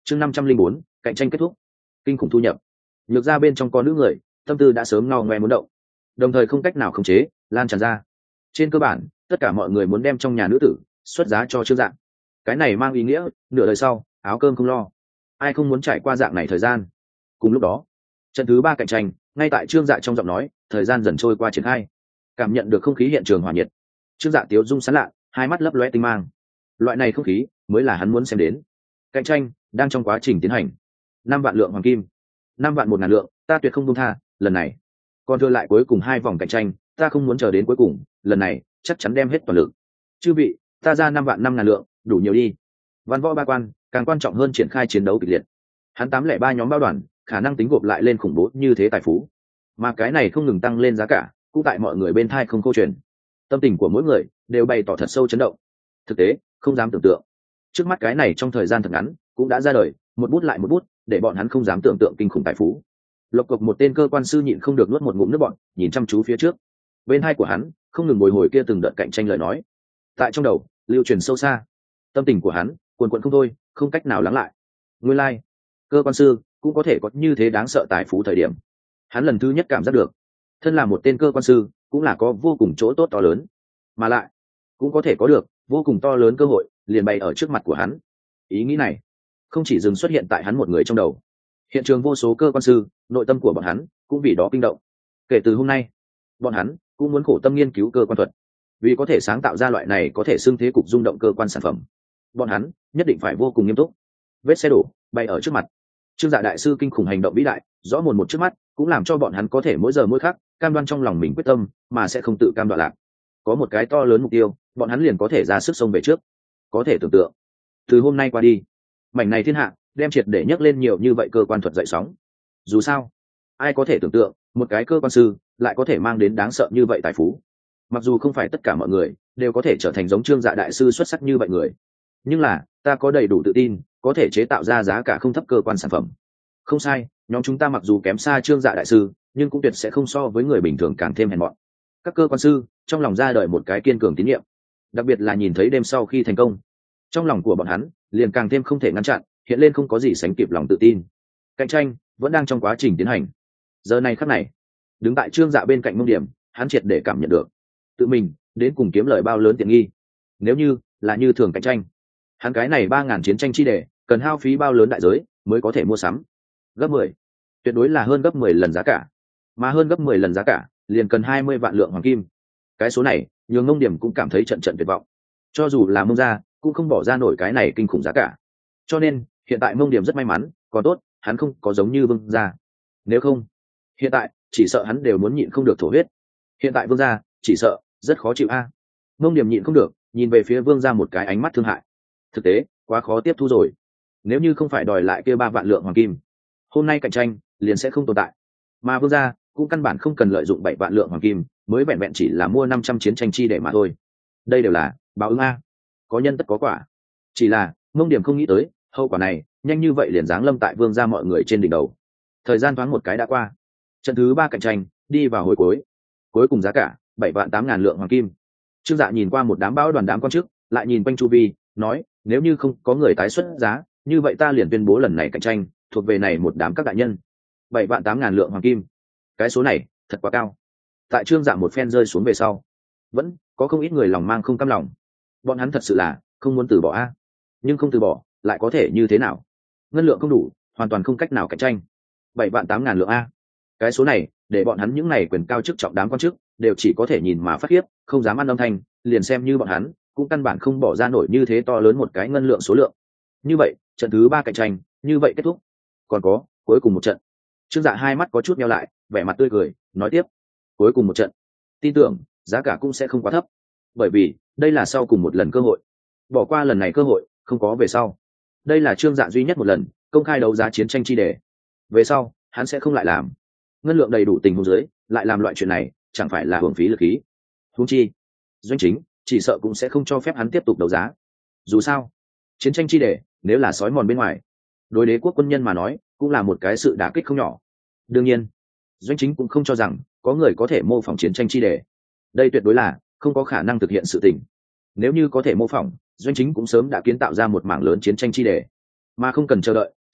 chương 504, cạnh tranh kết thúc. Kinh khủng thu nhập. Nhược ra bên trong có nữ người, tâm tư đã sớm ngao ngoe muốn động, đồng thời không cách nào khống chế lan tràn ra. Trên cơ bản tất cả mọi người muốn đem trong nhà nữ tử xuất giá cho Trương Dạ. Cái này mang ý nghĩa nửa đời sau áo cơm không lo, ai không muốn trải qua dạng này thời gian. Cùng lúc đó, trận thứ 3 cạnh tranh ngay tại Trương Dạ trong giọng nói, thời gian dần trôi qua triển khai. Cảm nhận được không khí hiện trường hòa nhiệt, Trương Dạ tiếu dung sán lạ, hai mắt lấp lóe tinh mang. Loại này không khí mới là hắn muốn xem đến. Cạnh tranh đang trong quá trình tiến hành. 5 vạn lượng hoàng kim, 5 vạn 1.000 lượng, ta tuyệt không buông tha. Lần này còn thừa lại cuối cùng 2 vòng cạnh tranh, ta không muốn chờ đến cuối cùng, lần này chắc chắn đem hết toàn lực. Chư vị, ta ra 5 vạn 5.000 lượng, đủ nhiều đi. Văn võ ba quan càng quan trọng hơn triển khai chiến đấu kịch liệt. Hắn 803 nhóm bao đoàn, khả năng tính gộp lại lên khủng bố như thế tài phú, mà cái này không ngừng tăng lên giá cả, cũng tại mọi người bên thai không câu chuyện. Tâm tình của mỗi người đều bày tỏ thật sâu chấn động. Thực tế không dám tưởng tượng, trước mắt cái này trong thời gian thật ngắn cũng đã ra đời một bút lại một bút, để bọn hắn không dám tưởng tượng kinh khủng tài phú. Lộc cộc một tên cơ quan sư nhịn không được nuốt một ngụm nước bọt, nhìn chăm chú phía trước. Bên hai của hắn không ngừng bồi hồi kia từng đợt cạnh tranh lời nói, tại trong đầu lưu truyền sâu xa. Tâm tình của hắn cuồn cuộn không thôi, không cách nào lắng lại. Nguyên lai, cơ quan sư cũng có thể có như thế đáng sợ tài phú thời điểm. Hắn lần thứ nhất cảm giác được, thân là một tên cơ quan sư cũng là có vô cùng chỗ tốt to lớn, mà lại cũng có thể có được vô cùng to lớn cơ hội liền bày ở trước mặt của hắn. Ý nghĩ này không chỉ dừng xuất hiện tại hắn một người trong đầu, hiện trường vô số cơ quan sư, nội tâm của bọn hắn cũng vì đó kinh động. Kể từ hôm nay, bọn hắn cũng muốn khổ tâm nghiên cứu cơ quan thuật, vì có thể sáng tạo ra loại này có thể xưng thế cục rung động cơ quan sản phẩm, bọn hắn nhất định phải vô cùng nghiêm túc. Vết xe đổ bay ở trước mặt, Trương Dạ đại sư kinh khủng hành động vĩ đại rõ mồn một trước mắt, cũng làm cho bọn hắn có thể mỗi giờ mỗi khắc cam đoan trong lòng mình quyết tâm, mà sẽ không tự cam đoạn lạc. Có một cái to lớn mục tiêu, bọn hắn liền có thể ra sức xông về trước. Có thể tưởng tượng, từ hôm nay qua đi, mảnh này thiên hạ đem triệt để nhấc lên nhiều như vậy cơ quan thuật dậy sóng. Dù sao, ai có thể tưởng tượng một cái cơ quan sư lại có thể mang đến đáng sợ như vậy tài phú. Mặc dù không phải tất cả mọi người đều có thể trở thành giống Trương Dạ đại sư xuất sắc như vậy người, nhưng là ta có đầy đủ tự tin có thể chế tạo ra giá cả không thấp cơ quan sản phẩm. Không sai, nhóm chúng ta mặc dù kém xa Trương Dạ đại sư, nhưng cũng tuyệt sẽ không so với người bình thường càng thêm hèn mọn. Các cơ quan sư trong lòng ra đời một cái kiên cường tín nhiệm, đặc biệt là nhìn thấy đêm sau khi thành công, trong lòng của bọn hắn liền càng thêm không thể ngăn chặn, hiện lên không có gì sánh kịp lòng tự tin. Cạnh tranh vẫn đang trong quá trình tiến hành. Giờ này khắc này, đứng tại Trương Dạ bên cạnh Mông Điểm, hắn triệt để cảm nhận được tự mình đến cùng kiếm lời bao lớn tiện nghi. Nếu như là như thường cạnh tranh, hắn cái này 3.000 chiến tranh chi đề cần hao phí bao lớn đại giới mới có thể mua sắm. Gấp 10, tuyệt đối là hơn gấp 10 lần giá cả, mà hơn gấp 10 lần giá cả liền cần 20 vạn lượng hoàng kim. Cái số này nhường Mông Điểm cũng cảm thấy trận trận tuyệt vọng, cho dù là Mông gia cũng không bỏ ra nổi cái này kinh khủng giá cả. Cho nên hiện tại Mông Điểm rất may mắn, còn tốt hắn không có giống như Vương gia. Nếu không, hiện tại chỉ sợ hắn đều muốn nhịn không được thổ huyết. Hiện tại Vương gia chỉ sợ rất khó chịu a. Mông Điểm nhịn không được nhìn về phía Vương gia một cái ánh mắt thương hại. Thực tế quá khó tiếp thu rồi. Nếu như không phải đòi lại kia 3 vạn lượng hoàng kim, hôm nay cạnh tranh liền sẽ không tồn tại, mà Vương gia cũng căn bản không cần lợi dụng 7 vạn lượng hoàng kim mới vẹn vẹn chỉ là mua 500 chiến tranh chi để mà thôi. Đây đều là báo ứng a, có nhân tất có quả. Chỉ là Mông Điểm không nghĩ tới hậu quả này nhanh như vậy liền giáng lâm tại Vương gia mọi người trên đỉnh đầu. Thời gian thoáng một cái đã qua, trận thứ 3 cạnh tranh đi vào hồi cuối. Cuối cùng giá cả 7 vạn 8.000 lượng hoàng kim. Trương Dạ nhìn qua một đám bão đoàn đám quan chức, lại nhìn quanh chu vi, nói: nếu như không có người tái xuất giá, như vậy ta liền tuyên bố lần này cạnh tranh thuộc về này một đám các đại nhân. 7 vạn 8.000 lượng hoàng kim, cái số này thật quá cao. Tại Trương Dạ một phen rơi xuống về sau, vẫn có không ít người lòng mang không cam lòng. Bọn hắn thật sự là không muốn từ bỏ a, nhưng không từ bỏ lại có thể như thế nào? Ngân lượng không đủ, hoàn toàn không cách nào cạnh tranh. 7 vạn 8.000 lượng a, cái số này để bọn hắn những này quyền cao chức trọng đám quan chức đều chỉ có thể nhìn mà phát khiếp, không dám ăn âm thanh. Liền xem như bọn hắn cũng căn bản không bỏ ra nổi như thế to lớn một cái ngân lượng số lượng. Như vậy trận thứ 3 cạnh tranh như vậy kết thúc. Còn có cuối cùng một trận. Trương Dạ hai mắt có chút nheo lại, vẻ mặt tươi cười nói tiếp: cuối cùng một trận, tin tưởng giá cả cũng sẽ không quá thấp, bởi vì đây là sau cùng một lần cơ hội. Bỏ qua lần này cơ hội không có về sau. Đây là Trương Dạ duy nhất một lần công khai đấu giá chiến tranh chi đề, về sau hắn sẽ không lại làm. Ngân lượng đầy đủ tình huống dưới lại làm loại chuyện này chẳng phải là hưởng phí lực khí. Huống chi Doanh Chính chỉ sợ cũng sẽ không cho phép hắn tiếp tục đấu giá. Dù sao chiến tranh chi đề nếu là sói mòn bên ngoài, đối đế quốc quân nhân mà nói cũng là một cái sự đả kích không nhỏ. Đương nhiên Doanh Chính cũng không cho rằng có người có thể mô phỏng chiến tranh chi đề, đây tuyệt đối là không có khả năng thực hiện sự tình. Nếu như có thể mô phỏng, Doanh Chính cũng sớm đã kiến tạo ra một mảng lớn chiến tranh chi đề, mà không cần chờ đợi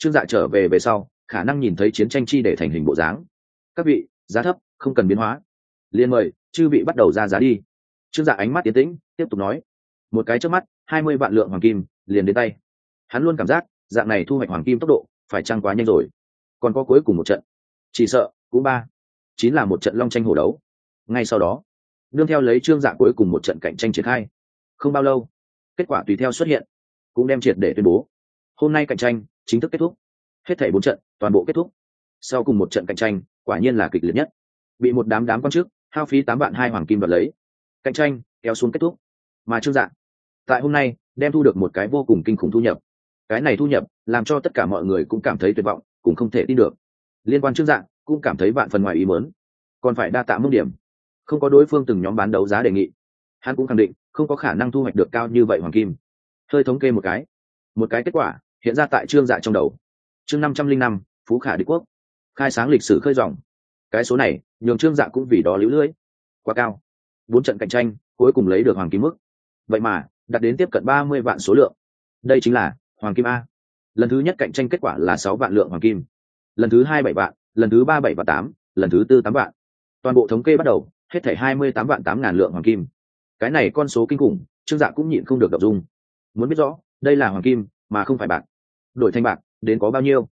Trương Dạ trở về sau khả năng nhìn thấy chiến tranh chi để thành hình bộ dáng. Các vị, giá thấp không cần biến hóa, liền mời chư vị bắt đầu ra giá đi. Trương Dạ ánh mắt tiến tĩnh tiếp tục nói. Một cái trước mắt 20 vạn lượng hoàng kim liền đến tay. Hắn luôn cảm giác dạng này thu hoạch hoàng kim tốc độ phải chăng quá nhanh rồi. Còn có cuối cùng một trận, chỉ sợ cũng chính là một trận long tranh hổ đấu. Ngay sau đó nương theo lấy Trương Dạ cuối cùng một trận cạnh tranh triển khai, không bao lâu kết quả tùy theo xuất hiện, cũng đem triệt để tuyên bố hôm nay cạnh tranh chính thức kết thúc. Hết thảy 4 trận toàn bộ kết thúc. Sau cùng một trận cạnh tranh quả nhiên là kịch liệt nhất, bị một đám quan chức hao phí 8 vạn 2 hoàng kim đoạt lấy. Cạnh tranh kéo xuống kết thúc, mà Trương Dạ tại hôm nay đem thu được một cái vô cùng kinh khủng thu nhập. Cái này thu nhập làm cho tất cả mọi người cũng cảm thấy tuyệt vọng, cũng không thể tin được. Liên quan Trương Dạ cũng cảm thấy vạn phần ngoài ý muốn, còn phải đa tạ Mông Điểm, không có đối phương từng nhóm bán đấu giá đề nghị, hắn cũng khẳng định không có khả năng thu hoạch được cao như vậy hoàng kim. Hơi thống kê một cái kết quả hiện ra tại Trương Dạ trong đầu. Chương 505, Phú Khả Đế Quốc, khai sáng lịch sử khơi dòng. Cái số này nhường Trương Dạ cũng vì đó líu lưỡi, quá cao. 4 trận cạnh tranh cuối cùng lấy được hoàng kim mức, vậy mà đạt đến tiếp cận 30 vạn số lượng. Đây chính là hoàng kim a. Lần thứ nhất cạnh tranh kết quả là 6 vạn lượng hoàng kim, lần thứ 2 7 vạn, lần thứ 3 7 và 8, lần thứ 4 8 vạn. Toàn bộ thống kê bắt đầu hết thảy 28 vạn 8 ngàn lượng hoàng kim. Cái này con số kinh khủng, Trương Dạ cũng nhịn không được động dung. Muốn biết rõ đây là hoàng kim mà không phải bạc, đổi thành bạc đến có bao nhiêu?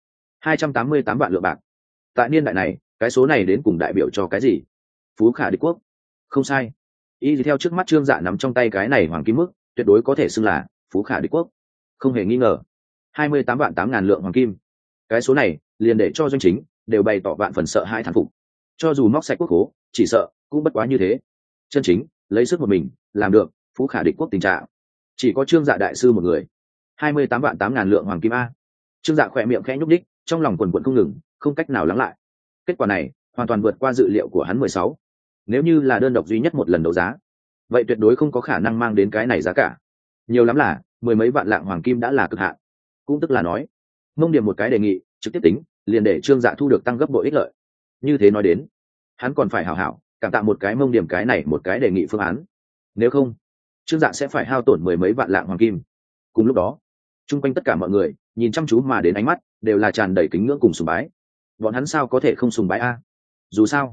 288 vạn lượng bạc. Tại niên đại này cái số này đến cùng đại biểu cho cái gì? Phú Khả Đế Quốc. Không sai, y theo trước mắt Trương Dạ nắm trong tay cái này hoàng kim mức tuyệt đối có thể xưng là Phú Khả Đế Quốc, không hề nghi ngờ. 28 vạn 8 ngàn lượng hoàng kim, cái số này liền để cho doanh chính đều bày tỏ vạn phần sợ hãi thán phục. Cho dù móc sạch quốc khố chỉ sợ cũng bất quá như thế. Chân chính lấy sức một mình làm được Phú Khả Đế Quốc tình trạng chỉ có Trương Dạ đại sư một người. 28 vạn 8 ngàn lượng hoàng kim a. Trương Dạ khỏe miệng khẽ nhúc đích, trong lòng quần quần không ngừng, không cách nào lắng lại. Kết quả này hoàn toàn vượt qua dự liệu của hắn 16. Nếu như là đơn độc duy nhất một lần đấu giá, vậy tuyệt đối không có khả năng mang đến cái này giá cả. Nhiều lắm là mười mấy vạn lạng hoàng kim đã là cực hạn. Cũng tức là nói, Mông Điểm một cái đề nghị trực tiếp tính liền để Trương Dạ thu được tăng gấp bội ích lợi. Như thế nói đến, hắn còn phải hảo hảo cảm tạ một cái Mông Điểm cái này một cái đề nghị phương án. Nếu không, Trương Dạ sẽ phải hao tổn mười mấy vạn lạng hoàng kim. Cùng lúc đó, chung quanh tất cả mọi người nhìn chăm chú mà đến ánh mắt đều là tràn đầy kính ngưỡng cùng sùng bái. Bọn hắn sao có thể không sùng bái a? Dù sao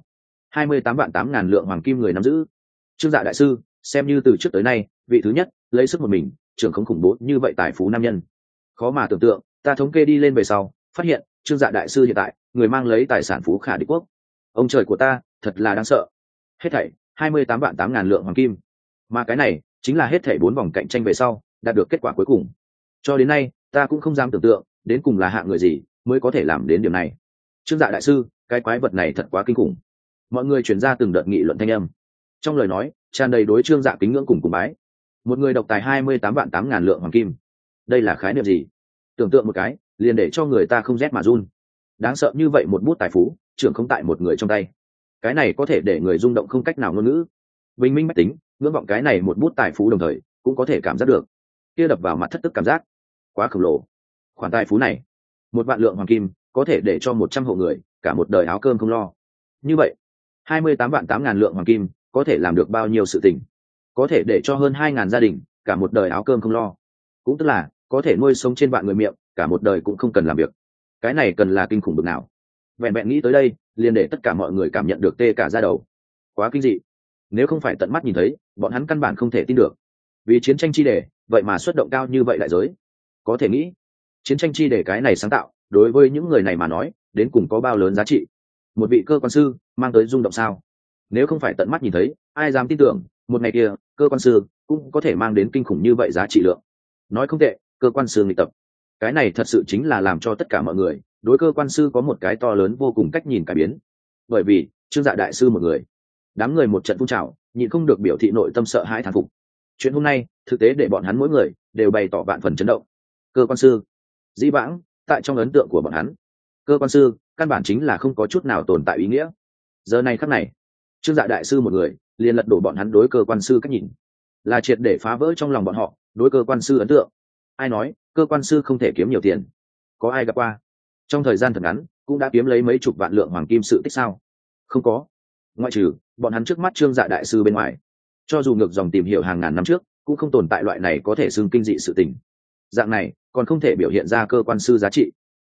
28 vạn 8 ngàn lượng hoàng kim người nắm giữ. Trương Dạ đại sư xem như từ trước tới nay vị thứ nhất lấy sức một mình trưởng không khủng bố như vậy tài phú nam nhân. Khó mà tưởng tượng, ta thống kê đi lên về sau phát hiện Trương Dạ đại sư hiện tại người mang lấy tài sản Phú Khả Đế Quốc. Ông trời của ta thật là đáng sợ. Hết thảy 28 vạn 8 ngàn lượng hoàng kim, mà cái này chính là hết thảy 4 vòng cạnh tranh về sau đạt được kết quả cuối cùng. Cho đến nay ta cũng không dám tưởng tượng đến cùng là hạng người gì mới có thể làm đến điểm này. Trương Dạ đại sư, cái quái vật này thật quá kinh khủng. Mọi người truyền ra từng đợt nghị luận thanh âm, trong lời nói tràn đầy đối Trương Dạ kính ngưỡng cùng bái. Một người độc tài 28 vạn 8 ngàn lượng hoàng kim, đây là khái niệm gì? Tưởng tượng một cái liền để cho người ta không rét mà run. Đáng sợ như vậy một bút tài phú trưởng không tại một người trong tay, cái này có thể để người rung động không cách nào ngôn ngữ. Bình minh mách tính ngưỡng vọng cái này một bút tài phú, đồng thời cũng có thể cảm giác được kia đập vào mặt thất tức cảm giác quá khổng lồ. Khoản tài phú này 1 vạn lượng hoàng kim có thể để cho 100 hộ người cả một đời áo cơm không lo. Như vậy 28 vạn 8 ngàn lượng hoàng kim có thể làm được bao nhiêu sự tình? Có thể để cho hơn 2.000 gia đình cả một đời áo cơm không lo, cũng tức là có thể nuôi sống trên vạn người miệng cả một đời cũng không cần làm việc. Cái này cần là kinh khủng bực nào? Vẹn vẹn nghĩ tới đây liền để tất cả mọi người cảm nhận được tê cả da đầu. Quá kinh dị, nếu không phải tận mắt nhìn thấy bọn hắn căn bản không thể tin được. Vì chiến tranh chi đề vậy mà xuất động cao như vậy đại giới. Có thể nghĩ chiến tranh chi đề cái này sáng tạo đối với những người này mà nói đến cùng có bao lớn giá trị. Một vị cơ quan sư mang tới rung động sao? Nếu không phải tận mắt nhìn thấy ai dám tin tưởng một ngày kia cơ quan sư cũng có thể mang đến kinh khủng như vậy giá trị lượng. Nói không tệ, cơ quan sư nghịch tập, cái này thật sự chính là làm cho tất cả mọi người đối cơ quan sư có một cái to lớn vô cùng cách nhìn cải biến. Bởi vì Trương Dạ đại sư một người, đám người một trận phun trào, nhịn không được biểu thị nội tâm sợ hãi thán phục. Chuyện hôm nay thực tế để bọn hắn mỗi người đều bày tỏ vạn phần chấn động. Cơ quan sư, dĩ vãng tại trong ấn tượng của bọn hắn, cơ quan sư căn bản chính là không có chút nào tồn tại ý nghĩa. Giờ này khắc này, Trương Dạ đại sư một người liền lật đổ bọn hắn đối cơ quan sư cách nhìn, là triệt để phá vỡ trong lòng bọn họ đối cơ quan sư ấn tượng. Ai nói cơ quan sư không thể kiếm nhiều tiền? Có ai gặp qua trong thời gian thật ngắn cũng đã kiếm lấy mấy chục vạn lượng hoàng kim sự tích sao? Không có. Ngoại trừ bọn hắn trước mắt Trương Dạ đại sư bên ngoài, cho dù ngược dòng tìm hiểu hàng ngàn năm trước cũng không tồn tại loại này có thể xưng kinh dị sự tình. Dạng này còn không thể biểu hiện ra cơ quan sư giá trị.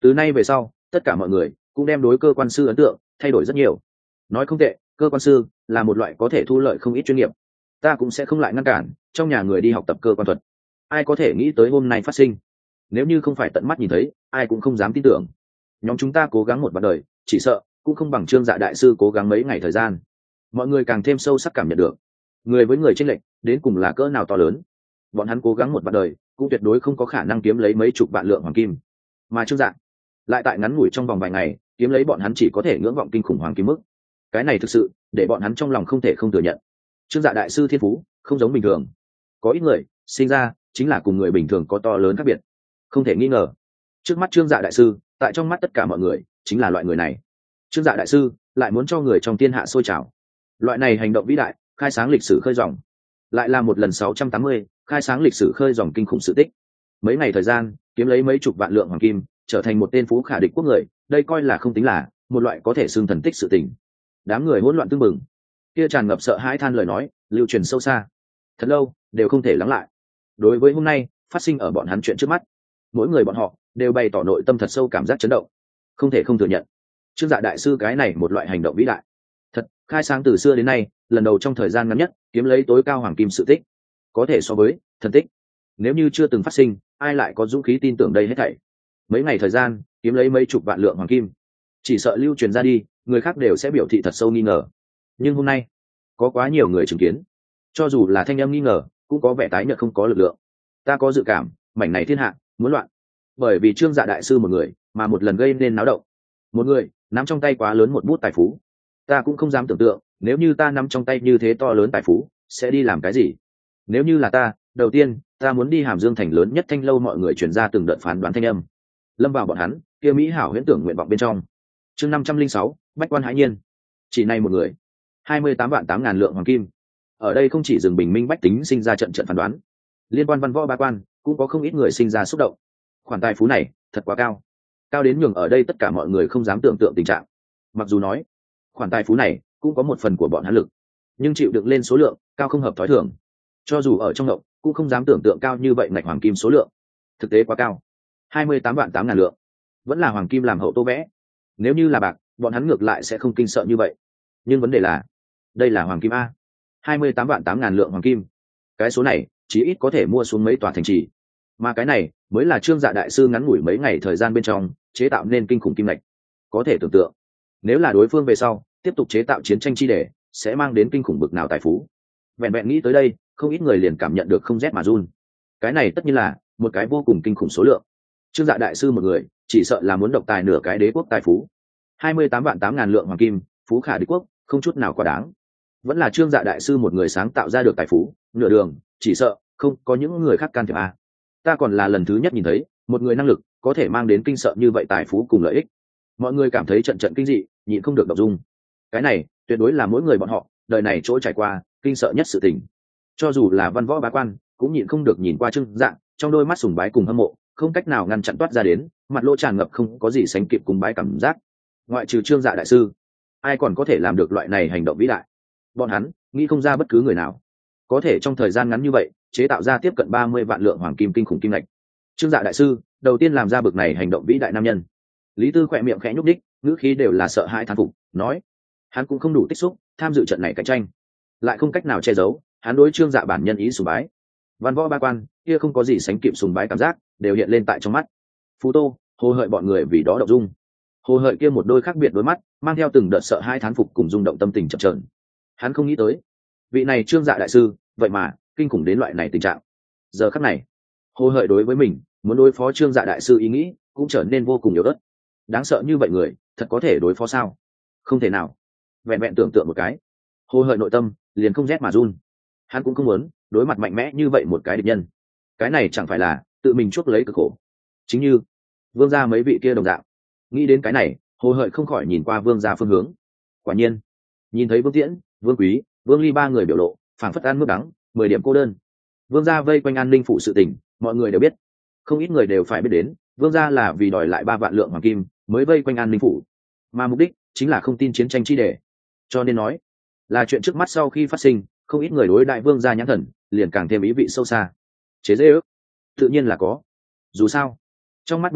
Từ nay về sau tất cả mọi người cũng đem đối cơ quan sư ấn tượng thay đổi rất nhiều. Nói không tệ, cơ quan sư là một loại có thể thu lợi không ít chuyên nghiệp. Ta cũng sẽ không lại ngăn cản trong nhà người đi học tập cơ quan thuật. Ai có thể nghĩ tới hôm nay phát sinh, nếu như không phải tận mắt nhìn thấy ai cũng không dám tin tưởng. Nhóm chúng ta cố gắng một vạn đời chỉ sợ cũng không bằng Trương Dạ đại sư cố gắng mấy ngày thời gian. Mọi người càng thêm sâu sắc cảm nhận được người với người chênh lệch đến cùng là cỡ nào to lớn. Bọn hắn cố gắng một vạn đời cũng tuyệt đối không có khả năng kiếm lấy mấy chục vạn lượng hoàng kim, mà Trương Dạ lại tại ngắn ngủi trong vòng vài ngày kiếm lấy bọn hắn chỉ có thể ngưỡng vọng kinh khủng hoàng kim mức. Cái này thực sự để bọn hắn trong lòng không thể không thừa nhận. Trương Dạ đại sư thiên phú không giống bình thường. Có ít người sinh ra chính là cùng người bình thường có to lớn khác biệt, không thể nghi ngờ. Trước mắt Trương Dạ đại sư, tại trong mắt tất cả mọi người chính là loại người này. Trương Dạ đại sư lại muốn cho người trong thiên hạ sôi trào. Loại này hành động vĩ đại, khai sáng lịch sử khơi dòng, lại là một lần 680 khai sáng lịch sử khơi dòng kinh khủng sự tích. Mấy ngày thời gian kiếm lấy mấy chục vạn lượng hoàng kim, trở thành một tên phú khả địch quốc người, đây coi là không tính là một loại có thể xưng thần tích sự tình. Đám người hỗn loạn tương mừng, kia tràn ngập sợ hãi than lời nói lưu truyền sâu xa, thật lâu đều không thể lắng lại. Đối với hôm nay phát sinh ở bọn hắn chuyện trước mắt, mỗi người bọn họ đều bày tỏ nội tâm thật sâu cảm giác chấn động. Không thể không thừa nhận, Trương Dạ đại sư cái này một loại hành động vĩ đại, thật khai sáng từ xưa đến nay lần đầu trong thời gian ngắn nhất kiếm lấy tối cao hoàng kim sự tích, có thể so với thần tích. Nếu như chưa từng phát sinh, ai lại có dũng khí tin tưởng đây hết thảy? Mấy ngày thời gian kiếm lấy mấy chục vạn lượng hoàng kim, chỉ sợ lưu truyền ra đi người khác đều sẽ biểu thị thật sâu nghi ngờ. Nhưng hôm nay có quá nhiều người chứng kiến, cho dù là thanh âm nghi ngờ cũng có vẻ tái nhợt không có lực lượng. Ta có dự cảm mảnh này thiên hạ muốn loạn, bởi vì Trương Dạ đại sư một người mà một lần gây nên náo động. Một người nắm trong tay quá lớn một bút tài phú, ta cũng không dám tưởng tượng nếu như ta nắm trong tay như thế to lớn tài phú sẽ đi làm cái gì. Nếu như là ta, đầu tiên ta muốn đi Hàm Dương thành lớn nhất Thanh lâu. Mọi người truyền ra từng đợt phán đoán thanh âm, lâm vào bọn hắn kia mỹ hảo huyễn tưởng nguyện vọng bên trong. Chương 506, bách quan hãi nhiên. Chỉ này một người 28.800.000 lượng hoàng kim, ở đây không chỉ dừng bình minh bách tính sinh ra trận trận phán đoán, liên quan văn võ ba quan cũng có không ít người sinh ra xúc động. Khoản tài phú này thật quá cao, cao đến nhường ở đây tất cả mọi người không dám tưởng tượng tình trạng. Mặc dù nói khoản tài phú này cũng có một phần của bọn hắn lực, nhưng chịu đựng lên số lượng cao không hợp thói thường. Cho dù ở trong ngộng cũng không dám tưởng tượng cao như vậy ngạch hoàng kim số lượng, thực tế quá cao. 28.800.000 lượng vẫn là hoàng kim làm hậu tô vẽ, nếu như là bạc bọn hắn ngược lại sẽ không kinh sợ như vậy. Nhưng vấn đề là đây là hoàng kim a. 28.800.000 lượng hoàng kim, cái số này chí ít có thể mua xuống mấy tòa thành trì, mà cái này mới là Trương Dạ đại sư ngắn ngủi mấy ngày thời gian bên trong chế tạo nên kinh khủng kim ngạch. Có thể tưởng tượng nếu là đối phương về sau tiếp tục chế tạo chiến tranh chi để sẽ mang đến kinh khủng bực nào tài phú. Vẹn vẹn nghĩ tới đây không ít người liền cảm nhận được không rét mà run. Cái này tất nhiên là một cái vô cùng kinh khủng số lượng. Trương Dạ đại sư một người chỉ sợ là muốn độc tài nửa cái đế quốc tài phú. 28.800.000 lượng hoàng kim, phú khả đế quốc, không chút nào quá đáng. Vẫn là Trương Dạ đại sư một người sáng tạo ra được tài phú, nửa đường chỉ sợ không có những người khác can thiệp a. Ta còn là lần thứ nhất nhìn thấy một người năng lực có thể mang đến kinh sợ như vậy tài phú cùng lợi ích. Mọi người cảm thấy trận trận kinh dị, nhịn không được động dung. Cái này tuyệt đối là mỗi người bọn họ đời này chỗ trải qua kinh sợ nhất sự tình. Cho dù là văn võ bá quan cũng nhịn không được nhìn qua Trương Dạ, trong đôi mắt sùng bái cùng hâm mộ không cách nào ngăn chặn toát ra đến, mặt lỗ tràn ngập không có gì sánh kịp cùng bái cảm giác. Ngoại trừ Trương Dạ đại sư, ai còn có thể làm được loại này hành động vĩ đại? Bọn hắn nghĩ không ra bất cứ người nào có thể trong thời gian ngắn như vậy chế tạo ra tiếp cận 30 vạn lượng hoàng kim kinh khủng kim lệch. Trương Dạ đại sư đầu tiên làm ra bực này hành động vĩ đại nam nhân. Lý Tư khỏe miệng khẽ nhúc đích, ngữ khí đều là sợ hãi thán phục, nói hắn cũng không đủ tích xúc tham dự trận này cạnh tranh, lại không cách nào che giấu hắn đối Trương Dạ bản nhân ý sùng bái. Văn võ ba quan kia không có gì sánh kịp sùng bái cảm giác đều hiện lên tại trong mắt. Phú Tô, Hồ Hợi bọn người vì đó động dung. Hồ Hợi kia một đôi khác biệt đôi mắt mang theo từng đợt sợ hãi thán phục cùng rung động tâm tình chập chờn. Hắn không nghĩ tới vị này Trương Dạ đại sư vậy mà kinh khủng đến loại này tình trạng. Giờ khắc này Hồ Hợi đối với mình muốn đối phó Trương Dạ đại sư ý nghĩ cũng trở nên vô cùng yếu ớt. Đáng sợ như vậy người thật có thể đối phó sao? Không thể nào. Vẹn vẹn tưởng tượng một cái, Hồ Hợi nội tâm liền không rét mà run. Hắn cũng không muốn đối mặt mạnh mẽ như vậy một cái địch nhân. Cái này chẳng phải là tự mình chuốc lấy cực khổ. Chính như Vương gia mấy vị kia đồng dạng. Nghĩ đến cái này, Hồ Hợi không khỏi nhìn qua Vương gia phương hướng. Quả nhiên, nhìn thấy Vương Tiễn, Vương Quý, Vương Ly ba người biểu lộ phảng phất ăn mướp đắng, 10 điểm cô đơn. Vương gia vây quanh an ninh phủ sự tình, mọi người đều biết. Không ít người đều phải biết đến, Vương gia là vì đòi lại 3 vạn lượng hoàng kim mới vây quanh an ninh phủ, mà mục đích chính là không tin chiến tranh chi đề. Cho nên nói là chuyện trước mắt sau khi phát sinh, không ít người đối đại Vương gia nhãn thần liền càng thêm ý vị sâu xa. Chế dễ ước tự nhiên là có. Dù sao trong mắt bọn hắn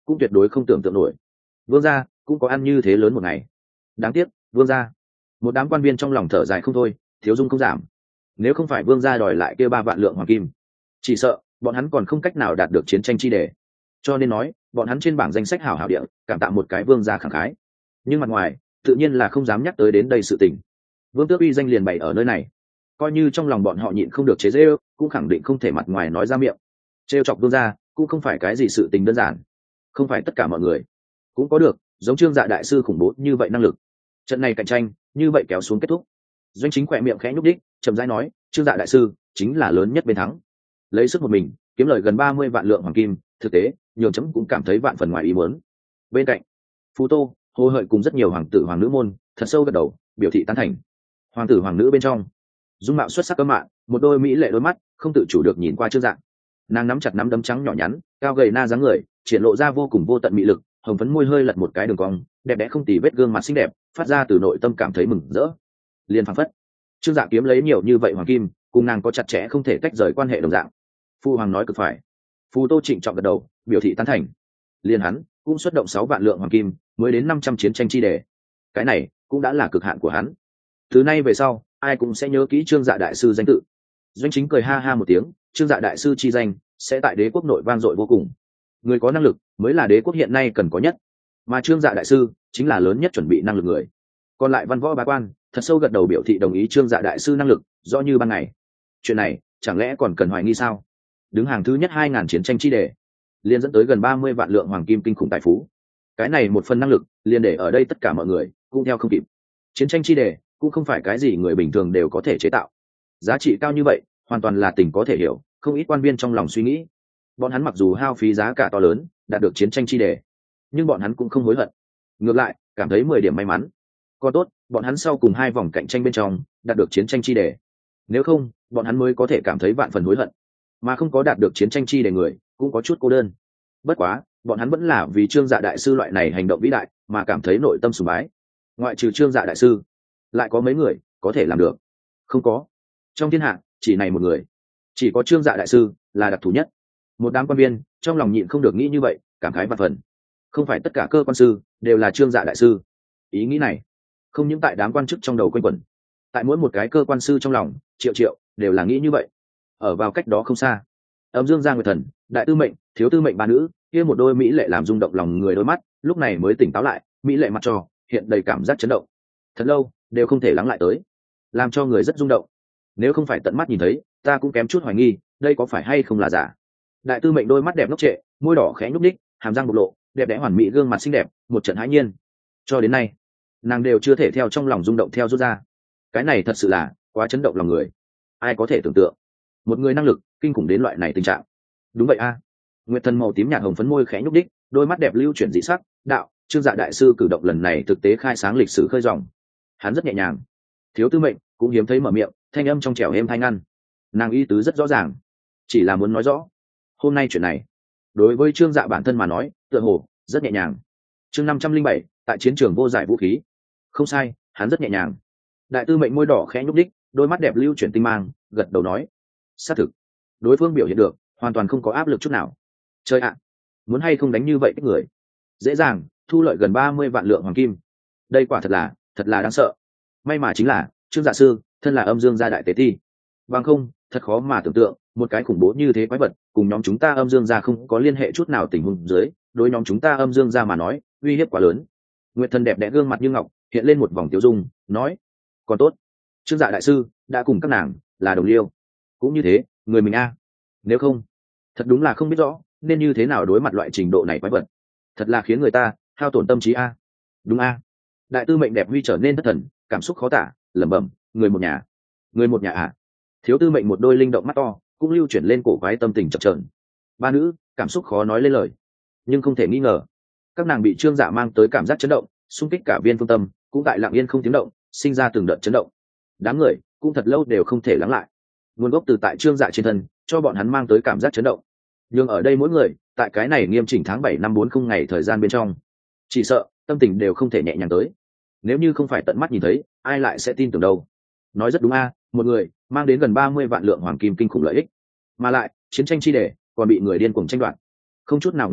cũng tuyệt đối không tưởng tượng nổi. Vương gia cũng có ăn như thế lớn một ngày. Đáng tiếc, vương gia. Một đám quan viên trong lòng thở dài không thôi, thiếu dung không giảm. Nếu không phải vương gia đòi lại kia 3 vạn lượng hoàng kim, chỉ sợ bọn hắn còn không cách nào đạt được chiến tranh chi đề. Cho nên nói, bọn hắn trên bảng danh sách hảo hảo địa, cảm tạ một cái vương gia khẳng khái. Nhưng mặt ngoài, tự nhiên là không dám nhắc tới đến đây sự tình. Vương tước uy danh liền bày ở nơi này, coi như trong lòng bọn họ nhịn không được chế giễu, cũng khẳng định không thể mặt ngoài nói ra miệng. Trêu chọc vương gia cũng không phải cái gì sự tình đơn giản, không phải tất cả mọi người cũng có được giống Trương Dạ đại sư khủng bố như vậy năng lực. Trận này cạnh tranh như vậy kéo xuống kết thúc. Doanh Chính khỏe miệng khẽ nhúc đích, chậm rãi nói, Trương Dạ đại sư chính là lớn nhất bên thắng, lấy sức một mình kiếm lời gần 30 vạn lượng hoàng kim, thực tế nhường chấm cũng cảm thấy vạn phần ngoài ý muốn. Bên cạnh Phú Tô, Hồ Hợi cùng rất nhiều hoàng tử hoàng nữ môn thật sâu gật đầu biểu thị tán thành. Hoàng tử hoàng nữ bên trong, dung mạo xuất sắc cỡ mạn, một đôi mỹ lệ đôi mắt không tự chủ được nhìn qua Trương Dạ. Nàng nắm chặt nắm đấm trắng nhỏ nhắn, cao gầy na dáng người, triển lộ ra vô cùng vô tận mị lực, hồng phấn môi hơi lật một cái đường cong, đẹp đẽ không tì vết gương mặt xinh đẹp, phát ra từ nội tâm cảm thấy mừng rỡ. Liên phảng phất, Trương Dạ kiếm lấy nhiều như vậy hoàng kim, cùng nàng có chặt chẽ không thể tách rời quan hệ đồng dạng. Phu hoàng nói cực phải. Phù Tô trịnh trọng gật đầu, biểu thị tán thành. Liên hắn cũng xuất động 6 vạn lượng hoàng kim, mới đến 500 chiến tranh chi đề. Cái này cũng đã là cực hạn của hắn. Từ nay về sau, ai cũng sẽ nhớ kỹ Trương Dạ đại sư danh tự. Doanh Chính cười ha ha một tiếng, Trương Dạ đại sư chi danh sẽ tại đế quốc nội vang dội vô cùng. Người có năng lực mới là đế quốc hiện nay cần có nhất, mà Trương Dạ đại sư chính là lớn nhất chuẩn bị năng lực người. Còn lại văn võ bá quan thật sâu gật đầu biểu thị đồng ý Trương Dạ đại sư năng lực rõ như ban ngày. Chuyện này chẳng lẽ còn cần hoài nghi sao? Đứng hàng thứ nhất 2000 chiến tranh chi đề, liền dẫn tới gần 30 vạn lượng hoàng kim kinh khủng tài phú. Cái này một phần năng lực liền để ở đây tất cả mọi người cũng theo không kịp. Chiến tranh chi đề cũng không phải cái gì người bình thường đều có thể chế tạo, giá trị cao như vậy hoàn toàn là tình có thể hiểu. Không ít quan viên trong lòng suy nghĩ, bọn hắn mặc dù hao phí giá cả to lớn đạt được chiến tranh chi đề, nhưng bọn hắn cũng không hối hận, ngược lại cảm thấy 10 điểm may mắn. Còn tốt bọn hắn sau cùng 2 vòng cạnh tranh bên trong đạt được chiến tranh chi đề, nếu không bọn hắn mới có thể cảm thấy vạn phần hối hận. Mà không có đạt được chiến tranh chi đề người cũng có chút cô đơn, bất quá bọn hắn vẫn là vì Trương Dạ đại sư loại này hành động vĩ đại mà cảm thấy nội tâm sùng bái. Ngoại trừ Trương Dạ đại sư, lại có mấy người có thể làm được? Không có. Trong thiên hạ chỉ này một người, chỉ có Trương Dạ đại sư là đặc thù nhất. Một đám quan viên trong lòng nhịn không được nghĩ như vậy, cảm khái vạn phần. Không phải tất cả cơ quan sư đều là Trương Dạ đại sư. Ý nghĩ này không những tại đám quan chức trong đầu quanh quẩn, tại mỗi một cái cơ quan sư trong lòng triệu triệu đều là nghĩ như vậy. Ở vào cách đó không xa, Âm Dương Gia Nguyệt Thần, đại tư mệnh, thiếu tư mệnh ba nữ, kia một đôi mỹ lệ làm rung động lòng người đôi mắt, lúc này mới tỉnh táo lại, mỹ lệ mặt trò hiện đầy cảm giác chấn động. Thật lâu đều không thể lắng lại tới, làm cho người rất rung động. Nếu không phải tận mắt nhìn thấy, ta cũng kém chút hoài nghi đây có phải hay không là giả. Đại tư mệnh đôi mắt đẹp ngốc trệ, môi đỏ khẽ nhúc ních, hàm răng bộc lộ, đẹp đẽ hoàn mỹ gương mặt xinh đẹp một trận hãi nhiên. Cho đến nay nàng đều chưa thể theo trong lòng rung động theo rút ra. Cái này thật sự là quá chấn động lòng người. Ai có thể tưởng tượng một người năng lực kinh khủng đến loại này tình trạng? Đúng vậy a. Nguyệt Thần màu tím nhạt hồng phấn môi khẽ nhúc đích, đôi mắt đẹp lưu chuyển dị sắc, đạo, Trương Dạ đại sư cử động lần này thực tế khai sáng lịch sử khơi dòng. Hắn rất nhẹ nhàng. Thiếu tư mệnh cũng hiếm thấy mở miệng, thanh âm trong trẻo êm thanh ngăn. Nàng ý tứ rất rõ ràng, chỉ là muốn nói rõ hôm nay chuyện này đối với Trương Dạ bản thân mà nói tựa hồ rất nhẹ nhàng. Chương 507, tại chiến trường vô giải vũ khí. Không sai, hắn rất nhẹ nhàng. Đại tư mệnh môi đỏ khẽ nhúc đích, đôi mắt đẹp lưu chuyển tinh mang, gật đầu nói, xác thực đối phương biểu hiện được hoàn toàn không có áp lực chút nào. Chơi ạ, muốn hay không đánh như vậy cái người dễ dàng thu lợi gần 30 vạn lượng hoàng kim, đây quả thật là đáng sợ. May mà chính là Trương Dạ sư thân là Âm Dương gia đại tế thi, bằng không thật khó mà tưởng tượng một cái khủng bố như thế quái vật cùng nhóm chúng ta Âm Dương gia không có liên hệ chút nào tình huống dưới, đối nhóm chúng ta Âm Dương gia mà nói uy hiếp quá lớn. Nguyệt Thần đẹp đẽ gương mặt như ngọc hiện lên một vòng tiêu dung, nói, còn tốt Trương Dạ đại sư đã cùng các nàng là đồng liêu. Cũng như thế người mình a, nếu không thật đúng là không biết rõ nên như thế nào đối mặt loại trình độ này quái vật, thật là khiến người ta hao tổn tâm trí a. Đúng a. Đại tư mệnh đẹp huy trở nên thất thần, cảm xúc khó tả, lẩm bẩm, người một nhà à? Thiếu tư mệnh một đôi linh động mắt to cũng lưu chuyển lên cổ quái tâm tình chập chờn. Ba nữ cảm xúc khó nói lên lời, nhưng không thể nghi ngờ các nàng bị Trương Dạ mang tới cảm giác chấn động, xung kích cả viên phương tâm cũng tại lặng yên không tiếng động sinh ra từng đợt chấn động. Đám người cũng thật lâu đều không thể lắng lại, nguồn gốc từ tại Trương Dạ trên thân cho bọn hắn mang tới cảm giác chấn động. Nhưng ở đây mỗi người tại cái này nghiêm chỉnh tháng 7 năm 40 ngày thời gian bên trong, chỉ sợ tâm tình đều không thể nhẹ nhàng tới. Nếu như không phải tận mắt nhìn thấy, ai lại sẽ tin tưởng đâu. Nói rất đúng a, một người mang đến gần 30 vạn lượng hoàng kim kinh khủng lợi ích, mà lại chiến tranh chi đề còn bị người điên cuồng tranh đoạt, không chút nào ngoại lệ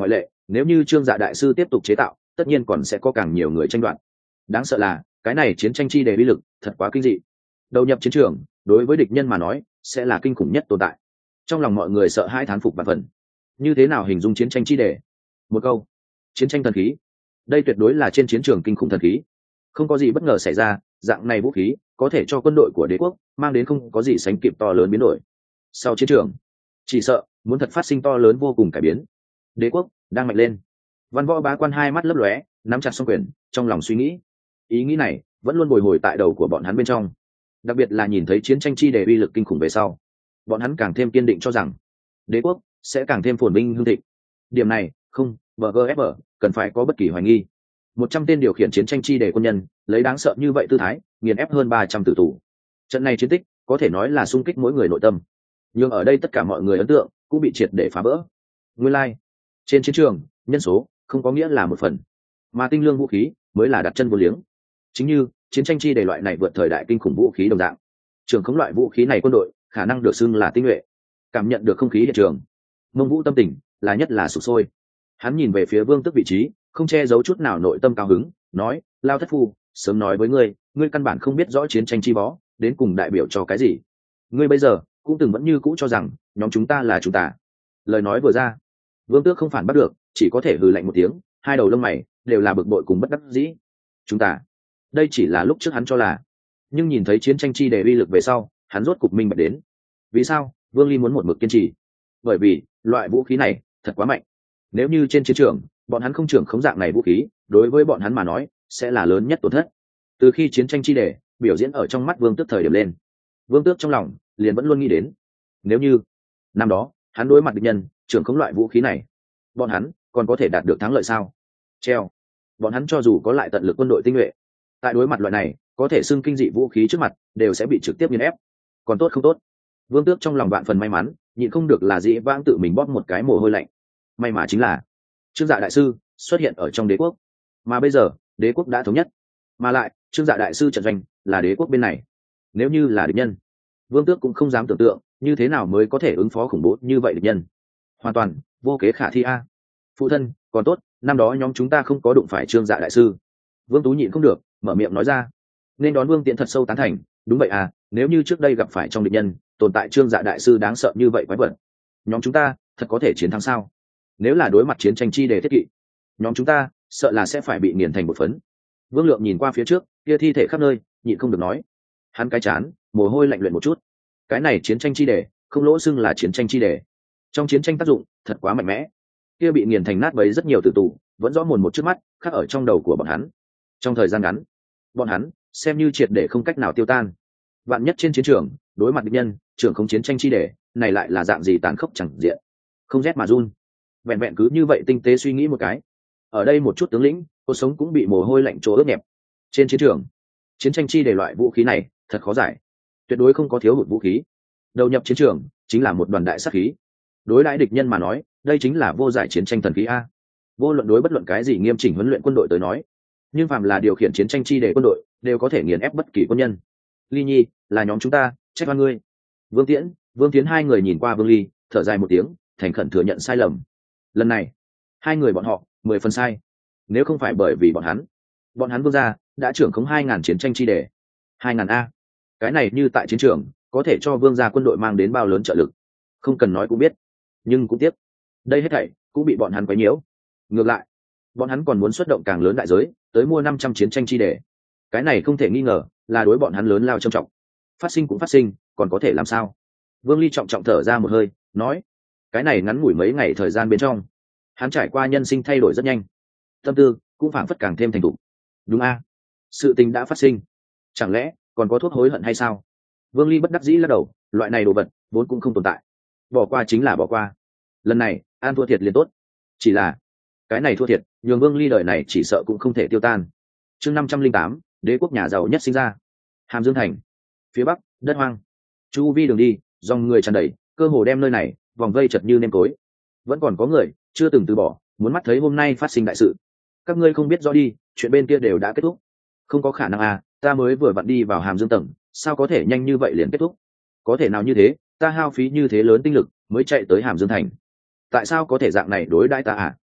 Nếu như Trương Dạ đại sư tiếp tục chế tạo, tất nhiên còn sẽ có càng nhiều người tranh đoạt. Đáng sợ là cái này chiến tranh chi đề uy lực thật quá kinh dị. Đầu nhập chiến trường, đối với địch nhân mà nói sẽ là kinh khủng nhất tồn tại. Trong lòng mọi người sợ hãi thán phục vạn phần. Như thế nào hình dung chiến tranh chi đề? Một câu: chiến tranh thần khí. Đây tuyệt đối là trên chiến trường kinh khủng thần khí. Không có gì bất ngờ xảy ra, dạng này vũ khí có thể cho quân đội của đế quốc mang đến không có gì sánh kịp to lớn biến đổi. Sau chiến trường, chỉ sợ muốn thật phát sinh to lớn vô cùng cải biến. Đế quốc đang mạnh lên. Văn Võ bá quan hai mắt lấp lóe, nắm chặt song quyền, trong lòng suy nghĩ. Ý nghĩ này vẫn luôn bồi hồi tại đầu của bọn hắn bên trong. Đặc biệt là nhìn thấy chiến tranh chi đề uy lực kinh khủng về sau, bọn hắn càng thêm kiên định cho rằng đế quốc sẽ càng thêm phồn vinh hưng thịnh. Điểm này không bgfb cần phải có bất kỳ hoài nghi. 100 tên điều khiển chiến tranh chi đề quân nhân lấy đáng sợ như vậy tư thái nghiền ép hơn 300 tử tù. Trận này chiến tích có thể nói là xung kích mỗi người nội tâm, nhưng ở đây tất cả mọi người ấn tượng cũng bị triệt để phá vỡ. Nguyên lai, trên chiến trường nhân số không có nghĩa là một phần, mà tinh lương vũ khí mới là đặt chân vô liếng. Chính như chiến tranh chi đề loại này vượt thời đại kinh khủng vũ khí đồng dạng, trường không loại vũ khí này quân đội khả năng được xưng là tinh nhuệ. Cảm nhận được không khí hiện trường, Mông Vũ tâm tình là nhất là sụp sôi. Hắn nhìn về phía Vương Tước vị trí, không che giấu chút nào nội tâm cao hứng, nói: Lao thất phu, sớm nói với ngươi, ngươi căn bản không biết rõ chiến tranh chi võ đến cùng đại biểu cho cái gì. Ngươi bây giờ cũng từng vẫn như cũ cho rằng nhóm chúng ta là chúng ta. Lời nói vừa ra, Vương Tước không phản bắt được, chỉ có thể hừ lạnh một tiếng, hai đầu lông mày đều là bực bội cùng bất đắc dĩ. Chúng ta, đây chỉ là lúc trước hắn cho là, nhưng nhìn thấy chiến tranh chi đề uy lực về sau, hắn rốt cục minh bạch đến. Vì sao Vương Ly muốn một mực kiên trì? Bởi vì loại vũ khí này thật quá mạnh. Nếu như trên chiến trường bọn hắn không trưởng khống dạng này vũ khí, đối với bọn hắn mà nói sẽ là lớn nhất tổn thất. Từ khi chiến tranh chi đề biểu diễn ở trong mắt Vương Tước thời điểm lên, Vương Tước trong lòng liền vẫn luôn nghĩ đến, nếu như năm đó hắn đối mặt địch nhân trưởng khống loại vũ khí này, bọn hắn còn có thể đạt được thắng lợi sao? Treo. Bọn hắn cho dù có lại tận lực quân đội tinh nhuệ, tại đối mặt loại này có thể xưng kinh dị vũ khí trước mặt đều sẽ bị trực tiếp nghiền ép. Còn tốt không tốt? Vương Tước trong lòng vạn phần may mắn, nhịn không được là dĩ vãng tự mình bóp một cái mồ hôi lạnh. May mà chính là Trương Dạ đại sư xuất hiện ở trong đế quốc, mà bây giờ đế quốc đã thống nhất, mà lại Trương Dạ đại sư trận doanh là đế quốc bên này. Nếu như là địch nhân, Vương Tước cũng không dám tưởng tượng như thế nào mới có thể ứng phó khủng bố như vậy địch nhân. Hoàn toàn vô kế khả thi a. Phụ thân, còn tốt, năm đó nhóm chúng ta không có đụng phải Trương Dạ đại sư. Vương Tú nhịn không được, mở miệng nói ra. Nên đón Vương Tiễn thật sâu tán thành, đúng vậy à, nếu như trước đây gặp phải trong địch nhân tồn tại Trương Dạ đại sư đáng sợ như vậy quái vật, nhóm chúng ta thật có thể chiến thắng sao? Nếu là đối mặt chiến tranh chi đề thiết kỵ, nhóm chúng ta sợ là sẽ phải bị nghiền thành một phấn. Vương Lượng nhìn qua phía trước kia thi thể khắp nơi, nhịn không được nói. Hắn cái chán mồ hôi lạnh luyện một chút. Cái này chiến tranh chi đề không lỗ xưng là chiến tranh chi đề, trong chiến tranh tác dụng thật quá mạnh mẽ. Kia bị nghiền thành nát bấy rất nhiều tử tù vẫn rõ mồn một trước mắt khắc ở trong đầu của bọn hắn. Trong thời gian ngắn, bọn hắn xem như triệt để không cách nào tiêu tan. Vạn nhất trên chiến trường đối mặt địch nhân trưởng không chiến tranh chi đề, này lại là dạng gì tàn khốc chẳng diện. Không rét mà run. Vẹn vẹn cứ như vậy tinh tế suy nghĩ một cái, ở đây một chút tướng lĩnh cuộc sống cũng bị mồ hôi lạnh chỗ ướt nhẹp. Trên chiến trường, chiến tranh chi đề loại vũ khí này thật khó giải, tuyệt đối không có thiếu hụt vũ khí. Đầu nhập chiến trường chính là một đoàn đại sát khí. Đối đãi địch nhân mà nói, đây chính là vô giải chiến tranh thần khí a. Vô luận đối bất luận cái gì nghiêm chỉnh huấn luyện quân đội tới nói, nhưng phàm là điều khiển chiến tranh chi đề quân đội đều có thể nghiền ép bất kỳ quân nhân. Ly Nhi, là nhóm chúng ta trách oan ngươi. Vương Tiễn, Vương Tiến hai người nhìn qua Vương Ly, thở dài một tiếng, thành khẩn thừa nhận sai lầm. Lần này hai người bọn họ 10 phần sai. Nếu không phải bởi vì bọn hắn Vương gia đã trưởng khống 2000 chiến tranh chi đề. 2000 a, cái này như tại chiến trường có thể cho Vương gia quân đội mang đến bao lớn trợ lực, không cần nói cũng biết. Nhưng cũng tiếc, đây hết thảy cũng bị bọn hắn quấy nhiễu. Ngược lại, bọn hắn còn muốn xuất động càng lớn đại giới tới mua 500 chiến tranh chi đề. Cái này không thể nghi ngờ là đối bọn hắn lớn lao trầm trọng. Phát sinh cũng phát sinh, còn có thể làm sao? Vương Ly trọng trọng thở ra một hơi, nói: cái này ngắn ngủi mấy ngày thời gian bên trong, hắn trải qua nhân sinh thay đổi rất nhanh, tâm tư cũng phảng phất càng thêm thành thục. Đúng a, sự tình đã phát sinh, chẳng lẽ còn có thuốc hối hận hay sao? Vương Ly bất đắc dĩ lắc đầu, loại này đồ vật vốn cũng không tồn tại, bỏ qua chính là bỏ qua. Lần này an thua thiệt liền tốt, chỉ là cái này thua thiệt nhường Vương Ly đời này chỉ sợ cũng không thể tiêu tan. Chương 508, đế quốc nhà giàu nhất sinh ra. Hàm Dương thành phía bắc, đất hoang, chu vi đường đi dòng người tràn đầy, cơ hồ đem nơi này vòng vây chật như nêm tối. Vẫn còn có người chưa từng từ bỏ, muốn mắt thấy hôm nay phát sinh đại sự. Các ngươi không biết rõ đi, chuyện bên kia đều đã kết thúc. Không có khả năng à, ta mới vừa vặn đi vào Hàm Dương tầng, sao có thể nhanh như vậy liền kết thúc? Có thể nào như thế, ta hao phí như thế lớn tinh lực mới chạy tới Hàm Dương thành, tại sao có thể dạng này đối đãi ta à?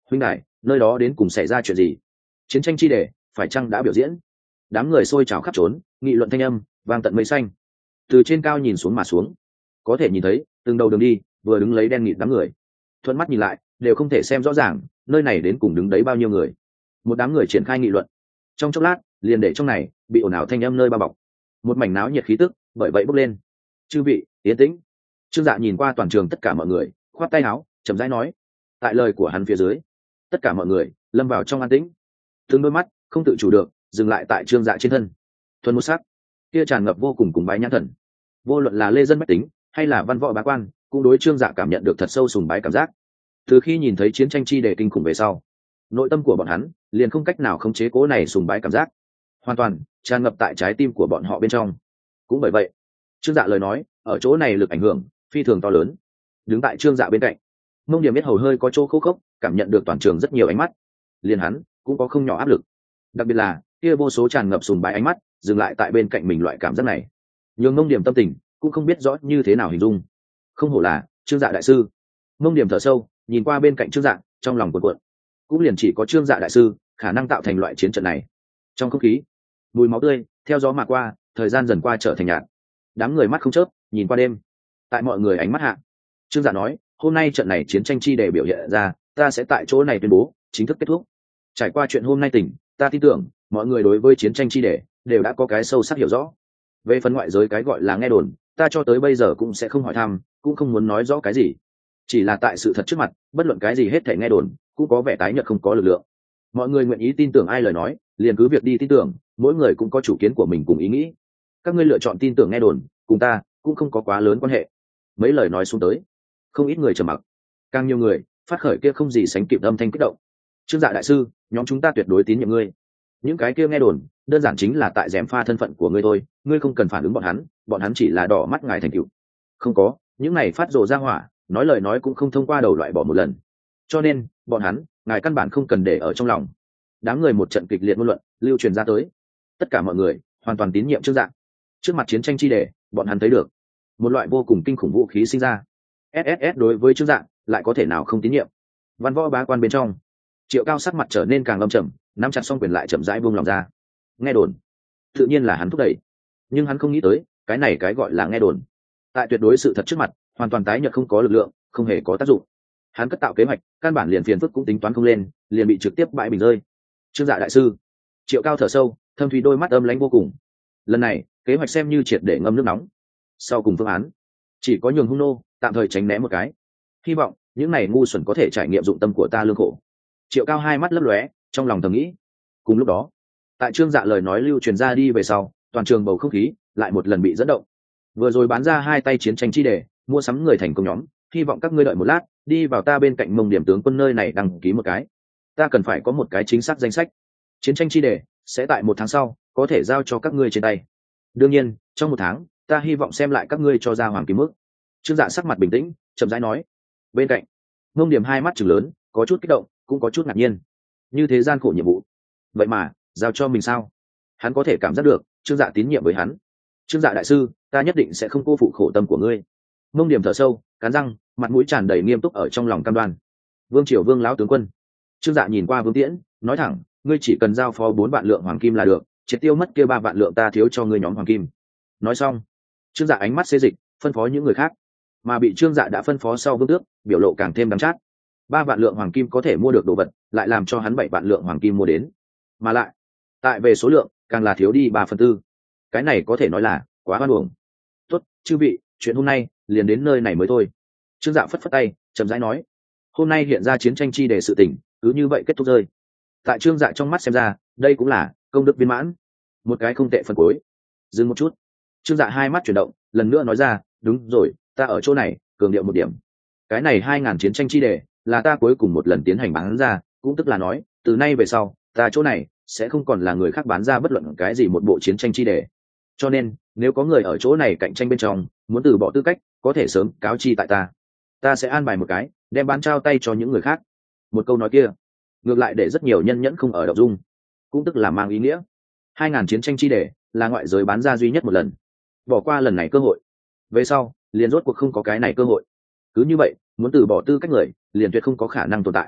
huynh đại, nơi đó đến cùng xảy ra chuyện gì? Chiến tranh chi đề phải chăng đã biểu diễn? Đám người xôi trào khắp trốn, nghị luận thanh âm vang tận mây xanh. Từ trên cao nhìn xuống mà xuống, có thể nhìn thấy từng đầu đường đi vừa đứng lấy đen nghịt đám người. Thuận mắt nhìn lại đều không thể xem rõ ràng nơi này đến cùng đứng đấy bao nhiêu người. Một đám người triển khai nghị luận, trong chốc lát liền để trong này bị ồn ào thanh âm nơi bao bọc, một mảnh náo nhiệt khí tức bởi vậy bốc lên. Chư vị yên tĩnh. Trương Dạ nhìn qua toàn trường tất cả mọi người, khoát tay áo chậm rãi nói. Tại lời của hắn phía dưới, tất cả mọi người lâm vào trong an tĩnh, từng đôi mắt không tự chủ được dừng lại tại Trương Dạ trên thân. Thuần một sắc kia tràn ngập vô cùng cùng bái nhãn thần, vô luận là lê dân bách tính hay là văn võ bá quan cũng đối Trương Dạ cảm nhận được thật sâu sùng bái cảm giác. Từ khi nhìn thấy chiến tranh chi đề kinh khủng về sau, nội tâm của bọn hắn liền không cách nào khống chế cố này sùng bái cảm giác, hoàn toàn tràn ngập tại trái tim của bọn họ bên trong. Cũng bởi vậy, Trương Dạ lời nói ở chỗ này lực ảnh hưởng phi thường to lớn. Đứng tại Trương Dạ bên cạnh, Mông Điểm biết hầu hơi có chỗ khô khốc, cảm nhận được toàn trường rất nhiều ánh mắt, liền hắn cũng có không nhỏ áp lực. Đặc biệt là kia vô số tràn ngập sùng bái ánh mắt dừng lại tại bên cạnh mình, loại cảm giác này nhường Mông Điểm tâm tình cũng không biết rõ như thế nào hình dung. Không hổ là Trương Dạ đại sư. Mông Điểm thở sâu nhìn qua bên cạnh Trương Dạ, trong lòng cuộn cuộn. Cũng liền chỉ có Trương Dạ đại sư khả năng tạo thành loại chiến trận này. Trong không khí, mùi máu tươi theo gió mà qua, thời gian dần qua trở thành nhạt. Đám người mắt không chớp nhìn qua đêm. Tại mọi người ánh mắt hạ, Trương Dạ nói, hôm nay trận này chiến tranh chi đề biểu hiện ra, ta sẽ tại chỗ này tuyên bố chính thức kết thúc. Trải qua chuyện hôm nay tỉnh, ta tin tưởng mọi người đối với chiến tranh chi đề đều đã có cái sâu sắc hiểu rõ. Về phần ngoại giới cái gọi là nghe đồn, ta cho tới bây giờ cũng sẽ không hỏi thăm, cũng không muốn nói rõ cái gì. Chỉ là tại sự thật trước mặt, bất luận cái gì hết thể nghe đồn cũng có vẻ tái nhợt không có lực lượng. Mọi người nguyện ý tin tưởng ai lời nói, liền cứ việc đi tin tưởng, mỗi người cũng có chủ kiến của mình cùng ý nghĩ. Các ngươi lựa chọn tin tưởng nghe đồn, cùng ta cũng không có quá lớn quan hệ. Mấy lời nói xuống tới, không ít người trầm mặc, càng nhiều người phát khởi kia không gì sánh kịp âm thanh kích động. Trương Dạ đại sư, nhóm chúng ta tuyệt đối tín nhiệm ngươi. Những cái kia nghe đồn đơn giản chính là tại gièm pha thân phận của ngươi thôi, ngươi không cần phản ứng bọn hắn chỉ là đỏ mắt ngài thành tựu. Không có, những này phát rồ ra hỏa, nói lời nói cũng không thông qua đầu loại bỏ một lần. Cho nên bọn hắn ngài căn bản không cần để ở trong lòng. Đám người một trận kịch liệt ngôn luận lưu truyền ra tới, tất cả mọi người hoàn toàn tín nhiệm Trương Dạ. Trước mặt chiến tranh chi đề, bọn hắn thấy được một loại vô cùng kinh khủng vũ khí sinh ra. SSS đối với Trương Dạ lại có thể nào không tín nhiệm? Văn võ bá quan bên trong, Triệu Cao sắc mặt trở nên càng âm trầm, nắm chặt song quyền lại chậm rãi buông lòng ra. Nghe đồn, tự nhiên là hắn thúc đẩy, nhưng hắn không nghĩ tới, cái này cái gọi là nghe đồn, tại tuyệt đối sự thật trước mặt, hoàn toàn tái nhợt không có lực lượng, không hề có tác dụng. Hắn cất tạo kế hoạch, căn bản liền phiền phức cũng tính toán không lên, liền bị trực tiếp bãi bình rơi. Trương Dạ đại sư. Triệu Cao thở sâu, thâm thúy đôi mắt âm lãnh vô cùng. Lần này, kế hoạch xem như triệt để ngâm nước nóng. Sau cùng phương án, chỉ có nhường hung nô tạm thời tránh né một cái. Hy vọng những này ngu xuẩn có thể trải nghiệm dụng tâm của ta lương khổ. Triệu Cao hai mắt lấp lóe, trong lòng thầm nghĩ. Cùng lúc đó, tại Trương Dạ lời nói lưu truyền ra đi về sau, toàn trường bầu không khí lại một lần bị dẫn động. Vừa rồi bán ra hai tay chiến tranh chi đề, mua sắm người thành công nhóm, hy vọng các ngươi đợi một lát, đi vào ta bên cạnh Mông Điểm tướng quân nơi này đăng ký một cái. Ta cần phải có một cái chính xác danh sách. Chiến tranh chi đề sẽ tại 1 tháng sau có thể giao cho các ngươi trên tay. Đương nhiên, trong 1 tháng, ta hy vọng xem lại các ngươi cho ra hoàng kim mức. Trương Dạ sắc mặt bình tĩnh, chậm rãi nói. Bên cạnh, Mông Điểm hai mắt trừng lớn, có chút kích động, cũng có chút ngạc nhiên. Như thế gian khổ nhiệm vụ, vậy mà giao cho mình sao? Hắn có thể cảm giác được Trương Dạ tín nhiệm với hắn. Trương Dạ đại sư, ta nhất định sẽ không cô phụ khổ tâm của ngươi. Mông Điểm thở sâu, cắn răng, mặt mũi tràn đầy nghiêm túc ở trong lòng cam đoan. Vương Triều Vương lão tướng quân. Trương Dạ nhìn qua Vương Tiễn, nói thẳng, ngươi chỉ cần giao phó 4 vạn lượng hoàng kim là được, triệt tiêu mất kia 3 vạn lượng ta thiếu cho ngươi nhóm hoàng kim. Nói xong, Trương Dạ ánh mắt xê dịch, phân phó những người khác, mà bị Trương Dạ đã phân phó sau Vương Tước, biểu lộ càng thêm đắng chát. 3 vạn lượng hoàng kim có thể mua được đồ vật, lại làm cho hắn 7 vạn lượng hoàng kim mua đến, mà lại, tại về số lượng, càng là thiếu đi 3/4. Cái này có thể nói là quá hoan uổng. Tốt, chư vị, chuyện hôm nay liền đến nơi này mới thôi. Trương Dạ phất phất tay, chậm rãi nói, hôm nay hiện ra chiến tranh chi đề sự tình, cứ như vậy kết thúc rơi. Tại Trương Dạ trong mắt xem ra, đây cũng là công đức viên mãn, một cái không tệ phần cuối. Dừng một chút, Trương Dạ hai mắt chuyển động, lần nữa nói ra, đúng rồi, ta ở chỗ này cường điệu một điểm, cái này 2000 chiến tranh chi đề là ta cuối cùng một lần tiến hành bán ra, cũng tức là nói, từ nay về sau, ta chỗ này sẽ không còn là người khác bán ra bất luận cái gì một bộ chiến tranh chi đề. Cho nên, nếu có người ở chỗ này cạnh tranh bên trong, muốn từ bỏ tư cách, có thể sớm cáo chi tại ta sẽ an bài một cái, đem bán trao tay cho những người khác. Một câu nói kia, ngược lại để rất nhiều nhân nhẫn không ở động dung, cũng tức là mang ý nghĩa 2000 chiến tranh chi đề là ngoại giới bán ra duy nhất một lần, bỏ qua lần này cơ hội, về sau liền rốt cuộc không có cái này cơ hội. Cứ như vậy, muốn từ bỏ tư cách người liền tuyệt không có khả năng tồn tại.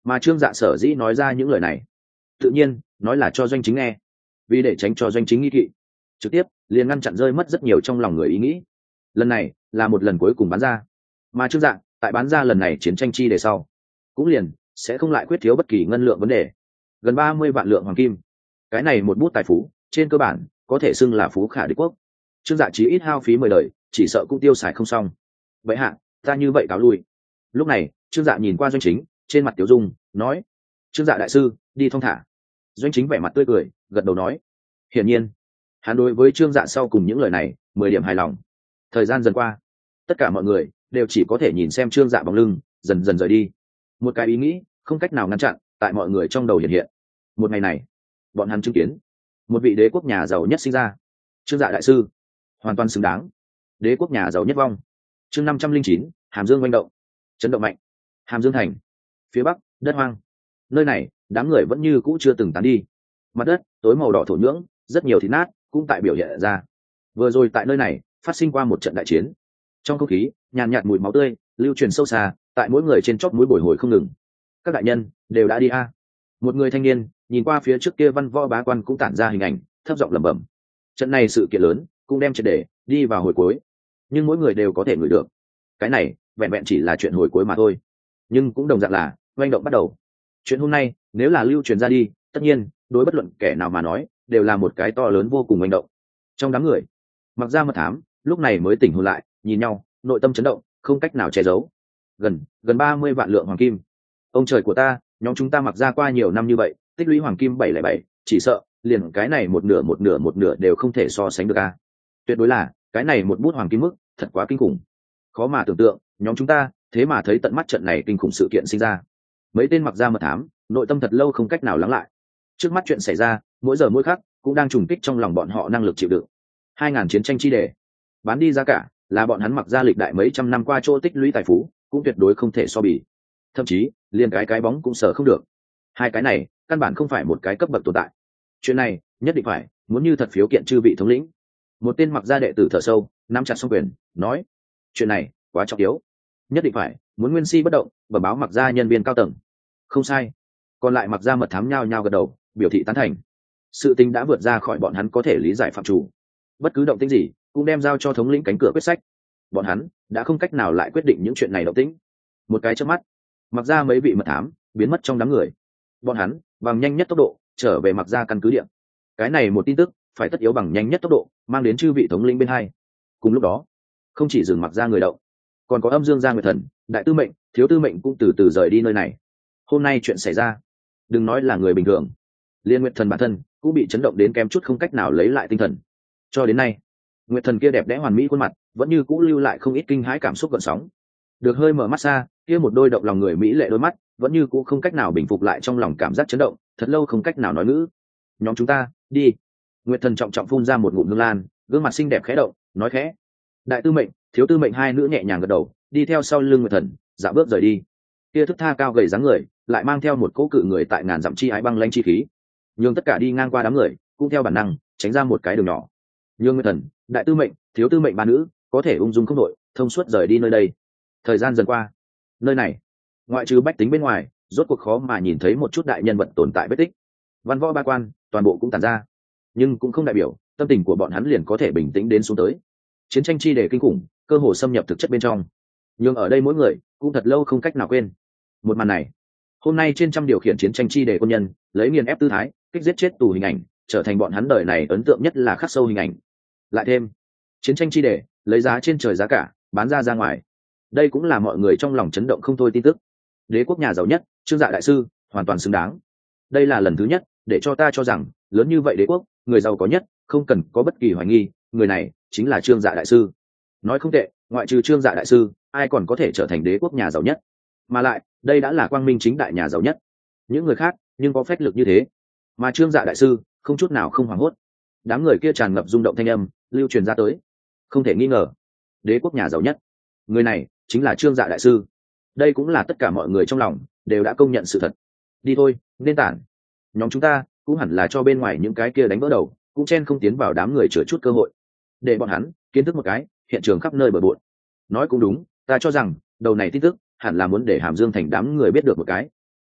Mà Trương Dạ sở dĩ nói ra những lời này, tự nhiên nói là cho Doanh Chính nghe, vì để tránh cho Doanh Chính nghi kỵ, trực tiếp liền ngăn chặn rơi mất rất nhiều trong lòng người ý nghĩ. Lần này là một lần cuối cùng bán ra, mà Trương Dạ tại bán ra lần này chiến tranh chi đề sau, cũng liền sẽ không lại quyết thiếu bất kỳ ngân lượng vấn đề. Gần 30 vạn lượng hoàng kim, cái này một bút tài phú, trên cơ bản có thể xưng là phú khả địch quốc. Trương Dạ chí ít hao phí 10 đời, chỉ sợ cũng tiêu xài không xong. Vậy hạ, ta như vậy cáo lui. Lúc này, Trương Dạ nhìn qua Doanh Chính, trên mặt tiểu dung, nói: Trương Dạ đại sư, đi thong thả. Doanh Chính vẻ mặt tươi cười, gật đầu nói. Hiển nhiên, hắn đối với Trương Dạ sau cùng những lời này 10 điểm hài lòng. Thời gian dần qua, tất cả mọi người đều chỉ có thể nhìn xem Trương Dạ bóng lưng dần dần rời đi. Một cái ý nghĩ không cách nào ngăn chặn tại mọi người trong đầu hiện hiện. Một ngày này, bọn hắn chứng kiến một vị đế quốc nhà giàu nhất sinh ra. Trương Dạ đại sư hoàn toàn xứng đáng. Đế quốc nhà giàu nhất vong. Chương 509, Hàm Dương oanh động. Chấn động mạnh. Hàm Dương thành, phía bắc, đất hoang. Nơi này, đám người vẫn như cũ chưa từng tán đi. Mặt đất tối màu đỏ thổ nhưỡng, rất nhiều thịt nát cũng tại biểu hiện ra. Vừa rồi tại nơi này phát sinh qua một trận đại chiến. Trong không khí nhàn nhạt mùi máu tươi lưu truyền sâu xa, tại mỗi người trên chóp mũi bồi hồi không ngừng. Các đại nhân đều đã đi a. Một người thanh niên nhìn qua phía trước kia văn võ bá quan cũng tản ra hình ảnh, thấp giọng lẩm bẩm. Trận này sự kiện lớn cũng đem triệt để đi vào hồi cuối, nhưng mỗi người đều có thể ngửi được, cái này vẹn vẹn chỉ là chuyện hồi cuối mà thôi, nhưng cũng đồng dạng là manh động bắt đầu. Chuyện hôm nay nếu là lưu truyền ra đi, tất nhiên đối bất luận kẻ nào mà nói đều là một cái to lớn vô cùng manh động. Trong đám người, Mặc Gia Mật Thám lúc này mới tỉnh hồn lại, nhìn nhau, nội tâm chấn động, không cách nào che giấu. Gần 30 vạn lượng hoàng kim. Ông trời của ta, nhóm chúng ta Mặc Gia qua nhiều năm như vậy, tích lũy hoàng kim 707, chỉ sợ liền cái này một nửa đều không thể so sánh được a. Tuyệt đối là cái này một bút hoàng kim mức thật quá kinh khủng, khó mà tưởng tượng nhóm chúng ta thế mà thấy tận mắt trận này kinh khủng sự kiện sinh ra. Mấy tên Mặc Gia Mật Thám nội tâm thật lâu không cách nào lắng lại. Trước mắt chuyện xảy ra mỗi giờ mỗi khắc cũng đang trùng kích trong lòng bọn họ năng lực chịu đựng. 2000 chiến tranh chi đề bán đi giá cả là bọn hắn Mặc Gia lịch đại mấy trăm năm qua chỗ tích lũy tài phú, cũng tuyệt đối không thể so bì, thậm chí liền cái bóng cũng sở không được. Hai cái này căn bản không phải một cái cấp bậc tồn tại. Chuyện này nhất định phải muốn như thật phiếu kiện chư vị thống lĩnh. Một tên Mặc Gia đệ tử thở sâu, nắm chặt song quyền, nói: chuyện này quá trọng yếu, nhất định phải muốn nguyên si bất động, bẩm báo Mặc Gia nhân viên cao tầng. Không sai. Còn lại Mặc Gia Mật Thám nhao nhao gật đầu, biểu thị tán thành. Sự tình đã vượt ra khỏi bọn hắn có thể lý giải phạm chủ, bất cứ động tĩnh gì cũng đem giao cho thống lĩnh cánh cửa quyết sách. Bọn hắn đã không cách nào lại quyết định những chuyện này động tĩnh. Một cái chớp mắt, Mặc Gia mấy vị Mật Thám biến mất trong đám người. Bọn hắn bằng nhanh nhất tốc độ trở về Mặc Gia căn cứ địa. Cái này một tin tức phải tất yếu bằng nhanh nhất tốc độ mang đến chư vị thống lĩnh bên hai. Cùng lúc đó, không chỉ dừng Mặc Gia người động, còn có Âm Dương Gia Nguyệt Thần, đại tư mệnh, thiếu tư mệnh cũng từ từ rời đi nơi này. Hôm nay chuyện xảy ra, đừng nói là người bình thường, liên Nguyệt Thần bản thân cũng bị chấn động đến kém chút không cách nào lấy lại tinh thần. Cho đến nay, Nguyệt Thần kia đẹp đẽ hoàn mỹ khuôn mặt vẫn như cũ lưu lại không ít kinh hãi cảm xúc gợn sóng. Được hơi mở mắt ra, kia một đôi động lòng người mỹ lệ đôi mắt vẫn như cũ không cách nào bình phục lại trong lòng cảm giác chấn động, thật lâu không cách nào nói ngữ. Nhóm chúng ta đi. Nguyệt Thần trọng trọng phun ra một ngụm hương lan, gương mặt xinh đẹp khẽ động, nói khẽ. Đại tư mệnh, thiếu tư mệnh hai nữ nhẹ nhàng gật đầu, đi theo sau lưng Nguyệt Thần, dạo bước rời đi. Kia thức tha cao gầy dáng người lại mang theo một cỗ cự người tại ngàn dặm chi ái băng lãnh chi khí, nhưng tất cả đi ngang qua đám người cũng theo bản năng tránh ra một cái đường nhỏ. Nhưng Nguyệt Thần, đại tư mệnh, thiếu tư mệnh ba nữ có thể ung dung không đội, thông suốt rời đi nơi đây. Thời gian dần qua, nơi này ngoại trừ bách tính bên ngoài, rốt cuộc khó mà nhìn thấy một chút đại nhân vật tồn tại vết tích. Văn võ ba quan toàn bộ cũng tàn ra, nhưng cũng không đại biểu tâm tình của bọn hắn liền có thể bình tĩnh đến xuống tới. Chiến tranh chi đề kinh khủng cơ hồ xâm nhập thực chất bên trong, nhưng ở đây mỗi người cũng thật lâu không cách nào quên một màn này. Hôm nay trên trăm điều khiển chiến tranh chi đề quân nhân lấy nghiền ép tư thái kích giết chết tù hình ảnh trở thành bọn hắn đời này ấn tượng nhất là khắc sâu hình ảnh. Lại thêm chiến tranh chi đề lấy giá trên trời giá cả bán ra ngoài, đây cũng là mọi người trong lòng chấn động không thôi tin tức. Đế quốc nhà giàu nhất Trương Dạ đại sư hoàn toàn xứng đáng. Đây là lần thứ nhất để cho ta cho rằng lớn như vậy đế quốc người giàu có nhất không cần có bất kỳ hoài nghi, người này chính là Trương Dạ đại sư. Nói không tệ, ngoại trừ Trương Dạ đại sư ai còn có thể trở thành đế quốc nhà giàu nhất, mà lại đây đã là quang minh chính đại nhà giàu nhất. Những người khác nhưng có phách lực như thế, mà Trương Dạ đại sư không chút nào không hoảng hốt. Đám người kia tràn ngập rung động thanh âm lưu truyền ra tới. Không thể nghi ngờ, đế quốc nhà giàu nhất, người này chính là Trương Dạ đại sư. Đây cũng là tất cả mọi người trong lòng đều đã công nhận sự thật. Đi thôi, nên tản. Nhóm chúng ta cũng hẳn là cho bên ngoài những cái kia đánh vỡ đầu cũng chen không tiến vào đám người chừa chút cơ hội, để bọn hắn kiến thức một cái hiện trường khắp nơi bừa bộn. Nói cũng đúng, ta cho rằng đầu này tin tức hẳn là muốn để Hàm Dương thành đám người biết được một cái.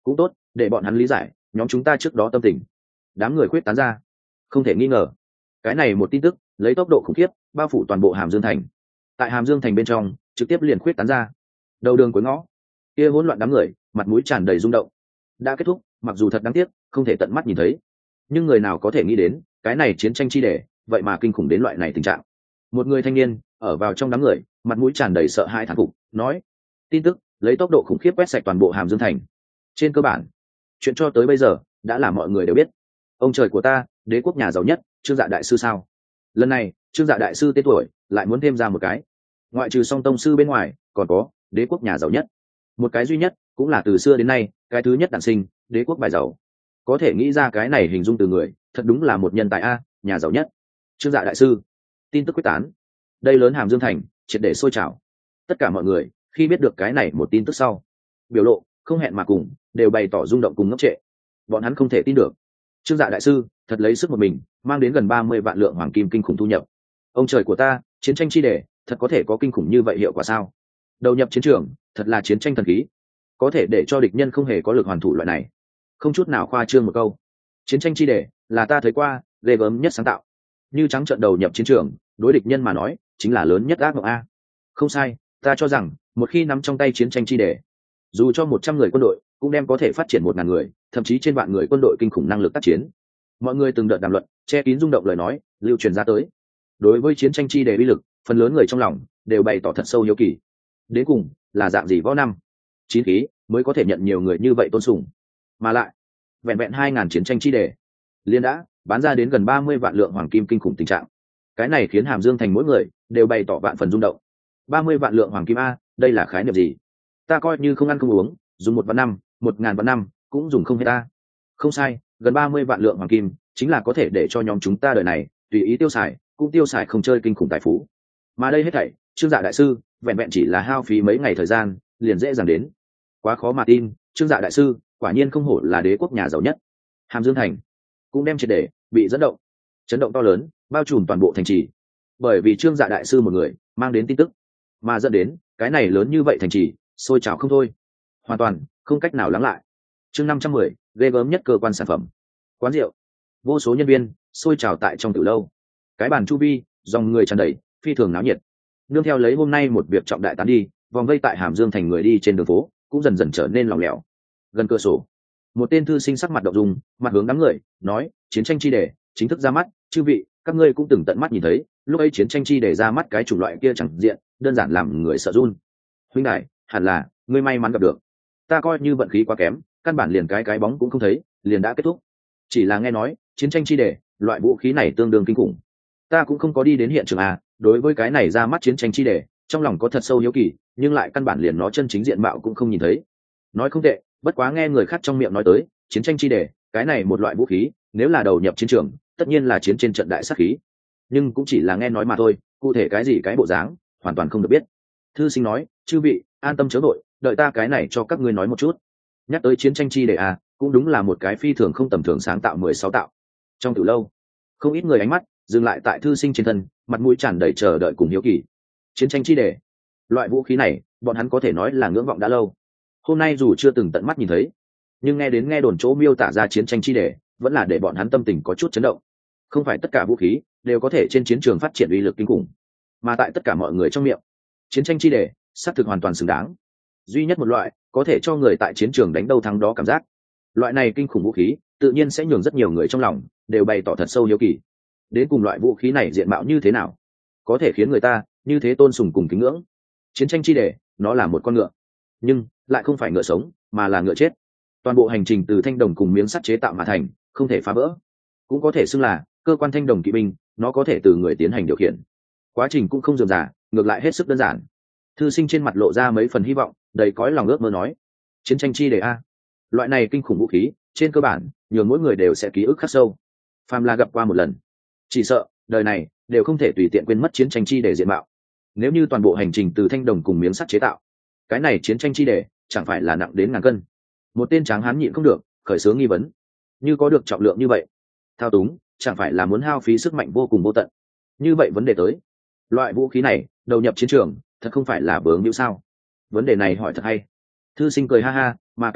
cũng tốt, để bọn hắn lý giải nhóm chúng ta trước đó tâm tình. Đám người khuyết tán ra, không thể nghi ngờ cái này một tin tức lấy tốc độ khủng khiếp bao phủ toàn bộ Hàm Dương thành. Tại Hàm Dương thành bên trong trực tiếp liền khuyết tán ra đầu đường cuối ngõ, kia hỗn loạn đám người mặt mũi tràn đầy rung động. Đã kết thúc, mặc dù thật đáng tiếc không thể tận mắt nhìn thấy, nhưng người nào có thể nghĩ đến cái này chiến tranh chi đề vậy mà kinh khủng đến loại này tình trạng. Một người thanh niên ở vào trong đám người, mặt mũi tràn đầy sợ hãi thán phục, nói: tin tức lấy tốc độ khủng khiếp quét sạch toàn bộ Hàm Dương thành. Trên cơ bản chuyện cho tới bây giờ đã là mọi người đều biết. Ông trời của ta, đế quốc nhà giàu nhất Trương Dạ đại sư sao? Lần này Trương Dạ đại sư tên tuổi lại muốn thêm ra một cái, ngoại trừ song tông sư bên ngoài còn có đế quốc nhà giàu nhất, một cái duy nhất, cũng là từ xưa đến nay cái thứ nhất đản sinh đế quốc bài giàu. Có thể nghĩ ra cái này hình dung từ người, thật đúng là một nhân tài a, nhà giàu nhất Trương Dạ đại sư. Tin tức quyết tán, đây lớn Hàm Dương thành triệt để sôi trào. Tất cả mọi người khi biết được cái này một tin tức sau, biểu lộ không hẹn mà cùng đều bày tỏ rung động cùng ngốc trệ. Bọn hắn không thể tin được Trương Dạ đại sư thật lấy sức một mình mang đến gần 30 vạn lượng hoàng kim kinh khủng thu nhập. Ông trời của ta, chiến tranh chi đề thật có thể có kinh khủng như vậy hiệu quả sao? Đầu nhập chiến trường thật là chiến tranh thần khí, có thể để cho địch nhân không hề có lực hoàn thủ loại này. Không chút nào khoa trương một câu, chiến tranh chi đề là ta thấy qua ghê gớm nhất sáng tạo. Như trắng trợn đầu nhập chiến trường, đối địch nhân mà nói chính là lớn nhất ác mộng a. Không sai, ta cho rằng một khi nắm trong tay chiến tranh chi đề, dù cho 100 người quân đội cũng đem có thể phát triển 1000 người, thậm chí trên vạn người quân đội kinh khủng năng lực tác chiến. Mọi người từng đợt đàm luận, che kín rung động lời nói lưu truyền ra tới. Đối với chiến tranh chi đề uy lực, phần lớn người trong lòng đều bày tỏ thật sâu hiếu kỳ. Đến cùng là dạng gì võ năm chín khí mới có thể nhận nhiều người như vậy tôn sùng, mà lại vẹn vẹn 2000 chiến tranh chi đề liên đã bán ra đến gần 30 vạn lượng hoàng kim kinh khủng tình trạng. Cái này khiến Hàm Dương thành mỗi người đều bày tỏ vạn phần rung động. 30 vạn lượng hoàng kim a, đây là khái niệm gì? Ta coi như không ăn không uống, dùng 1 vạn năm, 1000 vạn năm cũng dùng không hết ta. Không sai, gần 30 vạn lượng hoàng kim chính là có thể để cho nhóm chúng ta đời này tùy ý tiêu xài, cũng tiêu xài không chơi kinh khủng tài phú. Mà đây hết thảy, Trương Dạ đại sư vẹn vẹn chỉ là hao phí mấy ngày thời gian liền dễ dàng đến. Quá khó mà tin, Trương Dạ đại sư quả nhiên không hổ là đế quốc nhà giàu nhất. Hàm Dương thành cũng đem triệt để bị dẫn động, chấn động to lớn bao trùm toàn bộ thành trì. Bởi vì Trương Dạ đại sư một người mang đến tin tức, mà dẫn đến cái này lớn như vậy thành trì sôi trào không thôi, hoàn toàn không cách nào lắng lại. Chương 510, ghê gớm nhất cơ quan sản phẩm. Quán rượu, vô số nhân viên sôi trào tại trong tiểu lâu, cái bàn chu vi dòng người tràn đầy, phi thường náo nhiệt. Nương theo lấy hôm nay một việc trọng đại tán đi, vòng vây tại Hàm Dương thành người đi trên đường phố cũng dần dần trở nên lỏng lẻo. Gần cửa sổ, một tên thư sinh sắc mặt động dung, mặt hướng đám người nói: chiến tranh chi đề chính thức ra mắt, chư vị, các ngươi cũng từng tận mắt nhìn thấy, lúc ấy chiến tranh chi đề ra mắt cái chủng loại kia chẳng diện, đơn giản làm người sợ run. Huynh đại, hẳn là ngươi may mắn gặp được, ta coi như vận khí quá kém, căn bản liền cái bóng cũng không thấy, liền đã kết thúc. Chỉ là nghe nói chiến tranh chi đề loại vũ khí này tương đương kinh khủng, ta cũng không có đi đến hiện trường à. Đối với cái này ra mắt chiến tranh chi đề, trong lòng có thật sâu hiếu kỳ, nhưng lại căn bản liền nó chân chính diện mạo cũng không nhìn thấy. Nói không tệ, bất quá nghe người khác trong miệng nói tới chiến tranh chi đề, cái này một loại vũ khí nếu là đầu nhập chiến trường tất nhiên là chiến trên trận đại sát khí, nhưng cũng chỉ là nghe nói mà thôi, cụ thể cái gì cái bộ dáng hoàn toàn không được biết. Thư sinh nói: chư vị an tâm chớ vội, đợi ta cái này cho các ngươi nói một chút. Nhắc tới chiến tranh chi đề à, cũng đúng là một cái phi thường không tầm thường sáng tạo 16 tạo. Trong từ lâu, không ít người ánh mắt dừng lại tại thư sinh trên thân, mặt mũi tràn đầy chờ đợi cùng hiếu kỳ. Chiến tranh chi đề, loại vũ khí này bọn hắn có thể nói là ngưỡng vọng đã lâu. Hôm nay dù chưa từng tận mắt nhìn thấy, nhưng nghe đồn chỗ miêu tả ra chiến tranh chi đề vẫn là để bọn hắn tâm tình có chút chấn động. Không phải tất cả vũ khí đều có thể trên chiến trường phát triển uy lực kinh khủng, mà tại tất cả mọi người trong miệng, chiến tranh chi đề xác thực hoàn toàn xứng đáng. Duy nhất một loại có thể cho người tại chiến trường đánh đâu thắng đó cảm giác. Loại này kinh khủng vũ khí tự nhiên sẽ nhường rất nhiều người trong lòng đều bày tỏ thật sâu hiếu kỳ. Đến cùng loại vũ khí này diện mạo như thế nào, có thể khiến người ta như thế tôn sùng cùng kính ngưỡng. Chiến tranh chi đề, nó là một con ngựa, nhưng lại không phải ngựa sống, mà là ngựa chết. Toàn bộ hành trình từ thanh đồng cùng miếng sắt chế tạo mà thành, không thể phá vỡ. Cũng có thể xưng là cơ quan thanh đồng kỵ binh, nó có thể từ người tiến hành điều khiển. Quá trình cũng không rườm rà, ngược lại hết sức đơn giản. Thư sinh trên mặt lộ ra mấy phần hy vọng, đầy cõi lòng ước mơ nói: chiến tranh chi đề a, loại này kinh khủng vũ khí, trên cơ bản nhường mỗi người đều sẽ ký ức khắc sâu. Phàm là gặp qua một lần, chỉ sợ đời này đều không thể tùy tiện quên mất chiến tranh chi đề diện mạo. Nếu như toàn bộ hành trình từ thanh đồng cùng miếng sắt chế tạo, cái này chiến tranh chi đề chẳng phải là nặng đến ngàn cân. Một tên tráng hán nhịn không được khởi xướng nghi vấn: như có được trọng lượng như vậy, thao túng chẳng phải là muốn hao phí sức mạnh vô cùng vô tận? Như vậy vấn đề tới, loại vũ khí này đầu nhập chiến trường thật không phải là bướng hữu sao? Vấn đề này hỏi thật hay. Thư sinh cười ha ha, mà cái này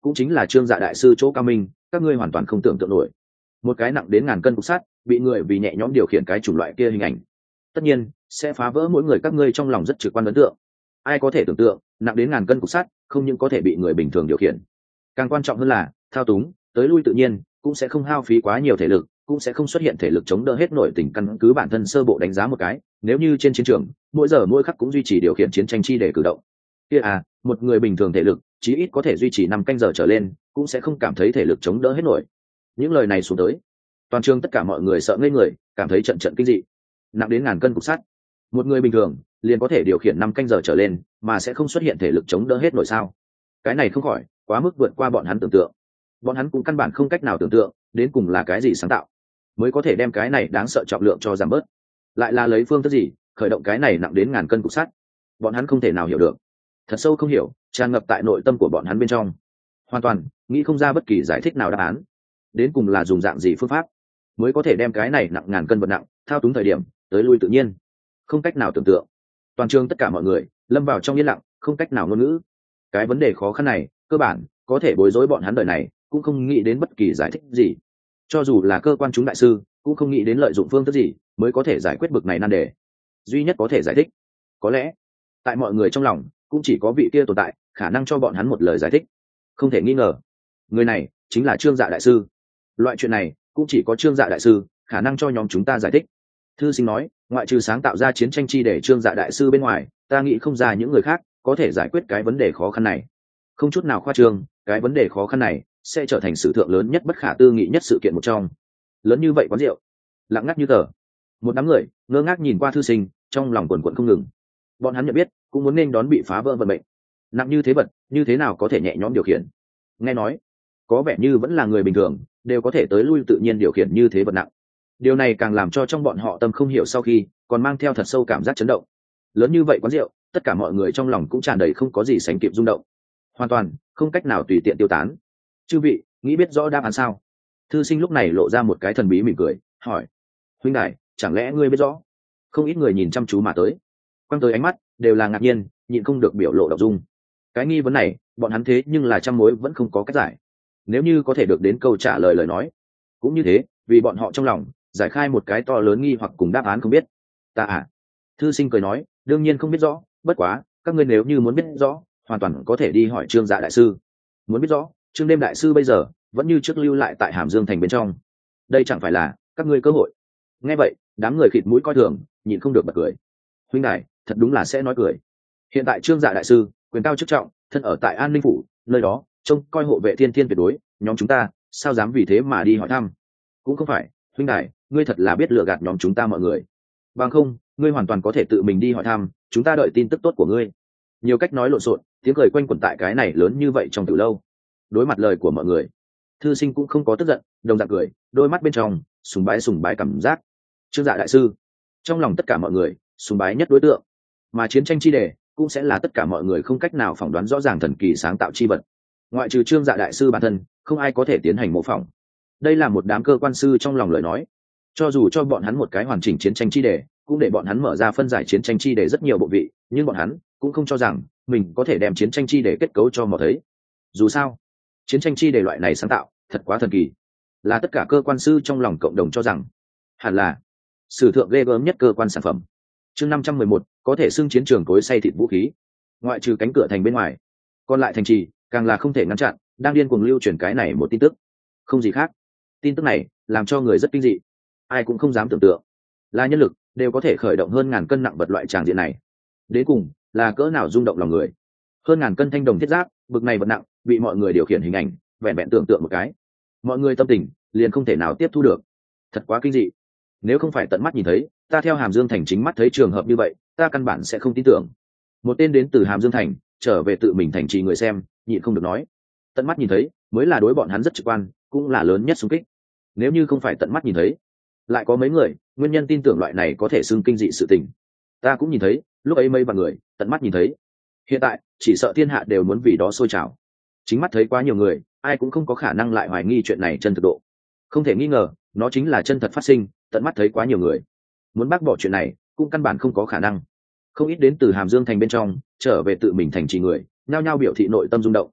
cũng chính là trương dạ đại sư chỗ cao minh, các ngươi hoàn toàn không tưởng tượng nổi. Một cái nặng đến ngàn cân cục sắt bị người vì nhẹ nhõm điều khiển cái chủng loại kia hình ảnh, tất nhiên sẽ phá vỡ mỗi người các ngươi trong lòng rất trực quan ấn tượng. Ai có thể tưởng tượng nặng đến ngàn cân cục sắt không những có thể bị người bình thường điều khiển, càng quan trọng hơn là thao túng tới lui tự nhiên, cũng sẽ không hao phí quá nhiều thể lực, cũng sẽ không xuất hiện thể lực chống đỡ hết nổi tình. Căn cứ bản thân sơ bộ đánh giá một cái, nếu như trên chiến trường mỗi giờ mỗi khắc cũng duy trì điều khiển chiến tranh chi để cử động kia một người bình thường thể lực chí ít có thể duy trì 5 canh giờ trở lên, cũng sẽ không cảm thấy thể lực chống đỡ hết nổi. Những lời này xuống tới, toàn trường tất cả mọi người sợ ngây người, cảm thấy trận trận kinh dị. Nặng đến ngàn cân cục sắt, một người bình thường liền có thể điều khiển 5 canh giờ trở lên mà sẽ không xuất hiện thể lực chống đỡ hết nổi sao? Cái này không khỏi quá mức vượt qua bọn hắn tưởng tượng. Bọn hắn cũng căn bản không cách nào tưởng tượng đến cùng là cái gì sáng tạo mới có thể đem cái này đáng sợ trọng lượng cho giảm bớt, lại là lấy phương thức gì khởi động cái này nặng đến ngàn cân cục sắt. Bọn hắn không thể nào hiểu được, thật sâu không hiểu tràn ngập tại nội tâm của bọn hắn bên trong, hoàn toàn nghĩ không ra bất kỳ giải thích nào đáp án. Đến cùng là dùng dạng gì phương pháp mới có thể đem cái này nặng ngàn cân vật nặng thao túng thời điểm tới lui tự nhiên, không cách nào tưởng tượng. Toàn trường tất cả mọi người lâm vào trong yên lặng, không cách nào ngôn ngữ. Cái vấn đề khó khăn này cơ bản có thể bối rối bọn hắn đời này cũng không nghĩ đến bất kỳ giải thích gì, cho dù là cơ quan chúng đại sư cũng không nghĩ đến lợi dụng phương thức gì mới có thể giải quyết bực này nan đề. Duy nhất có thể giải thích, có lẽ tại mọi người trong lòng cũng chỉ có vị kia tồn tại khả năng cho bọn hắn một lời giải thích. Không thể nghi ngờ, người này chính là trương dạ đại sư. Loại chuyện này cũng chỉ có trương dạ đại sư khả năng cho nhóm chúng ta giải thích. Thư sinh nói, ngoại trừ sáng tạo ra chiến tranh chi để trương dạ đại sư bên ngoài, ta nghĩ không ra những người khác có thể giải quyết cái vấn đề khó khăn này. Không chút nào khoa trương, cái vấn đề khó khăn này sẽ trở thành sử thượng lớn nhất bất khả tư nghị nhất sự kiện một trong. Lớn như vậy quán rượu lặng ngắt như tờ, một đám người ngơ ngác nhìn qua thư sinh, trong lòng quần quận không ngừng. Bọn hắn nhận biết cũng muốn nên đón bị phá vỡ vận mệnh. Nặng như thế vật như thế nào có thể nhẹ nhõm điều khiển? Nghe nói có vẻ như vẫn là người bình thường đều có thể tới lui tự nhiên điều khiển như thế vật nặng. Điều này càng làm cho trong bọn họ tâm không hiểu, sau khi còn mang theo thật sâu cảm giác chấn động. Lớn như vậy quán rượu, tất cả mọi người trong lòng cũng tràn đầy không có gì sánh kịp rung động, hoàn toàn không cách nào tùy tiện tiêu tán. Chư vị nghĩ biết rõ đáp án sao? Thư sinh lúc này lộ ra một cái thần bí mỉm cười, hỏi: huynh đại, chẳng lẽ ngươi biết rõ? Không ít người nhìn chăm chú mà tới, quăng tới ánh mắt đều là ngạc nhiên, nhịn không được biểu lộ đ dung. Cái nghi vấn này bọn hắn thế nhưng là trăm mối vẫn không có cách giải. Nếu như có thể được đến câu trả lời lời nói, cũng như thế, vì bọn họ trong lòng giải khai một cái to lớn nghi hoặc cùng đáp án không biết. Ta thư sinh cười nói, đương nhiên không biết rõ, bất quá các ngươi nếu như muốn biết rõ, hoàn toàn có thể đi hỏi trương dạ đại sư. Muốn biết rõ, trương đêm đại sư bây giờ vẫn như trước lưu lại tại Hàm Dương thành bên trong, đây chẳng phải là các ngươi cơ hội. Nghe vậy, đám người khịt mũi coi thường, nhịn không được bật cười. Huynh đài thật đúng là sẽ nói cười. Hiện tại trương dạ đại sư quyền cao chức trọng, thân ở tại An Ninh phủ, nơi đó trông coi hộ vệ thiên thiên tuyệt đối, nhóm chúng ta sao dám vì thế mà đi hỏi thăm? Cũng không phải, huynh đài, ngươi thật là biết lừa gạt nhóm chúng ta mọi người. Bằng không, ngươi hoàn toàn có thể tự mình đi hỏi thăm, chúng ta đợi tin tức tốt của ngươi. Nhiều cách nói lộn xộn, tiếng cười quanh quẩn tại cái này lớn như vậy trong từ lâu. Đối mặt lời của mọi người, thư sinh cũng không có tức giận, đồng dạng cười, đôi mắt bên trong sùng bái cảm giác. Trương dạ đại sư, trong lòng tất cả mọi người sùng bái nhất đối tượng, mà chiến tranh chi đề cũng sẽ là tất cả mọi người không cách nào phỏng đoán rõ ràng thần kỳ sáng tạo chi vật. Ngoại trừ trương dạ đại sư bản thân, không ai có thể tiến hành mô phỏng. Đây là một đám cơ quan sư trong lòng lời nói. Cho dù cho bọn hắn một cái hoàn chỉnh chiến tranh chi đề, cũng để bọn hắn mở ra phân giải chiến tranh chi đề rất nhiều bộ vị, nhưng bọn hắn cũng không cho rằng mình có thể đem chiến tranh chi đề kết cấu cho mò thấy. Dù sao, chiến tranh chi đề loại này sáng tạo thật quá thần kỳ, là tất cả cơ quan sư trong lòng cộng đồng cho rằng hẳn là sử thượng ghê gớm nhất cơ quan sản phẩm. Chương 511, có thể xưng chiến trường cối xay thịt vũ khí. Ngoại trừ cánh cửa thành bên ngoài, còn lại thành trì càng là không thể ngăn chặn, đang điên cuồng lưu truyền cái này một tin tức. Không gì khác, tin tức này làm cho người rất kinh dị, ai cũng không dám tưởng tượng là nhân lực đều có thể khởi động hơn ngàn cân nặng vật loại tràng diện này. Đến cùng là cỡ nào rung động lòng người. Hơn ngàn cân thanh đồng thiết giáp, bực này vật nặng bị mọi người điều khiển hình ảnh, vẹn vẹn tưởng tượng một cái, mọi người tâm tình liền không thể nào tiếp thu được. Thật quá kinh dị. Nếu không phải tận mắt nhìn thấy, ta theo Hàm Dương thành chính mắt thấy trường hợp như vậy, ta căn bản sẽ không tin tưởng. Một tên đến từ Hàm Dương thành trở về tự mình thành trì người xem nhịn không được nói, tận mắt nhìn thấy mới là đối bọn hắn rất trực quan, cũng là lớn nhất xung kích. Nếu như không phải tận mắt nhìn thấy, lại có mấy người nguyên nhân tin tưởng loại này có thể xưng kinh dị sự tình. Ta cũng nhìn thấy, lúc ấy mấy vạn người tận mắt nhìn thấy, hiện tại chỉ sợ thiên hạ đều muốn vì đó sôi trào. Chính mắt thấy quá nhiều người, ai cũng không có khả năng lại hoài nghi chuyện này chân thực độ. Không thể nghi ngờ, nó chính là chân thật phát sinh, tận mắt thấy quá nhiều người, muốn bác bỏ chuyện này cũng căn bản không có khả năng. Không ít đến từ Hàm Dương thành bên trong trở về tự mình thành trì người, nhao nhao biểu thị nội tâm rung động.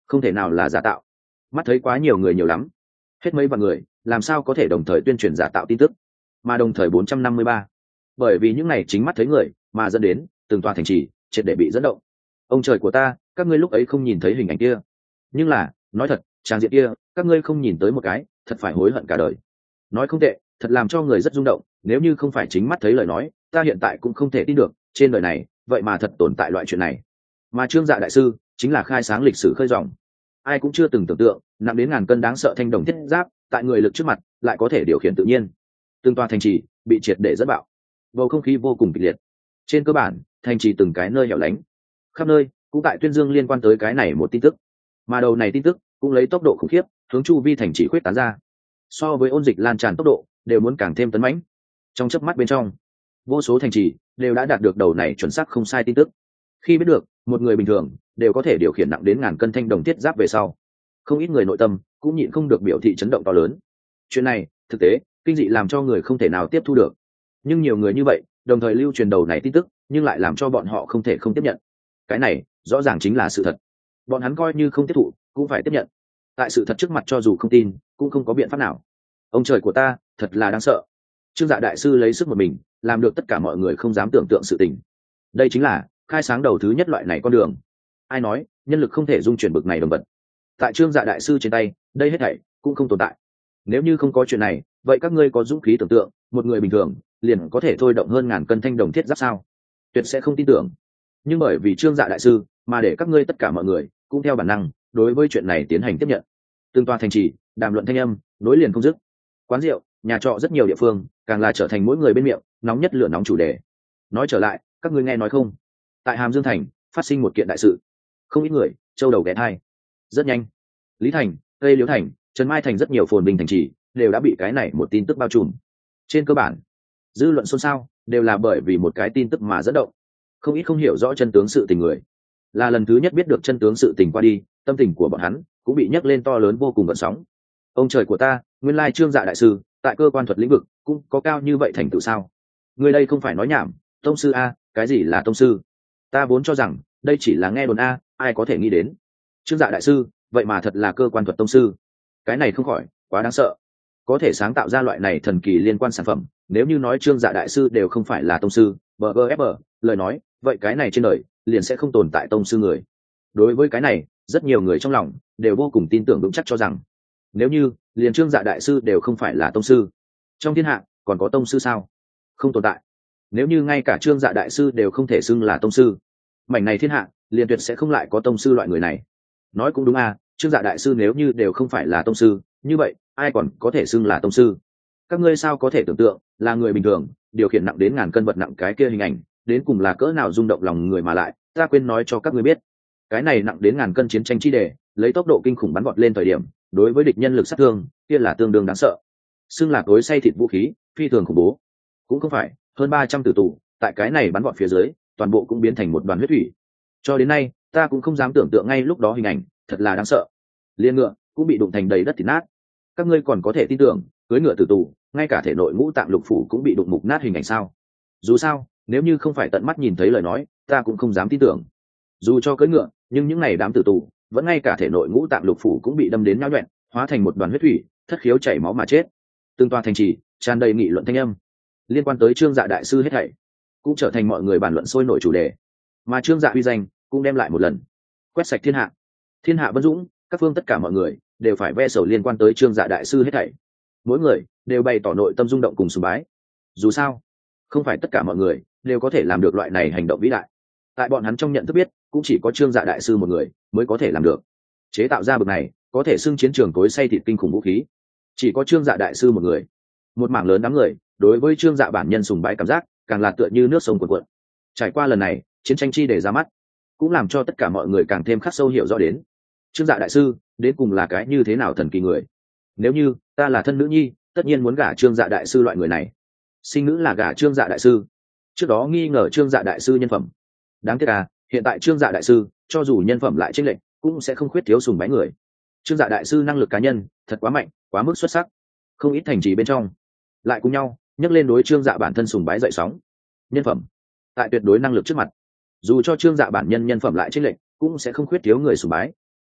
không thể nào là giả tạo. Mắt thấy quá nhiều người nhiều lắm, hết mấy vạn người làm sao có thể đồng thời tuyên truyền giả tạo tin tức, mà đồng thời 453, bởi vì những này chính mắt thấy người mà dẫn đến từng tòa thành trì triệt để bị dẫn động. Ông trời của ta, các ngươi lúc ấy không nhìn thấy hình ảnh kia, nhưng là nói thật, trang diện kia các ngươi không nhìn tới một cái, thật phải hối hận cả đời. Nói không tệ, thật làm cho người rất rung động, nếu như không phải chính mắt thấy lời nói, ta hiện tại cũng không thể tin được trên đời này vậy mà thật tồn tại loại chuyện này. Mà Trương Dạ đại sư chính là khai sáng lịch sử khơi dòng, ai cũng chưa từng tưởng tượng nặng đến ngàn cân đáng sợ thanh đồng thiết giáp tại người lực trước mặt lại có thể điều khiển tự nhiên. Từng tòa thành trì bị triệt để dẫn bạo, bầu không khí vô cùng kịch liệt. Trên cơ bản thành trì từng cái nơi hẻo lánh khắp nơi cũng tại tuyên dương liên quan tới cái này một tin tức, mà đầu này tin tức cũng lấy tốc độ khủng khiếp hướng chu vi thành trì khuyết tán ra, so với ôn dịch lan tràn tốc độ đều muốn càng thêm tấn mãnh. Trong chớp mắt bên trong, vô số thành trì đều đã đạt được đầu này chuẩn xác không sai tin tức. Khi biết được một người bình thường đều có thể điều khiển nặng đến ngàn cân thanh đồng thiết giáp về sau, không ít người nội tâm cũng nhịn không được biểu thị chấn động to lớn. Chuyện này thực tế kinh dị làm cho người không thể nào tiếp thu được, nhưng nhiều người như vậy đồng thời lưu truyền đầu này tin tức, nhưng lại làm cho bọn họ không thể không tiếp nhận. Cái này rõ ràng chính là sự thật, bọn hắn coi như không tiếp thụ cũng phải tiếp nhận. Tại sự thật trước mặt, cho dù không tin cũng không có biện pháp nào. Ông trời của ta, thật là đáng sợ. Trương Dạ đại sư lấy sức một mình làm được tất cả mọi người không dám tưởng tượng sự tình. Đây chính là khai sáng đầu thứ nhất loại này con đường. Ai nói nhân lực không thể dung chuyển bực này đồng vật? Tại Trương Dạ đại sư trên tay, đây hết thảy cũng không tồn tại. Nếu như không có chuyện này, vậy các ngươi có dũng khí tưởng tượng một người bình thường liền có thể thôi động hơn ngàn cân thanh đồng thiết giáp sao? Tuyệt sẽ không tin tưởng. Nhưng bởi vì Trương Dạ đại sư mà để các ngươi tất cả mọi người cũng theo bản năng đối với chuyện này tiến hành tiếp nhận. Từng tòa thành trì đàm luận thanh âm nối liền không dứt, quán rượu, nhà trọ, rất nhiều địa phương càng là trở thành mỗi người bên miệng nóng nhất lửa nóng chủ đề. Nói trở lại, các ngươi nghe nói không, tại Hàm Dương thành phát sinh một kiện đại sự, không ít người châu đầu ghé thai. Rất nhanh, Lý thành, Tây Liễu thành, Trần Mai thành rất nhiều phồn bình thành trì đều đã bị cái này một tin tức bao trùm. Trên cơ bản, dư luận xôn xao đều là bởi vì một cái tin tức mà dẫn động. Không ít không hiểu rõ chân tướng sự tình người, là lần thứ nhất biết được chân tướng sự tình qua đi, tâm tình của bọn hắn cũng bị nhấc lên to lớn vô cùng gợn sóng. Ông trời của ta, nguyên lai Trương Dạ đại sư tại cơ quan thuật lĩnh vực cũng có cao như vậy thành tựu sao? Người đây không phải nói nhảm, tông sư a, cái gì là tông sư? Ta vốn cho rằng đây chỉ là nghe đồn a, ai có thể nghĩ đến Trương Dạ đại sư vậy mà thật là cơ quan thuật tông sư. Cái này không khỏi quá đáng sợ, có thể sáng tạo ra loại này thần kỳ liên quan sản phẩm. Nếu như nói Trương Dạ đại sư đều không phải là tông sư bgfb lời nói, vậy cái này trên đời liền sẽ không tồn tại tông sư người. Đối với cái này, rất nhiều người trong lòng đều vô cùng tin tưởng vững chắc, cho rằng nếu như liền Trương Dạ đại sư đều không phải là tông sư, trong thiên hạ còn có tông sư sao? Không tồn tại. Nếu như ngay cả Trương Dạ đại sư đều không thể xưng là tông sư, mảnh này thiên hạ liền tuyệt sẽ không lại có tông sư loại người này. Nói cũng đúng à, Trương Dạ đại sư nếu như đều không phải là tông sư, như vậy ai còn có thể xưng là tông sư? Các ngươi sao có thể tưởng tượng là người bình thường điều khiển nặng đến ngàn cân vật nặng cái kia hình ảnh đến cùng là cỡ nào rung động lòng người. Mà lại ta quên nói cho các ngươi biết, cái này nặng đến ngàn cân chiến tranh chi đề lấy tốc độ kinh khủng bắn vọt lên thời điểm, đối với địch nhân lực sát thương kia là tương đương đáng sợ. Xưng là tối say thịt vũ khí phi thường khủng bố. Cũng không phải, hơn 300 tử tù tại cái này bắn vọt phía dưới toàn bộ cũng biến thành một đoàn huyết thủy. Cho đến nay ta cũng không dám tưởng tượng ngay lúc đó hình ảnh, thật là đáng sợ. Liên ngựa cũng bị đụng thành đầy đất thịt nát. Các ngươi còn có thể tin tưởng cưỡi ngựa tử tù ngay cả thể nội ngũ tạng lục phủ cũng bị đụng mục nát hình ảnh sao? Dù sao, nếu như không phải tận mắt nhìn thấy lời nói, ta cũng không dám tin tưởng. Dù cho cưỡi ngựa, nhưng những ngày đám tử tù vẫn ngay cả thể nội ngũ tạng lục phủ cũng bị đâm đến nhão nhoẹn, hóa thành một đoàn huyết thủy, thất khiếu chảy máu mà chết. Từng tòa thành trì tràn đầy nghị luận thanh âm liên quan tới Trương Dạ đại sư, hết thảy cũng trở thành mọi người bàn luận sôi nổi chủ đề. Mà Trương Dạ uy danh cũng đem lại một lần quét sạch thiên hạ. Thiên hạ vân dũng, các phương tất cả mọi người đều phải ve sầu liên quan tới Trương Dạ đại sư hết thảy. Mỗi người đều bày tỏ nội tâm rung động cùng sùng bái. Dù sao, không phải tất cả mọi người đều có thể làm được loại này hành động vĩ đại. Tại bọn hắn trong nhận thức biết, cũng chỉ có Trương Dạ đại sư một người mới có thể làm được. Chế tạo ra bực này có thể xưng chiến trường cối xay thịt kinh khủng vũ khí, chỉ có Trương Dạ đại sư một người. Một mảng lớn đám người đối với Trương Dạ bản nhân sùng bái cảm giác càng là tựa như nước sông cuồn cuộn. Trải qua lần này chiến tranh chi để ra mắt, cũng làm cho tất cả mọi người càng thêm khắc sâu hiểu rõ đến Trương Dạ đại sư đến cùng là cái như thế nào thần kỳ người. Nếu như ta là thân nữ nhi, tất nhiên muốn gả Trương Dạ đại sư loại người này. Sinh nữ là gả Trương Dạ đại sư. Trước đó nghi ngờ Trương Dạ đại sư nhân phẩm, đáng tiếc à, hiện tại Trương Dạ đại sư cho dù nhân phẩm lại chênh lệch, cũng sẽ không khuyết thiếu sùng bái người. Trương Dạ đại sư năng lực cá nhân thật quá mạnh, quá mức xuất sắc. Không ít thành trì bên trong lại cùng nhau nhắc lên đối Trương Dạ bản thân sùng bái dậy sóng. Nhân phẩm tại tuyệt đối năng lực trước mặt, dù cho Trương Dạ bản nhân nhân phẩm lại chênh lệch, cũng sẽ không khuyết thiếu người sùng bái.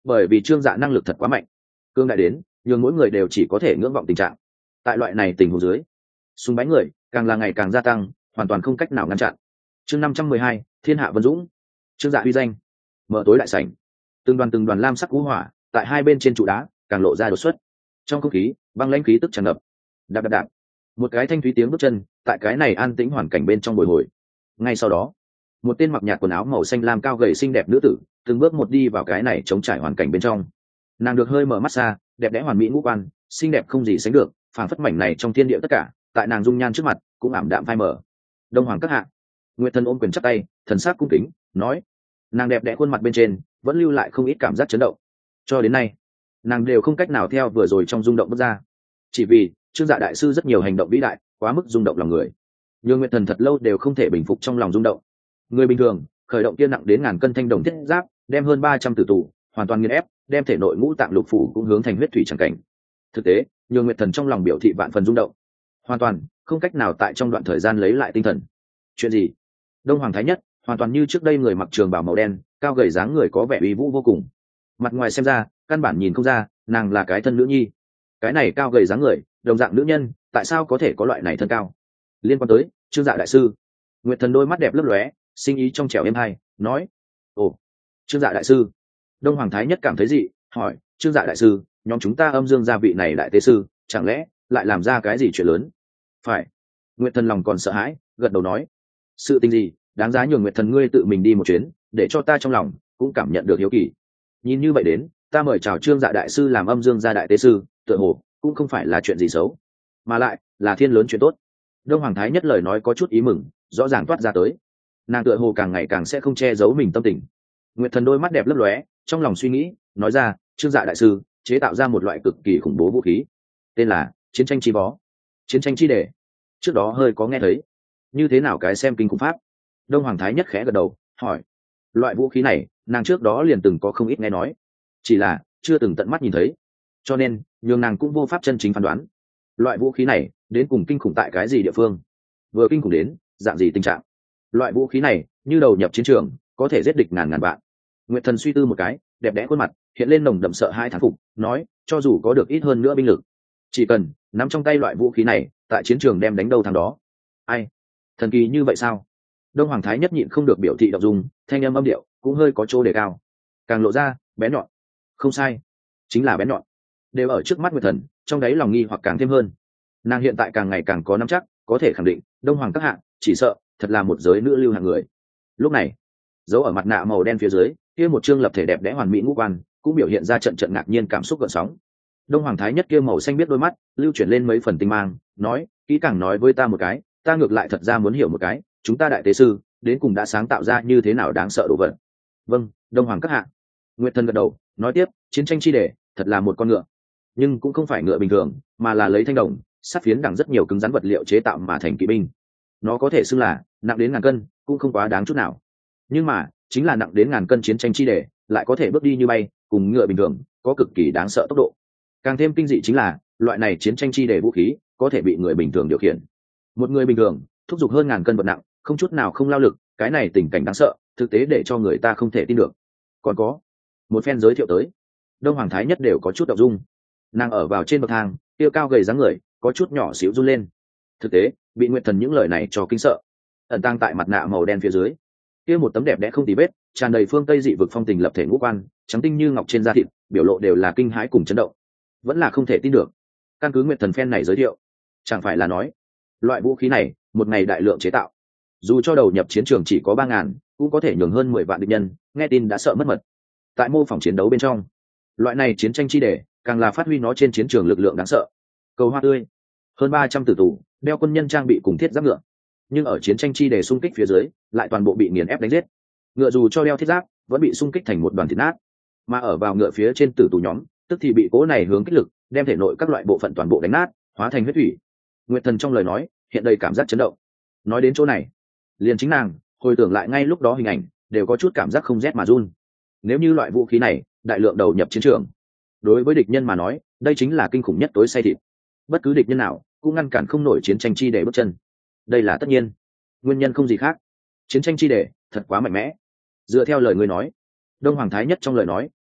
bởi vì Trương Dạ năng lực thật quá mạnh, cương đại đến nhường mỗi người đều chỉ có thể ngưỡng vọng tình trạng. Tại loại này tình huống dưới, súng bái người càng là ngày càng gia tăng, hoàn toàn không cách nào ngăn chặn. Chương 512, Thiên Hạ Vân Dũng. Trương Dạ uy danh. Mở tối đại sảnh, từng đoàn lam sắc cú hỏa tại hai bên trên trụ đá càng lộ ra đột xuất. Trong không khí băng lãnh khí tức tràn ngập. Đạp đạp đạp, một cái thanh thúy tiếng bước chân tại cái này an tĩnh hoàn cảnh bên trong bồi hồi. Ngay sau đó, một tên mặc nhạt quần áo màu xanh lam cao gầy xinh đẹp nữ tử từng bước một đi vào cái này chống trải hoàn cảnh bên trong. Nàng được hơi mở mắt xa, đẹp đẽ hoàn mỹ ngũ quan, xinh đẹp không gì sánh được, phảng phất mảnh này trong thiên địa tất cả, tại nàng dung nhan trước mặt cũng ảm đạm phai mờ. Đông Hoàng các hạ. Nguyệt Thần ôm quyền chắp tay, thần sắc cung kính nói. Nàng đẹp đẽ khuôn mặt bên trên vẫn lưu lại không ít cảm giác chấn động. Cho đến nay, nàng đều không cách nào theo vừa rồi trong rung động bước ra, chỉ vì Trương Dạ đại sư rất nhiều hành động vĩ đại, quá mức rung động lòng người, nhưng Nguyệt Thần thật lâu đều không thể bình phục trong lòng rung động. Người bình thường khởi động kia nặng đến ngàn cân thanh đồng thiết giáp, đem hơn 300 tử tù hoàn toàn nghiền ép, đem thể nội ngũ tạng lục phủ cũng hướng thành huyết thủy chẳng cảnh. Thực tế, nhường Nguyệt Thần trong lòng biểu thị vạn phần rung động, hoàn toàn không cách nào tại trong đoạn thời gian lấy lại tinh thần. Chuyện gì? Đông Hoàng Thái Nhất hoàn toàn như trước đây, người mặc trường bào màu đen, cao gầy dáng người có vẻ uy vũ vô cùng. Mặt ngoài xem ra căn bản nhìn không ra nàng là cái thân nữ nhi. Cái này cao gầy dáng người, đồng dạng nữ nhân, tại sao có thể có loại này thân cao? Liên quan tới Trương Dạ đại sư. Nguyệt Thần đôi mắt đẹp lấp lóe, sinh ý trong trẻo êm hay nói. Ồ, Trương Dạ đại sư. Đông Hoàng Thái Nhất cảm thấy gì, hỏi, Trương Dạ đại sư, nhóm chúng ta âm dương gia vị này đại tế sư, chẳng lẽ lại làm ra cái gì chuyện lớn? Phải. Nguyệt Thần lòng còn sợ hãi, gật đầu nói. Sự tình gì đáng giá nhường Nguyệt Thần ngươi tự mình đi một chuyến, để cho ta trong lòng cũng cảm nhận được hiếu kỳ. Nhìn như vậy đến, ta mời chào Trương Dạ đại sư làm âm dương gia đại tế sư, tựa hồ cũng không phải là chuyện gì xấu, mà lại là thiên lớn chuyện tốt. Đông Hoàng Thái Nhất lời nói có chút ý mừng, rõ ràng toát ra tới. Nàng tựa hồ càng ngày càng sẽ không che giấu mình tâm tình. Nguyệt Thần đôi mắt đẹp lấp lóe, trong lòng suy nghĩ, nói ra, Trương Dạ đại sư chế tạo ra một loại cực kỳ khủng bố vũ khí, tên là chiến tranh chi bó, chiến tranh chi đề. Trước đó hơi có nghe thấy. Như thế nào cái xem kinh khủng pháp? Đông Hoàng Thái Nhất khẽ gật đầu, hỏi. Loại vũ khí này nàng trước đó liền từng có không ít nghe nói, chỉ là chưa từng tận mắt nhìn thấy, cho nên nhường nàng cũng vô pháp chân chính phán đoán loại vũ khí này đến cùng kinh khủng tại cái gì địa phương, vừa kinh khủng đến dạng gì tình trạng. Loại vũ khí này như đầu nhập chiến trường, có thể giết địch ngàn ngàn vạn. Nguyệt Thần suy tư một cái, đẹp đẽ khuôn mặt hiện lên nồng đậm sợ hai thán phục, nói, cho dù có được ít hơn nữa binh lực, chỉ cần nắm trong tay loại vũ khí này, tại chiến trường đem đánh đâu thằng đó. Ai, thần kỳ như vậy sao? Đông Hoàng Thái Nhất nhịn không được biểu thị động dung, thanh âm âm điệu cũng hơi có chỗ đề cao, càng lộ ra bén nhọn. Không sai, chính là bén nhọn. Đều ở trước mắt Nguyệt Thần, trong đấy lòng nghi hoặc càng thêm hơn. Nàng hiện tại càng ngày càng có nắm chắc, có thể khẳng định Đông Hoàng các hạ chỉ sợ thật là một giới nữ lưu hạng người. Lúc này, dấu ở mặt nạ màu đen phía dưới kia một trương lập thể đẹp đẽ hoàn mỹ ngũ quan cũng biểu hiện ra trận trận ngạc nhiên cảm xúc gợn sóng. Đông Hoàng Thái Nhất kia màu xanh biết đôi mắt lưu chuyển lên mấy phần tinh mang, nói, kỹ càng nói với ta một cái, ta ngược lại thật ra muốn hiểu một cái, chúng ta đại tế sư đến cùng đã sáng tạo ra như thế nào đáng sợ đồ vật. Vâng, Đông Hoàng các hạ. Nguyệt Thần gật đầu, nói tiếp, chiến tranh chi đề thật là một con ngựa, nhưng cũng không phải ngựa bình thường, mà là lấy thanh đồng, sắt phiến đằng rất nhiều cứng rắn vật liệu chế tạo mà thành kỵ binh. Nó có thể xưng là nặng đến ngàn cân, cũng không quá đáng chút nào. Nhưng mà chính là nặng đến ngàn cân chiến tranh chi đề lại có thể bước đi như bay, cùng ngựa bình thường có cực kỳ đáng sợ tốc độ. Càng thêm kinh dị chính là loại này chiến tranh chi đề vũ khí có thể bị người bình thường điều khiển. Một người bình thường thúc giục hơn ngàn cân vật nặng, không chút nào không lao lực, cái này tình cảnh đáng sợ, thực tế để cho người ta không thể tin được. Còn có một phen giới thiệu tới, Đông Hoàng Thái Nhất đều có chút động dung. Nàng ở vào trên bậc thang, tiêu cao gầy dáng người có chút nhỏ xíu run lên. Thực tế bị Nguyệt Thần những lời này cho kinh sợ. Ẩn tàng tại mặt nạ màu đen phía dưới kia một tấm đẹp đẽ không tì vết, tràn đầy phương tây dị vực phong tình lập thể ngũ quan, trắng tinh như ngọc trên da thịt, biểu lộ đều là kinh hãi cùng chấn động. Vẫn là không thể tin được. Căn cứ Nguyệt Thần phen này giới thiệu, chẳng phải là nói loại vũ khí này một ngày đại lượng chế tạo, dù cho đầu nhập chiến trường chỉ có 3.000, cũng có thể nhường hơn 10 vạn địch nhân nghe tin đã sợ mất mật. Tại mô phỏng chiến đấu bên trong, loại này chiến tranh chi đề càng là phát huy nó trên chiến trường lực lượng đáng sợ. Cầu hoa tươi, hơn 300 tử tù, đeo quân nhân trang bị cùng thiết giáp ngựa, nhưng ở chiến tranh chi đề xung kích phía dưới lại toàn bộ bị nghiền ép đánh giết. Ngựa dù cho đeo thiết giáp vẫn bị xung kích thành một đoàn thịt nát, mà ở vào ngựa phía trên tử tù nhóm tức thì bị cố này hướng kích lực đem thể nội các loại bộ phận toàn bộ đánh nát, hóa thành huyết thủy. Nguyệt Thần trong lời nói hiện đầy cảm giác chấn động. Nói đến chỗ này, liền chính nàng hồi tưởng lại ngay lúc đó hình ảnh đều có chút cảm giác không rét mà run. Nếu như loại vũ khí này đại lượng đầu nhập chiến trường, đối với địch nhân mà nói đây chính là kinh khủng nhất tối say thịt. Bất cứ địch nhân nào cũng ngăn cản không nổi chiến tranh chi đề bước chân. Đây là tất nhiên, nguyên nhân không gì khác, chiến tranh chi đề thật quá mạnh mẽ. Dựa theo lời ngươi nói, Đông Hoàng Thái Nhất trong lời nói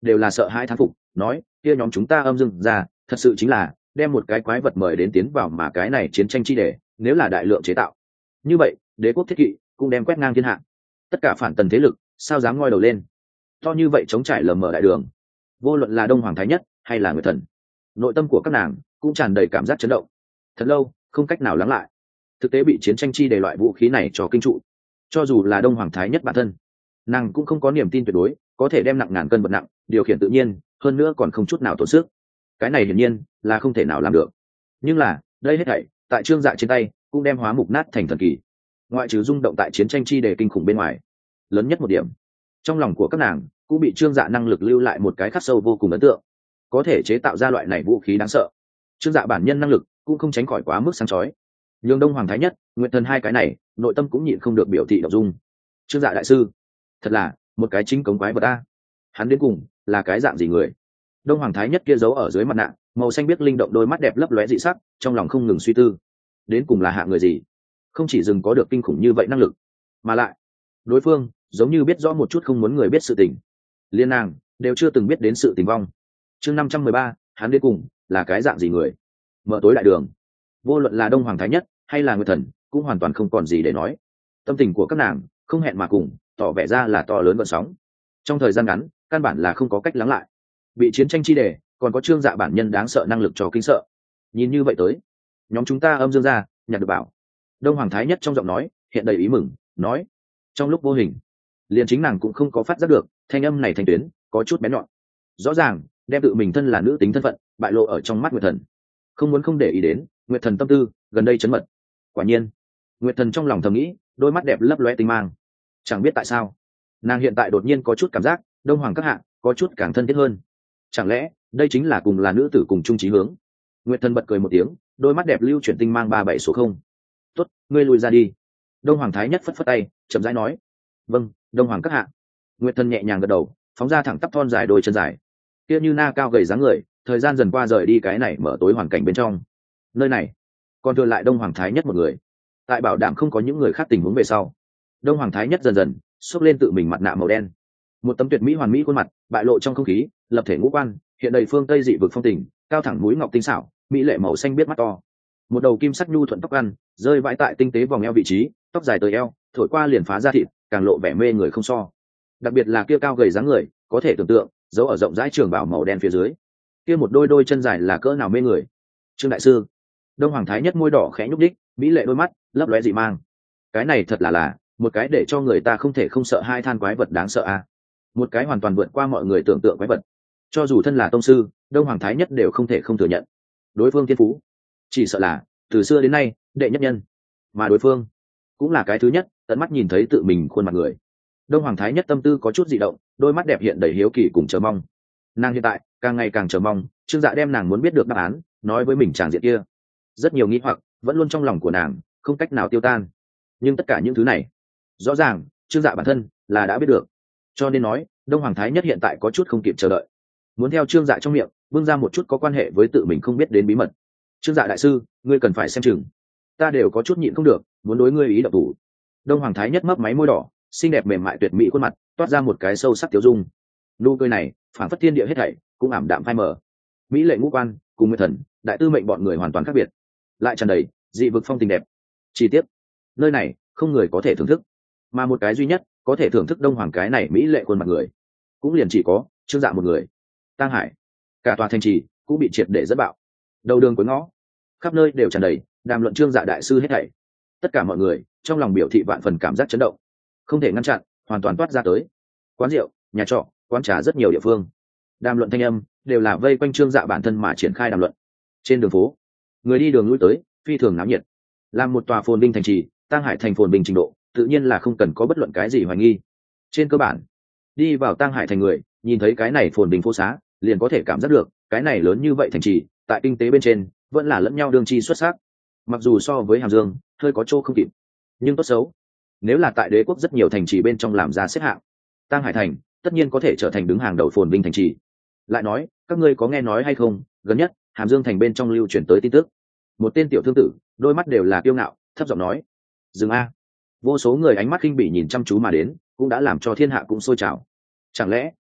đều là sợ hãi thán phục, nói kia nhóm chúng ta âm dương ra thật sự chính là đem một cái quái vật mời đến tiến vào mà cái này chiến tranh chi đề, nếu là đại lượng chế tạo như vậy đế quốc thiết kỵ cũng đem quét ngang thiên hạ, tất cả phản tần thế lực sao dám ngoi đầu lên. To như vậy chống trải lờ mờ đại đường, vô luận là đông hoàng thái nhất hay là người thần, nội tâm của các nàng cũng tràn đầy cảm giác chấn động, thật lâu không cách nào lắng lại. Thực tế bị chiến tranh chi đề loại vũ khí này cho kinh trụ, cho dù là đông hoàng thái nhất bản thân nàng cũng không có niềm tin tuyệt đối có thể đem nặng ngàn cân vật nặng điều khiển tự nhiên, hơn nữa còn không chút nào tổn sức. Cái này hiển nhiên là không thể nào làm được, nhưng là đây hết thảy tại trương dạ trên tay cũng đem hóa mục nát thành thần kỳ. Ngoại trừ rung động tại chiến tranh chi đề kinh khủng bên ngoài, lớn nhất một điểm trong lòng của các nàng cũng bị trương dạ năng lực lưu lại một cái khắc sâu vô cùng ấn tượng, có thể chế tạo ra loại này vũ khí đáng sợ. Trương dạ bản nhân năng lực cũng không tránh khỏi quá mức sáng chói, nhường đông hoàng thái nhất nguyện thần hai cái này nội tâm cũng nhịn không được biểu thị đ dung. Trương dạ đại sư thật là một cái chính cống quái vật ta, hắn đến cùng là cái dạng gì người? Đông hoàng thái nhất kia giấu ở dưới mặt nạ màu xanh biếc linh động đôi mắt đẹp lấp lóe dị sắc, trong lòng không ngừng suy tư đến cùng là hạ người gì, không chỉ dừng có được kinh khủng như vậy năng lực, mà lại đối phương giống như biết rõ một chút không muốn người biết sự tình, liên nàng đều chưa từng biết đến sự tình vong. Chương 513, hắn đến cùng là cái dạng gì người? Mở tối đại đường, vô luận là đông hoàng thái nhất hay là người thần cũng hoàn toàn không còn gì để nói. Tâm tình của các nàng không hẹn mà cùng tỏ vẻ ra là to lớn gợn sóng, trong thời gian ngắn căn bản là không có cách lắng lại. Bị chiến tranh chi đề còn có trương dạ bản nhân đáng sợ năng lực cho kinh sợ, nhìn như vậy tới nhóm chúng ta âm dương ra nhặt được bảo. Đông hoàng thái nhất trong giọng nói hiện đầy ý mừng, nói trong lúc vô hình liền chính nàng cũng không có phát giác được thanh âm này thành tuyến có chút bén nhọn, rõ ràng đem tự mình thân là nữ tính thân phận bại lộ ở trong mắt nguyệt thần. Không muốn không để ý đến nguyệt thần tâm tư gần đây chấn mật. Quả nhiên nguyệt thần trong lòng thầm nghĩ, đôi mắt đẹp lấp loe tinh mang. Chẳng biết tại sao nàng hiện tại đột nhiên có chút cảm giác đông hoàng các hạ có chút càng thân thiết hơn, chẳng lẽ đây chính là cùng là nữ tử cùng chung chí hướng? Nguyệt thần bật cười một tiếng, đôi mắt đẹp lưu chuyển tinh mang 37 số 0. Tốt, ngươi lùi ra đi. Đông hoàng thái nhất phất phất tay chậm rãi nói. Vâng, đông hoàng các hạ. Nguyệt thần nhẹ nhàng gật đầu, phóng ra thẳng tắp thon dài đôi chân dài kia như na cao gầy dáng người, thời gian dần qua rời đi cái này mở tối hoàn cảnh bên trong. Nơi này còn thừa lại đông hoàng thái nhất một người, tại bảo đảm không có những người khác tình huống về sau, đông hoàng thái nhất dần dần xốc lên tự mình mặt nạ màu đen, một tấm tuyệt mỹ hoàn mỹ khuôn mặt bại lộ trong không khí, lập thể ngũ quan hiện đầy phương tây dị vực phong tình, cao thẳng mũi ngọc tinh xảo, mỹ lệ màu xanh biết mắt to, một đầu kim sắc nhu thuận tóc ăn rơi vãi tại tinh tế vòng eo vị trí, tóc dài tới eo thổi qua liền phá ra thịt, càng lộ vẻ mê người không so. Đặc biệt là kia cao gầy dáng người, có thể tưởng tượng giấu ở rộng rãi trường bảo màu đen phía dưới, kia một đôi chân dài là cỡ nào mê người. Trương đại sư. Đông hoàng thái nhất môi đỏ khẽ nhúc đích, mỹ lệ đôi mắt lấp lóe dị mang. Cái này thật là một cái để cho người ta không thể không sợ hai than quái vật đáng sợ a, một cái hoàn toàn vượt qua mọi người tưởng tượng quái vật. Cho dù thân là tông sư, đông hoàng thái nhất đều không thể không thừa nhận đối phương thiên phú chỉ sợ là từ xưa đến nay đệ nhất nhân, mà đối phương cũng là cái thứ nhất tận mắt nhìn thấy tự mình khuôn mặt người. Đông hoàng thái nhất tâm tư có chút dị động, đôi mắt đẹp hiện đầy hiếu kỳ cùng chờ mong. Nàng hiện tại càng ngày càng chờ mong trương dạ đem nàng muốn biết được đáp án nói với mình tràng diện kia. Rất nhiều nghi hoặc vẫn luôn trong lòng của nàng không cách nào tiêu tan, nhưng tất cả những thứ này rõ ràng trương dạ bản thân là đã biết được, cho nên nói đông hoàng thái nhất hiện tại có chút không kịp chờ đợi, muốn theo trương dạ trong miệng bưng ra một chút có quan hệ với tự mình không biết đến bí mật. Trương dạ đại sư, ngươi cần phải xem chừng, ta đều có chút nhịn không được muốn đối ngươi ý độc thủ. Đông hoàng thái nhất mấp máy môi đỏ xinh đẹp mềm mại tuyệt mỹ khuôn mặt toát ra một cái sâu sắc tiêu dung, nụ cười này phản phất thiên địa hết thảy cũng ảm đạm phai mờ. Mỹ lệ ngũ quan cùng nguyên thần đại tư mệnh bọn người hoàn toàn khác biệt, lại tràn đầy dị vực phong tình đẹp. Chi tiết nơi này không người có thể thưởng thức, mà một cái duy nhất có thể thưởng thức đông hoàng cái này mỹ lệ khuôn mặt người cũng liền chỉ có trương dạ một người. Tang Hải cả tòa thành trì cũng bị triệt để dẫn bạo, đầu đường cuối ngõ khắp nơi đều tràn đầy đàm luận trương dạ đại sư hết thảy. Tất cả mọi người trong lòng biểu thị vạn phần cảm giác chấn động, không thể ngăn chặn, hoàn toàn toát ra tới. Quán rượu, nhà trọ, quán trà rất nhiều địa phương, đàm luận thanh âm đều là vây quanh trương dạ bản thân mà triển khai đàm luận. Trên đường phố người đi đường lui tới phi thường náo nhiệt. Làm một tòa phồn vinh thành trì, Tang Hải thành phồn vinh trình độ tự nhiên là không cần có bất luận cái gì hoài nghi. Trên cơ bản đi vào Tang Hải thành người nhìn thấy cái này phồn vinh phố xá liền có thể cảm giác được cái này lớn như vậy thành trì tại kinh tế bên trên vẫn là lẫn nhau đương chi xuất sắc, mặc dù so với Hàm Dương hơi có chỗ không kịp, nhưng tốt xấu nếu là tại đế quốc rất nhiều thành trì bên trong làm ra xếp hạng, Tang Hải thành tất nhiên có thể trở thành đứng hàng đầu phồn vinh thành trì. Lại nói các ngươi có nghe nói hay không, gần nhất Hàm Dương thành bên trong lưu truyền tới tin tức, một tên tiểu thương tử đôi mắt đều là kiêu ngạo thấp giọng nói dừng a. Vô số người ánh mắt khinh bỉ nhìn chăm chú mà đến, cũng đã làm cho thiên hạ cũng sôi trào. Chẳng lẽ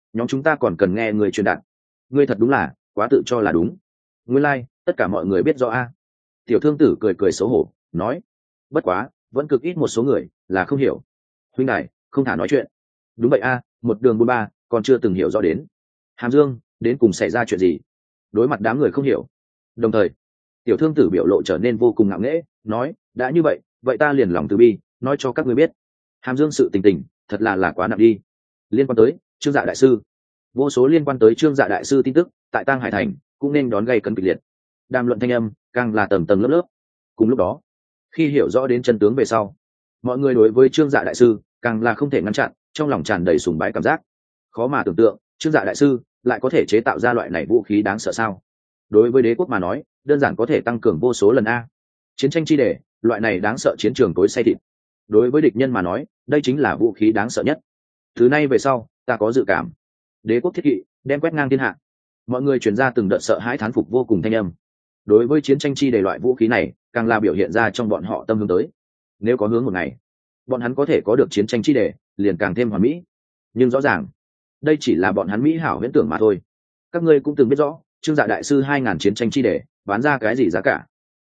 nhóm chúng ta còn cần nghe người truyền đạt. Ngươi thật đúng là quá tự cho là đúng. Nguyên lai tất cả mọi người biết rõ a. Tiểu thương tử cười cười xấu hổ nói, bất quá vẫn cực ít một số người là không hiểu. Huynh đài không thả nói chuyện. Đúng vậy a, một đường buôn ba còn chưa từng hiểu rõ đến Hàm Dương đến cùng xảy ra chuyện gì. Đối mặt đám người không hiểu, đồng thời tiểu thương tử biểu lộ trở nên vô cùng ngạo nghễ, nói, đã như vậy vậy ta liền lòng từ bi nói cho các ngươi biết, Hàm Dương sự tình tình thật là quá nặng đi. Liên quan tới Trương Dạ đại sư, vô số liên quan tới Trương Dạ đại sư tin tức tại Tang Hải thành cũng nên đón gây cấn kịch liệt. Đàm luận thanh âm càng là tầng tầng lớp lớp. Cùng lúc đó, khi hiểu rõ đến chân tướng về sau, mọi người đối với Trương Dạ đại sư càng là không thể ngăn chặn, trong lòng tràn đầy sùng bái cảm giác. Khó mà tưởng tượng Trương Dạ đại sư lại có thể chế tạo ra loại này vũ khí đáng sợ sao. Đối với đế quốc mà nói, đơn giản có thể tăng cường vô số lần a. Chiến tranh chi đề, loại này đáng sợ chiến trường tối say thịt. Đối với địch nhân mà nói, đây chính là vũ khí đáng sợ nhất. Từ nay về sau, ta có dự cảm, đế quốc thiết kỵ đem quét ngang thiên hạ. Mọi người truyền ra từng đợt sợ hãi thán phục vô cùng thanh âm. Đối với chiến tranh chi đề loại vũ khí này, càng là biểu hiện ra trong bọn họ tâm hướng tới. Nếu có hướng một ngày, bọn hắn có thể có được chiến tranh chi đề, liền càng thêm hoàn mỹ. Nhưng rõ ràng, đây chỉ là bọn hắn mỹ hảo huyễn tưởng mà thôi. Các ngươi cũng từng biết rõ, Trương Dạ đại sư 2000 chiến tranh chi đề bán ra cái gì giá cả?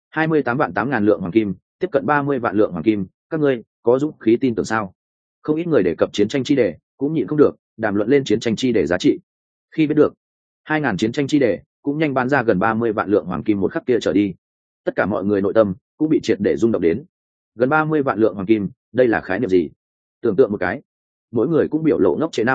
28.800 lượng hoàng kim, tiếp cận 30 vạn lượng hoàng kim. Các ngươi có dũng khí tin tưởng sao? Không ít người đề cập chiến tranh chi đề, cũng nhịn không được đàm luận lên chiến tranh chi đề giá trị. Khi biết được 2000 chiến tranh chi đề cũng nhanh bán ra gần 30 vạn lượng hoàng kim một khắc kia trở đi, tất cả mọi người nội tâm cũng bị triệt để rung động đến. Gần 30 vạn lượng hoàng kim, đây là khái niệm gì? Tưởng tượng một cái, mỗi người cũng biểu lộ ngốc trệ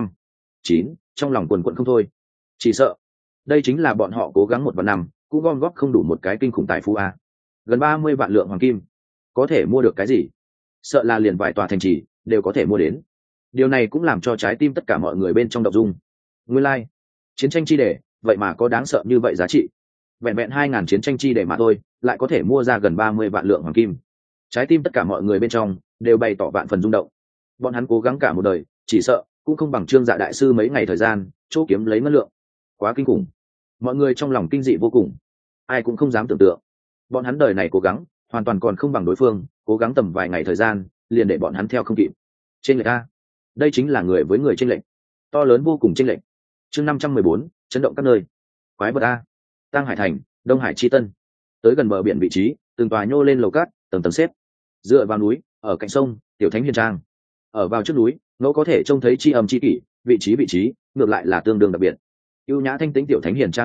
9, trong lòng quần quẫn không thôi. Chỉ sợ đây chính là bọn họ cố gắng 1 và 5 cũng gom góp không đủ một cái kinh khủng tài phú a. Gần 30 vạn lượng hoàng kim có thể mua được cái gì? Sợ là liền vài tòa thành trì đều có thể mua đến. Điều này cũng làm cho trái tim tất cả mọi người bên trong động dung. Nguyên lai, chiến tranh chi đề vậy mà có đáng sợ như vậy giá trị. Vẹn vẹn 2000 chiến tranh chi đề mà thôi, lại có thể mua ra gần 30 vạn lượng hoàng kim. Trái tim tất cả mọi người bên trong đều bày tỏ vạn phần rung động. Bọn hắn cố gắng cả một đời, chỉ sợ cũng không bằng Trương Dạ đại sư mấy ngày thời gian chỗ kiếm lấy ngân lượng. Quá kinh khủng. Mọi người trong lòng kinh dị vô cùng, ai cũng không dám tưởng tượng. Bọn hắn đời này cố gắng, hoàn toàn còn không bằng đối phương, cố gắng tầm vài ngày thời gian, liền để bọn hắn theo không kịp. Trên lệch a, đây chính là người với người trên lệch, to lớn vô cùng trên lệch. Chương 514, chấn động các nơi. Quái vật a. Tang Hải thành, Đông Hải chi tân. Tới gần bờ biển vị trí, từng tòa nhô lên lầu cát, tầng tầng xếp. Dựa vào núi, ở cạnh sông, tiểu thánh hiền trang. Ở vào trước núi, ngẫu có thể trông thấy chi âm chi kỷ, vị trí ngược lại là tương đương đặc biệt. Ưu nhã thanh tĩnh tiểu thánh hiền trang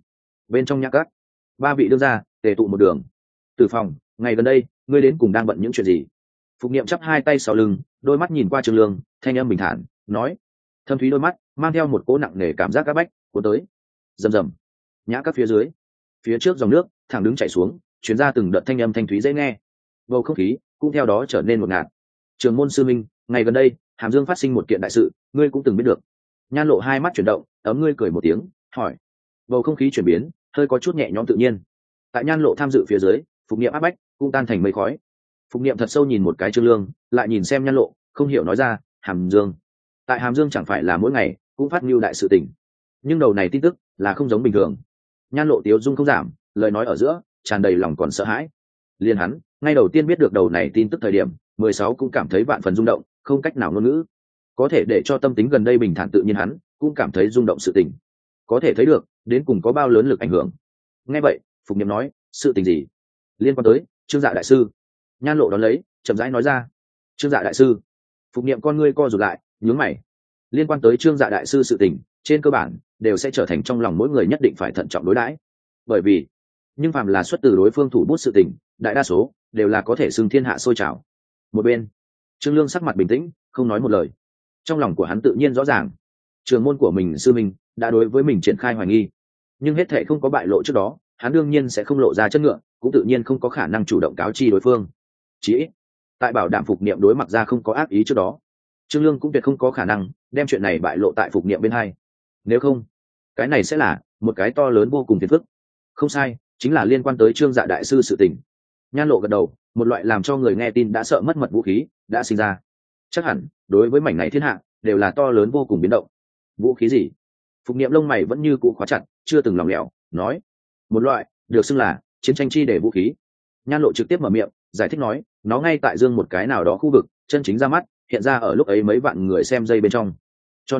bên trong nhã các, 3 vị đương gia tề tụ một đường. Từ phòng, ngày gần đây ngươi đến cùng đang bận những chuyện gì? Phục Niệm chắp hai tay sau lưng, đôi mắt nhìn qua Trương Lương, thanh âm bình thản nói, thâm thúy đôi mắt mang theo một cỗ nặng nề cảm giác áp bách cuốn tới. Rầm rầm, nhã các phía dưới, phía trước dòng nước thẳng đứng chảy xuống, truyền ra từng đợt thanh âm thanh thúy dễ nghe. Bầu không khí cũng theo đó trở nên ngột ngạt. Trường môn sư minh, ngày gần đây Hàm Dương phát sinh một kiện đại sự, ngươi cũng từng biết được. Nhan Lộ hai mắt chuyển động, ấm ngươi cười một tiếng, hỏi. Bầu không khí chuyển biến, hơi có chút nhẹ nhõm tự nhiên. Tại Nhan Lộ tham dự phía dưới, Phục Niệm áp bách cũng tan thành mây khói. Phục Niệm thật sâu nhìn một cái Trương Lương, lại nhìn xem Nhan Lộ, không hiểu nói ra, Hàm Dương. Tại Hàm Dương chẳng phải là mỗi ngày cũng phát mưu đại sự tình, nhưng đầu này tin tức là không giống bình thường. Nhan Lộ tiếu dung không giảm, lời nói ở giữa tràn đầy lòng còn sợ hãi. Liên hắn, ngay đầu tiên biết được đầu này tin tức thời điểm, 16 cũng cảm thấy vạn phần rung động, không cách nào ngôn ngữ. Có thể để cho tâm tính gần đây bình thản tự nhiên hắn, cũng cảm thấy rung động sự tình. Có thể thấy được, đến cùng có bao lớn lực ảnh hưởng. Nghe vậy, Phục Niệm nói, sự tình gì? Liên quan tới Trương Dạ đại sư. Nhan Lộ đón lấy, chậm rãi nói ra. Trương Dạ đại sư. Phục Niệm con ngươi co rụt lại, nhướng mày. Liên quan tới Trương Dạ đại sư sự tình, trên cơ bản đều sẽ trở thành trong lòng mỗi người nhất định phải thận trọng đối đãi. Bởi vì, nhưng phàm là xuất từ đối phương thủ bút sự tình, đại đa số đều là có thể xưng thiên hạ sôi trào. Một bên, Trương Lương sắc mặt bình tĩnh, không nói một lời. Trong lòng của hắn tự nhiên rõ ràng, trường môn của mình sư minh đã đối với mình triển khai hoài nghi, nhưng hết thệ không có bại lộ trước đó, hắn đương nhiên sẽ không lộ ra chất ngựa, cũng tự nhiên không có khả năng chủ động cáo chi đối phương. Chỉ ít, tại bảo đảm Phục Niệm đối mặt ra không có ác ý trước đó, Trương Lương cũng tuyệt không có khả năng đem chuyện này bại lộ tại Phục Niệm bên hai. Nếu không, cái này sẽ là một cái to lớn vô cùng phiền phức. Không sai, chính là liên quan tới Trương Dạ đại sư sự tình. Nhan Lộ gật đầu, một loại làm cho người nghe tin đã sợ mất mật vũ khí đã sinh ra. Chắc hẳn đối với mảnh này thiên hạ đều là to lớn vô cùng biến động. Vũ khí gì? Phục Niệm lông mày vẫn như cũ khóa chặt, chưa từng lỏng lẻo nói, một loại được xưng là chiến tranh chi để vũ khí. Nhan Lộ trực tiếp mở miệng giải thích nói, nó ngay tại dương một cái nào đó khu vực chân chính ra mắt, hiện ra ở lúc ấy mấy vạn người xem dây bên trong, cho nên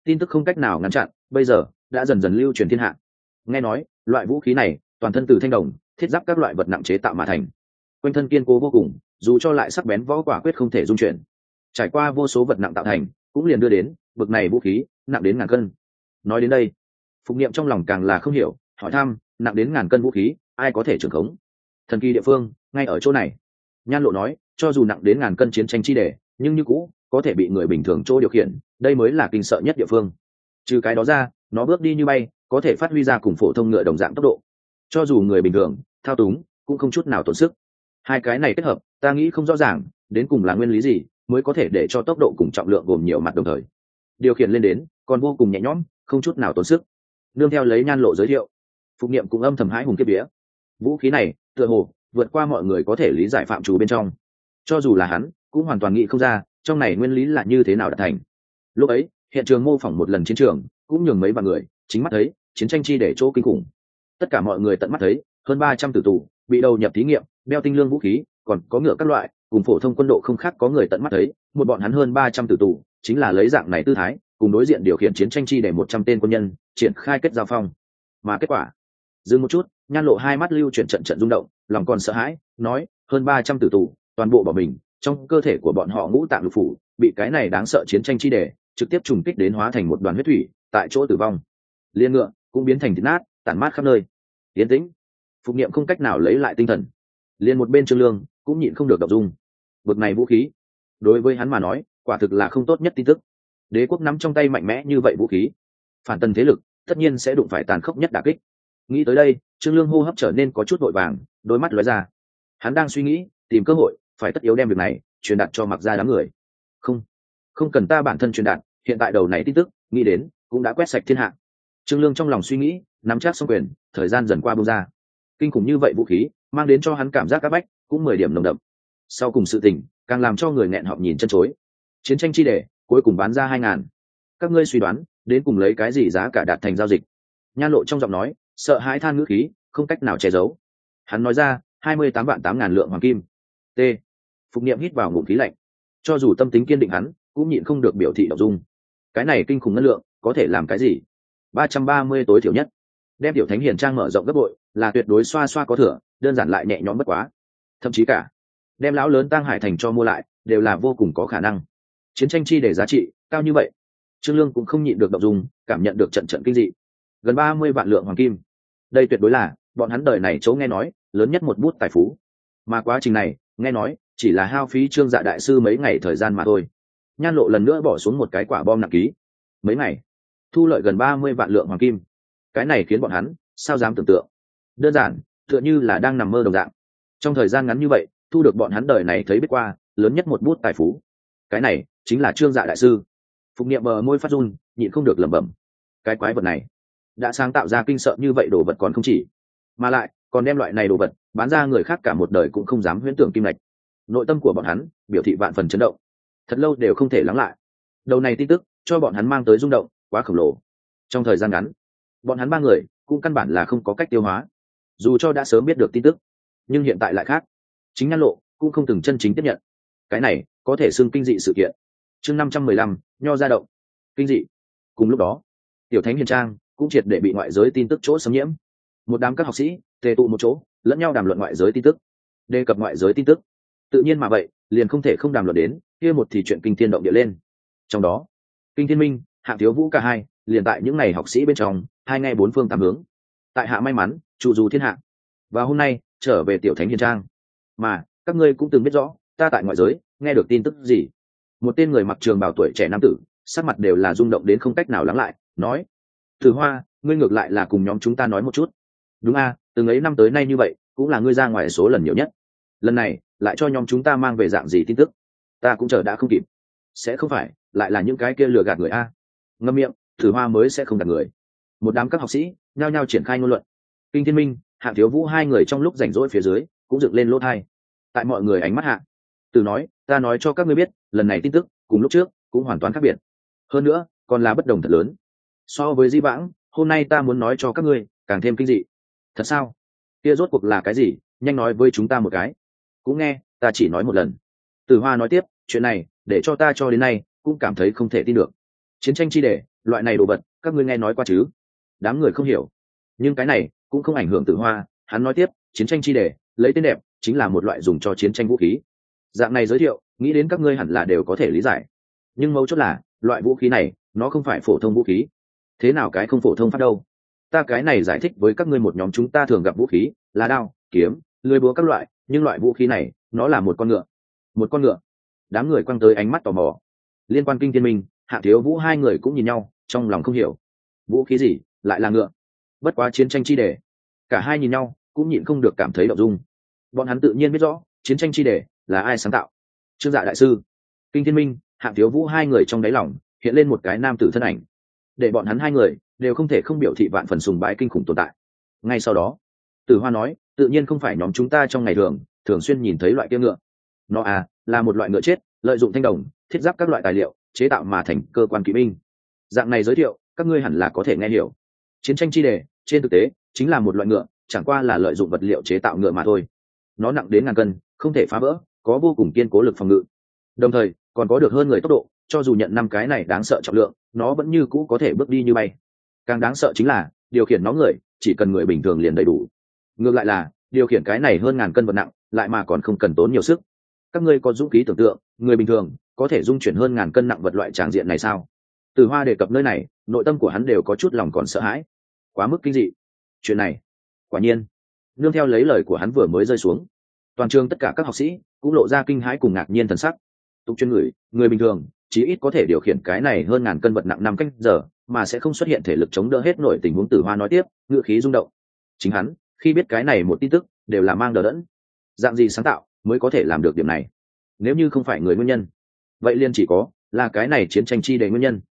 tin tức không cách nào ngăn chặn, bây giờ đã dần dần lưu truyền thiên hạ. Nghe nói loại vũ khí này toàn thân từ thanh đồng, thiết giáp các loại vật nặng chế tạo mà thành, quanh thân kiên cố vô cùng, dù cho lại sắc bén võ quả quyết không thể dung chuyển. Trải qua vô số vật nặng tạo thành, cũng liền đưa đến bực này vũ khí nặng đến ngàn cân. Nói đến đây, Phục Niệm trong lòng càng là không hiểu, hỏi thăm, nặng đến ngàn cân vũ khí ai có thể trưởng khống? Thần kỳ địa phương ngay ở chỗ này. Nhan Lộ nói, cho dù nặng đến ngàn cân chiến tranh chi đề, nhưng như cũ có thể bị người bình thường chỗ điều khiển, đây mới là kinh sợ nhất địa phương. Trừ cái đó ra, nó bước đi như bay, có thể phát huy ra cùng phổ thông ngựa đồng dạng tốc độ, cho dù người bình thường thao túng cũng không chút nào tốn sức. Hai cái này kết hợp, ta nghĩ không rõ ràng đến cùng là nguyên lý gì mới có thể để cho tốc độ cùng trọng lượng gồm nhiều mặt đồng thời điều khiển lên đến còn vô cùng nhẹ nhõm, không chút nào tốn sức. Nương theo lấy Nhan Lộ giới thiệu, Phục Niệm cũng âm thầm hãi hùng kiếp vía. Vũ khí này tựa hồ vượt qua mọi người có thể lý giải phạm trù bên trong, cho dù là hắn cũng hoàn toàn nghĩ không ra trong này nguyên lý là như thế nào đạt thành. Lúc ấy hiện trường mô phỏng một lần chiến trường, cũng nhường mấy vạn người chính mắt thấy chiến tranh chi để chỗ kinh khủng. Tất cả mọi người tận mắt thấy hơn 300 tử tù bị đầu nhập thí nghiệm, đeo tinh lương vũ khí, còn có ngựa các loại, cùng phổ thông quân độ không khác. Có người tận mắt thấy một bọn hắn hơn 300 tử tù chính là lấy dạng này tư thái cùng đối diện điều khiển chiến tranh chi để 100 tên quân nhân triển khai kết giao phong. Mà kết quả, dừng một chút, Nhan Lộ hai mắt lưu chuyển trận trận rung động, lòng còn sợ hãi, nói, hơn 300 tử tù toàn bộ bỏ mình, trong cơ thể của bọn họ ngũ tạng lục phủ bị cái này đáng sợ chiến tranh chi để trực tiếp trùng kích đến, hóa thành một đoàn huyết thủy, tại chỗ tử vong. Liên ngựa cũng biến thành thịt nát, tản mát khắp nơi. Yên tĩnh. Phục Niệm không cách nào lấy lại tinh thần, liền một bên Trương Lương cũng nhịn không được động dung. Bực này vũ khí đối với hắn mà nói quả thực là không tốt nhất tin tức. Đế quốc nắm trong tay mạnh mẽ như vậy vũ khí, phản tần thế lực tất nhiên sẽ đụng phải tàn khốc nhất đả kích. Nghĩ tới đây, Trương Lương hô hấp trở nên có chút vội vàng, đôi mắt lóe ra. Hắn đang suy nghĩ tìm cơ hội phải tất yếu đem việc này truyền đạt cho Mặc Gia đám người. Không cần ta bản thân truyền đạt, hiện tại đầu này tin tức nghĩ đến cũng đã quét sạch thiên hạ. Trương Lương trong lòng suy nghĩ, nắm chắc xong quyền, thời gian dần qua buông ra. Kinh khủng như vậy vũ khí mang đến cho hắn cảm giác áp bách cũng 10 điểm nồng đậm. Sau cùng sự tình càng làm cho người nghẹn họng nhìn chân chối. Chiến tranh chi đề cuối cùng bán ra 2.000. Các ngươi suy đoán đến cùng lấy cái gì giá cả đạt thành giao dịch? Nhan Lộ trong giọng nói sợ hãi than ngữ khí không cách nào che giấu. Hắn nói ra 28 vạn 8.000 lượng hoàng kim. T. Phục Niệm hít vào ngụm khí lạnh. Cho dù tâm tính kiên định, hắn cũng nhịn không được biểu thị động dung. Cái này kinh khủng ngân lượng có thể làm cái gì? 330 tối thiểu nhất, đem Tiểu Thánh Hiền Trang mở rộng gấp bội là tuyệt đối xoa xoa có thừa, đơn giản lại nhẹ nhõm bất quá. Thậm chí cả đem lão lớn Tang Hải Thành cho mua lại đều là vô cùng có khả năng. Chiến tranh chi để giá trị cao như vậy, Trương Lương cũng không nhịn được động dung, cảm nhận được trận trận kinh dị. Gần 30 vạn lượng hoàng kim, đây tuyệt đối là bọn hắn đời này chỗ nghe nói lớn nhất một bút tài phú. Mà quá trình này nghe nói chỉ là hao phí Trương Dạ đại sư mấy ngày thời gian mà thôi. Nhan Lộ lần nữa bỏ xuống một cái quả bom nặng ký. Mấy ngày thu lợi gần 30 vạn lượng hoàng kim, cái này khiến bọn hắn sao dám tưởng tượng. Đơn giản tựa như là đang nằm mơ đồng dạng. Trong thời gian ngắn như vậy thu được bọn hắn đời này thấy biết qua lớn nhất một bút tài phú, cái này chính là Trương Dạ đại sư. Phục Niệm bờ môi phát run, nhịn không được lẩm bẩm, cái quái vật này đã sáng tạo ra kinh sợ như vậy đồ vật còn không chỉ, mà lại còn đem loại này đồ vật bán ra người khác cả một đời cũng không dám huyễn tưởng kim lệch. Nội tâm của bọn hắn biểu thị vạn phần chấn động, thật lâu đều không thể lắng lại. Đầu này tin tức cho bọn hắn mang tới rung động quá khổng lồ. Trong thời gian ngắn, bọn hắn ba người cũng căn bản là không có cách tiêu hóa. Dù cho đã sớm biết được tin tức, nhưng hiện tại lại khác. Chính Nhan Lộ cũng không từng chân chính tiếp nhận. Cái này có thể xưng kinh dị sự kiện. Chương 515, nho ra động. Kinh dị. Cùng lúc đó, Tiểu Thánh Hiền Trang cũng triệt để bị ngoại giới tin tức chỗ xâm nhiễm. Một đám các học sĩ tề tụ một chỗ, lẫn nhau đàm luận ngoại giới tin tức. Đề cập ngoại giới tin tức, tự nhiên mà vậy liền không thể không đàm luận đến kia một thì chuyện kinh thiên động địa lên. Trong đó, Kinh Thiên Minh, Hạng Thiếu Vũ cả hai liền tại những ngày học sĩ bên trong, hai ngay bốn phương tám hướng. Tại hạ may mắn trụ dù thiên hạ, và hôm nay trở về Tiểu Thánh Hiền Trang. Mà các ngươi cũng từng biết rõ ta tại ngoại giới nghe được tin tức gì. Một tên người mặc trường bào tuổi trẻ nam tử, sắc mặt đều là rung động đến không cách nào lắng lại, nói: Tử Hoa, ngươi ngược lại là cùng nhóm chúng ta nói một chút. Đúng a, từng ấy năm tới nay như vậy cũng là ngươi ra ngoài số lần nhiều nhất, lần này lại cho nhóm chúng ta mang về dạng gì tin tức, ta cũng chờ đã không kịp. Sẽ không phải lại là những cái kia lừa gạt người a? Ngậm miệng, Tử Hoa mới sẽ không gạt người. Một đám các học sĩ nhao nhao triển khai ngôn luận. Kinh Thiên Minh, Hạng Thiếu Vũ hai người trong lúc rảnh rỗi phía dưới cũng dựng lên lỗ tai. Tại mọi người ánh mắt hạ, Từ nói, ta nói cho các ngươi biết, lần này tin tức cùng lúc trước cũng hoàn toàn khác biệt, hơn nữa còn là bất đồng thật lớn. So với di vãng, hôm nay ta muốn nói cho các ngươi càng thêm kinh dị. Thật sao? Kia rốt cuộc là cái gì? Nhanh nói với chúng ta một cái. Cũng nghe, ta chỉ nói một lần. Từ Hoa nói tiếp, chuyện này để cho ta cho đến nay cũng cảm thấy không thể tin được. Chiến tranh chi đề loại này đồ vật các ngươi nghe nói qua chứ? Đám người không hiểu, nhưng cái này cũng không ảnh hưởng Tử Hoa. Hắn nói tiếp, chiến tranh chi đề lấy tên đẹp chính là một loại dùng cho chiến tranh vũ khí. Dạng này giới thiệu nghĩ đến các ngươi hẳn là đều có thể lý giải, nhưng mấu chốt là loại vũ khí này nó không phải phổ thông vũ khí. Thế nào cái không phổ thông pháp đâu? Ta cái này giải thích với các ngươi một nhóm chúng ta thường gặp vũ khí là đao, kiếm, lưỡi búa các loại, nhưng loại vũ khí này nó là một con ngựa. Một con ngựa? Đám người quăng tới ánh mắt tò mò. Liên Quan Kinh Thiên Minh, Hạ Thiếu Vũ hai người cũng nhìn nhau, trong lòng không hiểu, vũ khí gì lại là ngựa? Bất quá chiến tranh chi đề, cả hai nhìn nhau cũng nhịn không được cảm thấy động dung. Bọn hắn tự nhiên biết rõ chiến tranh chi đề là ai sáng tạo. Trương Dạ đại sư, Kinh Thiên Minh, Hạ Thiếu Vũ hai người trong đáy lòng hiện lên một cái nam tử thân ảnh, để bọn hắn hai người đều không thể không biểu thị vạn phần sùng bái kinh khủng tồn tại. Ngay sau đó Tử Hoa nói, tự nhiên không phải nhóm chúng ta trong ngày thường xuyên nhìn thấy loại kia ngựa. Nó là một loại ngựa chết lợi dụng thanh đồng, thiết giáp các loại tài liệu chế tạo mà thành cơ quan kỵ binh. Dạng này giới thiệu các ngươi hẳn là có thể nghe hiểu. Chiến tranh chi đề trên thực tế chính là một loại ngựa, chẳng qua là lợi dụng vật liệu chế tạo ngựa mà thôi. Nó nặng đến ngàn cân, không thể phá vỡ, có vô cùng kiên cố lực phòng ngự, đồng thời còn có được hơn người tốc độ. Cho dù nhận 5 cái này đáng sợ trọng lượng, nó vẫn như cũ có thể bước đi như bay. Càng đáng sợ chính là điều khiển nó người chỉ cần người bình thường liền đầy đủ. Ngược lại là điều khiển cái này hơn ngàn cân vật nặng lại mà còn không cần tốn nhiều sức. Các ngươi có dũng khí tưởng tượng người bình thường có thể dung chuyển hơn ngàn cân nặng vật loại tràng diện này sao? Từ Hoa đề cập nơi này, nội tâm của hắn đều có chút lòng còn sợ hãi, quá mức kinh dị. Chuyện này quả nhiên, nương theo lấy lời của hắn vừa mới rơi xuống, toàn trường tất cả các học sĩ cũng lộ ra kinh hãi cùng ngạc nhiên thần sắc. Tục chuyên người bình thường chí ít có thể điều khiển cái này hơn ngàn cân vật nặng 5 canh giờ mà sẽ không xuất hiện thể lực chống đỡ hết nổi tình huống. Tử Hoa nói tiếp, ngữ khí rung động. Chính hắn khi biết cái này một tin tức đều là mang đờ đẫn. Dạng gì sáng tạo mới có thể làm được điểm này? Nếu như không phải người nguyên nhân, vậy liền chỉ có là cái này chiến tranh chi đề nguyên nhân.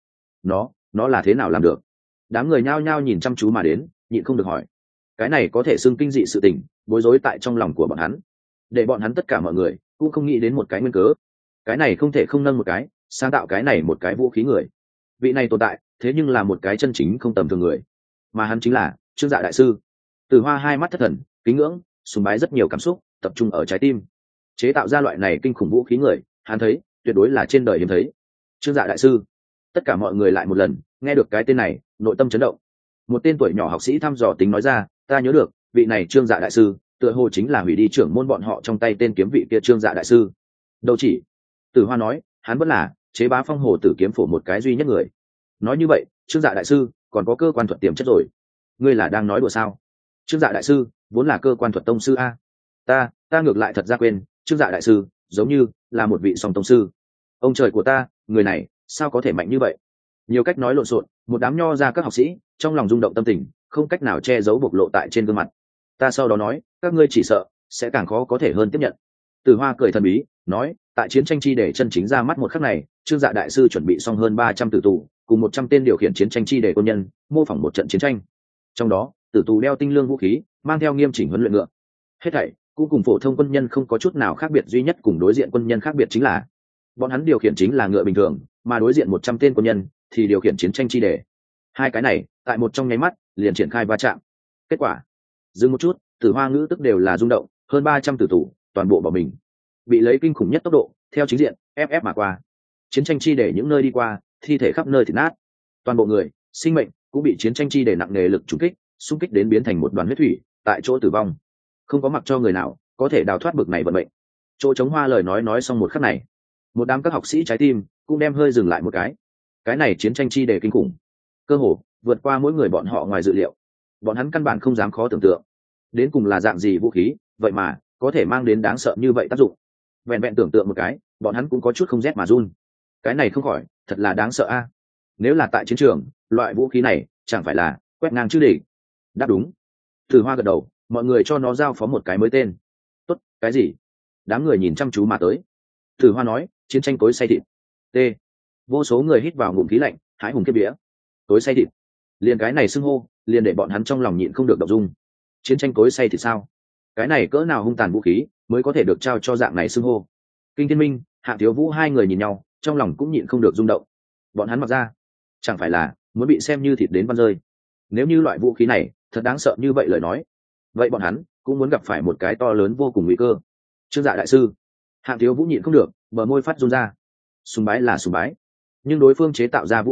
Nó là thế nào làm được? Đám người nhao nhao nhìn chăm chú mà đến, nhịn không được hỏi. Cái này có thể xưng kinh dị sự tình, bối rối tại trong lòng của bọn hắn, để bọn hắn tất cả mọi người cũng không nghĩ đến một cái nguyên cớ. Cái này không thể không nâng một cái sáng tạo cái này một cái vũ khí người. Vị này tồn tại thế nhưng là một cái chân chính không tầm thường người, mà hắn chính là Trương Dạ đại sư. Từ Hoa hai mắt thất thần, kính ngưỡng, sùng bái rất nhiều cảm xúc tập trung ở trái tim. Chế tạo ra loại này kinh khủng vũ khí người, hắn thấy tuyệt đối là trên đời hiếm thấy. Trương Dạ đại sư. Tất cả mọi người lại một lần nghe được cái tên này, nội tâm chấn động. Một tên tuổi nhỏ học sĩ thăm dò tính nói ra, ta nhớ được vị này Trương Dạ đại sư tựa hồ chính là hủy đi trưởng môn bọn họ trong tay tên kiếm vị kia Trương Dạ đại sư. Đâu chỉ, Tử Hoa nói, hắn vẫn là chế bá phong hồ tử kiếm phổ một cái duy nhất người. Nói như vậy Trương Dạ đại sư còn có cơ quan thuật tiềm chất rồi. Ngươi là đang nói đùa sao? Trương Dạ đại sư vốn là cơ quan thuật tông sư a. Ta ngược lại thật ra quên, Trương Dạ đại sư giống như là một vị song tông sư. Ông trời của ta, người này sao có thể mạnh như vậy? Nhiều cách nói lộn xộn, một đám nho ra các học sĩ trong lòng rung động tâm tình không cách nào che giấu bộc lộ tại trên gương mặt. Ta sau đó nói, các ngươi chỉ sợ sẽ càng khó có thể hơn tiếp nhận. Từ Hoa cười thần bí nói, tại chiến tranh chi để chân chính ra mắt một khắc này, Trương Dạ đại sư chuẩn bị xong hơn 300 tử tù cùng 100 tên điều khiển chiến tranh chi để quân nhân, mô phỏng một trận chiến tranh. Trong đó tử tù đeo tinh lương vũ khí, mang theo nghiêm chỉnh huấn luyện ngựa. Hết thảy cũng cùng phổ thông quân nhân không có chút nào khác biệt, duy nhất cùng đối diện quân nhân khác biệt chính là bọn hắn điều khiển chính là ngựa bình thường, mà đối diện 100 tên quân nhân thì điều khiển chiến tranh chi đề. Hai cái này tại một trong nháy mắt liền triển khai va chạm. Kết quả dừng một chút, Tử Hoa ngữ tức đều là rung động, hơn 300 tử tù toàn bộ bỏ mình, bị lấy kinh khủng nhất tốc độ theo chính diện ép mà qua. Chiến tranh chi đề những nơi đi qua, thi thể khắp nơi thịt nát, toàn bộ người sinh mệnh cũng bị chiến tranh chi đề nặng nề lực trúng kích xung kích đến biến thành một đoàn huyết thủy, tại chỗ tử vong. Không có mặc cho người nào có thể đào thoát bực này vận mệnh. Chỗ Trống Hoa lời nói xong một khắc này, một đám các học sĩ trái tim cũng đem hơi dừng lại một cái này chiến tranh chi đề kinh khủng, cơ hồ vượt qua mỗi người bọn họ ngoài dự liệu. Bọn hắn căn bản không dám khó tưởng tượng đến cùng là dạng gì vũ khí vậy mà có thể mang đến đáng sợ như vậy tác dụng. Vẹn vẹn tưởng tượng một cái, bọn hắn cũng có chút không rét mà run. Cái này không khỏi thật là đáng sợ a. Nếu là tại chiến trường, loại vũ khí này chẳng phải là quét ngang chứ địch. Đáp đúng. Tử Hoa gật đầu, mọi người cho nó giao phó một cái mới tên. Tốt, cái gì? Đám người nhìn chăm chú mà tới. Tử Hoa nói, chiến tranh cối xay thịt. T. Vô số người hít vào ngụm khí lạnh, hái hùng kiếp vía. Cối xay thịt, liền cái này xưng hô liền để bọn hắn trong lòng nhịn không được động dung. Chiến tranh cối xay thịt sao? Cái này cỡ nào hung tàn vũ khí mới có thể được trao cho dạng này xưng hô? Kinh Thiên Minh, Hạ Thiếu Vũ hai người nhìn nhau, trong lòng cũng nhịn không được rung động. Bọn hắn mặc ra chẳng phải là muốn bị xem như thịt đến văn rơi? Nếu như loại vũ khí này thật đáng sợ như vậy lời nói, vậy bọn hắn cũng muốn gặp phải một cái to lớn vô cùng nguy cơ. Trương Dạ đại sư, Hạ Thiếu Vũ nhịn không được, bờ môi phát run ra. Sùng bái là sùng bái, nhưng đối phương chế tạo ra vũ khí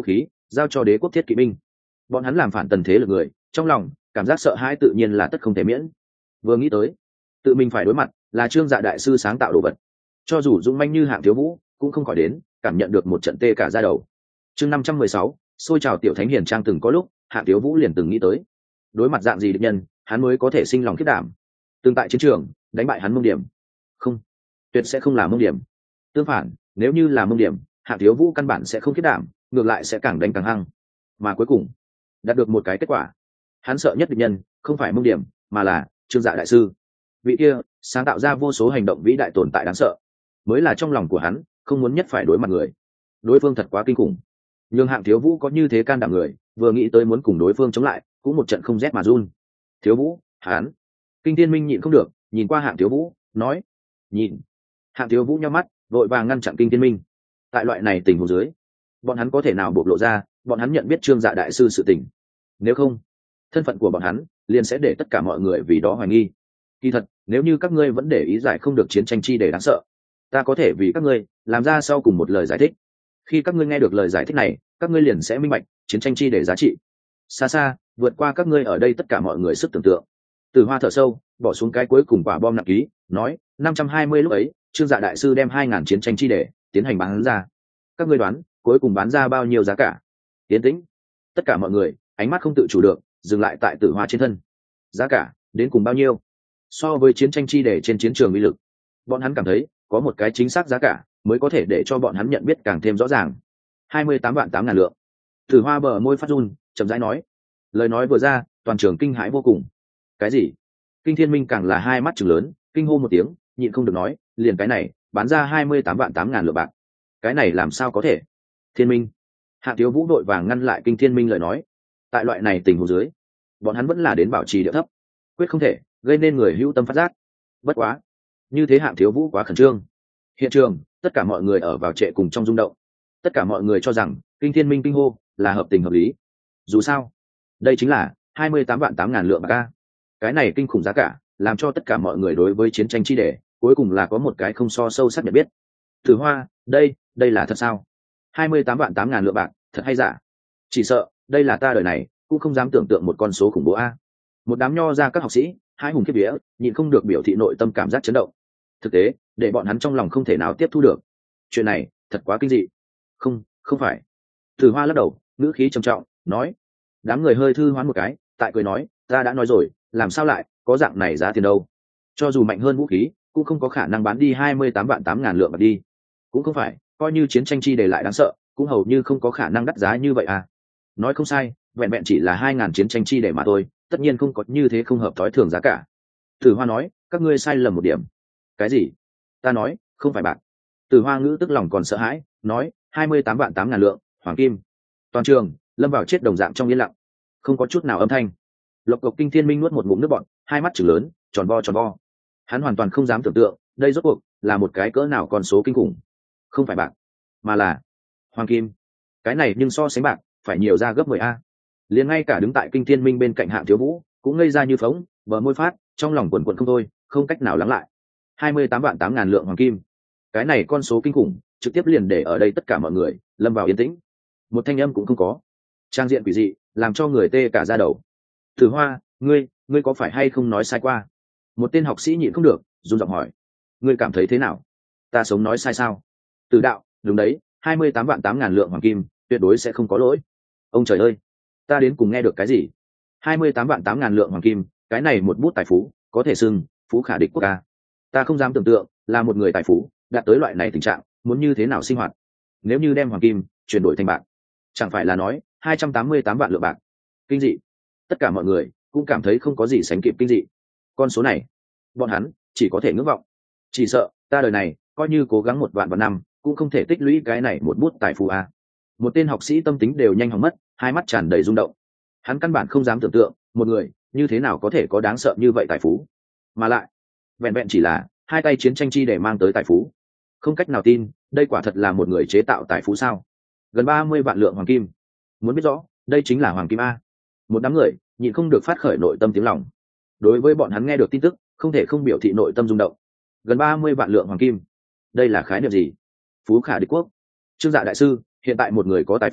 giao cho đế quốc thiết kỵ binh. Bọn hắn làm phản tần thế lực người, trong lòng cảm giác sợ hãi tự nhiên là tất không thể miễn. Vừa nghĩ tới tự mình phải đối mặt là Trương Dạ đại sư sáng tạo đồ vật, cho dù dũng manh như Hạng Thiếu Vũ cũng không khỏi đến cảm nhận được một trận tê cả da đầu. Chương 516, xôi trào tiểu thánh hiền trang. Từng có lúc Hạng Thiếu Vũ liền từng nghĩ tới, đối mặt dạng gì địch nhân hắn mới có thể sinh lòng khiết đảm. Từng tại chiến trường đánh bại hắn Mông Điểm, không, tuyệt sẽ không là Mông Điểm. Tương phản, nếu như là Mông Điểm, Hạng Thiếu Vũ căn bản sẽ không khiết đảm, ngược lại sẽ càng đánh càng hăng. Mà cuối cùng đạt được một cái kết quả, hắn sợ nhất địch nhân không phải Mông Điểm mà là Trương Dạ đại sư. Vị kia sáng tạo ra vô số hành động vĩ đại tồn tại đáng sợ, mới là trong lòng của hắn không muốn nhất phải đối mặt người. Đối phương thật quá kinh khủng, nhưng Hạng Thiếu Vũ có như thế can đảm người, vừa nghĩ tới muốn cùng đối phương chống lại cũng một trận không rét mà run. Thiếu Vũ, hắn. Kinh Thiên Minh nhịn không được nhìn qua Hạng Thiếu Vũ nói. Nhìn. Hạng Thiếu Vũ nhắm mắt vội vàng ngăn chặn Kinh Thiên Minh. Tại loại này tình huống dưới, bọn hắn có thể nào bộc lộ ra bọn hắn nhận biết Trương Dạ đại sư sự tình? Nếu không, thân phận của bọn hắn liền sẽ để tất cả mọi người vì đó hoài nghi. Kỳ thật, nếu như các ngươi vẫn để ý giải không được chiến tranh chi để đáng sợ, ta có thể vì các ngươi làm ra sau cùng một lời giải thích. Khi các ngươi nghe được lời giải thích này, các ngươi liền sẽ minh bạch chiến tranh chi để giá trị xa xa vượt qua các ngươi ở đây tất cả mọi người sức tưởng tượng. Từ Hoa thở sâu, bỏ xuống cái cuối cùng quả bom nặng ký, nói: 520 lúc ấy, Trương Dạ đại sư đem 2000 chiến tranh chi để tiến hành bán ra. Các ngươi đoán, cuối cùng bán ra bao nhiêu giá cả? Tiến tĩnh. Tất cả mọi người ánh mắt không tự chủ được dừng lại tại Tử Hoa trên thân. Giá cả đến cùng bao nhiêu? So với chiến tranh chi để trên chiến trường uy lực, bọn hắn cảm thấy có một cái chính xác giá cả mới có thể để cho bọn hắn nhận biết càng thêm rõ ràng. 28.800.000 lượng. Tử Hoa bờ môi phát run, chậm rãi nói. Lời nói vừa ra, toàn trường kinh hãi vô cùng. Cái gì? Kinh Thiên Minh càng là hai mắt trừng lớn, kinh hô một tiếng, nhịn không được nói, liền cái này bán ra 28.800.000 lượng bạc. Cái này làm sao có thể? Thiên Minh. Hạng Thiếu Vũ đội vàng ngăn lại Kinh Thiên Minh lời nói. Tại loại này tình huống dưới, bọn hắn vẫn là đến bảo trì địa thấp, quyết không thể gây nên người hữu tâm phát giác. Bất quá, như thế Hạng Thiếu Vũ quá khẩn trương. Hiện trường tất cả mọi người ở vào trệ cùng trong rung động. Tất cả mọi người cho rằng Kinh Thiên Minh kinh hô là hợp tình hợp lý. Dù sao, đây chính là 28.800.000 lượng bạc. Cái này kinh khủng giá cả làm cho tất cả mọi người đối với chiến tranh chi để cuối cùng là có một cái không so sâu sắc nhận biết. Tử Hoa, đây là thật sao? 28.800.000 lượng bạc, thật hay giả? Chỉ sợ đây là ta đời này cũng không dám tưởng tượng một con số khủng bố a. Một đám nho ra các học sĩ hai hùng kiếp vía nhịn không được biểu thị nội tâm cảm giác chấn động. Thực tế để bọn hắn trong lòng không thể nào tiếp thu được. Chuyện này thật quá kinh dị. Không phải. Tử Hoa lắc đầu, ngữ khí trầm trọng nói. Đám người hơi thư hoán một cái, tại cười nói, ta đã nói rồi, làm sao lại có dạng này giá tiền đâu? Cho dù mạnh hơn vũ khí cũng không có khả năng bán đi 28.800.000 lượng bạc đi. Cũng không phải, coi như chiến tranh chi để lại đáng sợ cũng hầu như không có khả năng đắt giá như vậy à. Nói không sai, vẹn vẹn chỉ là 2.000 chiến tranh chi để mà thôi, tất nhiên không có như thế không hợp thói thường giá cả. Tử Hoa nói, các ngươi sai lầm một điểm. Cái gì? Ta nói không phải bạc. Tử Hoa ngữ tức lòng còn sợ hãi, nói 28.800.000 lượng hoàng kim. Toàn trường lâm vào chết đồng dạng trong yên lặng, không có chút nào âm thanh. Lộc Cộc Kinh Thiên Minh nuốt một ngụm nước bọt, hai mắt trừng lớn, tròn vo. Hắn hoàn toàn không dám tưởng tượng đây rốt cuộc là một cái cỡ nào con số kinh khủng. Không phải bạc mà là hoàng kim. Cái này nhưng so sánh bạc phải nhiều ra gấp 10 a. Liền ngay cả đứng tại Kinh Thiên Minh bên cạnh Hạng Thiếu Vũ cũng ngây ra như phóng, bờ môi phát, trong lòng quần quần không thôi, không cách nào lắng lại. 28.800.000 lượng hoàng kim. Cái này con số kinh khủng trực tiếp liền để ở đây tất cả mọi người lâm vào yên tĩnh. Một thanh âm cũng không có. Trang diện quỷ dị làm cho người tê cả da đầu. Tử Hoa, ngươi có phải hay không nói sai qua? Một tên học sĩ nhịn không được run giọng hỏi. Ngươi cảm thấy thế nào? Ta sống nói sai sao? Tử Đạo, đúng đấy, 28.800.000 lượng hoàng kim tuyệt đối sẽ không có lỗi. Ông trời ơi, ta đến cùng nghe được cái gì? 28.800.000 lượng hoàng kim, cái này một bút tài phú có thể xưng phú khả địch quốc ca. Ta không dám tưởng tượng là một người tài phú đạt tới loại này tình trạng muốn như thế nào sinh hoạt. Nếu như đem hoàng kim chuyển đổi thành bạc, chẳng phải là nói 288 vạn lượng bạc. Kinh dị. Tất cả mọi người cũng cảm thấy không có gì sánh kịp kinh dị. Con số này bọn hắn chỉ có thể ngưỡng vọng. Chỉ sợ ta đời này coi như cố gắng 1 vạn năm cũng không thể tích lũy cái này một bút tài phú a. Một tên học sĩ tâm tính đều nhanh hỏng mất, hai mắt tràn đầy rung động. Hắn căn bản không dám tưởng tượng một người như thế nào có thể có đáng sợ như vậy tài phú, mà lại vẹn vẹn chỉ là hai tay chiến tranh chi để mang tới tài phú. Không cách nào tin đây quả thật là một người chế tạo tài phú sao? Gần 30 vạn lượng hoàng kim. Muốn biết rõ đây chính là hoàng kim a. Một đám người nhịn không được phát khởi nội tâm tiếng lòng. Đối với bọn hắn nghe được tin tức không thể không biểu thị nội tâm rung động. Gần 30 vạn lượng hoàng kim, đây là khái niệm gì? Phú khả địch quốc. Trương Dạ đại sư hiện tại một người có tài phú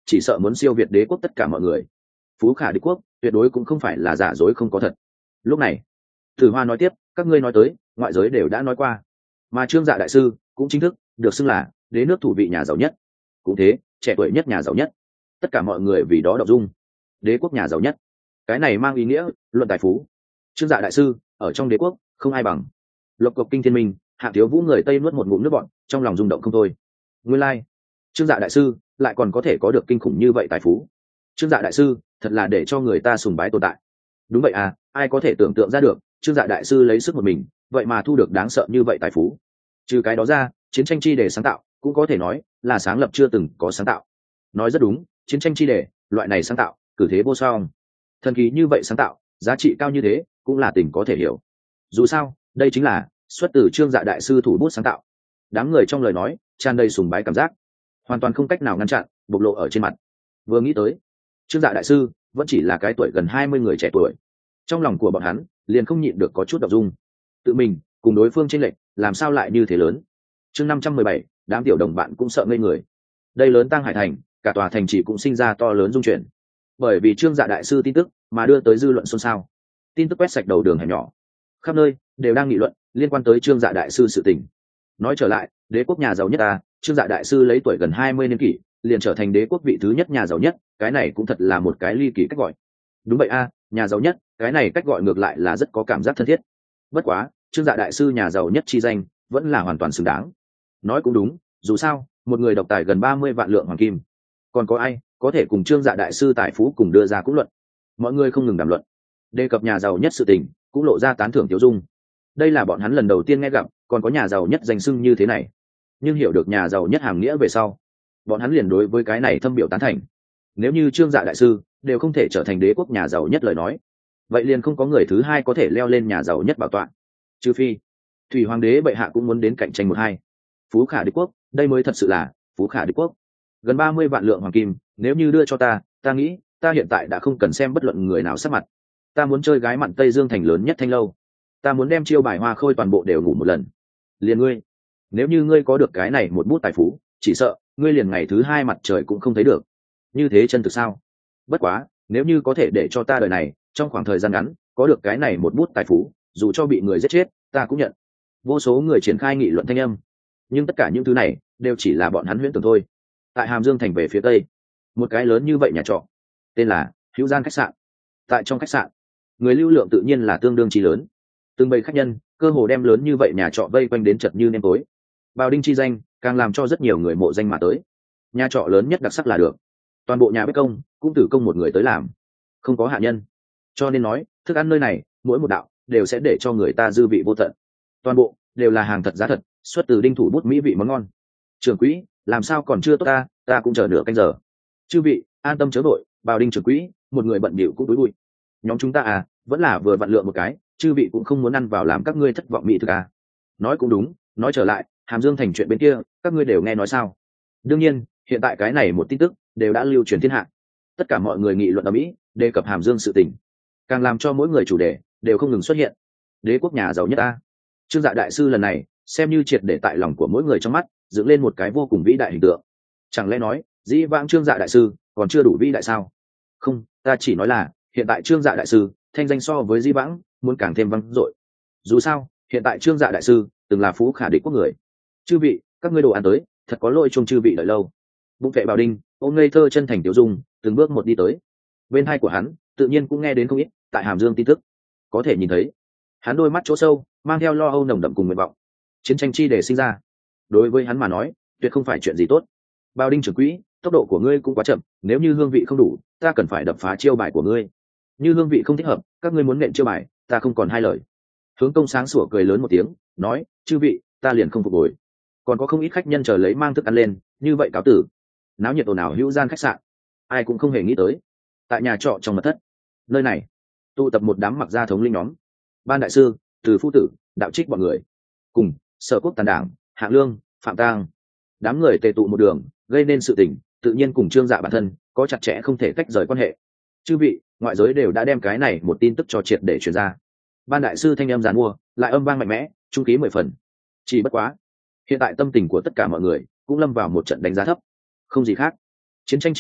chỉ sợ muốn siêu việt đế quốc tất cả mọi người. Phú khả đế quốc tuyệt đối cũng không phải là giả dối không có thật. Lúc này Tử Hoa nói tiếp, các ngươi nói tới ngoại giới đều đã nói qua, mà Trương Dạ đại sư cũng chính thức được xưng là đế nước thủ vị nhà giàu nhất, cũng thế, trẻ tuổi nhất nhà giàu nhất, tất cả mọi người vì đó động dung. Đế quốc nhà giàu nhất, cái này mang ý nghĩa luận tài phú, Trương Dạ đại sư ở trong đế quốc không ai bằng. Lộc cộc kinh thiên minh, Hạng Thiếu Vũ người Tây nuốt một ngụm nước bọt, trong lòng rung động không thôi. Nguyên lai, Trương Dạ đại sư lại còn có thể có được kinh khủng như vậy tài phú. Trương Dạ đại sư thật là để cho người ta sùng bái tồn tại. Đúng vậy à, ai có thể tưởng tượng ra được, Trương Dạ đại sư lấy sức một mình, vậy mà thu được đáng sợ như vậy tài phú. Trừ cái đó ra, chiến tranh chi đề sáng tạo cũng có thể nói là sáng lập chưa từng có sáng tạo. Nói rất đúng, chiến tranh chi đề, loại này sáng tạo, cử thế vô song. Thần kỳ như vậy sáng tạo, giá trị cao như thế, cũng là tình có thể hiểu. Dù sao, đây chính là xuất từ Trương Dạ đại sư thủ bút sáng tạo. Đám người trong lời nói tràn đầy sùng bái cảm giác, hoàn toàn không cách nào ngăn chặn bộc lộ ở trên mặt. Vừa nghĩ tới, Trương Dạ đại sư vẫn chỉ là cái tuổi gần 20 người trẻ tuổi, trong lòng của bọn hắn liền không nhịn được có chút động dung. Tự mình cùng đối phương chênh lệch làm sao lại như thế lớn. Chương 517, đám tiểu đồng bạn cũng sợ ngây người. Đây lớn tăng hải thành, cả tòa thành chỉ cũng sinh ra to lớn dung chuyển. Bởi vì Trương Dạ đại sư tin tức mà đưa tới dư luận xôn xao. Tin tức quét sạch đầu đường hẻm nhỏ, khắp nơi đều đang nghị luận liên quan tới Trương Dạ đại sư sự tình. Nói trở lại, đế quốc nhà giàu nhất ta, Trương Dạ đại sư lấy tuổi gần 20 niên kỷ, liền trở thành đế quốc vị thứ nhất nhà giàu nhất, cái này cũng thật là một cái ly kỳ cách gọi. Đúng vậy a, nhà giàu nhất, cái này cách gọi ngược lại là rất có cảm giác thân thiết. Bất quá, Trương Dạ đại sư nhà giàu nhất chi danh vẫn là hoàn toàn xứng đáng. Nói cũng đúng, dù sao, một người độc tài gần 30 vạn lượng hoàng kim, còn có ai có thể cùng Trương Dạ đại sư tài phú cùng đưa ra cũng luận. Mọi người không ngừng đàm luận, đề cập nhà giàu nhất sự tình, cũng lộ ra tán thưởng tiêu dung. Đây là bọn hắn lần đầu tiên nghe gặp còn có nhà giàu nhất danh xưng như thế này. Nhưng hiểu được nhà giàu nhất hàm nghĩa về sau, bọn hắn liền đối với cái này thâm biểu tán thành. Nếu như Trương Dạ đại sư đều không thể trở thành đế quốc nhà giàu nhất lời nói, vậy liền không có người thứ hai có thể leo lên nhà giàu nhất bảo tọa. Trừ phi thủy hoàng đế bệ hạ cũng muốn đến cạnh tranh một hai. Phú khả đế quốc, đây mới thật sự là phú khả đế quốc. Gần 30 vạn lượng hoàng kim, nếu như đưa cho ta nghĩ ta hiện tại đã không cần xem bất luận người nào sắc mặt. Ta muốn chơi gái mặn Tây Dương thành lớn nhất Thanh Lâu, ta muốn đem chiêu bài hoa khôi toàn bộ đều ngủ một lần. Liền ngươi, nếu như ngươi có được cái này một bút tài phú, chỉ sợ ngươi liền ngày thứ hai mặt trời cũng không thấy được. Như thế chân thực sao? Bất quá, nếu như có thể để cho ta đời này trong khoảng thời gian ngắn có được cái này một bút tài phú, dù cho bị người giết chết, ta cũng nhận. Vô số người triển khai nghị luận thanh âm, nhưng tất cả những thứ này đều chỉ là bọn hắn huyễn tưởng thôi. Tại Hàm Dương thành về phía tây, một cái lớn như vậy nhà trọ, tên là Hữu Gian khách sạn. Tại trong khách sạn, người lưu lượng tự nhiên là tương đương chi lớn. Từng bầy khách nhân cơ hồ đem lớn như vậy nhà trọ vây quanh đến chật như nêm tối. Bào Đinh chi danh càng làm cho rất nhiều người mộ danh mà tới. Nhà trọ lớn nhất đặc sắc là được, toàn bộ nhà bếp công cũng từ công một người tới làm, không có hạ nhân. Cho nên nói, thức ăn nơi này mỗi một đạo đều sẽ để cho người ta dư vị vô tận. Toàn bộ đều là hàng thật giá thật, xuất từ Đinh thủ bút mỹ vị món ngon. Trưởng quỹ, làm sao còn chưa tốt ta cũng chờ nửa canh giờ. Chư vị an tâm chớ vội, Bào Đinh trưởng quỹ một người bận bịu cũng túi bụi. Nhóm chúng ta vẫn là vừa vặn lượng một cái, chư vị cũng không muốn ăn vào làm các ngươi thất vọng mỹ thực Nói cũng đúng, nói trở lại, Hàm Dương thành chuyện bên kia các ngươi đều nghe nói sao? Đương nhiên, hiện tại cái này một tin tức đều đã lưu truyền thiên hạ. Tất cả mọi người nghị luận ở mỹ đề cập Hàm Dương sự tình, càng làm cho mỗi người chủ đề đều không ngừng xuất hiện. Đế quốc nhà giàu nhất Trương Dạ đại sư lần này xem như triệt để tại lòng của mỗi người trong mắt dựng lên một cái vô cùng vĩ đại hình tượng. Chẳng lẽ nói dĩ vãng Trương Dạ đại sư còn chưa đủ vĩ đại sao? Không, ta chỉ nói là hiện tại Trương Dạ đại sư thanh danh so với dĩ vãng muốn càng thêm vang dội. Dù sao, hiện tại Trương Dạ đại sư từng là phú khả địch quốc người. Chư vị, các ngươi đồ ăn tới, thật có lỗi chung chư vị đợi lâu. Bụng vệ Bào Đinh ôm ngây thơ chân thành tiểu dung, từng bước một đi tới. Bên hai của hắn tự nhiên cũng nghe đến không ít tại Hàm Dương tin tức. Có thể nhìn thấy, hắn đôi mắt chỗ sâu mang theo lo âu nồng đậm cùng nguyện vọng. Chiến tranh chi để sinh ra, đối với hắn mà nói tuyệt không phải chuyện gì tốt. Bào Đinh trưởng quỹ, tốc độ của ngươi cũng quá chậm, nếu như hương vị không đủ, ta cần phải đập phá chiêu bài của ngươi. Như hương vị không thích hợp, các ngươi muốn nện chiêu bài, ta không còn hai lời. Hướng Công sáng sủa cười lớn một tiếng, nói, chư vị, ta liền không phục hồi. Còn có không ít khách nhân chờ lấy mang thức ăn lên, như vậy cáo tử. Náo nhiệt ồn ào Hữu Gian khách sạn, ai cũng không hề nghĩ tới. Tại nhà trọ trong mật thất, nơi này tụ tập một đám mặc gia thống linh nhóm, Ban đại sư, Từ phu tử, Đạo Trích bọn người, cùng Sở Quốc Tàn đảng, Hạng Lương, Phạm Tang. Đám người tề tụ một đường, gây nên sự tình, tự nhiên cùng Trương Dạ bản thân có chặt chẽ không thể tách rời quan hệ. Chư vị, ngoại giới đều đã đem cái này một tin tức cho triệt để truyền ra. Ban đại sư thanh âm giàn mua, lại âm vang mạnh mẽ, trung khí 10 phần. Chỉ bất quá, hiện tại tâm tình của tất cả mọi người cũng lâm vào một trận đánh giá thấp. Không gì khác, chiến tranh chi đề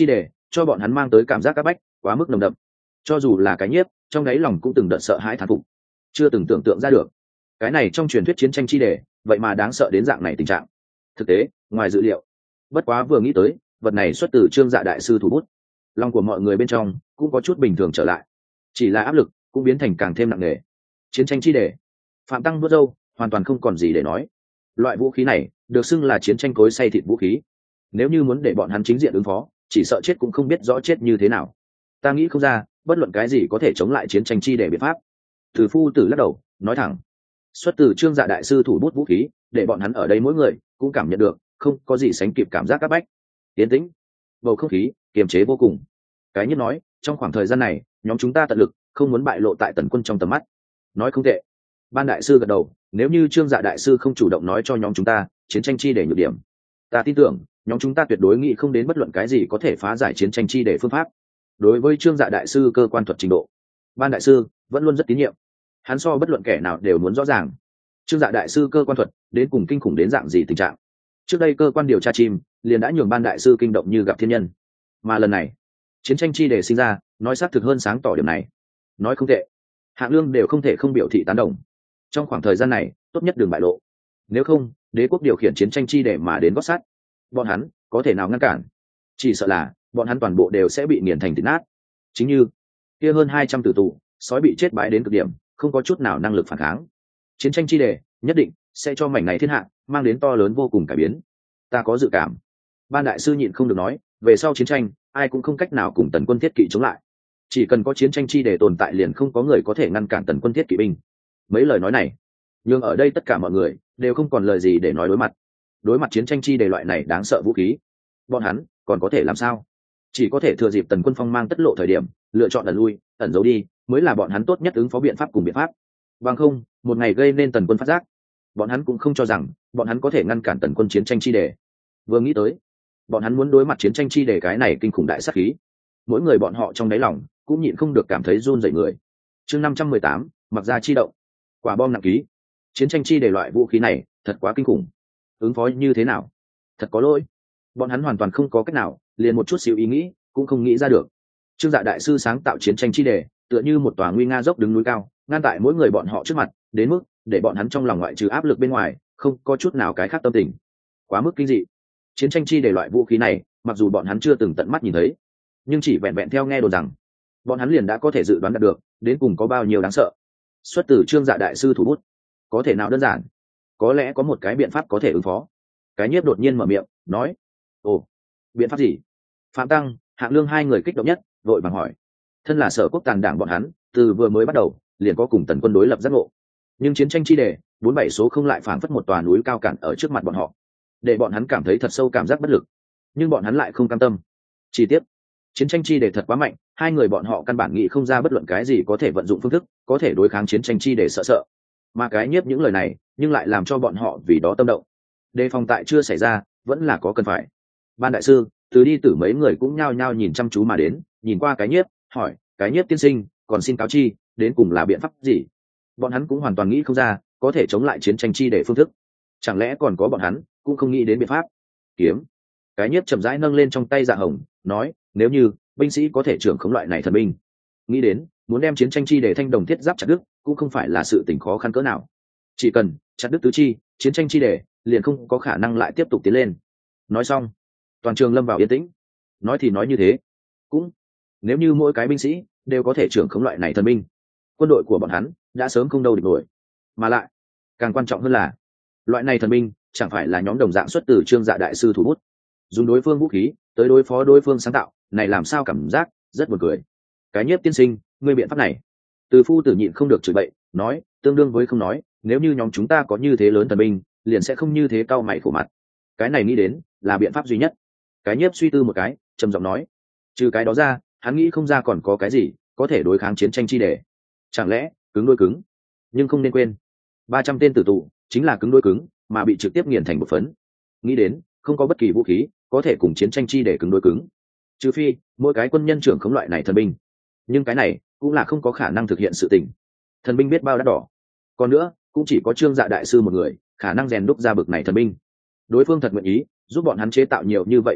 cho bọn hắn mang tới cảm giác áp bách quá mức nồng đậm. Cho dù là cái nhiếp trong đáy lòng cũng từng đợt sợ hãi thán phục, chưa từng tưởng tượng ra được cái này trong truyền thuyết chiến tranh chi đề vậy mà đáng sợ đến dạng này tình trạng. Thực tế ngoài dự liệu, bất quá vừa nghĩ tới vật này xuất từ Trương Dạ đại sư thủ bút, lòng của mọi người bên trong cũng có chút bình thường trở lại, chỉ là áp lực cũng biến thành càng thêm nặng nề. Chiến tranh chi đề, Phạm Tăng vuốt râu, hoàn toàn không còn gì để nói. Loại vũ khí này được xưng là chiến tranh cối xay thịt vũ khí, nếu như muốn để bọn hắn chính diện ứng phó, chỉ sợ chết cũng không biết rõ chết như thế nào. Ta nghĩ không ra bất luận cái gì có thể chống lại chiến tranh chi đề biện pháp. Từ phu tử lắc đầu nói thẳng, xuất từ Trương Dạ đại sư thủ bút vũ khí, để bọn hắn ở đây mỗi người cũng cảm nhận được không có gì sánh kịp cảm giác áp bách. Yên tĩnh, bầu không khí kiềm chế vô cùng. Cái nhất nói, trong khoảng thời gian này nhóm chúng ta tận lực không muốn bại lộ tại Tần Quân trong tầm mắt. Nói không tệ. Ban đại sư gật đầu, nếu như Trương Dạ đại sư không chủ động nói cho nhóm chúng ta chiến tranh chi để nhược điểm, ta tin tưởng nhóm chúng ta tuyệt đối nghĩ không đến bất luận cái gì có thể phá giải chiến tranh chi để phương pháp. Đối với Trương Dạ đại sư cơ quan thuật trình độ, Ban đại sư vẫn luôn rất tín nhiệm. Hắn so bất luận kẻ nào đều muốn rõ ràng Trương Dạ đại sư cơ quan thuật đến cùng kinh khủng đến dạng gì tình trạng. Trước đây cơ quan điều tra chim liền đã nhường Ban đại sư kinh động như gặp thiên nhân, mà lần này chiến tranh chi để sinh ra, nói xác thực hơn sáng tỏ điểm này. Nói không tệ, Hạng Lương đều không thể không biểu thị tán đồng. Trong khoảng thời gian này tốt nhất đừng bại lộ, nếu không đế quốc điều khiển chiến tranh chi để mà đến gót sát, bọn hắn có thể nào ngăn cản? Chỉ sợ là bọn hắn toàn bộ đều sẽ bị nghiền thành thịt nát. Chính như kia hơn 200 tử tù sói bị chết bái đến cực điểm, không có chút nào năng lực phản kháng. Chiến tranh chi đề nhất định sẽ cho mảnh này thiên hạ mang đến to lớn vô cùng cải biến. Ta có dự cảm. Ban đại sư nhịn không được nói, về sau chiến tranh ai cũng không cách nào cùng Tần Quân thiết kỵ chống lại. Chỉ cần có chiến tranh chi đề tồn tại liền không có người có thể ngăn cản Tần Quân thiết kỵ binh. Mấy lời nói này nhưng ở đây tất cả mọi người đều không còn lời gì để nói đối mặt chiến tranh chi đề loại này đáng sợ vũ khí, bọn hắn còn có thể làm sao? Chỉ có thể thừa dịp Tần Quân phong mang tất lộ thời điểm lựa chọn ẩn lui, ẩn giấu đi, mới là bọn hắn tốt nhất ứng phó biện pháp cùng biện pháp. Bằng không một ngày gây nên Tần Quân phát giác, bọn hắn cũng không cho rằng bọn hắn có thể ngăn cản Tần Quân chiến tranh chi đề. Vừa nghĩ tới bọn hắn muốn đối mặt chiến tranh chi đề cái này kinh khủng đại sát khí, mỗi người bọn họ trong đáy lòng cũng nhịn không được cảm thấy run rẩy người. Chương 518, mặc ra chi động. Quả bom nặng ký. Chiến tranh chi đề loại vũ khí này thật quá kinh khủng, ứng phó như thế nào? Thật có lỗi, bọn hắn hoàn toàn không có cách nào, liền một chút xíu ý nghĩ cũng không nghĩ ra được. Trương Dạ đại sư sáng tạo chiến tranh chi đề tựa như một tòa nguy nga dốc đứng núi cao, ngăn tại mỗi người bọn họ trước mặt, đến mức để bọn hắn trong lòng ngoại trừ áp lực bên ngoài không có chút nào cái khác tâm tình. Quá mức kinh dị. Chiến tranh chi đề loại vũ khí này mặc dù bọn hắn chưa từng tận mắt nhìn thấy, nhưng chỉ vẹn vẹn theo nghe đồn rằng bọn hắn liền đã có thể dự đoán được đến cùng có bao nhiêu đáng sợ. Xuất từ Trương Dạ đại sư thủ bút, có thể nào đơn giản? Có lẽ có một cái biện pháp có thể ứng phó. Cái nhiếp đột nhiên mở miệng nói, ồ, biện pháp gì? Phạm Tăng, Hạng Lương hai người kích động nhất vội vàng hỏi. Thân là Sở Quốc Tàn đảng bọn hắn từ vừa mới bắt đầu liền có cùng Tần Quân đối lập giác ngộ, nhưng chiến tranh chi đề 47 số không lại phảng phất một tòa núi cao cản ở trước mặt bọn họ, để bọn hắn cảm thấy thật sâu cảm giác bất lực. Nhưng bọn hắn lại không cam tâm. Chi tiết, chiến tranh chi đề thật quá mạnh, hai người bọn họ căn bản nghĩ không ra bất luận cái gì có thể vận dụng phương thức có thể đối kháng chiến tranh chi đề sợ. Mà cái nhiếp những lời này nhưng lại làm cho bọn họ vì đó tâm động. Đề phòng tại chưa xảy ra vẫn là có cần phải. Ban đại sư từ đi tử mấy người cũng nhao nhao nhìn chăm chú mà đến, nhìn qua cái nhiếp hỏi, cái nhiếp tiên sinh còn xin cáo chi đến cùng là biện pháp gì? Bọn hắn cũng hoàn toàn nghĩ không ra có thể chống lại chiến tranh chi để phương thức. Chẳng lẽ còn có bọn hắn cũng không nghĩ đến biện pháp? Kiếm. Cái nhiếp chậm rãi nâng lên trong tay dạ hồng nói, nếu như binh sĩ có thể trưởng khống loại này thần binh, nghĩ đến muốn đem chiến tranh chi để thanh đồng thiết giáp chặt đứt cũng không phải là sự tình khó khăn cỡ nào. Chỉ cần chặt đứt tứ chi, chiến tranh chi để liền không có khả năng lại tiếp tục tiến lên. Nói xong toàn trường lâm vào yên tĩnh. Nói thì nói như thế, cũng nếu như mỗi cái binh sĩ đều có thể trưởng khống loại này thần binh, quân đội của bọn hắn đã sớm không đâu địch nổi. Mà lại càng quan trọng hơn là loại này thần binh chẳng phải là nhóm đồng dạng xuất từ Trương Dạ đại sư thủ bút, dùng đối phương vũ khí tới đối phó đối phương sáng tạo, này làm sao cảm giác rất buồn cười. Cái nhiếp tiên sinh, ngươi biện pháp này, từ phu tử nhịn không được chửi bậy nói, tương đương với không nói, nếu như nhóm chúng ta có như thế lớn thần binh liền sẽ không như thế cau mày khổ mặt. Cái này nghĩ đến là biện pháp duy nhất. Cái nhiếp suy tư một cái trầm giọng nói, trừ cái đó ra hắn nghĩ không ra còn có cái gì có thể đối kháng chiến tranh chi đề. Chẳng lẽ cứng đôi cứng? Nhưng không nên quên 300 tên tử tù chính là cứng đôi cứng mà bị trực tiếp nghiền thành một phấn. Nghĩ đến không có bất kỳ vũ khí có thể cùng chiến tranh chi để cứng đôi cứng, trừ phi mỗi cái quân nhân trưởng khống loại này thần binh. Nhưng cái này cũng là không có khả năng thực hiện sự tình. Thần binh biết bao đắt đỏ, còn nữa cũng chỉ có Trương Dạ đại sư một người khả năng rèn đúc ra bực này thần binh. Đối phương thật nguyện ý giúp bọn hắn chế tạo nhiều như vậy thần binh,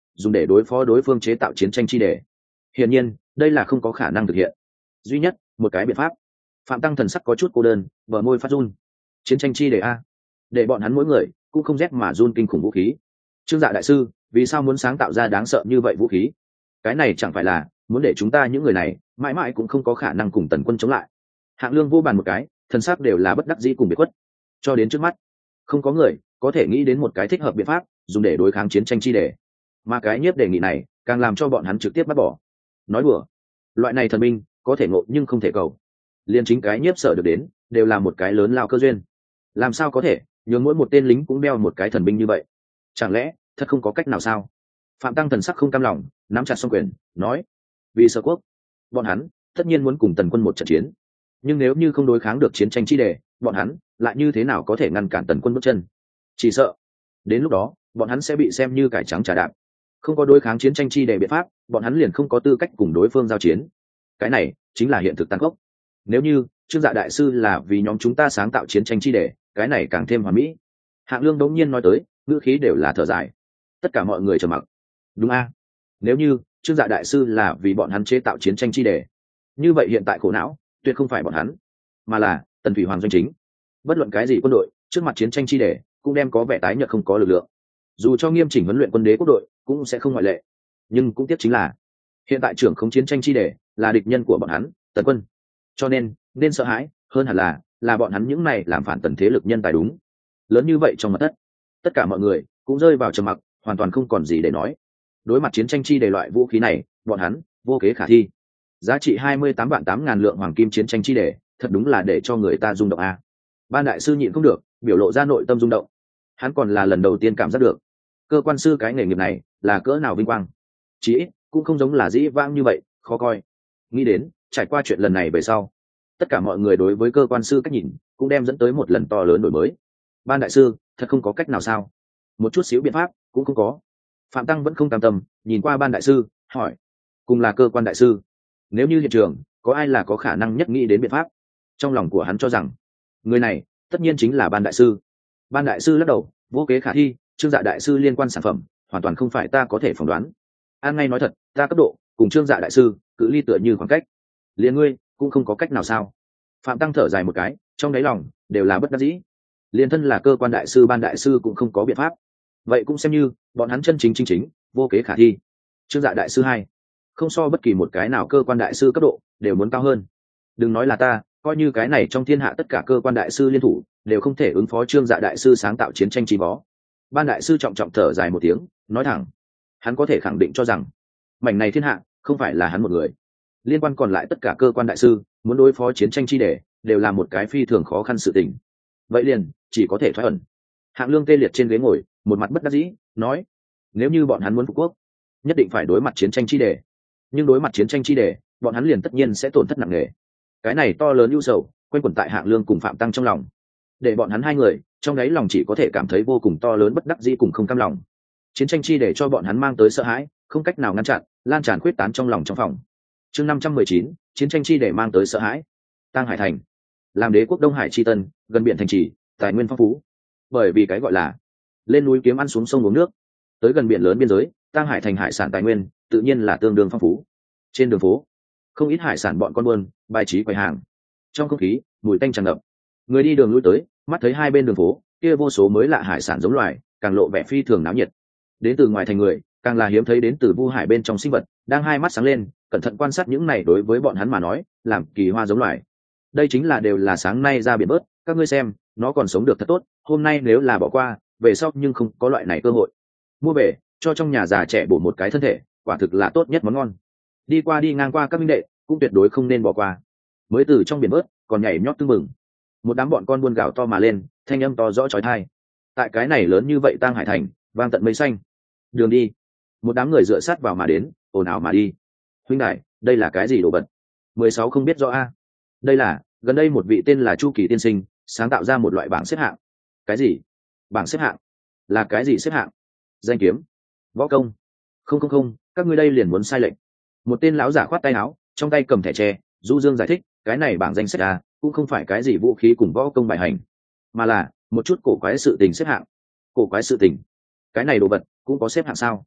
dùng để đối phó đối phương chế tạo chiến tranh chi đề. Hiển nhiên đây là không có khả năng thực hiện. Duy nhất một cái biện pháp. Phạm Tăng thần sắc có chút cô đơn, bờ môi phát run. Chiến tranh chi đề a, để bọn hắn mỗi người cũng không rét mà run kinh khủng vũ khí. Trương Dạ đại sư vì sao muốn sáng tạo ra đáng sợ như vậy vũ khí? Cái này chẳng phải là muốn để chúng ta những người này mãi mãi cũng không có khả năng cùng Tần Quân chống lại. Hạng Lương vô bàn một cái, thần sắc đều là bất đắc dĩ cùng biệt khuất. Cho đến trước mắt, không có người có thể nghĩ đến một cái thích hợp biện pháp dùng để đối kháng chiến tranh chi đề, mà cái Nhiếp đề nghị này càng làm cho bọn hắn trực tiếp bắt bỏ. Nói đùa, loại này thần binh có thể ngộ nhưng không thể cầu. Liên chính cái Nhiếp sở được đến đều là một cái lớn lao cơ duyên, làm sao có thể nhường mỗi một tên lính cũng đeo một cái thần binh như vậy? Chẳng lẽ thật không có cách nào sao? Phạm Tăng thần sắc không cam lòng, nắm chặt song quyền nói, vì Sở quốc, bọn hắn tất nhiên muốn cùng Tần Quân một trận chiến, nhưng nếu như không đối kháng được chiến tranh chi đề, bọn hắn lại như thế nào có thể ngăn cản Tần Quân bước chân? Chỉ sợ đến lúc đó bọn hắn sẽ bị xem như cải trắng trà đạp. Không có đối kháng chiến tranh chi đề biện pháp, bọn hắn liền không có tư cách cùng đối phương giao chiến. Cái này chính là hiện thực tàn khốc. Nếu như Trương Dạ đại sư là vì nhóm chúng ta sáng tạo chiến tranh chi đề, cái này càng thêm hoàn mỹ. Hạng Lương đống nhiên nói tới, ngữ khí đều là thở dài. Tất cả mọi người trầm mặc. Đúng a, nếu như Trương Dạ đại sư là vì bọn hắn chế tạo chiến tranh chi đề, như vậy hiện tại khổ não tuyệt không phải bọn hắn, mà là Tần Thủy Hoàng doanh chính. Bất luận cái gì quân đội trước mặt chiến tranh chi đề cũng đem có vẻ tái nhợt không có lực lượng, dù cho nghiêm chỉnh huấn luyện quân đế quốc đội cũng sẽ không ngoại lệ. Nhưng cũng tiếc chính là hiện tại trưởng không chiến tranh chi đề là địch nhân của bọn hắn, Tần Quân, cho nên sợ hãi hơn hẳn là bọn hắn những này làm phản Tần thế lực nhân tài đúng. Lớn như vậy trong mặt tất cả mọi người cũng rơi vào trầm mặc, hoàn toàn không còn gì để nói. Đối mặt chiến tranh chi đề loại vũ khí này, bọn hắn vô kế khả thi. Giá trị 28.800.000 lượng hoàng kim chiến tranh chi đề, thật đúng là để cho người ta rung động a. Ban đại sư nhịn không được, biểu lộ ra nội tâm rung động. Hắn còn là lần đầu tiên cảm giác được cơ quan sư cái nghề nghiệp này là cỡ nào vinh quang, chí ít cũng không giống là dĩ vãng như vậy khó coi. Nghĩ đến trải qua chuyện lần này về sau, tất cả mọi người đối với cơ quan sư cách nhìn cũng đem dẫn tới một lần to lớn đổi mới. Ban đại sư thật không có cách nào sao? Một chút xíu biện pháp cũng không có. Phạm Tăng vẫn không cam tâm, nhìn qua Ban đại sư hỏi, cùng là cơ quan đại sư, nếu như hiện trường có ai là có khả năng nhất nghĩ đến biện pháp? Trong lòng của hắn cho rằng người này tất nhiên chính là Ban đại sư. Ban đại sư lắc đầu, vô kế khả thi. Trương Dạ đại sư liên quan sản phẩm hoàn toàn không phải ta có thể phỏng đoán. An ngay nói thật, ta cấp độ cùng Trương Dạ đại sư cự ly tựa như khoảng cách, liền ngươi cũng không có cách nào sao? Phạm Tăng thở dài một cái, trong đáy lòng đều là bất đắc dĩ. Liên thân là cơ quan đại sư Ban đại sư cũng không có biện pháp, vậy cũng xem như bọn hắn chân chính vô kế khả thi. Trương Dạ đại sư hay không so bất kỳ một cái nào cơ quan đại sư cấp độ đều muốn cao hơn. Đừng nói là ta, coi như cái này trong thiên hạ tất cả cơ quan đại sư liên thủ đều không thể ứng phó Trương Dạ đại sư sáng tạo chiến tranh trí bó. Ban đại sư trọng trọng thở dài một tiếng, nói thẳng, hắn có thể khẳng định cho rằng mảnh này thiên hạ không phải là hắn một người. Liên quan còn lại tất cả cơ quan đại sư muốn đối phó chiến tranh chi đề đều là một cái phi thường khó khăn sự tình. Vậy liền chỉ có thể thoái ẩn. Hạng Lương tê liệt trên ghế ngồi, một mặt bất đắc dĩ nói, nếu như bọn hắn muốn phục quốc, nhất định phải đối mặt chiến tranh chi đề. Nhưng đối mặt chiến tranh chi đề, bọn hắn liền tất nhiên sẽ tổn thất nặng nề. Cái này to lớn ưu sầu quanh quẩn tại Hạng Lương cùng Phạm Tăng trong lòng, để bọn hắn hai người trong đáy lòng chỉ có thể cảm thấy vô cùng to lớn bất đắc dĩ cùng không cam lòng. Chiến tranh chi để cho bọn hắn mang tới sợ hãi, không cách nào ngăn chặn, lan tràn khuyết tán trong lòng trong phòng. Chương 519, chiến tranh chi để mang tới sợ hãi. Tang Hải thành, làm đế quốc Đông Hải chi tân, gần biển thành trì, tài nguyên phong phú. Bởi vì cái gọi là lên núi kiếm ăn xuống sông uống nước, tới gần biển lớn biên giới, Tang Hải thành hải sản tài nguyên tự nhiên là tương đương phong phú. Trên đường phố, không ít hải sản bọn con buôn bài trí quầy hàng. Trong không khí, mùi tanh tràn ngập. Người đi đường lui tới, mắt thấy hai bên đường phố kia vô số mới lạ hải sản giống loài, càng lộ vẻ phi thường náo nhiệt. Đến từ ngoài thành người càng là hiếm thấy đến từ Vu Hải bên trong sinh vật, đang hai mắt sáng lên, cẩn thận quan sát những này đối với bọn hắn mà nói làm kỳ hoa giống loài. Đây chính là đều là sáng nay ra biển bớt, các ngươi xem, nó còn sống được thật tốt, hôm nay nếu là bỏ qua, về sau nhưng không có loại này cơ hội. Mua về, cho trong nhà già trẻ bổ một cái thân thể, quả thực là tốt nhất món ngon. Đi qua đi ngang qua các minh đệ, cũng tuyệt đối không nên bỏ qua. Mới từ trong biển bớt, còn nhảy nhót tưng mừng. Một đám bọn con buôn gạo to mà lên, thanh âm to rõ chói tai. Tại cái này lớn như vậy Tang Hải thành, vang tận mây xanh. Đường đi, một đám người dựa sát vào mà đến, ồn ào mà đi. Huynh đại, đây là cái gì đồ vật? 16 không biết rõ a. Đây là gần đây một vị tên là Chu Kỳ tiên sinh sáng tạo ra một loại bảng xếp hạng. Cái gì? Bảng xếp hạng? Là cái gì xếp hạng? Danh kiếm, võ công? Không, các ngươi đây liền muốn sai lệch. Một tên lão giả khoát tay áo, trong tay cầm thẻ tre, du dương giải thích, cái này bảng danh sách a, cũng không phải cái gì vũ khí cùng võ công bài hành, mà là một chút cổ quái sự tình xếp hạng. Cổ quái sự tình? Cái này đồ vật cũng có xếp hạng sao?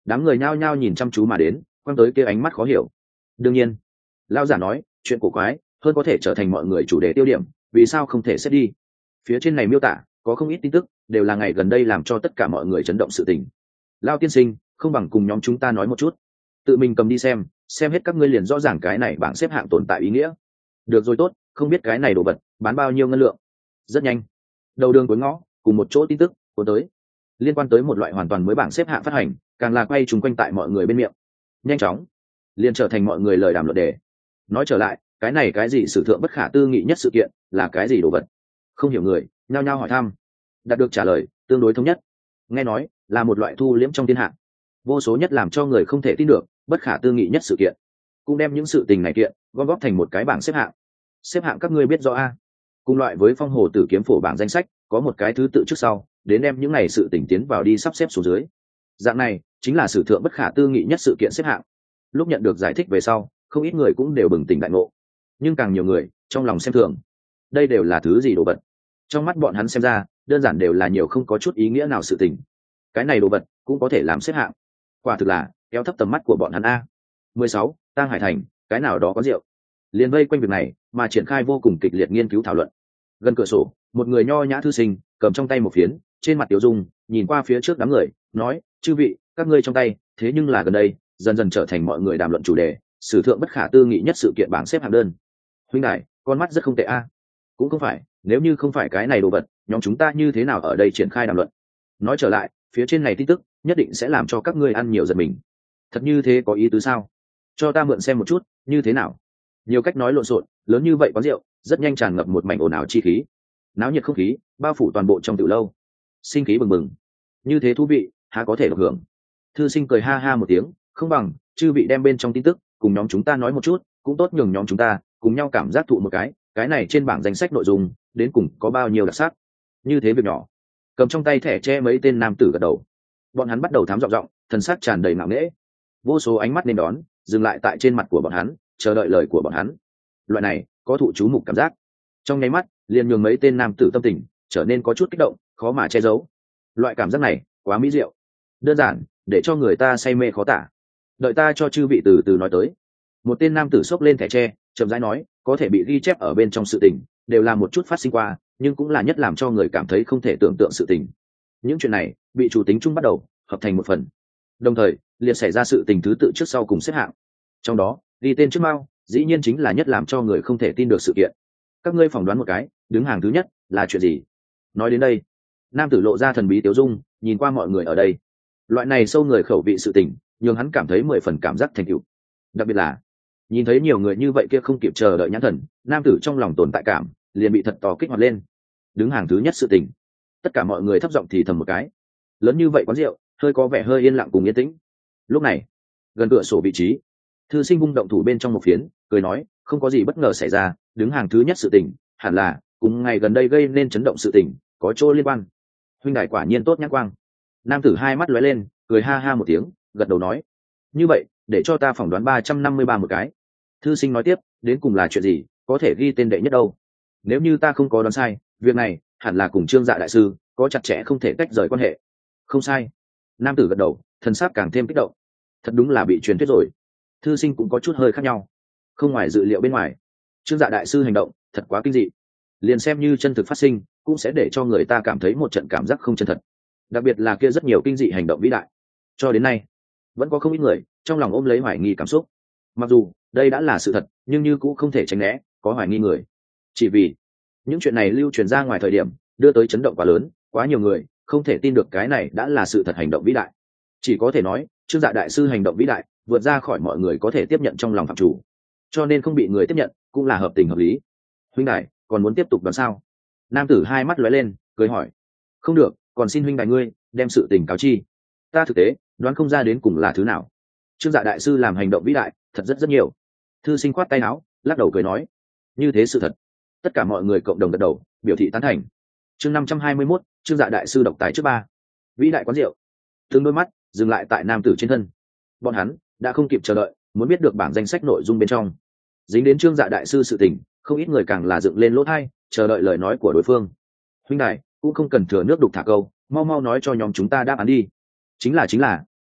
Đám người nhao nhao nhìn chăm chú mà đến, quăng tới kia ánh mắt khó hiểu. Đương nhiên, lão giả nói, chuyện cổ quái hơn có thể trở thành mọi người chủ đề tiêu điểm, vì sao không thể xếp đi. Phía trên này miêu tả có không ít tin tức, đều là ngày gần đây làm cho tất cả mọi người chấn động sự tình. Lão tiên sinh, không bằng cùng nhóm chúng ta nói một chút, tự mình cầm đi xem hết các ngươi liền rõ ràng cái này bảng xếp hạng tồn tại ý nghĩa. Được rồi, tốt, không biết cái này đồ vật bán bao nhiêu ngân lượng. Rất nhanh, đầu đường cuối ngõ cùng một chỗ tin tức cuốn tới, liên quan tới một loại hoàn toàn mới bảng xếp hạng phát hành, càng là quay trùng quanh tại mọi người bên miệng, nhanh chóng liền trở thành mọi người lời đàm luận đề. Nói trở lại, cái này cái gì sử thượng bất khả tư nghị nhất sự kiện là cái gì đồ vật? Không hiểu người nhao nhao hỏi thăm, đạt được trả lời tương đối thống nhất. Nghe nói là một loại thu liễm trong thiên hạ vô số nhất làm cho người không thể tin được bất khả tư nghị nhất sự kiện, cũng đem những sự tình này kiện gom góp thành một cái bảng xếp hạng. Xếp hạng các ngươi biết rõ a? Cùng loại với phong hồ tử kiếm phổ bảng danh sách, có một cái thứ tự trước sau, đến đem những này sự tình tiến vào đi sắp xếp xuống dưới. Dạng này chính là sử thượng bất khả tư nghị nhất sự kiện xếp hạng. Lúc nhận được giải thích về sau, không ít người cũng đều bừng tỉnh đại ngộ, nhưng càng nhiều người trong lòng xem thường. Đây đều là thứ gì đồ vật? Trong mắt bọn hắn xem ra, đơn giản đều là nhiều không có chút ý nghĩa nào sự tình. Cái này đồ vật cũng có thể làm xếp hạng, quả thực là kéo thấp tầm mắt của bọn hắn a. 16, Tang Hải Thành, cái nào đó có rượu. Liền vây quanh việc này mà triển khai vô cùng kịch liệt nghiên cứu thảo luận. Gần cửa sổ, một người nho nhã thư sinh cầm trong tay một phiến, trên mặt tiểu dung, nhìn qua phía trước đám người, nói: "Chư vị, các ngươi trong tay, thế nhưng là gần đây, dần dần trở thành mọi người đàm luận chủ đề, sử thượng bất khả tư nghị nhất sự kiện bảng xếp hạng đơn. Huynh đại, con mắt rất không tệ a." Cũng không phải, nếu như không phải cái này đồ vật, nhóm chúng ta như thế nào ở đây triển khai đàm luận? Nói trở lại, phía trên này tin tức nhất định sẽ làm cho các ngươi ăn nhiều giật mình. Thật như thế có ý tứ sao? Cho ta mượn xem một chút, như thế nào? Nhiều cách nói lộn xộn, lớn như vậy quán rượu, rất nhanh tràn ngập một mảnh ồn ào chi khí. Náo nhiệt không khí bao phủ toàn bộ trong tiểu lâu, sinh khí bừng bừng. Như thế thú vị, há có thể được hưởng. Thư sinh cười ha ha một tiếng, không bằng chư vị đem bên trong tin tức cùng nhóm chúng ta nói một chút, cũng tốt nhường nhóm chúng ta cùng nhau cảm giác thụ một cái này trên bảng danh sách nội dung đến cùng có bao nhiêu đặc sắc. Như thế việc nhỏ, cầm trong tay thẻ che mấy tên nam tử gật đầu. Bọn hắn bắt đầu thám giọng, thần sắc tràn đầy ngạo nghễ. Vô số ánh mắt nên đón dừng lại tại trên mặt của bọn hắn, chờ đợi lời của bọn hắn. Loại này có thụ chú mục cảm giác, trong nháy mắt liền nhường mấy tên nam tử tâm tình trở nên có chút kích động, khó mà che giấu. Loại cảm giác này quá mỹ diệu, đơn giản để cho người ta say mê khó tả. Đợi ta cho chư vị từ từ nói tới. Một tên nam tử xốc lên thẻ tre, chậm rãi nói: có thể bị ghi chép ở bên trong sự tình, đều là một chút phát sinh qua, nhưng cũng là nhất làm cho người cảm thấy không thể tưởng tượng sự tình. Những chuyện này bị chủ tính chung bắt đầu hợp thành một phần, đồng thời liền xảy ra sự tình thứ tự trước sau cùng xếp hạng. Trong đó ghi tên trước Mao, dĩ nhiên chính là nhất làm cho người không thể tin được sự kiện. Các ngươi phỏng đoán một cái, đứng hàng thứ nhất là chuyện gì? Nói đến đây, nam tử lộ ra thần bí tiếu dung, nhìn qua mọi người ở đây. Loại này sâu người khẩu vị sự tình, nhưng hắn cảm thấy 10 phần cảm giác thành tựu. Đặc biệt là nhìn thấy nhiều người như vậy kia không kịp chờ đợi nhãn thần, nam tử trong lòng tồn tại cảm liền bị thật to kích hoạt lên. Đứng hàng thứ nhất sự tình, tất cả mọi người thấp giọng thì thầm một cái. Lớn như vậy quán rượu, hơi có vẻ hơi yên lặng cùng yên tĩnh. Lúc này, gần cửa sổ vị trí, thư sinh vung động thủ bên trong một phiến, cười nói: không có gì bất ngờ xảy ra, đứng hàng thứ nhất sự tình hẳn là cùng ngày gần đây gây nên chấn động sự tình có chỗ liên quan. Huynh đại quả nhiên tốt nhãn quang. Nam tử hai mắt lóe lên, cười ha ha một tiếng, gật đầu nói: như vậy để cho ta phỏng đoán 353 một cái. Thư sinh nói tiếp: đến cùng là chuyện gì, có thể ghi tên đệ nhất đâu? Nếu như ta không có đoán sai, việc này hẳn là cùng Trương Dạ đại sư có chặt chẽ không thể tách rời quan hệ. Không sai. Nam tử gật đầu, thần sắc càng thêm kích động. Thật đúng là bị truyền thuyết rồi. Thư sinh cũng có chút hơi khác nhau, không ngoài dự liệu bên ngoài. Trương Dạ đại sư hành động thật quá kinh dị, liền xem như chân thực phát sinh cũng sẽ để cho người ta cảm thấy một trận cảm giác không chân thật, đặc biệt là kia rất nhiều kinh dị hành động vĩ đại. Cho đến nay vẫn có không ít người trong lòng ôm lấy hoài nghi cảm xúc. Mặc dù đây đã là sự thật, nhưng như cũng không thể tránh né có hoài nghi người, chỉ vì những chuyện này lưu truyền ra ngoài thời điểm đưa tới chấn động quá lớn, quá nhiều người không thể tin được cái này đã là sự thật hành động vĩ đại. Chỉ có thể nói Trương Dạ đại sư hành động vĩ đại vượt ra khỏi mọi người có thể tiếp nhận trong lòng phạm chủ, cho nên không bị người tiếp nhận cũng là hợp tình hợp lý. Huynh đại còn muốn tiếp tục đoán sao? Nam tử hai mắt lóe lên, cười hỏi. Không được, còn xin huynh đại ngươi đem sự tình cáo chi. Ta thực tế đoán không ra đến cùng là thứ nào. Trương Dạ đại sư làm hành động vĩ đại thật rất nhiều. Thư sinh khoát tay áo, lắc đầu cười nói: như thế sự thật. Tất cả mọi người cộng đồng gật đầu biểu thị tán thành. Chương 521, Trương Dạ đại sư độc tài trước ba. Vĩ đại quán rượu. Từng đôi mắt dừng lại tại nam tử trên thân. Bọn hắn đã không kịp chờ đợi muốn biết được bảng danh sách nội dung bên trong. Dính đến Trương Dạ đại sư sự tình, không ít người càng là dựng lên lỗ tai chờ đợi lời nói của đối phương. Huynh đại cũng không cần thừa nước đục thả câu, mau mau nói cho nhóm chúng ta đáp án đi. Chính là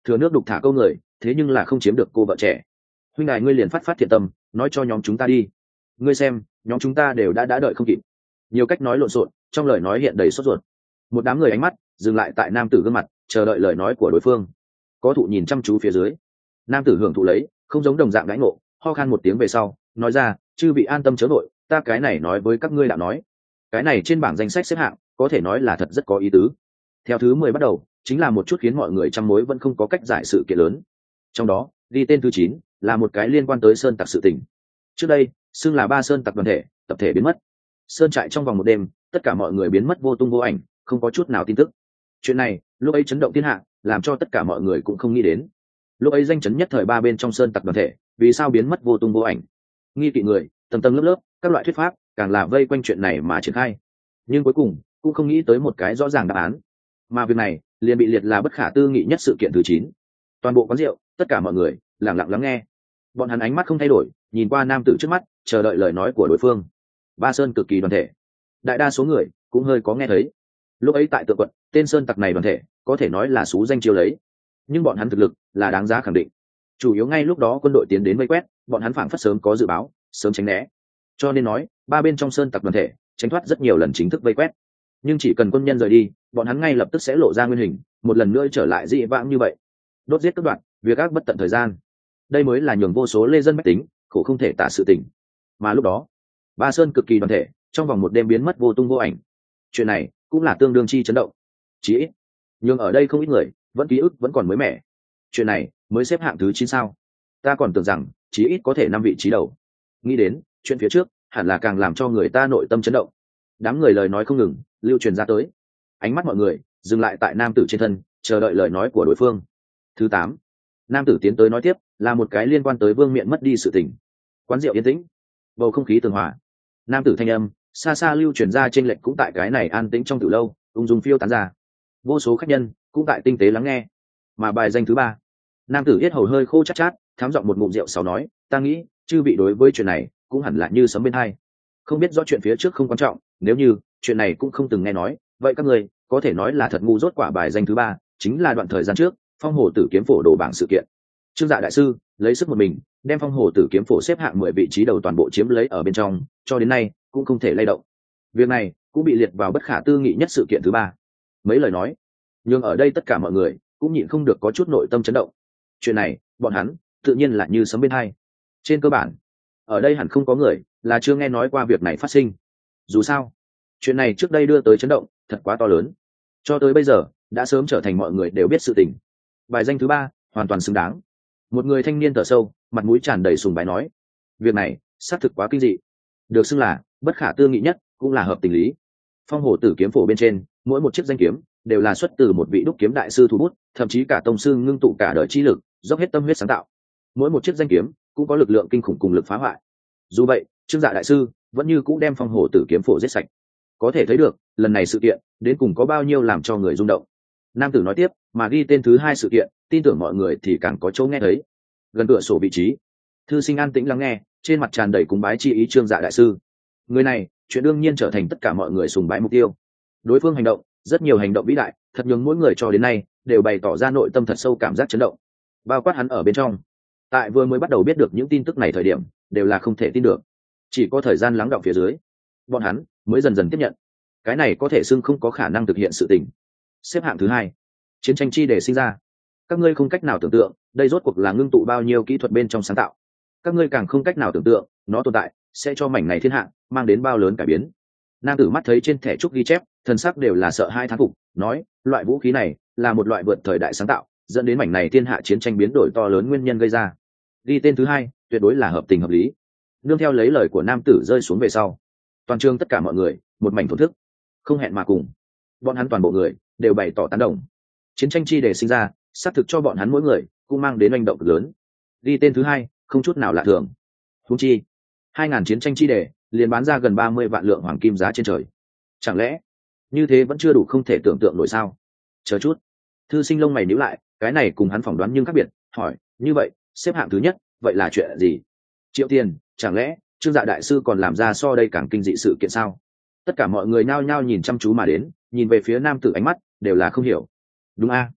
thừa nước đục thả câu người, thế nhưng là không chiếm được cô vợ trẻ. Huynh đài ngươi liền phát phát thiện tâm, nói cho nhóm chúng ta đi. Ngươi xem, nhóm chúng ta đều đã đợi không kịp. Nhiều cách nói lộn xộn, trong lời nói hiện đầy sốt ruột. Một đám người ánh mắt dừng lại tại nam tử gương mặt, chờ đợi lời nói của đối phương. Có thụ nhìn chăm chú phía dưới, nam tử hưởng thụ lấy, không giống đồng dạng đãi ngộ, ho khan một tiếng về sau, nói ra, chư vị an tâm chớ vội, ta cái này nói với các ngươi đạo nói, cái này trên bảng danh sách xếp hạng, có thể nói là thật rất có ý tứ. Theo thứ 10 bắt đầu, chính là một chút khiến mọi người trăm mối vẫn không có cách giải sự kiện lớn. Trong đó, ghi tên thứ 9 là một cái liên quan tới sơn tặc sự tình. Trước đây, xưng là 3 sơn tặc đoàn thể, tập thể biến mất. Sơn trại trong vòng một đêm, tất cả mọi người biến mất vô tung vô ảnh, không có chút nào tin tức. Chuyện này, lúc ấy chấn động thiên hạ, làm cho tất cả mọi người cũng không nghĩ đến. Lúc ấy danh chấn nhất thời 3 bên trong sơn tặc đoàn thể, vì sao biến mất vô tung vô ảnh? Nghi kỵ người, tầng tầng lớp lớp, các loại thuyết pháp, càng là vây quanh chuyện này mà triển khai. Nhưng cuối cùng, cũng không nghĩ tới một cái rõ ràng đáp án. Mà việc này, liền bị liệt là bất khả tư nghị nhất sự kiện thứ 9. Toàn bộ quán rượu, tất cả mọi người lặng lặng lắng nghe. Bọn hắn ánh mắt không thay đổi, nhìn qua nam tử trước mắt, chờ đợi lời nói của đối phương. Ba sơn cực kỳ đoàn thể, đại đa số người cũng hơi có nghe thấy. Lúc ấy tại Tượng Quận, tên sơn tặc này đoàn thể có thể nói là xú danh chiêu lấy, nhưng bọn hắn thực lực là đáng giá khẳng định. Chủ yếu ngay lúc đó quân đội tiến đến vây quét, bọn hắn phảng phất sớm có dự báo, sớm tránh né. Cho nên nói, 3 bên trong sơn tặc đoàn thể tránh thoát rất nhiều lần chính thức vây quét. Nhưng chỉ cần quân nhân rời đi, bọn hắn ngay lập tức sẽ lộ ra nguyên hình, một lần nữa trở lại dị vãng như vậy, đốt giết các đoạn, việc ác bất tận thời gian. Đây mới là nhường vô số lê dân bách tính khổ không thể tả sự tình. Mà lúc đó, Ba sơn cực kỳ đoàn thể trong vòng một đêm biến mất vô tung vô ảnh. Chuyện này cũng là tương đương chi chấn động. Chỉ ít, nhưng ở đây không ít người vẫn ký ức vẫn còn mới mẻ. Chuyện này mới xếp hạng thứ 9 sao? Ta còn tưởng rằng chỉ ít có thể 5 vị trí đầu. Nghĩ đến chuyện phía trước, hẳn là càng làm cho người ta nội tâm chấn động. Đám người lời nói không ngừng lưu truyền ra tới, ánh mắt mọi người dừng lại tại nam tử trên thân, chờ đợi lời nói của đối phương. Thứ 8, nam tử tiến tới nói tiếp, là một cái liên quan tới vương miện mất đi sự tình. Quán rượu yên tĩnh, bầu không khí tường hòa. Nam tử thanh âm xa xa lưu truyền ra, trên lệnh cũng tại cái này an tĩnh trong từ lâu, ung dung phiêu tán ra. Vô số khách nhân cũng tại tinh tế lắng nghe. Mà bài danh thứ 3, nam tử yết hầu hơi khô chát chát, thám giọng một ngụm rượu sau nói, ta nghĩ chư vị đối với chuyện này cũng hẳn là như sấm bên hai. Không biết rõ chuyện phía trước không quan trọng, nếu như chuyện này cũng không từng nghe nói, vậy các người có thể nói là thật ngu dốt. Quả bài danh thứ 3 chính là đoạn thời gian trước phong hồ tử kiếm phổ đổ bảng sự kiện. Trương Dạ đại sư lấy sức một mình đem phong hồ tử kiếm phổ xếp hạng 10 vị trí đầu toàn bộ chiếm lấy ở bên trong, cho đến nay cũng không thể lay động. Việc này cũng bị liệt vào bất khả tư nghị nhất sự kiện thứ 3. Mấy lời nói, nhưng ở đây tất cả mọi người cũng nhịn không được có chút nội tâm chấn động. Chuyện này bọn hắn tự nhiên là như sấm bên hai. Trên cơ bản, ở đây hẳn không có người là chưa nghe nói qua việc này phát sinh. Dù sao, chuyện này trước đây đưa tới chấn động thật quá to lớn, cho tới bây giờ đã sớm trở thành mọi người đều biết sự tình. Bài danh thứ 3 hoàn toàn xứng đáng. Một người thanh niên thở sâu, mặt mũi tràn đầy sùng bái nói, việc này xác thực quá kinh dị, được xưng là bất khả tư nghị nhất, cũng là hợp tình lý. Phong hồ tử kiếm phổ bên trên, mỗi một chiếc danh kiếm đều là xuất từ một vị đúc kiếm đại sư thủ bút, thậm chí cả tông sư ngưng tụ cả đời chi lực, dốc hết tâm huyết sáng tạo. Mỗi một chiếc danh kiếm cũng có lực lượng kinh khủng cùng lực phá hoại. Dù vậy, Trương Dạ đại sư vẫn như cũ đem phong hồ tử kiếm phổ giết sạch. Có thể thấy được lần này sự kiện đến cùng có bao nhiêu làm cho người rung động. Nam tử nói tiếp, mà ghi tên thứ 2 sự kiện, tin tưởng mọi người thì càng có chỗ nghe thấy. Gần cửa sổ vị trí, thư sinh an tĩnh lắng nghe, trên mặt tràn đầy cúng bái chi ý Trương Dạ đại sư. Người này, chuyện đương nhiên trở thành tất cả mọi người sùng bái mục tiêu. Đối phương hành động, rất nhiều hành động vĩ đại, thật nhường mỗi người cho đến nay đều bày tỏ ra nội tâm thật sâu cảm giác chấn động. Bao quát hắn ở bên trong. Tại vừa mới bắt đầu biết được những tin tức này thời điểm, đều là không thể tin được. Chỉ có thời gian lắng đọng phía dưới, bọn hắn mới dần dần tiếp nhận. Cái này có thể xưng không có khả năng thực hiện sự tình. Xếp hạng thứ 2, chiến tranh chi để sinh ra. Các ngươi không cách nào tưởng tượng, đây rốt cuộc là ngưng tụ bao nhiêu kỹ thuật bên trong sáng tạo. Các ngươi càng không cách nào tưởng tượng, nó tồn tại sẽ cho mảnh này thiên hạ mang đến bao lớn cải biến. Nam tử mắt thấy trên thẻ trúc ghi chép, thần sắc đều là sợ hai thán phục, nói, loại vũ khí này là một loại vượt thời đại sáng tạo, dẫn đến mảnh này thiên hạ chiến tranh biến đổi to lớn nguyên nhân gây ra. Ghi tên thứ 2 tuyệt đối là hợp tình hợp lý. Nương theo lấy lời của nam tử rơi xuống về sau, toàn trường tất cả mọi người một mảnh thổn thức, không hẹn mà cùng. Bọn hắn toàn bộ người đều bày tỏ tán đồng. Chiến tranh chi để sinh ra, xác thực cho bọn hắn mỗi người cũng mang đến hành động cực lớn. Ghi tên thứ 2 không chút nào lạ thường. Huống chi 2000 chiến tranh chi đề liền bán ra gần 30 vạn lượng hoàng kim giá trên trời. Chẳng lẽ như thế vẫn chưa đủ không thể tưởng tượng nổi sao? Chờ chút, thư sinh lông mày nhíu lại, cái này cùng hắn phỏng đoán nhưng khác biệt, hỏi, như vậy xếp hạng thứ nhất vậy là chuyện gì? Triệu Tiền, chẳng lẽ Trương Dạ đại sư còn làm ra so đây càng kinh dị sự kiện sao? Tất cả mọi người nhao nhao nhìn chăm chú mà đến, nhìn về phía nam tử, ánh mắt đều là không hiểu. Đúng a,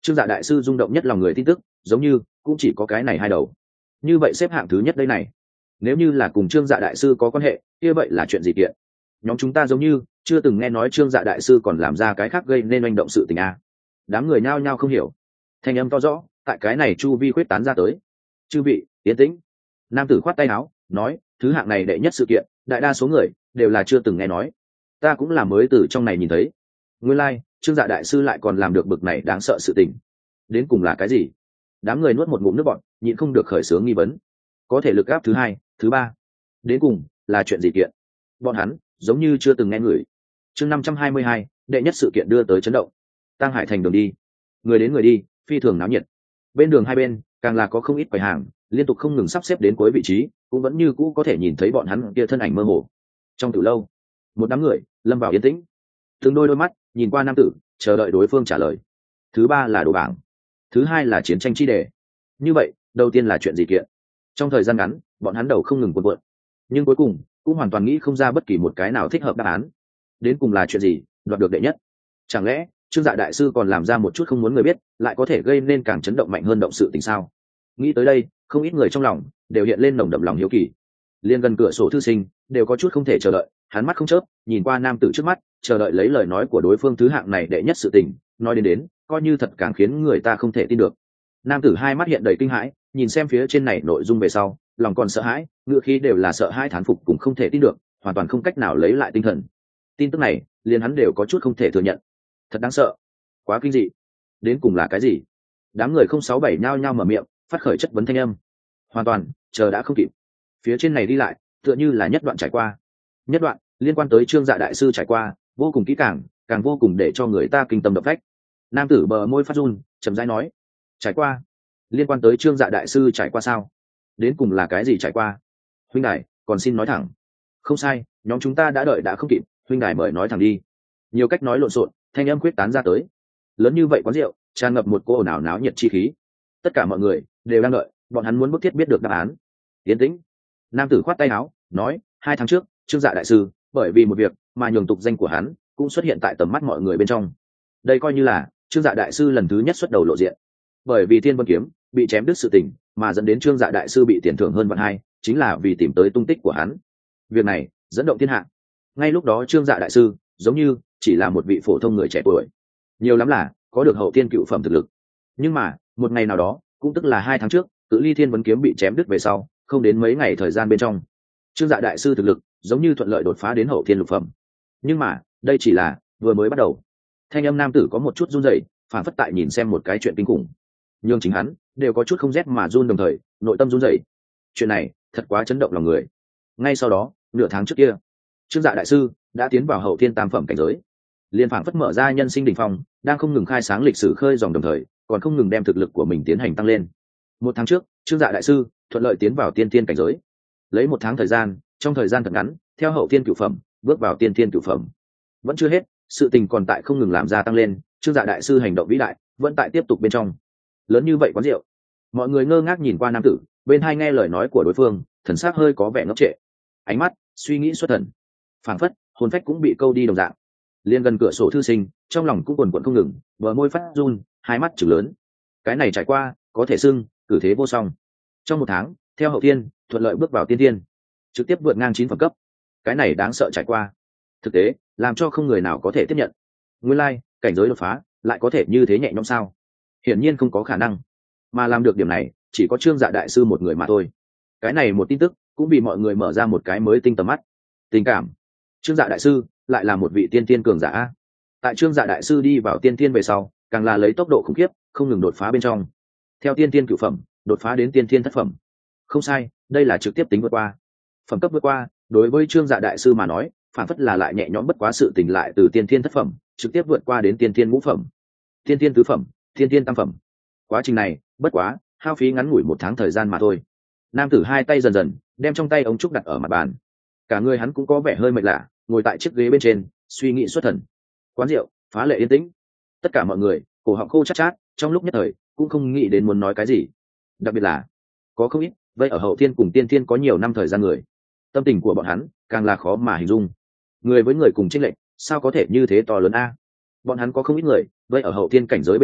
Trương Dạ đại sư rung động nhất lòng người tin tức giống như cũng chỉ có cái này hai đầu. Như vậy xếp hạng thứ nhất đây này, nếu như là cùng Trương Dạ đại sư có quan hệ kia vậy là chuyện gì kiện? Nhóm chúng ta giống như chưa từng nghe nói Trương Dạ đại sư còn làm ra cái khác gây nên oanh động sự tình a. Đám người nhao nhao không hiểu, thanh âm to rõ tại cái này chu vi khuyết tán ra tới. Chư vị yên tĩnh. Nam tử khoát tay áo nói, thứ hạng này đệ nhất sự kiện đại đa số người đều là chưa từng nghe nói, ta cũng là mới từ trong này nhìn thấy. Nguyên lai Trương Dạ đại sư lại còn làm được bực này đáng sợ sự tình, đến cùng là cái gì? Đám người nuốt một ngụm nước bọt, nhịn không được khởi xướng nghi vấn. Có thể lực áp thứ hai thứ ba, đến cùng là chuyện gì kiện? Bọn hắn giống như chưa từng nghe người. Chương 522, đệ nhất sự kiện đưa tới chấn động. Tăng Hải thành đường đi, người đến người đi phi thường náo nhiệt. Bên đường hai bên càng là có không ít quầy hàng liên tục không ngừng sắp xếp đến cuối vị trí, cũng vẫn như cũ có thể nhìn thấy bọn hắn kia thân ảnh mơ hồ. Trong từ lâu, một đám người lâm vào yên tĩnh, từng đôi mắt nhìn qua nam tử chờ đợi đối phương trả lời. Thứ ba là đồ bảng, thứ hai là chiến tranh chi đề. Như vậy đầu tiên là chuyện gì kiện? Trong thời gian ngắn bọn hắn đầu không ngừng cuộn cuộn, nhưng cuối cùng cũng hoàn toàn nghĩ không ra bất kỳ một cái nào thích hợp đáp án. Đến cùng là chuyện gì đoạt được đệ nhất? Chẳng lẽ Trương Dạ đại sư còn làm ra một chút không muốn người biết lại có thể gây nên càng chấn động mạnh hơn động sự tình sao? Nghĩ tới đây không ít người trong lòng đều hiện lên nồng đậm lòng hiếu kỳ. Liên gần cửa sổ thư sinh đều có chút không thể chờ đợi, hắn mắt không chớp nhìn qua nam tử trước mắt, chờ đợi lấy lời nói của đối phương. Thứ hạng này đệ nhất sự tình nói đến coi như thật càng khiến người ta không thể tin được. Nam tử hai mắt hiện đầy kinh hãi, nhìn xem phía trên này nội dung về sau lòng còn sợ hãi, ngựa khí đều là sợ hãi thán phục cũng không thể tin được, hoàn toàn không cách nào lấy lại tinh thần. Tin tức này liền hắn đều có chút không thể thừa nhận, thật đáng sợ, quá kinh dị, đến cùng là cái gì? Đám người không sáu bảy nhao nhao mở miệng phát khởi chất vấn thanh âm. Hoàn toàn chờ đã không kịp, phía trên này đi lại tựa như là nhất đoạn trải qua, nhất đoạn liên quan tới Trương Dạ đại sư trải qua vô cùng kỹ càng vô cùng để cho người ta kinh tâm động phách. Nam tử bờ môi phát run chậm rãi nói, trải qua liên quan tới Trương Dạ đại sư trải qua sao? Đến cùng là cái gì trải qua? Huynh đài còn xin nói thẳng. Không sai, nhóm chúng ta đã đợi đã không kịp, huynh đài mời nói thẳng đi. Nhiều cách nói lộn xộn, thanh âm quyết tán ra tới. Lớn như vậy quán rượu tràn ngập một cô ồn ào náo nhiệt chi khí, tất cả mọi người đều đang đợi, bọn hắn muốn bức thiết biết được đáp án. Yên tĩnh. Nam tử khoát tay áo nói, 2 tháng trước Trương Dạ đại sư bởi vì một việc mà nhường tục danh của hắn cũng xuất hiện tại tầm mắt mọi người bên trong. Đây coi như là Trương Dạ đại sư lần thứ nhất xuất đầu lộ diện. Bởi vì Thiên Vân kiếm bị chém đứt sự tình mà dẫn đến Trương Dạ đại sư bị tiền thưởng hơn vạn hai, chính là vì tìm tới tung tích của hắn. Việc này dẫn động thiên hạ. Ngay lúc đó Trương Dạ đại sư giống như chỉ là một vị phổ thông người trẻ tuổi, nhiều lắm là có được hậu thiên cựu phẩm thực lực. Nhưng mà một ngày nào đó, cũng tức là 2 tháng trước, cự ly Thiên Vân kiếm bị chém đứt về sau, không đến mấy ngày thời gian bên trong, Trương Dạ đại sư thực lực giống như thuận lợi đột phá đến hậu thiên lục phẩm. Nhưng mà đây chỉ là vừa mới bắt đầu. Thanh âm nam tử có một chút run rẩy, phản phất tại nhìn xem một cái chuyện kinh khủng, nhưng chính hắn đều có chút không rét mà run, đồng thời nội tâm run rẩy. Chuyện này thật quá chấn động lòng người. Ngay sau đó, nửa tháng trước kia, Trương Dạ đại sư đã tiến vào hậu thiên tam phẩm cảnh giới, liên phảng phất mở ra nhân sinh đỉnh phong, đang không ngừng khai sáng lịch sử khơi dòng, đồng thời còn không ngừng đem thực lực của mình tiến hành tăng lên. 1 tháng trước, Trương Dạ đại sư thuận lợi tiến vào tiên thiên cảnh giới, lấy 1 tháng thời gian, trong thời gian thật ngắn, theo hậu thiên cửu phẩm bước vào tiên thiên cửu phẩm. Vẫn chưa hết, sự tình còn tại không ngừng làm ra tăng lên, Trương Dạ đại sư hành động vĩ đại vẫn tại tiếp tục bên trong. Lớn như vậy quán rượu, mọi người ngơ ngác nhìn qua nam tử, bên hai nghe lời nói của đối phương, thần sắc hơi có vẻ ngốc trệ, ánh mắt suy nghĩ xuất thần, phảng phất hồn phách cũng bị câu đi đồng dạng. Liên gần cửa sổ thư sinh trong lòng cũng quần quẫn không ngừng, bờ môi phát run, hai mắt trừng lớn. Cái này trải qua có thể xưng cử thế vô song. Trong 1 tháng, theo hậu thiên thuận lợi bước vào tiên thiên, trực tiếp vượt ngang 9 phẩm cấp. Cái này đáng sợ trải qua, thực tế làm cho không người nào có thể tiếp nhận. Nguyên lai cảnh giới đột phá lại có thể như thế nhẹ nhõm sao? Hiển nhiên không có khả năng, mà làm được điểm này chỉ có Trương Dạ đại sư một người mà thôi. Cái này một tin tức cũng bị mọi người mở ra một cái mới tinh tầm mắt. Tình cảm, Trương Dạ đại sư lại là một vị tiên thiên cường giả. Tại Trương Dạ đại sư đi vào tiên thiên về sau, càng là lấy tốc độ khủng khiếp không ngừng đột phá bên trong, theo tiên thiên cửu phẩm đột phá đến tiên thiên thất phẩm. Không sai, đây là trực tiếp tính vượt qua phẩm cấp. Vượt qua đối với Trương Dạ đại sư mà nói phản phất là lại nhẹ nhõm bất quá sự tình, lại từ tiên thiên thất phẩm trực tiếp vượt qua đến tiên thiên ngũ phẩm, tiên thiên tứ phẩm, tiên thiên tam phẩm. Quá trình này bất quá hao phí ngắn ngủi 1 tháng thời gian mà thôi. Nam tử hai tay dần dần đem trong tay ống trúc đặt ở mặt bàn, cả người hắn cũng có vẻ hơi mệt lạ, ngồi tại chiếc ghế bên trên suy nghĩ xuất thần. Quán rượu phá lệ yên tĩnh, tất cả mọi người cổ họng khô chát chát, trong lúc nhất thời cũng không nghĩ đến muốn nói cái gì. Đặc biệt là có không ít vậy ở hậu thiên cùng tiên thiên có nhiều năm thời gian người, tâm tình của bọn hắn càng là khó mà hình dung. Người với người cùng chênh lệch sao có thể như thế to lớn a? Bọn hắn có không ít người vậy ở hậu thiên cảnh giới bên trên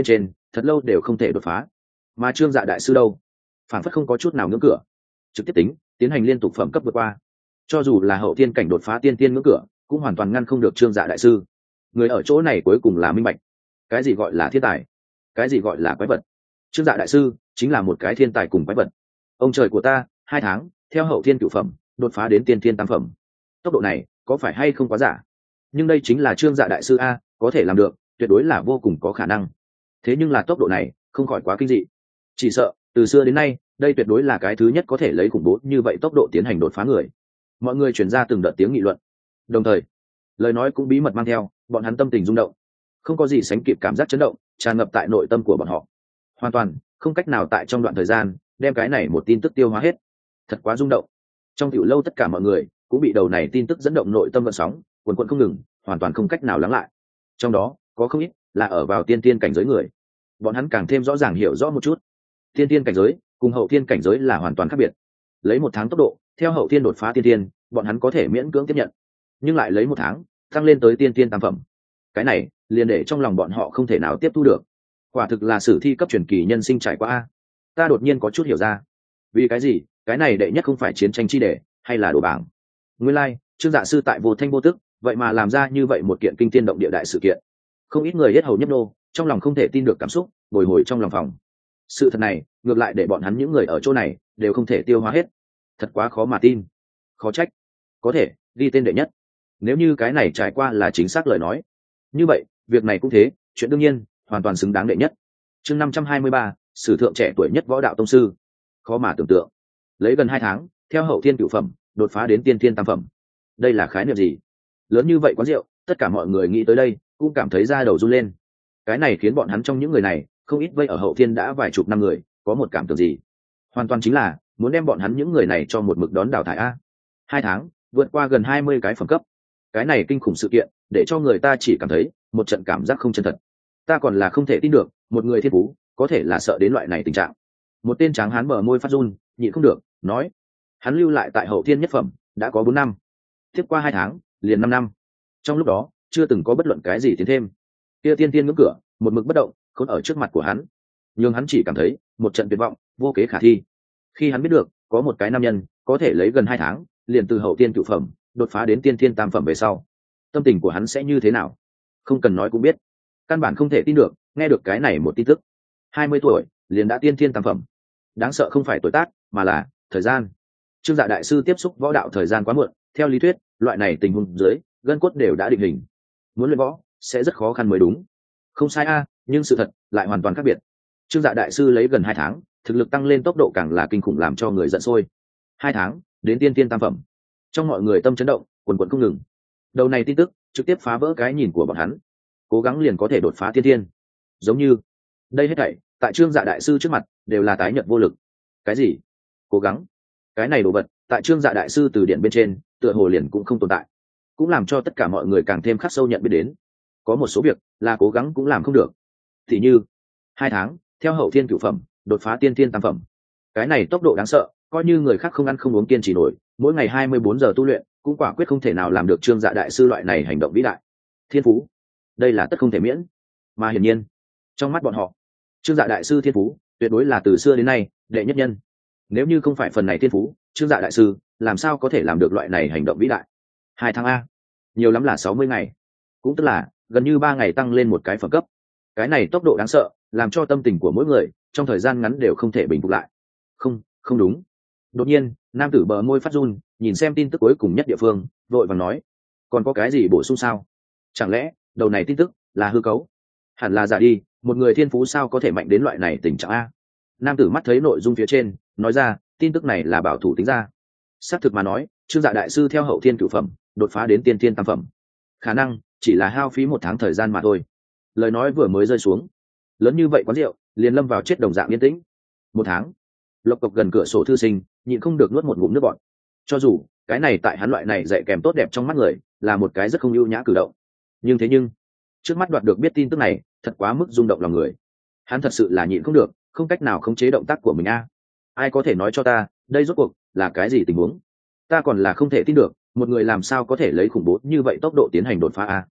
thật lâu đều không thể đột phá. Mà Trương Dạ đại sư đâu, phản phất không có chút nào ngưỡng cửa, trực tiếp tính tiến hành liên tục phẩm cấp vượt qua. Cho dù là hậu thiên cảnh đột phá tiên tiên ngưỡng cửa, cũng hoàn toàn ngăn không được Trương Dạ đại sư. Người ở chỗ này cuối cùng là minh bạch, cái gì gọi là thiên tài, cái gì gọi là quái vật. Trương Dạ đại sư chính là một cái thiên tài cùng quái vật. Ông trời của ta, 2 tháng theo hậu thiên cửu phẩm đột phá đến tiên thiên tam phẩm, tốc độ này có phải hay không quá giả? Nhưng đây chính là Trương Dạ đại sư a, có thể làm được, tuyệt đối là vô cùng có khả năng. Thế nhưng là tốc độ này không khỏi quá kinh dị, chỉ sợ từ xưa đến nay đây tuyệt đối là cái thứ nhất có thể lấy khủng bố như vậy tốc độ tiến hành đột phá người. Mọi người truyền ra từng đợt tiếng nghị luận, đồng thời lời nói cũng bí mật mang theo bọn hắn tâm tình rung động, không có gì sánh kịp cảm giác chấn động tràn ngập tại nội tâm của bọn họ, hoàn toàn không cách nào tại trong đoạn thời gian đem cái này một tin tức tiêu hóa hết. Thật quá rung động. Trong tiểu lâu tất cả mọi người cũng bị đầu này tin tức dẫn động nội tâm vận sóng quần quận không ngừng, hoàn toàn không cách nào lắng lại. Trong đó có không ít là ở vào tiên tiên cảnh giới người, bọn hắn càng thêm rõ ràng hiểu rõ một chút, tiên tiên cảnh giới cùng hậu tiên cảnh giới là hoàn toàn khác biệt. Lấy 1 tháng tốc độ theo hậu tiên đột phá tiên tiên, bọn hắn có thể miễn cưỡng tiếp nhận, nhưng lại lấy 1 tháng tăng lên tới tiên tiên tam phẩm, cái này liền để trong lòng bọn họ không thể nào tiếp thu được. Quả thực là sử thi cấp truyền kỳ nhân sinh trải qua a. Ta đột nhiên có chút hiểu ra, vì cái gì cái này đệ nhất không phải chiến tranh chi đề hay là đồ bảng. Nguyên lai Trương Dạ sư tại vô thanh vô tức vậy mà làm ra như vậy một kiện kinh thiên động địa đại sự kiện. Không ít người hết hầu nhấp nô, trong lòng không thể tin được cảm xúc bồi hồi trong lòng phòng. Sự thật này ngược lại để bọn hắn những người ở chỗ này đều không thể tiêu hóa hết. Thật quá khó mà tin, khó trách có thể ghi tên đệ nhất. Nếu như cái này trải qua là chính xác lời nói, như vậy việc này cũng thế, chuyện đương nhiên hoàn toàn xứng đáng đệ nhất. Chương 523, sử thượng trẻ tuổi nhất võ đạo tông sư. Khó mà tưởng tượng, lấy gần 2 tháng theo hậu thiên cửu phẩm đột phá đến tiên thiên tam phẩm, đây là khái niệm gì? Lớn như vậy quán rượu, tất cả mọi người nghĩ tới đây cũng cảm thấy da đầu run lên. Cái này khiến bọn hắn trong những người này không ít vây ở hậu thiên đã vài chục năm người có một cảm tưởng gì, hoàn toàn chính là muốn đem bọn hắn những người này cho một mực đón đào thải a. 2 tháng vượt qua gần 20 cái phẩm cấp, cái này kinh khủng sự kiện để cho người ta chỉ cảm thấy một trận cảm giác không chân thật. Ta còn là không thể tin được một người thiên phú có thể là sợ đến loại này tình trạng. Một tên tráng hán bờ môi phát run, nhịn không được nói, hắn lưu lại tại hậu thiên nhất phẩm đã có 4 năm, tiếp qua 2 tháng liền 5 năm, trong lúc đó chưa từng có bất luận cái gì tiến thêm. Kia tiên tiên ngưỡng cửa một mực bất động khốn ở trước mặt của hắn, nhưng hắn chỉ cảm thấy một trận tuyệt vọng vô kế khả thi. Khi hắn biết được có một cái nam nhân có thể lấy gần 2 tháng liền từ hậu tiên cửu phẩm đột phá đến tiên thiên tam phẩm về sau, tâm tình của hắn sẽ như thế nào không cần nói cũng biết. Căn bản không thể tin được nghe được cái này một tin tức. 20 tuổi liền đã tiên thiên tam phẩm, đáng sợ không phải tuổi tác mà là thời gian. Trương Dạ đại sư tiếp xúc võ đạo thời gian quá muộn, theo lý thuyết loại này tình huống dưới gân cốt đều đã định hình, muốn luyện võ sẽ rất khó khăn mới đúng. Không sai a, nhưng sự thật lại hoàn toàn khác biệt. Trương Dạ đại sư lấy gần 2 tháng, thực lực tăng lên tốc độ càng là kinh khủng, làm cho người giận sôi. 2 tháng đến tiên thiên tam phẩm, trong mọi người tâm chấn động quần quần không ngừng. Đầu này tin tức trực tiếp phá vỡ cái nhìn của bọn hắn, cố gắng liền có thể đột phá tiên thiên, giống như đây hết thảy tại Trương Dạ đại sư trước mặt đều là tái nhợt vô lực. Cái gì cố gắng? Cái này đồ vật tại Trương Dạ đại sư từ điển bên trên tựa hồ liền cũng không tồn tại, cũng làm cho tất cả mọi người càng thêm khắc sâu nhận biết đến, có một số việc là cố gắng cũng làm không được. Thì như 2 tháng theo hậu thiên cửu phẩm đột phá tiên thiên tam phẩm, cái này tốc độ đáng sợ, coi như người khác không ăn không uống kiên trì nổi mỗi ngày 24 giờ tu luyện cũng quả quyết không thể nào làm được Trương Dạ đại sư loại này hành động vĩ đại. Thiên phú, đây là tất không thể miễn. Mà hiển nhiên trong mắt bọn họ, Trương Dạ đại sư thiên phú tuyệt đối là từ xưa đến nay đệ nhất nhân. Nếu như không phải phần này thiên phú, Trương Dạ đại sư làm sao có thể làm được loại này hành động vĩ đại? 2 tháng a, nhiều lắm là 60 ngày, cũng tức là gần như 3 ngày tăng lên một cái phẩm cấp. Cái này tốc độ đáng sợ, làm cho tâm tình của mỗi người trong thời gian ngắn đều không thể bình phục lại. Không đúng. Đột nhiên nam tử bờ môi phát run, nhìn xem tin tức cuối cùng nhất địa phương, vội vàng nói, còn có cái gì bổ sung sao? Chẳng lẽ đầu này tin tức là hư cấu? Hẳn là giả đi, một người thiên phú sao có thể mạnh đến loại này tình trạng a? Nam tử mắt thấy nội dung phía trên, nói ra, tin tức này là bảo thủ tính ra. Xác thực mà nói, Trương Dạ đại sư theo hậu thiên cửu phẩm đột phá đến tiên thiên tam phẩm, khả năng chỉ là hao phí 1 tháng thời gian mà thôi. Lời nói vừa mới rơi xuống, lớn như vậy quán rượu liền lâm vào chết đồng dạng yên tĩnh. 1 tháng, Lộc Cộc gần cửa sổ thư sinh nhịn không được nuốt một ngụm nước bọt. Cho dù cái này tại hắn loại này dạy kèm tốt đẹp trong mắt người là một cái rất không ưu nhã cử động, nhưng trước mắt đoạt được biết tin tức này thật quá mức rung động lòng người. Hắn thật sự là nhịn không được, không cách nào khống chế động tác của mình a. Ai có thể nói cho ta đây rốt cuộc là cái gì tình huống? Ta còn là không thể tin được một người làm sao có thể lấy khủng bố như vậy tốc độ tiến hành đột phá a.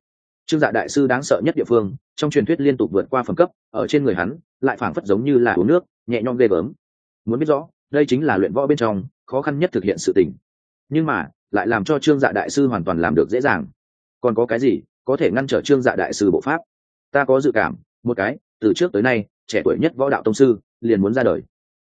Trương Dạ đại sư đáng sợ nhất địa phương, trong truyền thuyết liên tục vượt qua phẩm cấp, ở trên người hắn lại phảng phất giống như là uống nước, nhẹ nhõm ghê gớm. Muốn biết rõ, đây chính là luyện võ bên trong khó khăn nhất thực hiện sự tình. Nhưng mà, lại làm cho Trương Dạ đại sư hoàn toàn làm được dễ dàng. Còn có cái gì có thể ngăn trở Trương Dạ đại sư bộ pháp? Ta có dự cảm, một cái, từ trước tới nay, trẻ tuổi nhất võ đạo tông sư liền muốn ra đời.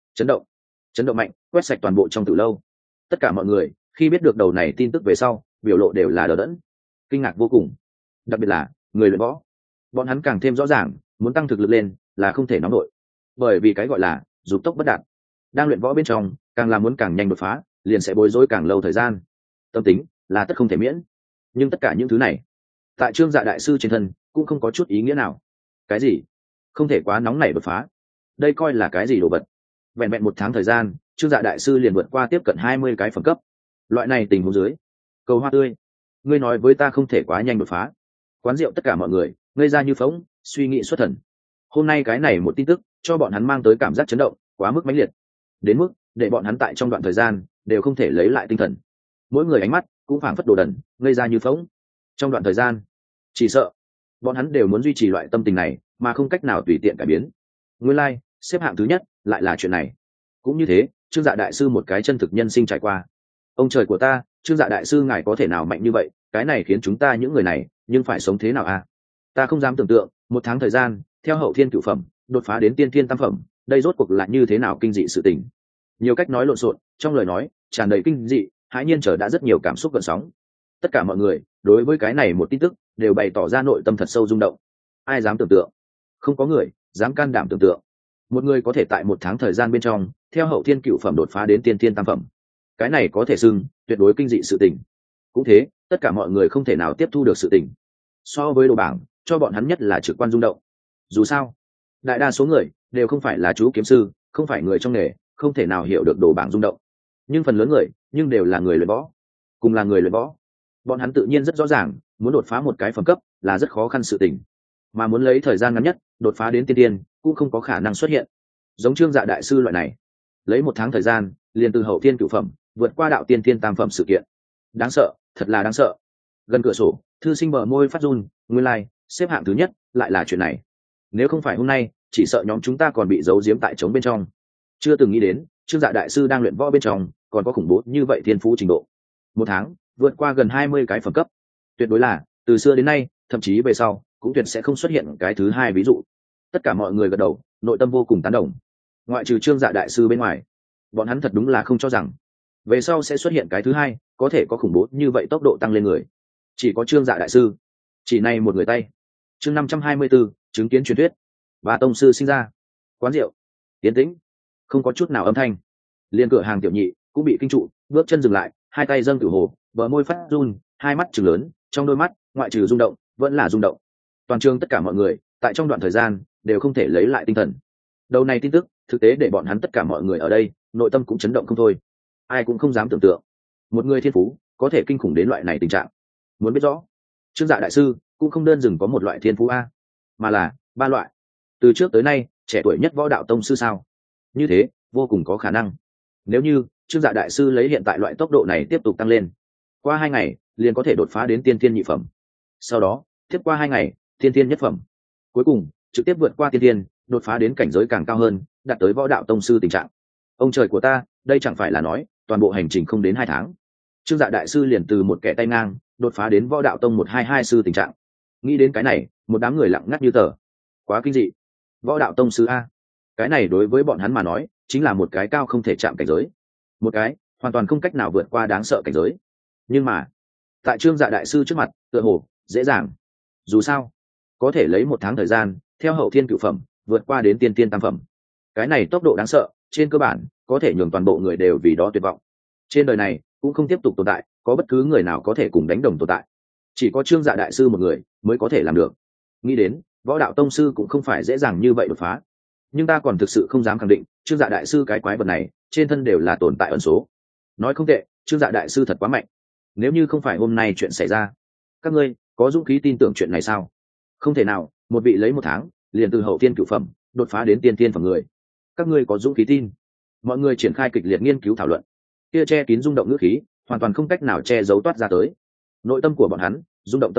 Chấn động mạnh, quét sạch toàn bộ trong tử lâu. Tất cả mọi người khi biết được đầu này tin tức về sau, biểu lộ đều là đờ đẫn, kinh ngạc vô cùng. Đặc biệt là người luyện võ, bọn hắn càng thêm rõ ràng, muốn tăng thực lực lên là không thể nóng nổi, bởi vì cái gọi là dục tốc bất đạt. Đang luyện võ bên trong, càng làm muốn càng nhanh đột phá, liền sẽ bối rối càng lâu thời gian. Tâm tính là tất không thể miễn, nhưng tất cả những thứ này tại Trương Dạ đại sư trên thân cũng không có chút ý nghĩa nào. Cái gì? Không thể quá nóng nảy đột phá? Đây coi là cái gì đồ vật? Vẹn vẹn 1 tháng thời gian, Trương Dạ đại sư liền vượt qua tiếp cận 20 cái phẩm cấp. Loại này tình huống dưới, Cầu Hoa Tươi, ngươi nói với ta không thể quá nhanh đột phá? Quán rượu tất cả mọi người ngây ra như phỗng, suy nghĩ xuất thần. Hôm nay cái này một tin tức cho bọn hắn mang tới cảm giác chấn động quá mức mãnh liệt, đến mức để bọn hắn tại trong đoạn thời gian đều không thể lấy lại tinh thần. Mỗi người ánh mắt cũng phảng phất đồ đần, ngây ra như phỗng. Trong đoạn thời gian, chỉ sợ bọn hắn đều muốn duy trì loại tâm tình này mà không cách nào tùy tiện cải biến. Nguyên lai, xếp hạng thứ nhất lại là chuyện này. Cũng như thế, Trương Dạ đại sư một cái chân thực nhân sinh trải qua. Ông trời của ta, Trương Dạ đại sư ngài có thể nào mạnh như vậy? Cái này khiến chúng ta những người này nhưng phải sống thế nào a? Ta không dám tưởng tượng, 1 tháng thời gian, theo hậu thiên cửu phẩm đột phá đến tiên thiên tam phẩm, đây rốt cuộc là như thế nào kinh dị sự tình. Nhiều cách nói lộn xộn, trong lời nói tràn đầy kinh dị, hãi nhiên trở đã rất nhiều cảm xúc gợn sóng. Tất cả mọi người đối với cái này một tin tức đều bày tỏ ra nội tâm thật sâu rung động. Ai dám tưởng tượng? Không có người dám can đảm tưởng tượng một người có thể tại 1 tháng thời gian bên trong theo hậu thiên cửu phẩm đột phá đến tiên thiên tam phẩm. Cái này có thể xưng tuyệt đối kinh dị sự tình. Cũng thế, tất cả mọi người không thể nào tiếp thu được sự tình. So với đồ bảng, cho bọn hắn nhất là trực quan rung động. Dù sao, đại đa số người đều không phải là chú kiếm sư, không phải người trong nghề, không thể nào hiểu được đồ bảng rung động. Nhưng phần lớn người, nhưng đều là người luyện võ. Cùng là người luyện võ, bọn hắn tự nhiên rất rõ ràng, muốn đột phá một cái phẩm cấp là rất khó khăn sự tình. Mà muốn lấy thời gian ngắn nhất đột phá đến tiên tiên cũng không có khả năng xuất hiện. Giống Trương Dạ đại sư loại này, lấy 1 tháng thời gian liền từ hậu thiên cửu phẩm vượt qua đạo tiên thiên tam phẩm sự kiện, đáng sợ, thật là đáng sợ. Gần cửa sổ, thư sinh bờ môi phát run, nguyên lai xếp hạng thứ nhất lại là chuyện này. Nếu không phải hôm nay, chỉ sợ nhóm chúng ta còn bị giấu giếm tại trống bên trong. Chưa từng nghĩ đến, Trương Dạ đại sư đang luyện võ bên trong còn có khủng bố như vậy thiên phú trình độ. 1 tháng vượt qua gần 20 cái phẩm cấp, tuyệt đối là từ xưa đến nay, thậm chí về sau cũng tuyệt sẽ không xuất hiện cái thứ hai ví dụ. Tất cả mọi người gật đầu, nội tâm vô cùng tán đồng. Ngoại trừ Trương Dạ đại sư bên ngoài, bọn hắn thật đúng là không cho rằng về sau sẽ xuất hiện cái thứ hai có thể có khủng bố như vậy tốc độ tăng lên người. Chỉ có Trương Dạ đại sư, chỉ này một người tay. Chương 524, chứng kiến truyền thuyết. Và tông sư sinh ra. Quán rượu tiến tĩnh, không có chút nào âm thanh. Liên cửa hàng tiểu nhị cũng bị kinh trụ, bước chân dừng lại, hai tay dâng cửu hồ, bờ môi phát run, hai mắt trừng lớn, trong đôi mắt ngoại trừ rung động vẫn là rung động. Toàn trường tất cả mọi người tại trong đoạn thời gian đều không thể lấy lại tinh thần. Đầu này tin tức thực tế để bọn hắn tất cả mọi người ở đây nội tâm cũng chấn động không thôi. Ai cũng không dám tưởng tượng một người thiên phú có thể kinh khủng đến loại này tình trạng. Muốn biết rõ, Trương Dạ đại sư cũng không đơn dừng có một loại thiên phú a, mà là 3 loại. Từ trước tới nay trẻ tuổi nhất võ đạo tông sư sao? Như thế vô cùng có khả năng. Nếu như Trương Dạ đại sư lấy hiện tại loại tốc độ này tiếp tục tăng lên, qua 2 ngày liền có thể đột phá đến tiên thiên nhị phẩm. Sau đó tiếp qua 2 ngày tiên thiên nhất phẩm, cuối cùng trực tiếp vượt qua tiên thiên, đột phá đến cảnh giới càng cao hơn, đạt tới võ đạo tông sư tình trạng. Ông trời của ta, đây chẳng phải là nói toàn bộ hành trình không đến 2 tháng, Trương Dạ đại sư liền từ một kẻ tay ngang đột phá đến võ đạo tông 122 sư tình trạng. Nghĩ đến cái này, một đám người lặng ngắt như tờ. Quá kinh dị. Võ đạo tông sư a, cái này đối với bọn hắn mà nói chính là một cái cao không thể chạm cảnh giới, một cái hoàn toàn không cách nào vượt qua đáng sợ cảnh giới. Nhưng mà tại Trương Dạ đại sư trước mặt tựa hồ dễ dàng. Dù sao có thể lấy 1 tháng thời gian theo hậu thiên cửu phẩm vượt qua đến tiên thiên tam phẩm, cái này tốc độ đáng sợ, trên cơ bản có thể nhường toàn bộ người đều vì đó tuyệt vọng. Trên đời này cũng không tiếp tục tồn tại có bất cứ người nào có thể cùng đánh đồng tồn tại, chỉ có Trương Dạ đại sư một người mới có thể làm được. Nghĩ đến võ đạo tông sư cũng không phải dễ dàng như vậy đột phá, nhưng ta còn thực sự không dám khẳng định Trương Dạ đại sư cái quái vật này trên thân đều là tồn tại ẩn số. Nói không tệ, Trương Dạ đại sư thật quá mạnh. Nếu như không phải hôm nay chuyện xảy ra, các ngươi có dũng khí tin tưởng chuyện này sao? Không thể nào, một vị lấy 1 tháng liền từ hậu thiên cửu phẩm đột phá đến tiên thiên phẩm người, các ngươi có dũng khí tin? Mọi người triển khai kịch liệt nghiên cứu thảo luận. Kia che kín rung động ngữ khí hoàn toàn không cách nào che giấu toát ra tới. Nội tâm của bọn hắn rung động tâm tình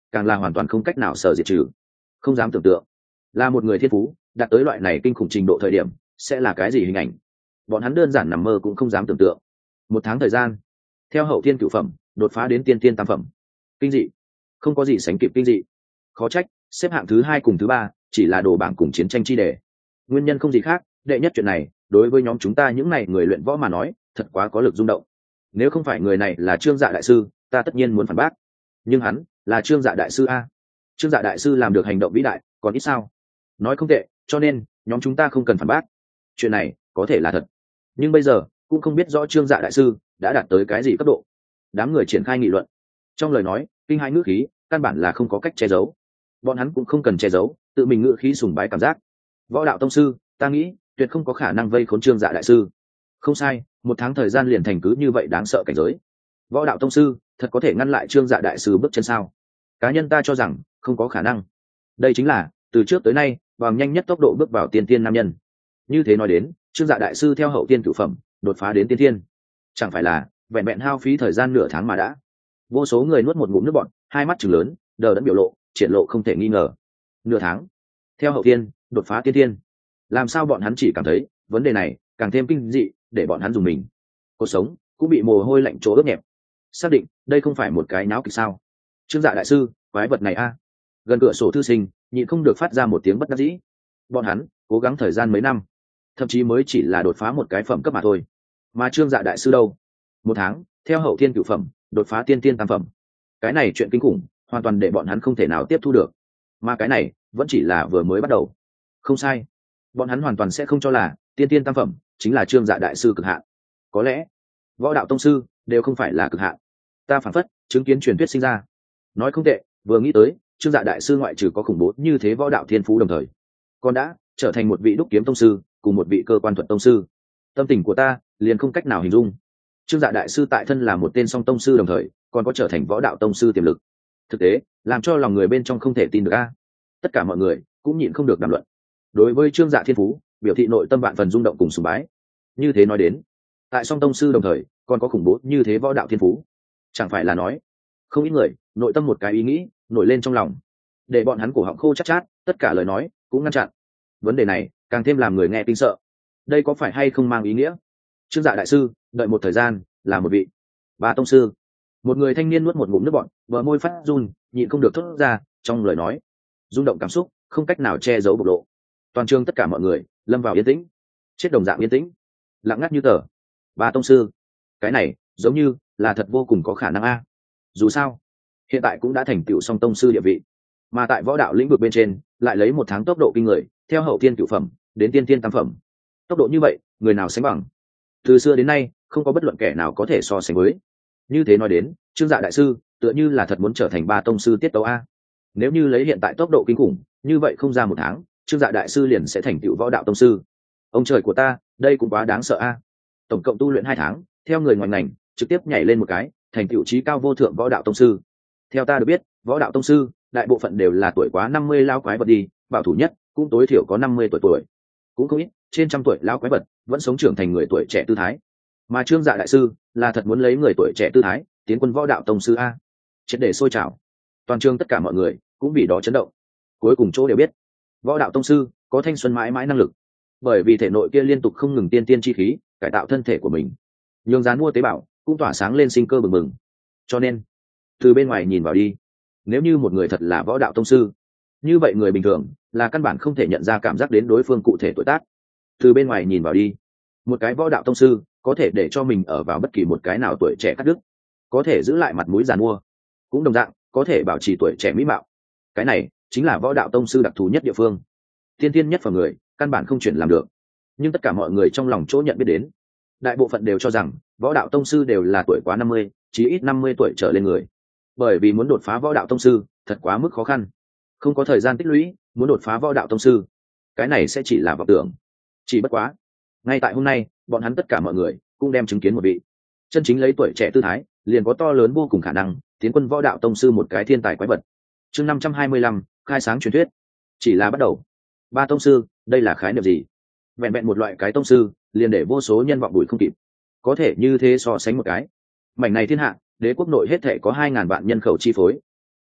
càng là hoàn toàn không cách nào sở diệt trừ. Không dám tưởng tượng, là một người thiên phú đạt tới loại này kinh khủng trình độ thời điểm sẽ là cái gì hình ảnh, bọn hắn đơn giản nằm mơ cũng không dám tưởng tượng. Một tháng thời gian, theo hậu thiên cửu phẩm đột phá đến tiên tiên tam phẩm. Kinh dị, không có gì sánh kịp kinh dị. Khó trách xếp hạng thứ 2 cùng thứ 3 chỉ là đồ bảng cùng chiến tranh chi đề. Nguyên nhân không gì khác, đệ nhất chuyện này đối với nhóm chúng ta những này người luyện võ mà nói thật quá có lực rung động. Nếu không phải người này là Trương Dạ đại sư, ta tất nhiên muốn phản bác, nhưng hắn là Trương Dạ đại sư a. Trương Dạ đại sư làm được hành động vĩ đại còn ít sao? Nói không tệ, cho nên nhóm chúng ta không cần phản bác. Chuyện này có thể là thật, nhưng bây giờ cũng không biết rõ Trương Dạ đại sư đã đạt tới cái gì cấp độ. Đám người triển khai nghị luận, trong lời nói kinh hai ngữ khí căn bản là không có cách che giấu. Bọn hắn cũng không cần che giấu tự mình ngữ khí sùng bái cảm giác. Võ đạo tông sư, ta nghĩ tuyệt không có khả năng vây khốn Trương Dạ đại sư. Không sai, một tháng thời gian liền thành cứ như vậy đáng sợ cảnh giới. Võ đạo tông sư thật có thể ngăn lại Trương Dạ đại sư bước chân sao? Cá nhân ta cho rằng không có khả năng. Đây chính là từ trước tới nay bằng nhanh nhất tốc độ bước vào tiên tiên nam nhân. Như thế nói đến, Trương Dạ đại sư theo hậu tiên cửu phẩm đột phá đến tiên tiên, chẳng phải là vẹn vẹn hao phí thời gian nửa tháng mà đã. Vô số người nuốt một ngụm nước bọt, hai mắt trừng lớn, đờ đẫn biểu lộ triển lộ không thể nghi ngờ. Nửa tháng theo hậu tiên đột phá tiên tiên, làm sao bọn hắn chỉ cảm thấy vấn đề này càng thêm kinh dị, để bọn hắn dùng mình cuộc sống cũng bị mồ hôi lạnh chỗ ướt nhẹp. Xác định đây không phải một cái náo kịch sao? Trương Dạ đại sư, quái vật này a. Gần cửa sổ thư sinh nhịn không được phát ra một tiếng bất đắc dĩ. Bọn hắn cố gắng thời gian mấy năm, thậm chí mới chỉ là đột phá một cái phẩm cấp mà thôi, mà Trương Dạ đại sư đâu, một tháng theo hậu thiên cửu phẩm đột phá tiên tiên tam phẩm. Cái này chuyện kinh khủng hoàn toàn để bọn hắn không thể nào tiếp thu được, mà cái này vẫn chỉ là vừa mới bắt đầu. Không sai, bọn hắn hoàn toàn sẽ không cho là tiên tiên tam phẩm chính là Trương Dạ đại sư cực hạn. Có lẽ võ đạo tông sư đều không phải là cực hạn. Ta phảng phất chứng kiến truyền thuyết sinh ra. Nói không tệ, vừa nghĩ tới Trương Dạ đại sư ngoại trừ có khủng bố như thế võ đạo thiên phú đồng thời còn đã trở thành một vị đúc kiếm tông sư cùng một vị cơ quan thuật tông sư, tâm tình của ta liền không cách nào hình dung. Trương Dạ đại sư tại thân là một tên song tông sư đồng thời còn có trở thành võ đạo tông sư tiềm lực, thực tế làm cho lòng người bên trong không thể tin được a. Tất cả mọi người cũng nhịn không được đàm luận. Đối với Trương Dạ thiên phú biểu thị nội tâm vạn phần rung động cùng sùng bái. Như thế nói đến, tại song tông sư đồng thời còn có khủng bố như thế võ đạo thiên phú, chẳng phải là nói không ít người nội tâm một cái ý nghĩ nổi lên trong lòng, để bọn hắn cổ họng khô chát chát, tất cả lời nói cũng ngăn chặn. Vấn đề này càng thêm làm người nghe kinh sợ. Đây có phải hay không mang ý nghĩa Trương Dạ đại sư đợi một thời gian là một vị ba tông sư? Một người thanh niên nuốt một ngụm nước bọt, bờ môi phát run, nhịn không được thốt ra trong lời nói rung động cảm xúc không cách nào che giấu bộc lộ. Toàn trường tất cả mọi người lâm vào yên tĩnh, chết đồng dạng yên tĩnh, lặng ngắt như tờ. Ba tông sư, cái này giống như là thật vô cùng có khả năng a. Dù sao hiện tại cũng đã thành tựu song tông sư địa vị, mà tại võ đạo lĩnh vực bên trên lại lấy một tháng tốc độ kinh người theo hậu tiên cửu phẩm đến tiên tiên tam phẩm. Tốc độ như vậy người nào sánh bằng? Từ xưa đến nay không có bất luận kẻ nào có thể so sánh với. Như thế nói đến, Trương Dạ đại sư tựa như là thật muốn trở thành ba tông sư tiết tấu a. Nếu như lấy hiện tại tốc độ kinh khủng như vậy, không ra một tháng Trương Dạ đại sư liền sẽ thành tựu võ đạo tông sư. Ông trời của ta, đây cũng quá đáng sợ a. Tổng cộng tu luyện 2 tháng, theo người ngoài ngành trực tiếp nhảy lên một cái thành tựu chí cao vô thượng võ đạo tông sư. Theo ta được biết, võ đạo tông sư đại bộ phận đều là tuổi quá 50 lao quái vật đi, bảo thủ nhất cũng tối thiểu có 50 tuổi, cũng không ít trên trăm tuổi lao quái vật vẫn sống trưởng thành người tuổi trẻ tư thái. Mà Trương Dạ đại sư là thật muốn lấy người tuổi trẻ tư thái tiến quân võ đạo tông sư a. Triệt để sôi trào, toàn trường tất cả mọi người cũng vì đó chấn động. Cuối cùng chỗ đều biết võ đạo tông sư có thanh xuân mãi mãi năng lực, bởi vì thể nội kia liên tục không ngừng tiên tiên chi khí cải tạo thân thể của mình, nhường dán mua tế bào cũng tỏa sáng lên sinh cơ bừng bừng. Cho nên từ bên ngoài nhìn vào đi, nếu như một người thật là võ đạo tông sư, như vậy người bình thường là căn bản không thể nhận ra cảm giác đến đối phương cụ thể tuổi tác. Từ bên ngoài nhìn vào đi, một cái võ đạo tông sư có thể để cho mình ở vào bất kỳ một cái nào tuổi trẻ cắt đứt, có thể giữ lại mặt mũi giàn mua, cũng đồng dạng có thể bảo trì tuổi trẻ mỹ mạo. Cái này chính là võ đạo tông sư đặc thù nhất địa phương, tiên tiên nhất phần người căn bản không chuyển làm được. Nhưng tất cả mọi người trong lòng chỗ nhận biết đến, đại bộ phận đều cho rằng võ đạo tông sư đều là tuổi quá 50, chí ít 50 tuổi trở lên người. Bởi vì muốn đột phá võ đạo tông sư thật quá mức khó khăn, không có thời gian tích lũy, muốn đột phá võ đạo tông sư, cái này sẽ chỉ là vọng tưởng. Chỉ bất quá, ngay tại hôm nay, bọn hắn tất cả mọi người cũng đem chứng kiến một vị chân chính lấy tuổi trẻ tư thái liền có to lớn vô cùng khả năng tiến quân võ đạo tông sư, một cái thiên tài quái vật. Chương 525, khai sáng truyền thuyết. Chỉ là bắt đầu. Ba tông sư, đây là khái niệm gì? Vẹn vẹn một loại cái tông sư liền để vô số nhân vọng đuổi không kịp. Có thể như thế so sánh một cái, mảnh này thiên hạ, đế quốc nội hết thể có 2.000 vạn nhân khẩu chi phối,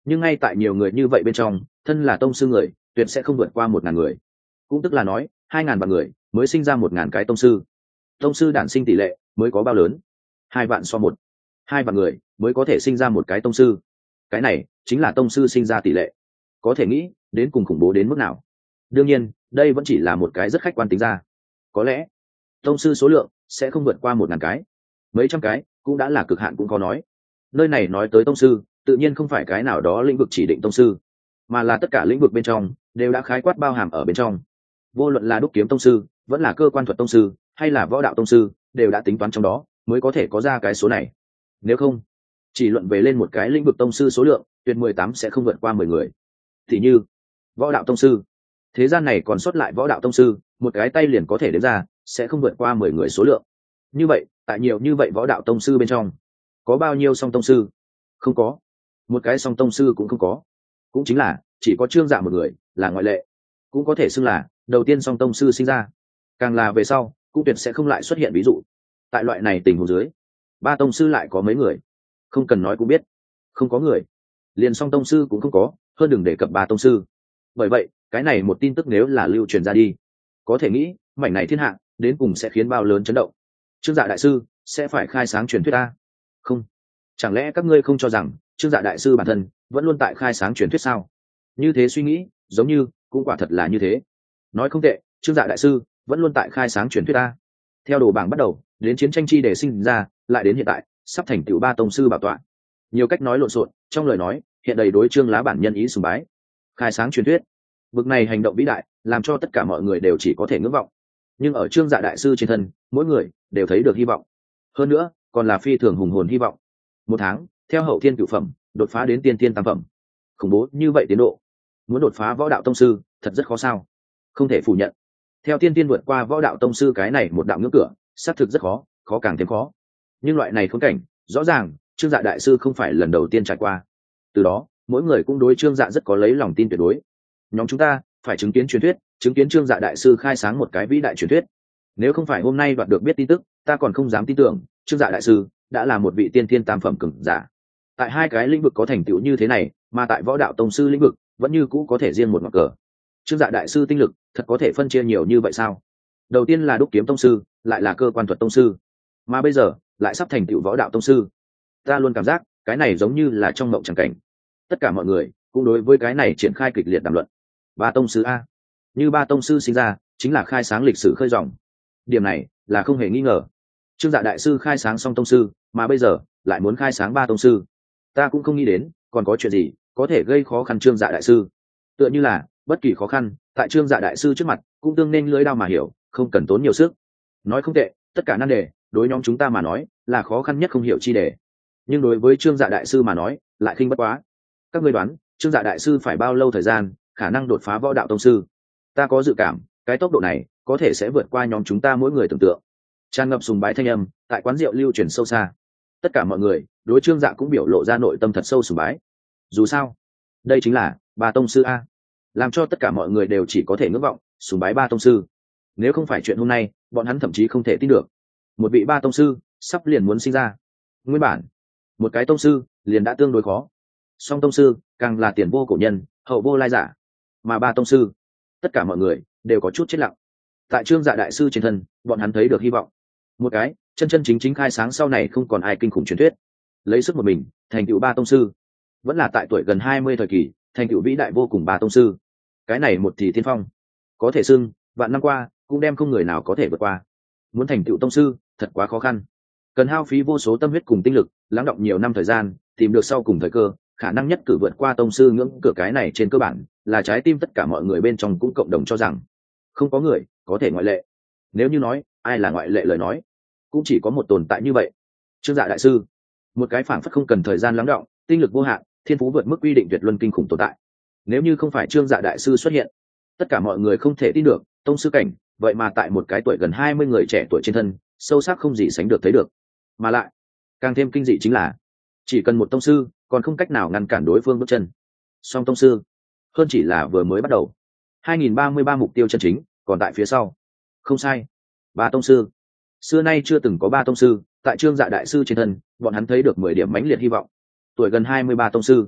nhưng ngay tại nhiều người như vậy bên trong, thân là tông sư người tuyệt sẽ không vượt qua 1.000 người, cũng tức là nói 2.000 vạn người mới sinh ra 1.000 cái tông sư. Tông sư đản sinh tỷ lệ mới có bao lớn? 2 vạn so 1. 2 vạn người mới có thể sinh ra một cái tông sư. Cái này chính là tông sư sinh ra tỷ lệ. Có thể nghĩ đến cùng khủng bố đến mức nào. Đương nhiên đây vẫn chỉ là một cái rất khách quan tính ra. Có lẽ tông sư số lượng sẽ không vượt qua 1.000 cái, mấy trăm cái cũng đã là cực hạn cũng có nói. Nơi này nói tới tông sư tự nhiên không phải cái nào đó lĩnh vực chỉ định tông sư, mà là tất cả lĩnh vực bên trong đều đã khái quát bao hàm ở bên trong. Vô luận là đúc kiếm tông sư, vẫn là cơ quan thuật tông sư, hay là võ đạo tông sư, đều đã tính toán trong đó mới có thể có ra cái số này. Nếu không, chỉ luận về lên một cái lĩnh vực tông sư số lượng tuyệt 18 sẽ không vượt qua 10 người. Thì như võ đạo tông sư, thế gian này còn sót lại võ đạo tông sư một cái tay liền có thể đếm ra, sẽ không vượt qua 10 người số lượng. Như vậy tại nhiều như vậy võ đạo tông sư bên trong, có bao nhiêu song tông sư? Không có, một cái song tông sư cũng không có. Cũng chính là chỉ có Trương Dạ một người là ngoại lệ, cũng có thể xưng là đầu tiên song tông sư sinh ra. Càng là về sau cũng tuyệt sẽ không lại xuất hiện ví dụ. Tại loại này tình huống dưới, ba tông sư lại có mấy người? Không cần nói cũng biết, không có người. Liền song tông sư cũng không có, hơn đừng đề cập ba tông sư. Bởi vậy cái này một tin tức nếu là lưu truyền ra đi, có thể nghĩ mảnh này thiên hạ đến cùng sẽ khiến bao lớn chấn động. Trương Dạ đại sư sẽ phải khai sáng truyền thuyết ta? Không, chẳng lẽ các ngươi không cho rằng Trương Dạ đại sư bản thân vẫn luôn tại khai sáng truyền thuyết sao? Như thế suy nghĩ giống như cũng quả thật là như thế. Nói không tệ, Trương Dạ đại sư vẫn luôn tại khai sáng truyền thuyết ta. Theo đồ bảng bắt đầu đến chiến tranh chi để sinh ra, lại đến hiện tại sắp thành tựu ba tông sư bảo tọa. Nhiều cách nói lộn xộn, trong lời nói hiện đầy đối Trương lá bản nhân ý sùng bái. Khai sáng truyền thuyết, bực này hành động vĩ đại làm cho tất cả mọi người đều chỉ có thể ngưỡng vọng. Nhưng ở Trương Dạ đại sư trên thân, mỗi người đều thấy được hy vọng, hơn nữa còn là phi thường hùng hồn hy vọng. 1 tháng theo hậu thiên cửu phẩm đột phá đến tiên thiên tam phẩm, khủng bố như vậy tiến độ, muốn đột phá võ đạo tông sư thật rất khó sao. Không thể phủ nhận, theo tiên tiên vượt qua võ đạo tông sư cái này một đạo ngưỡng cửa xác thực rất khó, khó càng thêm khó. Nhưng loại này khốn cảnh rõ ràng Trương Dạ đại sư không phải lần đầu tiên trải qua. Từ đó mỗi người cũng đối Trương Dạ rất có lấy lòng tin tuyệt đối. Nhóm chúng ta phải chứng kiến truyền thuyết, chứng kiến Trương Dạ đại sư khai sáng một cái vĩ đại truyền thuyết. Nếu không phải hôm nay đoạt được biết tin tức, ta còn không dám tin tưởng Trương Dạ đại sư đã là một vị tiên thiên tam phẩm cường giả. Tại hai cái lĩnh vực có thành tựu như thế này, mà tại võ đạo tông sư lĩnh vực vẫn như cũ có thể riêng một ngọn cờ. Trương Dạ đại sư tinh lực thật có thể phân chia nhiều như vậy sao? Đầu tiên là đúc kiếm tông sư, lại là cơ quan thuật tông sư, mà bây giờ lại sắp thành tựu võ đạo tông sư. Ta luôn cảm giác cái này giống như là trong mộng chẳng cảnh. Tất cả mọi người cũng đối với cái này triển khai kịch liệt đàm luận. Ba tông sư a, như ba tông sư sinh ra chính là khai sáng lịch sử khơi dòng. Điểm này là không hề nghi ngờ. Trương Dạ đại sư khai sáng song tông sư, mà bây giờ lại muốn khai sáng ba tông sư. Ta cũng không nghĩ đến còn có chuyện gì có thể gây khó khăn Trương Dạ đại sư. Tựa như là bất kỳ khó khăn tại Trương Dạ đại sư trước mặt cũng tương nên lưỡi đao mà hiểu, không cần tốn nhiều sức. Nói không tệ, tất cả nan đề đối nhóm chúng ta mà nói là khó khăn nhất không hiểu chi đề, nhưng đối với Trương Dạ đại sư mà nói lại khinh bất quá. Các ngươi đoán Trương Dạ đại sư phải bao lâu thời gian khả năng đột phá võ đạo tông sư? Ta có dự cảm cái tốc độ này có thể sẽ vượt qua nhóm chúng ta mỗi người tưởng tượng. Tràn ngập sùng bái thanh âm tại quán rượu lưu truyền sâu xa. Tất cả mọi người đối Trương Dạ cũng biểu lộ ra nội tâm thật sâu sùng bái. Dù sao đây chính là ba tông sư a, làm cho tất cả mọi người đều chỉ có thể ngưỡng vọng sùng bái ba tông sư. Nếu không phải chuyện hôm nay, bọn hắn thậm chí không thể tin được một vị ba tông sư sắp liền muốn sinh ra. Nguyên bản một cái tông sư liền đã tương đối khó, song tông sư càng là tiền vô cổ nhân hậu vô lai giả, mà ba tông sư tất cả mọi người đều có chút chết lặng. Tại Trương Dạ đại sư trên thân, bọn hắn thấy được hy vọng, một cái chân chân chính chính khai sáng sau này không còn ai kinh khủng truyền thuyết, lấy sức một mình thành tựu ba tông sư, vẫn là tại tuổi gần 20 thời kỳ thành tựu vĩ đại vô cùng ba tông sư. Cái này một thì tiên phong, có thể xưng vạn năm qua cũng đem không người nào có thể vượt qua. Muốn thành tựu tông sư thật quá khó khăn, cần hao phí vô số tâm huyết cùng tinh lực, lắng động nhiều năm thời gian, tìm được sau cùng thời cơ, khả năng nhất cử vượt qua tông sư ngưỡng cửa. Cái này trên cơ bản là trái tim tất cả mọi người bên trong cũng cộng đồng cho rằng không có người có thể ngoại lệ. Nếu như nói ai là ngoại lệ lời nói, cũng chỉ có một tồn tại như vậy, Trương Dạ đại sư, một cái phảng phất không cần thời gian lắng động, tinh lực vô hạn, thiên phú vượt mức quy định tuyệt luân kinh khủng tồn tại. Nếu như không phải Trương Dạ đại sư xuất hiện, tất cả mọi người không thể tin được tông sư cảnh vậy mà tại một cái tuổi gần 20 người trẻ tuổi trên thân sâu sắc không gì sánh được thấy được. Mà lại càng thêm kinh dị chính là chỉ cần một tông sư còn không cách nào ngăn cản đối phương bước chân, song tông sư hơn chỉ là vừa mới bắt đầu. 2033 mục tiêu chân chính còn tại phía sau. Không sai, ba tông sư. Xưa nay chưa từng có ba tông sư, tại Trương Dạ đại sư trên thân bọn hắn thấy được 10 điểm mãnh liệt hy vọng. Tuổi gần 23 tông sư,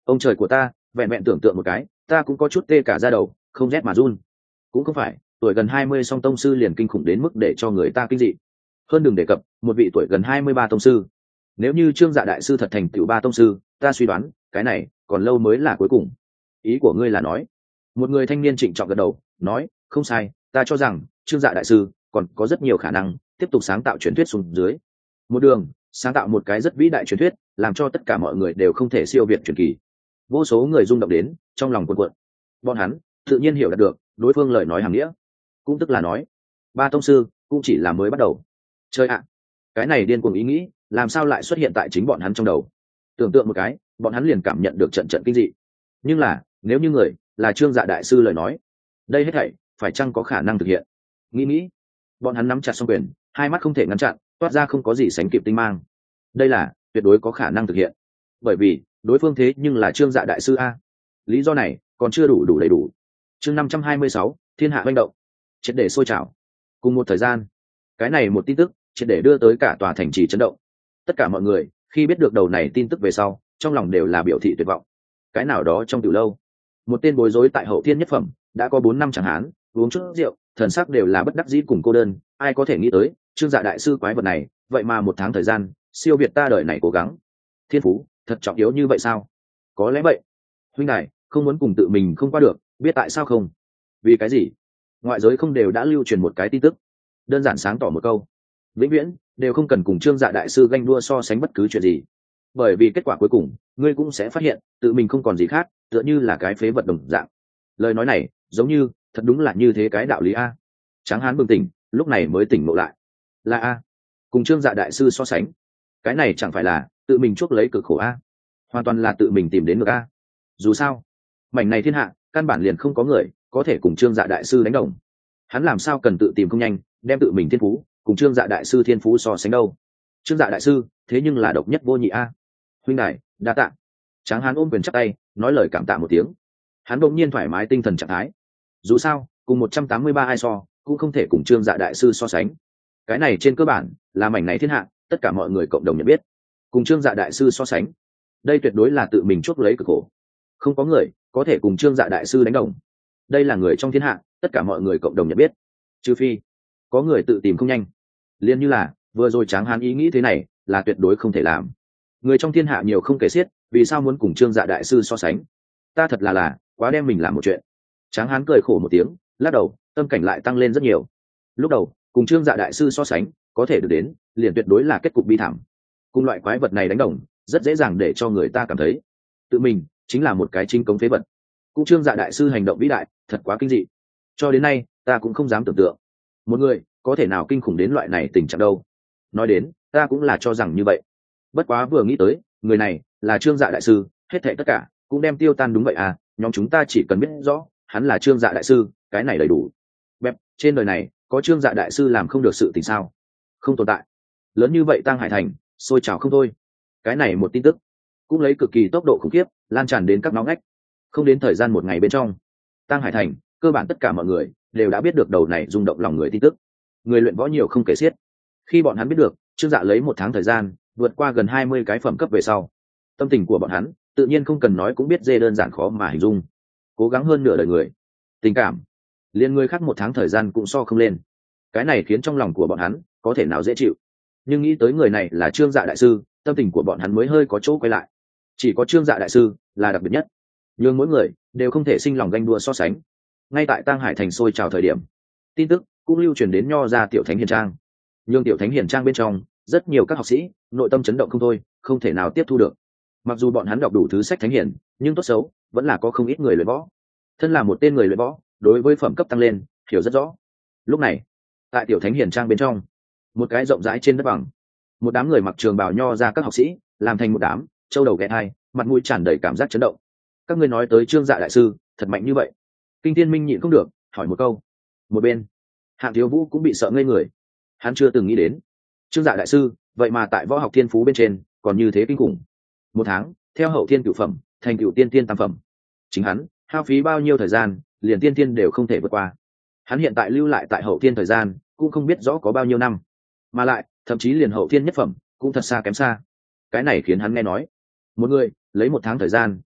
Ông trời của ta, vẹn vẹn tưởng tượng một cái ta cũng có chút tê cả da đầu, không rét mà run. Cũng không phải tuổi gần 20 song tông sư liền kinh khủng đến mức để cho người ta kinh dị, hơn đừng đề cập một vị tuổi gần 23 tông sư. Nếu như Trương Dạ đại sư thật thành tựu 3 tông sư, ta suy đoán cái này còn lâu mới là cuối cùng. Ý của ngươi là nói? Một người thanh niên trịnh trọng gật đầu nói, không sai, ta cho rằng Trương Dạ đại sư còn có rất nhiều khả năng tiếp tục sáng tạo truyền thuyết xuống dưới, một đường sáng tạo một cái rất vĩ đại truyền thuyết, làm cho tất cả mọi người đều không thể siêu việt truyền kỳ. Vô số người rung động đến trong lòng cuộn cuộn. Bọn hắn tự nhiên hiểu được đối phương lời nói hàng nghĩa, cũng tức là nói 3 tông sư cũng chỉ là mới bắt đầu. Chơi ạ, cái này điên cuồng ý nghĩ làm sao lại xuất hiện tại chính bọn hắn trong đầu? Tưởng tượng một cái, bọn hắn liền cảm nhận được trận trận kinh dị. Nhưng là nếu như người là Trương Dạ đại sư lời nói, đây hết thảy phải chăng có khả năng thực hiện? Nghĩ, bọn hắn nắm chặt song quyền, hai mắt không thể ngăn chặn, toát ra không có gì sánh kịp tinh mang. Đây là tuyệt đối có khả năng thực hiện, bởi vì đối phương thế nhưng là Trương Dạ đại sư a. Lý do này còn chưa đủ đầy đủ. Chương 526, thiên hạ hoành động, triệt để sôi trào. Cùng một thời gian, cái này một tin tức triệt để đưa tới cả tòa thành trì chấn động. Tất cả mọi người khi biết được đầu này tin tức về sau, trong lòng đều là biểu thị tuyệt vọng. Cái nào đó trong tiểu lâu, một tên bối rối tại hậu thiên nhất phẩm đã có 4 năm chẳng hán uống chút rượu, thần sắc đều là bất đắc dĩ cùng cô đơn. Ai có thể nghĩ tới Trương Dạ đại sư quái vật này vậy mà 1 tháng thời gian siêu việt ta đời này cố gắng. Thiên phú thật trọng yếu như vậy sao? Có lẽ vậy. Huynh đài không muốn cùng tự mình không qua được, biết tại sao không? Vì cái gì? Ngoại giới không đều đã lưu truyền một cái tin tức, đơn giản sáng tỏ một câu, vĩnh viễn đều không cần cùng Trương Dạ đại sư ganh đua so sánh bất cứ chuyện gì, bởi vì kết quả cuối cùng ngươi cũng sẽ phát hiện tự mình không còn gì khác, tựa như là cái phế vật đồng dạng. Lời nói này giống như thật đúng là như thế cái đạo lý a. Tráng hán bừng tỉnh, lúc này mới tỉnh ngộ lại, là a, cùng Trương Dạ đại sư so sánh, cái này chẳng phải là tự mình chuốc lấy cực khổ a, hoàn toàn là tự mình tìm đến được a. Dù sao mảnh này thiên hạ căn bản liền không có người có thể cùng Trương Dạ đại sư đánh đồng, hắn làm sao cần tự tìm không nhanh đem tự mình thiên phú cùng Trương Dạ đại sư thiên phú so sánh đâu. Trương Dạ đại sư thế nhưng là độc nhất vô nhị a. Huynh đài đa tạ. Tráng hán ôm quyền chắp tay nói lời cảm tạ một tiếng. Hắn đột nhiên thoải mái tinh thần trạng thái, dù sao cùng 183 ai so cũng không thể cùng Trương Dạ đại sư so sánh. Cái này trên cơ bản là mảnh này thiên hạ tất cả mọi người cộng đồng nhận biết, cùng Trương Dạ đại sư so sánh, đây tuyệt đối là tự mình chuốc lấy cực khổ. Không có người có thể cùng Trương Dạ đại sư đánh đồng, đây là người trong thiên hạ tất cả mọi người cộng đồng nhận biết, trừ phi có người tự tìm không nhanh. Liên như là vừa rồi Tráng hán ý nghĩ thế này là tuyệt đối không thể làm. Người trong thiên hạ nhiều không kể xiết, vì sao muốn cùng Trương Dạ đại sư so sánh? Ta thật là quá đem mình làm một chuyện. Tráng hán cười khổ một tiếng, lắc đầu, tâm cảnh lại tăng lên rất nhiều. Lúc đầu cùng Trương Dạ đại sư so sánh có thể được đến liền tuyệt đối là kết cục bi thảm. Cùng loại quái vật này đánh đồng rất dễ dàng để cho người ta cảm thấy tự mình chính là một cái chính cống phế vật. Cũng Trương Dạ đại sư hành động vĩ đại thật quá kinh dị, cho đến nay ta cũng không dám tưởng tượng một người có thể nào kinh khủng đến loại này tình trạng đâu. Nói đến ta cũng là cho rằng như vậy, bất quá vừa nghĩ tới người này là Trương Dạ đại sư, hết thảy tất cả cũng đem tiêu tan. Đúng vậy à, nhóm chúng ta chỉ cần biết rõ hắn là Trương Dạ đại sư, cái này đầy đủ. Bẹp, trên đời này có Trương Dạ đại sư làm không được sự tình sao? Không tồn tại. Lớn như vậy Tăng Hải thành sôi trào không thôi. Cái này một tin tức cũng lấy cực kỳ tốc độ khủng khiếp lan tràn đến các ngõ ngách. Không đến thời gian 1 ngày bên trong, Tăng Hải thành cơ bản tất cả mọi người đều đã biết được đầu này rung động lòng người tin tức. Người luyện võ nhiều không kể xiết. Khi bọn hắn biết được Trương Dạ lấy 1 tháng thời gian vượt qua gần 20 cái phẩm cấp về sau, tâm tình của bọn hắn tự nhiên không cần nói cũng biết dê đơn giản khó mà hình dung. Cố gắng hơn nửa đời người, tình cảm liền người khác 1 tháng thời gian cũng so không lên. Cái này khiến trong lòng của bọn hắn có thể nào dễ chịu. Nhưng nghĩ tới người này là Trương Dạ đại sư, tâm tình của bọn hắn mới hơi có chỗ quay lại. Chỉ có Trương Dạ đại sư là đặc biệt nhất, nhưng mỗi người đều không thể sinh lòng ganh đua so sánh. Ngay tại Tăng Hải thành sôi trào thời điểm, tin tức cũng lưu truyền đến Nho ra Tiểu Thánh Hiền Trang. Nhưng Tiểu Thánh Hiền Trang bên trong rất nhiều các học sĩ nội tâm chấn động không thôi, không thể nào tiếp thu được. Mặc dù bọn hắn đọc đủ thứ sách thánh hiền, nhưng tốt xấu vẫn là có không ít người luyện võ. Thân là một tên người luyện võ, đối với phẩm cấp tăng lên hiểu rất rõ. Lúc này tại Tiểu Thánh Hiền Trang bên trong, một cái rộng rãi trên đất bằng, một đám người mặc trường bào Nho ra các học sĩ làm thành một đám, châu đầu ghé thai, mặt mũi tràn đầy cảm giác chấn động. Các ngươi nói tới Trương Dạ đại sư thật mạnh như vậy? Kinh Thiên Minh nhịn không được hỏi một câu. Một bên Hạng Thiếu Vũ cũng bị sợ ngây người. Hắn chưa từng nghĩ đến Trương Dạ đại sư vậy mà tại võ học thiên phú bên trên còn như thế kinh khủng. 1 tháng theo hậu thiên cửu phẩm thành cửu tiên tiên tam phẩm, chính hắn hao phí bao nhiêu thời gian liền tiên tiên đều không thể vượt qua. Hắn hiện tại lưu lại tại hậu thiên thời gian cũng không biết rõ có bao nhiêu năm, mà lại thậm chí liền hậu thiên nhất phẩm cũng thật xa kém xa. Cái này khiến hắn nghe nói một người lấy 1 tháng thời gian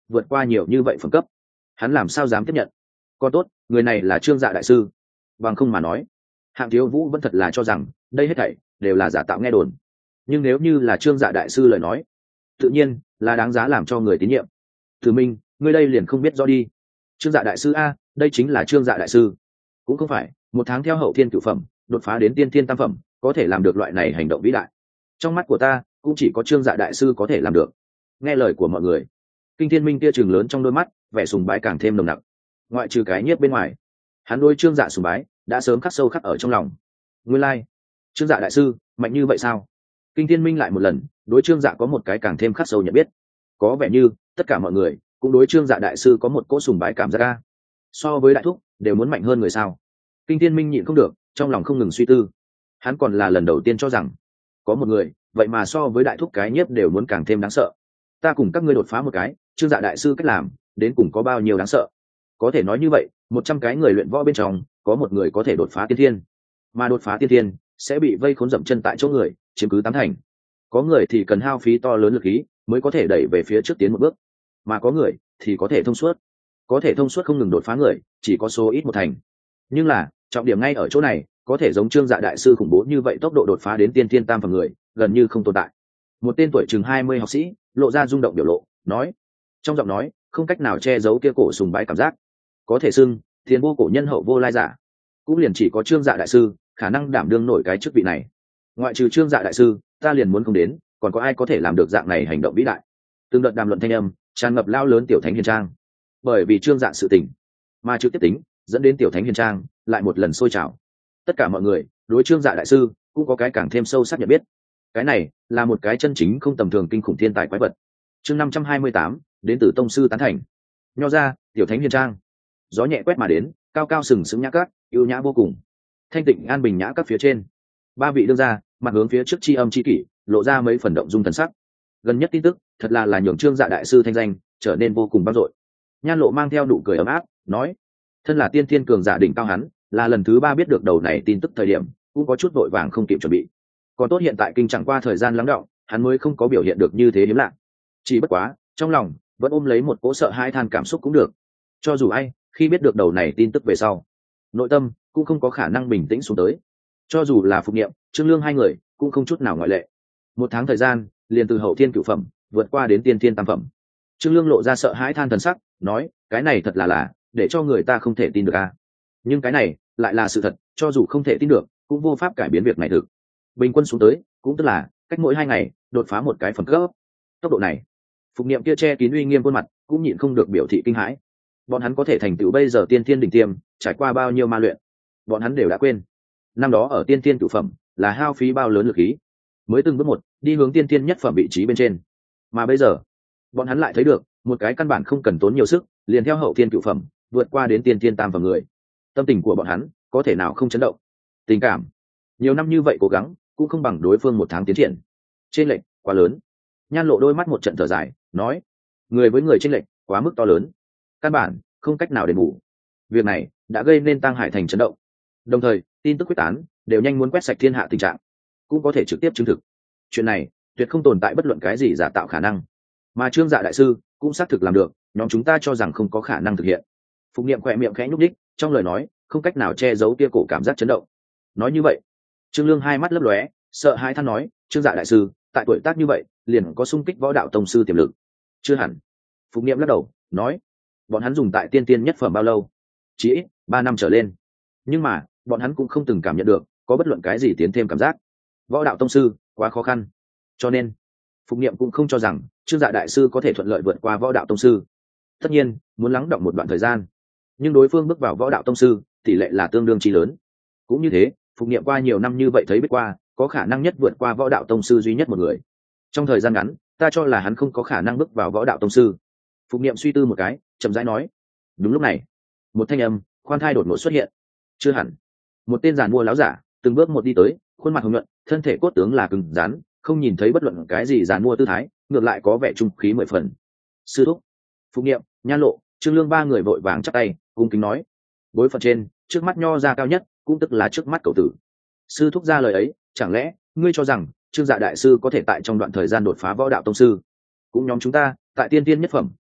vượt qua nhiều như vậy phẩm cấp, hắn làm sao dám tiếp nhận. Còn tốt người này là Trương Dạ đại sư, bằng không mà nói Hạng Thiếu Vũ vẫn thật là cho rằng đây hết thảy đều là giả tạo nghe đồn. Nhưng nếu như là Trương Dạ đại sư lời nói, tự nhiên là đáng giá làm cho người tín nhiệm. Tử Minh, ngươi đây liền không biết rõ đi. Trương Dạ đại sư a, đây chính là Trương Dạ đại sư. Cũng không phải một tháng theo hậu thiên cửu phẩm đột phá đến tiên thiên tam phẩm có thể làm được loại này hành động vĩ đại. Trong mắt của ta cũng chỉ có Trương Dạ đại sư có thể làm được. Nghe lời của mọi người, Kinh Thiên Minh kia trừng lớn trong đôi mắt, vẻ sùng bái càng thêm nồng nặc. Ngoại trừ cái nhiếp bên ngoài, hắn đối Trương Dạ sùng bái đã sớm khắc sâu khắc ở trong lòng. Nguyên lai, Trương Dạ đại sư mạnh như vậy sao? Kinh Thiên Minh lại một lần đối Trương Dạ có một cái càng thêm khắc sâu nhận biết. Có vẻ như tất cả mọi người cũng đối Trương Dạ đại sư có một cỗ sùng bái cảm giác ca. So với đại thúc đều muốn mạnh hơn người sao? Kinh Thiên Minh nhịn không được, trong lòng không ngừng suy tư. Hắn còn là lần đầu tiên cho rằng có một người vậy mà so với đại thúc cái nhiếp đều muốn càng thêm đáng sợ. Ta cùng các ngươi đột phá một cái, Trương Dạ đại sư cách làm đến cùng có bao nhiêu đáng sợ. Có thể nói như vậy, 100 cái người luyện võ bên trong có một người có thể đột phá tiên thiên, mà đột phá tiên thiên sẽ bị vây khốn dậm chân tại chỗ người chiếm cứ 8 thành. Có người thì cần hao phí to lớn lực khí mới có thể đẩy về phía trước tiến một bước, mà có người thì có thể thông suốt. Có thể thông suốt không ngừng đột phá người chỉ có số ít 1 thành. Nhưng là trọng điểm ngay ở chỗ này, có thể giống Trương Dạ đại sư khủng bố như vậy tốc độ đột phá đến tiên thiên tam phẩm người gần như không tồn tại. Một tên tuổi chừng 20 học sĩ lộ ra rung động biểu lộ, nói trong giọng nói không cách nào che giấu kia cổ sùng bái cảm giác. Có thể xưng tiền vô cổ nhân hậu vô lai giả, cũng liền chỉ có Trương Dạ đại sư khả năng đảm đương nổi cái chức vị này. Ngoại trừ Trương Dạ đại sư, ta liền muốn không đến còn có ai có thể làm được dạng này hành động vĩ đại. Từng đợt đàm luận thanh âm tràn ngập lao lớn tiểu thánh hiền trang. Bởi vì Trương Dạ sự tình mà trực tiếp tính dẫn đến tiểu thánh hiền trang lại một lần sôi trào. Tất cả mọi người đối Trương Dạ đại sư cũng có cái càng thêm sâu sắc nhận biết. Cái này là một cái chân chính không tầm thường kinh khủng thiên tài quái vật. Chương 528, đến từ tông sư tán thành. Nho ra, tiểu thánh hiền trang. Gió nhẹ quét mà đến, cao cao sừng sững nhã cát, yêu nhã vô cùng. Thanh tịnh an bình nhã các phía trên, 3 vị đương gia mặt hướng phía trước chi âm chi kỷ, lộ ra mấy phần động dung thần sắc. Gần nhất tin tức thật là nhường Trương Dạ đại sư thanh danh trở nên vô cùng vang dội. Nhan Lộ mang theo nụ cười ấm áp, nói: thân là tiên thiên cường giả đỉnh cao hắn, là lần thứ 3 biết được đầu này tin tức thời điểm, cũng có chút vội vàng không kịp chuẩn bị. Còn tốt hiện tại kinh chẳng qua thời gian lắng đọng, hắn mới không có biểu hiện được như thế hiếm lạ. Chỉ bất quá, trong lòng vẫn ôm lấy một cỗ sợ hãi than cảm xúc cũng được. Cho dù ai khi biết được đầu này tin tức về sau, nội tâm cũng không có khả năng bình tĩnh xuống tới. Cho dù là Phục Niệm, Trương Lương hai người cũng không chút nào ngoại lệ. 1 tháng thời gian, liền từ hậu thiên cửu phẩm vượt qua đến tiên thiên tam phẩm. Trương Lương lộ ra sợ hãi than thần sắc, nói: cái này thật là để cho người ta không thể tin được a. Nhưng cái này lại là sự thật, cho dù không thể tin được cũng vô pháp cải biến việc này thực. Bình quân xuống tới cũng tức là cách mỗi 2 ngày đột phá một cái phẩm cấp. Tốc độ này, Phục Niệm kia che kín uy nghiêm khuôn mặt cũng nhịn không được biểu thị kinh hãi. Bọn hắn có thể thành tựu bây giờ tiên thiên đỉnh tiêm, trải qua bao nhiêu ma luyện, bọn hắn đều đã quên. Năm đó ở tiên thiên cửu phẩm là hao phí bao lớn lực khí mới từng bước một đi hướng tiên thiên nhất phẩm vị trí bên trên, mà bây giờ bọn hắn lại thấy được một cái căn bản không cần tốn nhiều sức liền theo hậu thiên cửu phẩm vượt qua đến tiên thiên tam phẩm người. Tâm tình của bọn hắn có thể nào không chấn động. Tình cảm nhiều năm như vậy cố gắng cũng không bằng đối phương 1 tháng tiến triển. Trên lệnh quá lớn. Nhan Lộ đôi mắt một trận thở dài, nói: người với người trên lệnh quá mức to lớn, căn bản không cách nào đền bù. Việc này đã gây nên Tang Hải thành chấn động, đồng thời tin tức quyết tán đều nhanh muốn quét sạch thiên hạ tình trạng, cũng có thể trực tiếp chứng thực chuyện này tuyệt không tồn tại bất luận cái gì giả tạo khả năng. Mà Trương Dạ đại sư cũng xác thực làm được nhóm chúng ta cho rằng không có khả năng thực hiện. Phục Niệm khỏe miệng khẽ nhúc nhích, trong lời nói không cách nào che giấu kia cổ cảm giác chấn động. Nói như vậy, Trương Lương hai mắt lấp lóe, sợ hãi than nói: Trương Dạ đại sư tại tuổi tác như vậy liền có xung kích võ đạo tông sư tiềm lực? Chưa hẳn. Phục Niệm lắc đầu nói: bọn hắn dùng tại tiên tiên nhất phẩm bao lâu? Chỉ ít 3 năm trở lên. Nhưng mà bọn hắn cũng không từng cảm nhận được có bất luận cái gì tiến thêm cảm giác. Võ đạo tông sư quá khó khăn, cho nên Phục Niệm cũng không cho rằng Trương Dạ đại sư có thể thuận lợi vượt qua võ đạo tông sư. Tất nhiên muốn lắng động một đoạn thời gian, nhưng đối phương bước vào võ đạo tông sư tỷ lệ là tương đương chi lớn. Cũng như thế, Phục Niệm qua nhiều năm như vậy thấy biết qua có khả năng nhất vượt qua võ đạo tông sư duy nhất một người. Trong thời gian ngắn, ta cho là hắn không có khả năng bước vào võ đạo tông sư. Phục Niệm suy tư một cái, chậm rãi nói. Đúng lúc này, một thanh âm khoan thai đột ngột xuất hiện. Chưa hẳn. Một tên giàn mua láo giả từng bước một đi tới, khuôn mặt hồng nhuận, thân thể cốt tướng là cứng rắn, không nhìn thấy bất luận cái gì giàn mua tư thái, ngược lại có vẻ trung khí 10 phần. Sư thúc. Phục Niệm, Nhan Lộ, Trương Lương 3 người vội vàng chắp tay cung kính nói: bối phận trên trước mắt nho ra cao nhất, cũng tức là trước mắt cậu tử. Sư thúc ra lời ấy, chẳng lẽ ngươi cho rằng Trương Dạ đại sư có thể tại trong đoạn thời gian đột phá võ đạo tông sư? Cũng nhóm chúng ta tại tiên tiên nhất phẩm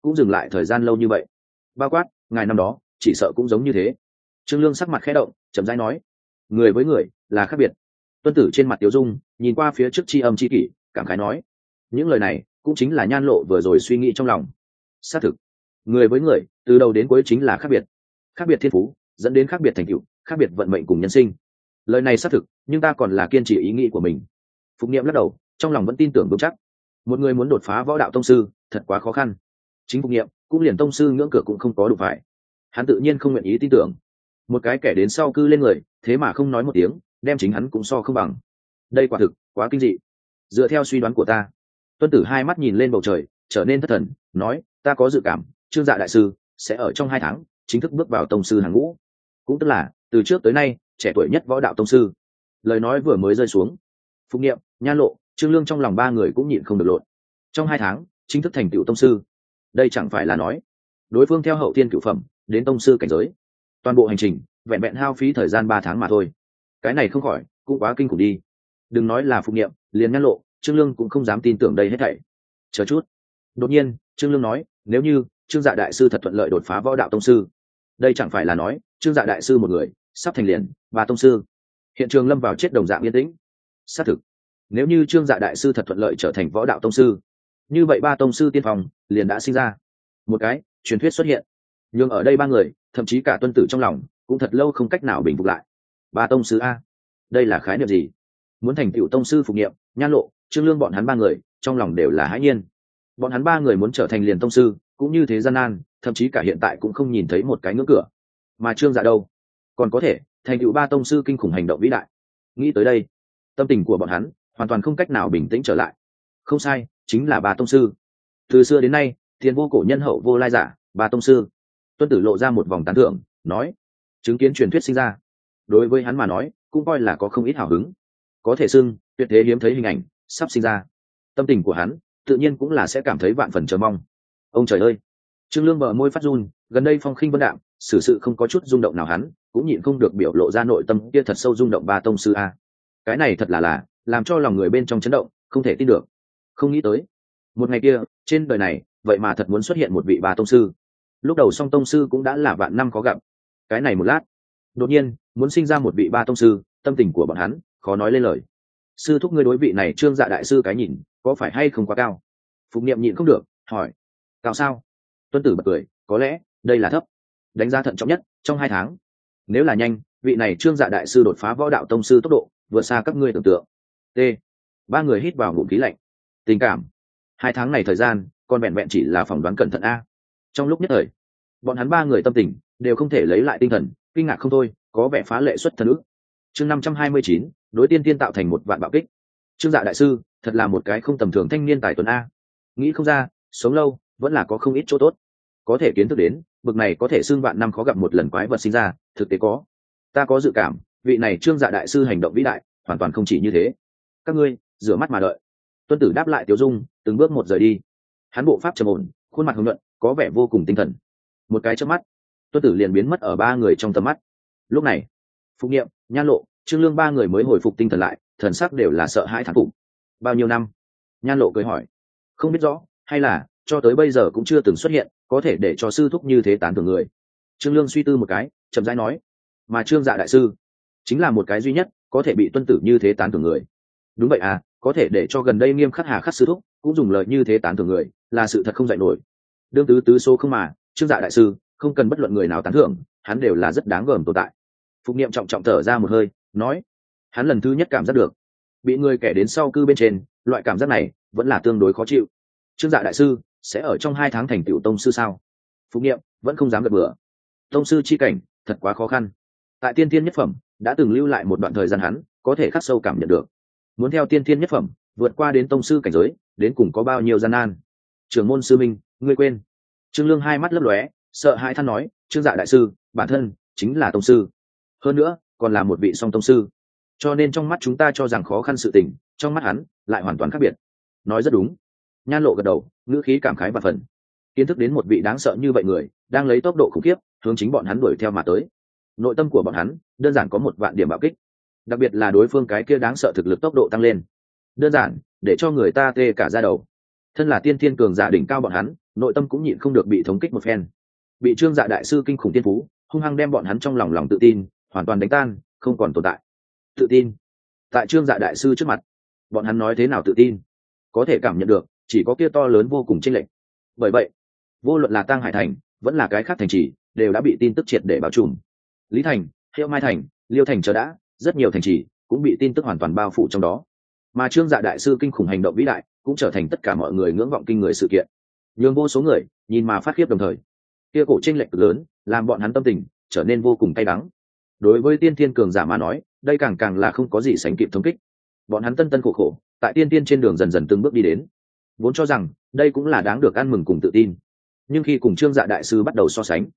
cũng dừng lại thời gian lâu như vậy. Bao quát ngài năm đó chỉ sợ cũng giống như thế. Trương Lương sắc mặt khẽ động, chậm rãi nói, người với người là khác biệt. Tuân Tử trên mặt Tiếu Dung nhìn qua phía trước tri âm tri kỷ, cảm khái nói, những lời này cũng chính là Nhan Lộ vừa rồi suy nghĩ trong lòng. Xác thực, người với người từ đầu đến cuối chính là khác biệt, khác biệt thiên phú dẫn đến khác biệt thành tựu, khác biệt vận mệnh cùng nhân sinh. Lời này xác thực, nhưng ta còn là kiên trì ý nghĩ của mình. Phục Niệm lắc đầu, trong lòng vẫn tin tưởng vững chắc. Một người muốn đột phá võ đạo tông sư thật quá khó khăn, chính Phục Niệm cũng liền tông sư ngưỡng cửa cũng không có đủ phải, hắn tự nhiên không nguyện ý tin tưởng một cái kẻ đến sau cư lên người, thế mà không nói một tiếng, đem chính hắn cũng so không bằng. Đây quả thực quá kinh dị. Dựa theo suy đoán của ta, Tuân Tử hai mắt nhìn lên bầu trời, trở nên thất thần, nói, ta có dự cảm Trương Dạ đại sư sẽ ở trong 2 tháng chính thức bước vào tông sư hàng ngũ, cũng tức là từ trước tới nay trẻ tuổi nhất võ đạo tông sư. Lời nói vừa mới rơi xuống, Phục Niệm, Nhan Lộ, Trương Lương trong lòng 3 người cũng nhịn không được lộn. Trong 2 tháng chính thức thành tựu tông sư, đây chẳng phải là nói đối phương theo hậu thiên cửu phẩm đến tông sư cảnh giới, toàn bộ hành trình vẹn vẹn hao phí thời gian 3 tháng mà thôi. Cái này không khỏi cũng quá kinh khủng đi. Đừng nói là Phục Niệm, liền Nhan Lộ, Trương Lương cũng không dám tin tưởng đây hết thảy. Chờ chút. Đột nhiên Trương Lương nói, nếu như Trương Dạ đại sư thật thuận lợi đột phá võ đạo tông sư, đây chẳng phải là nói Trương Dạ đại sư một người sắp thành liền 3 tông sư. Hiện trường lâm vào chết đồng dạng yên tĩnh. Xác thực, nếu như Trương Dạ đại sư thật thuận lợi trở thành võ đạo tông sư, như vậy 3 tông sư tiên phong liền đã sinh ra. Một cái truyền thuyết xuất hiện, nhưng ở đây 3 người, thậm chí cả Tuân Tử trong lòng cũng thật lâu không cách nào bình phục lại. 3 tông sư a, đây là khái niệm gì? Muốn thành tựu tông sư Phục Niệm, Nhan Lộ, Trương Lương bọn hắn 3 người trong lòng đều là hãi nhiên. Bọn hắn 3 người muốn trở thành liền tông sư cũng như thế gian nan, thậm chí cả hiện tại cũng không nhìn thấy một cái ngưỡng cửa. Mà Trương Dạ đâu, còn có thể thành tựu 3 tông sư kinh khủng hành động vĩ đại. Nghĩ tới đây, tâm tình của bọn hắn hoàn toàn không cách nào bình tĩnh trở lại. Không sai, chính là 3 tông sư. Từ xưa đến nay, tiền vô cổ nhân hậu vô lai giả, 3 tông sư. Tuân Tử lộ ra một vòng tán thưởng, nói, chứng kiến truyền thuyết sinh ra, đối với hắn mà nói cũng coi là có không ít hào hứng. Có thể xưng tuyệt thế hiếm thấy hình ảnh sắp sinh ra, tâm tình của hắn tự nhiên cũng là sẽ cảm thấy vạn phần chờ mong. Ông trời ơi! Trương Lương bờ môi phát run, gần đây phong khinh vân đạm, xử sự không có chút rung động nào, hắn cũng nhịn không được biểu lộ ra nội tâm kia thật sâu rung động. 3 tông sư a, cái này thật là làm cho lòng người bên trong chấn động, không thể tin được. Không nghĩ tới một ngày kia trên đời này vậy mà thật muốn xuất hiện một vị 3 tông sư. Lúc đầu song tông sư cũng đã là vạn năm khó gặp, cái này một lát đột nhiên muốn sinh ra một vị 3 tông sư, tâm tình của bọn hắn khó nói lên lời. Sư thúc, ngươi đối vị này Trương Dạ đại sư cái nhìn có phải hay không quá cao? Phục Niệm nhịn không được hỏi. Cao sao? Tuân Tử bật cười, có lẽ đây là thấp. Đánh giá thận trọng nhất trong 2 tháng. Nếu là nhanh, vị này Trương Dạ đại sư đột phá võ đạo tông sư tốc độ vượt xa các ngươi tưởng tượng. T. 3 người hít vào ngụm khí lạnh. Tình cảm 2 tháng này thời gian còn vẹn vẹn chỉ là phỏng đoán cẩn thận a. Trong lúc nhất thời, bọn hắn 3 người tâm tình đều không thể lấy lại tinh thần, kinh ngạc không thôi, có vẻ phá lệ xuất thần ức. Chương 529, đối tiên tiên tạo thành một vạn bạo kích. Trương Dạ đại sư thật là một cái không tầm thường thanh niên tài tuấn a. Nghĩ không ra, sống lâu vẫn là có không ít chỗ tốt. Có thể kiến thức đến bực này có thể xưng vạn năm khó gặp một lần quái vật sinh ra, thực tế có. Ta có dự cảm vị này Trương Dạ đại sư hành động vĩ đại hoàn toàn không chỉ như thế. Các ngươi rửa mắt mà đợi. Tuân Tử đáp lại Tiểu Dung, từng bước một rời đi. Hắn bộ pháp trầm ổn, khuôn mặt hùng luận, có vẻ vô cùng tinh thần. Một cái chớp mắt, Tuân Tử liền biến mất ở 3 người trong tầm mắt. Lúc này, Phục Niệm, Nhan Lộ, Trương Lương 3 người mới hồi phục tinh thần lại, thần sắc đều là sợ hãi thán phục. Bao nhiêu năm? Nhan Lộ cười hỏi. Không biết rõ, hay là cho tới bây giờ cũng chưa từng xuất hiện có thể để cho sư thúc như thế tán thưởng người. Trương Lương suy tư một cái, chậm rãi nói, mà Trương Dạ đại sư chính là một cái duy nhất có thể bị Tuân Tử như thế tán thưởng người. Đúng vậy à, có thể để cho gần đây Nghiêm Khắc Hà Khắc sư thúc cũng dùng lời như thế tán thưởng người, là sự thật không dạy nổi. Đương tứ tứ số không mà, Trương Dạ đại sư không cần bất luận người nào tán thưởng, hắn đều là rất đáng gờm tồn tại. Phục Niệm trọng trọng thở ra một hơi, nói, hắn lần thứ nhất cảm giác được bị người kẻ đến sau cư bên trên, loại cảm giác này vẫn là tương đối khó chịu. Trương Dạ đại sư sẽ ở trong 2 tháng thành tựu tông sư sao? Phục Niệm vẫn không dám gật bừa. Tông sư chi cảnh thật quá khó khăn. Tại tiên thiên nhất phẩm đã từng lưu lại một đoạn thời gian, hắn có thể khắc sâu cảm nhận được. Muốn theo tiên thiên nhất phẩm vượt qua đến tông sư cảnh giới, đến cùng có bao nhiêu gian nan. Trưởng môn sư minh, ngươi quên? Trương Lương hai mắt lấp lóe, sợ hãi than nói, Trương Dạ đại sư bản thân chính là tông sư, hơn nữa còn là một vị song tông sư, cho nên trong mắt chúng ta cho rằng khó khăn sự tình, trong mắt hắn lại hoàn toàn khác biệt. Nói rất đúng. Nhan Lộ gật đầu, ngữ khí cảm khái và phần. Kiến thức đến một vị đáng sợ như vậy người đang lấy tốc độ khủng khiếp hướng chính bọn hắn đuổi theo mà tới, nội tâm của bọn hắn đơn giản có một vạn điểm bạo kích, đặc biệt là đối phương cái kia đáng sợ thực lực tốc độ tăng lên, đơn giản để cho người ta tê cả da đầu. Thân là tiên thiên cường giả đỉnh cao bọn hắn nội tâm cũng nhịn không được bị thống kích một phen. Bị Trương Dạ đại sư kinh khủng tiên phú hung hăng đem bọn hắn trong lòng tự tin hoàn toàn đánh tan, không còn tồn tại. Tự tin tại Trương Dạ đại sư trước mặt, bọn hắn nói thế nào tự tin? Có thể cảm nhận được chỉ có kia to lớn vô cùng chênh lệch. Bởi vậy, vô luận là Tăng Hải thành vẫn là cái khác thành trì đều đã bị tin tức triệt để bao trùm. Lý thành, Hiệu Mai thành, Liêu thành chờ đã, rất nhiều thành trì cũng bị tin tức hoàn toàn bao phủ trong đó. Mà Trương Dạ đại sư kinh khủng hành động vĩ đại cũng trở thành tất cả mọi người ngưỡng vọng kinh người sự kiện, nhường vô số người nhìn mà phát khiếp đồng thời. Kia cổ chênh lệch lớn làm bọn hắn tâm tình trở nên vô cùng cay đắng. Đối với tiên thiên cường giả mà nói, đây càng là không có gì sánh kịp thống kích. Bọn hắn tân khổ khổ tại tiên thiên trên đường dần dần từng bước đi đến, vốn cho rằng đây cũng là đáng được ăn mừng cùng tự tin. Nhưng khi cùng Trương Dạ đại sư bắt đầu so sánh,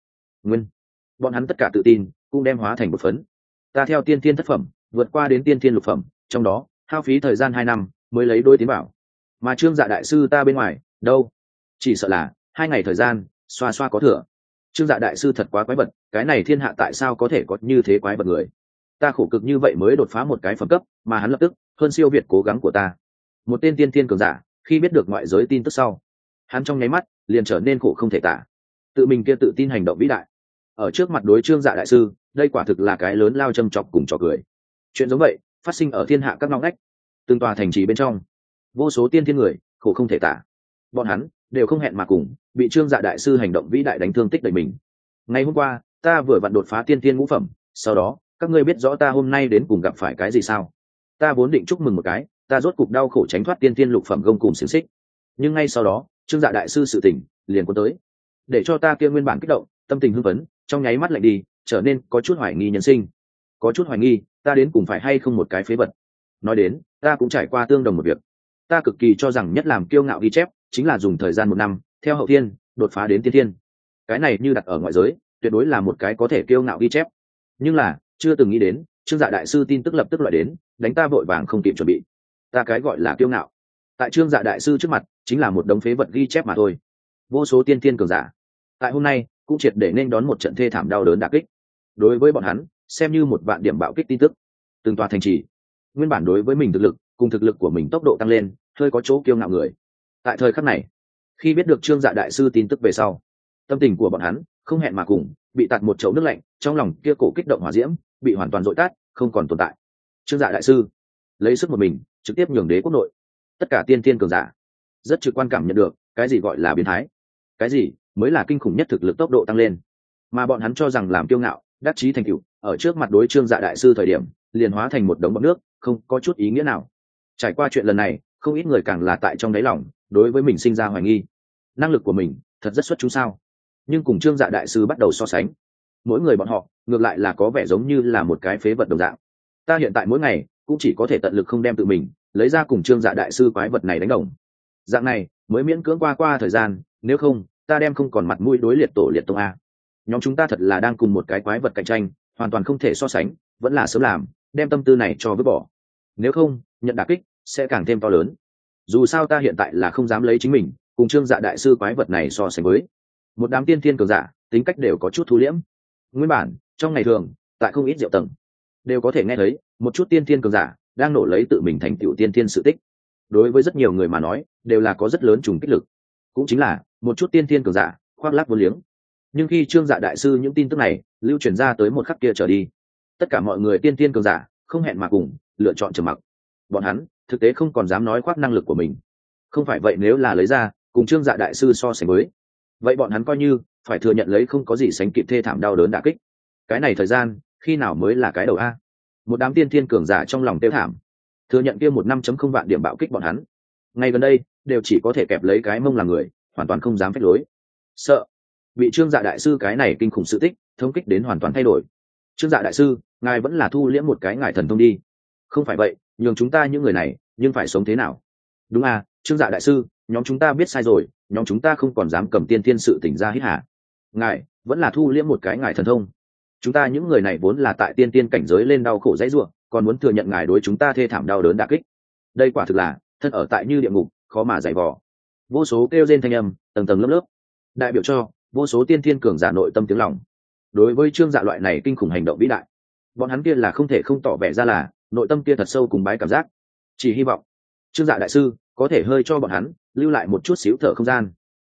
bọn hắn tất cả tự tin cũng đem hóa thành một phấn. Ta theo tiên thiên thất phẩm vượt qua đến tiên thiên lục phẩm, trong đó hao phí thời gian 2 năm mới lấy đôi tiến bảo. Mà Trương Dạ đại sư ta bên ngoài đâu, chỉ sợ là 2 ngày thời gian xoa xoa có thừa. Trương Dạ đại sư thật quá quái vật, cái này thiên hạ tại sao có thể có như thế quái vật người? Ta khổ cực như vậy mới đột phá một cái phẩm cấp, mà hắn lập tức hơn siêu việt cố gắng của ta. Một tên tiên thiên cường giả khi biết được ngoại giới tin tức sau, hắn trong nháy mắt liền trở nên khổ không thể tả. Tự mình kia tự tin hành động vĩ đại, ở trước mặt đối Trương Dạ đại sư, đây quả thực là cái lớn lao châm chọc cùng trò cười. Chuyện giống vậy phát sinh ở thiên hạ các ngóc ngách, từng tòa thành trì bên trong, vô số tiên thiên người khổ không thể tả. Bọn hắn đều không hẹn mà cùng bị Trương Dạ đại sư hành động vĩ đại đánh thương tích đầy mình. Ngày hôm qua ta vừa vặn đột phá tiên thiên ngũ phẩm, sau đó các ngươi biết rõ ta hôm nay đến cùng gặp phải cái gì sao? Ta vốn định chúc mừng một cái, ta rốt cục đau khổ tránh thoát tiên thiên lục phẩm gông cùng xiềng xích. Nhưng ngay sau đó, Trương Dạ đại sư sự tình liền cuốn tới, để cho ta kia nguyên bản kích động, tâm tình hưng phấn, trong nháy mắt lạnh đi, trở nên có chút hoài nghi nhân sinh, có chút hoài nghi ta đến cùng phải hay không một cái phế vật. Nói đến, ta cũng trải qua tương đồng một việc. Ta cực kỳ cho rằng nhất làm kiêu ngạo ghi chép chính là dùng thời gian 1 năm theo hậu thiên đột phá đến tiên thiên. Cái này như đặt ở ngoại giới tuyệt đối là một cái có thể kiêu ngạo ghi chép, nhưng là chưa từng nghĩ đến Trương Dạ đại sư tin tức lập tức loại đến, đánh ta vội vàng không kịp chuẩn bị. Ta cái gọi là kiêu ngạo tại Trương Dạ đại sư trước mặt chính là một đống phế vật ghi chép mà thôi. Vô số tiên thiên cường giả tại hôm nay cũng triệt để nên đón một trận thê thảm đau đớn đả kích. Đối với bọn hắn xem như một vạn điểm bạo kích tin tức. Từng tòa thành trì nguyên bản đối với mình thực lực cùng thực lực của mình tốc độ tăng lên hơi có chỗ kiêu ngạo người, tại thời khắc này khi biết được Trương Dạ đại sư tin tức về sau, tâm tình của bọn hắn không hẹn mà cùng bị tạt một chậu nước lạnh, trong lòng kia cổ kích động hỏa diễm bị hoàn toàn dội tát, không còn tồn tại. Trương Dạ đại sư lấy sức một mình trực tiếp nhường đế quốc nội tất cả tiên thiên cường giả rất trực quan cảm nhận được cái gì gọi là biến thái, cái gì mới là kinh khủng nhất thực lực tốc độ tăng lên. Mà bọn hắn cho rằng làm kiêu ngạo đắc chí thành tựu ở trước mặt đối Trương Dạ đại sư thời điểm liền hóa thành một đống bọt nước, không có chút ý nghĩa nào. Trải qua chuyện lần này, không ít người càng là tại trong đáy lòng đối với mình sinh ra hoài nghi, năng lực của mình thật rất xuất chúng sao? Nhưng cùng Trương Dạ đại sư bắt đầu so sánh, mỗi người bọn họ ngược lại là có vẻ giống như là một cái phế vật đồng dạng. Ta hiện tại mỗi ngày cũng chỉ có thể tận lực không đem tự mình lấy ra cùng Trương Dạ đại sư quái vật này đánh đồng, dạng này mới miễn cưỡng qua thời gian, nếu không ta đem không còn mặt mũi đối liệt tổ liệt tông a. Nhóm chúng ta thật là đang cùng một cái quái vật cạnh tranh, hoàn toàn không thể so sánh, vẫn là sớm làm đem tâm tư này cho vứt bỏ, nếu không nhận đả kích sẽ càng thêm to lớn. Dù sao ta hiện tại là không dám lấy chính mình cùng Trương Dạ đại sư quái vật này so sánh với. Một đám tiên thiên cường giả tính cách đều có chút thu liễm. Nguyên bản trong ngày thường tại không ít diệu tầng đều có thể nghe thấy một chút tiên thiên cường giả đang nổ lấy tự mình thành tựu tiên thiên sự tích. Đối với rất nhiều người mà nói đều là có rất lớn trùng kích lực, cũng chính là một chút tiên thiên cường giả khoác lác vô liếng. Nhưng khi Trương Dạ đại sư những tin tức này lưu truyền ra tới một khắc kia trở đi, tất cả mọi người tiên thiên cường giả không hẹn mà cùng lựa chọn trầm mặc. Bọn hắn thực tế không còn dám nói khoác năng lực của mình. Không phải vậy, nếu là lấy ra cùng Trương Dạ đại sư so sánh với, vậy bọn hắn coi như phải thừa nhận lấy không có gì sánh kịp thê thảm đau đớn đả kích. Cái này thời gian khi nào mới là cái đầu a? Một đám tiên thiên cường giả trong lòng tiêu thảm, thừa nhận kia 1.5 vạn điểm bạo kích bọn hắn ngay gần đây đều chỉ có thể kẹp lấy cái mông làm người, hoàn toàn không dám phép lối, sợ bị Trương Dạ đại sư cái này kinh khủng sự tích thống kích đến hoàn toàn thay đổi. Trương Dạ đại sư, ngài vẫn là thu liễm một cái ngài thần thông đi, không phải vậy nhường chúng ta những người này nhưng phải sống thế nào? Đúng à, Trương Dạ đại sư, nhóm chúng ta biết sai rồi, nhóm chúng ta không còn dám cầm tiên thiên sự tỉnh ra hít hả? Ngài vẫn là thu liễm một cái ngài thần thông. Chúng ta những người này vốn là tại tiên tiên cảnh giới lên đau khổ dãy ruộng, còn muốn thừa nhận ngài đối chúng ta thê thảm đau đớn đả kích. Đây quả thực là thân ở tại như địa ngục, khó mà giải vò. Vô số kêu rên thanh âm tầng tầng lớp lớp, đại biểu cho vô số tiên thiên cường giả nội tâm tiếng lòng. Đối với Trương Dạ loại này kinh khủng hành động vĩ đại, bọn hắn kia là không thể không tỏ vẻ ra là nội tâm kia thật sâu cùng bái cảm giác, chỉ hy vọng Trương Dạ đại sư có thể hơi cho bọn hắn lưu lại một chút xíu thở không gian.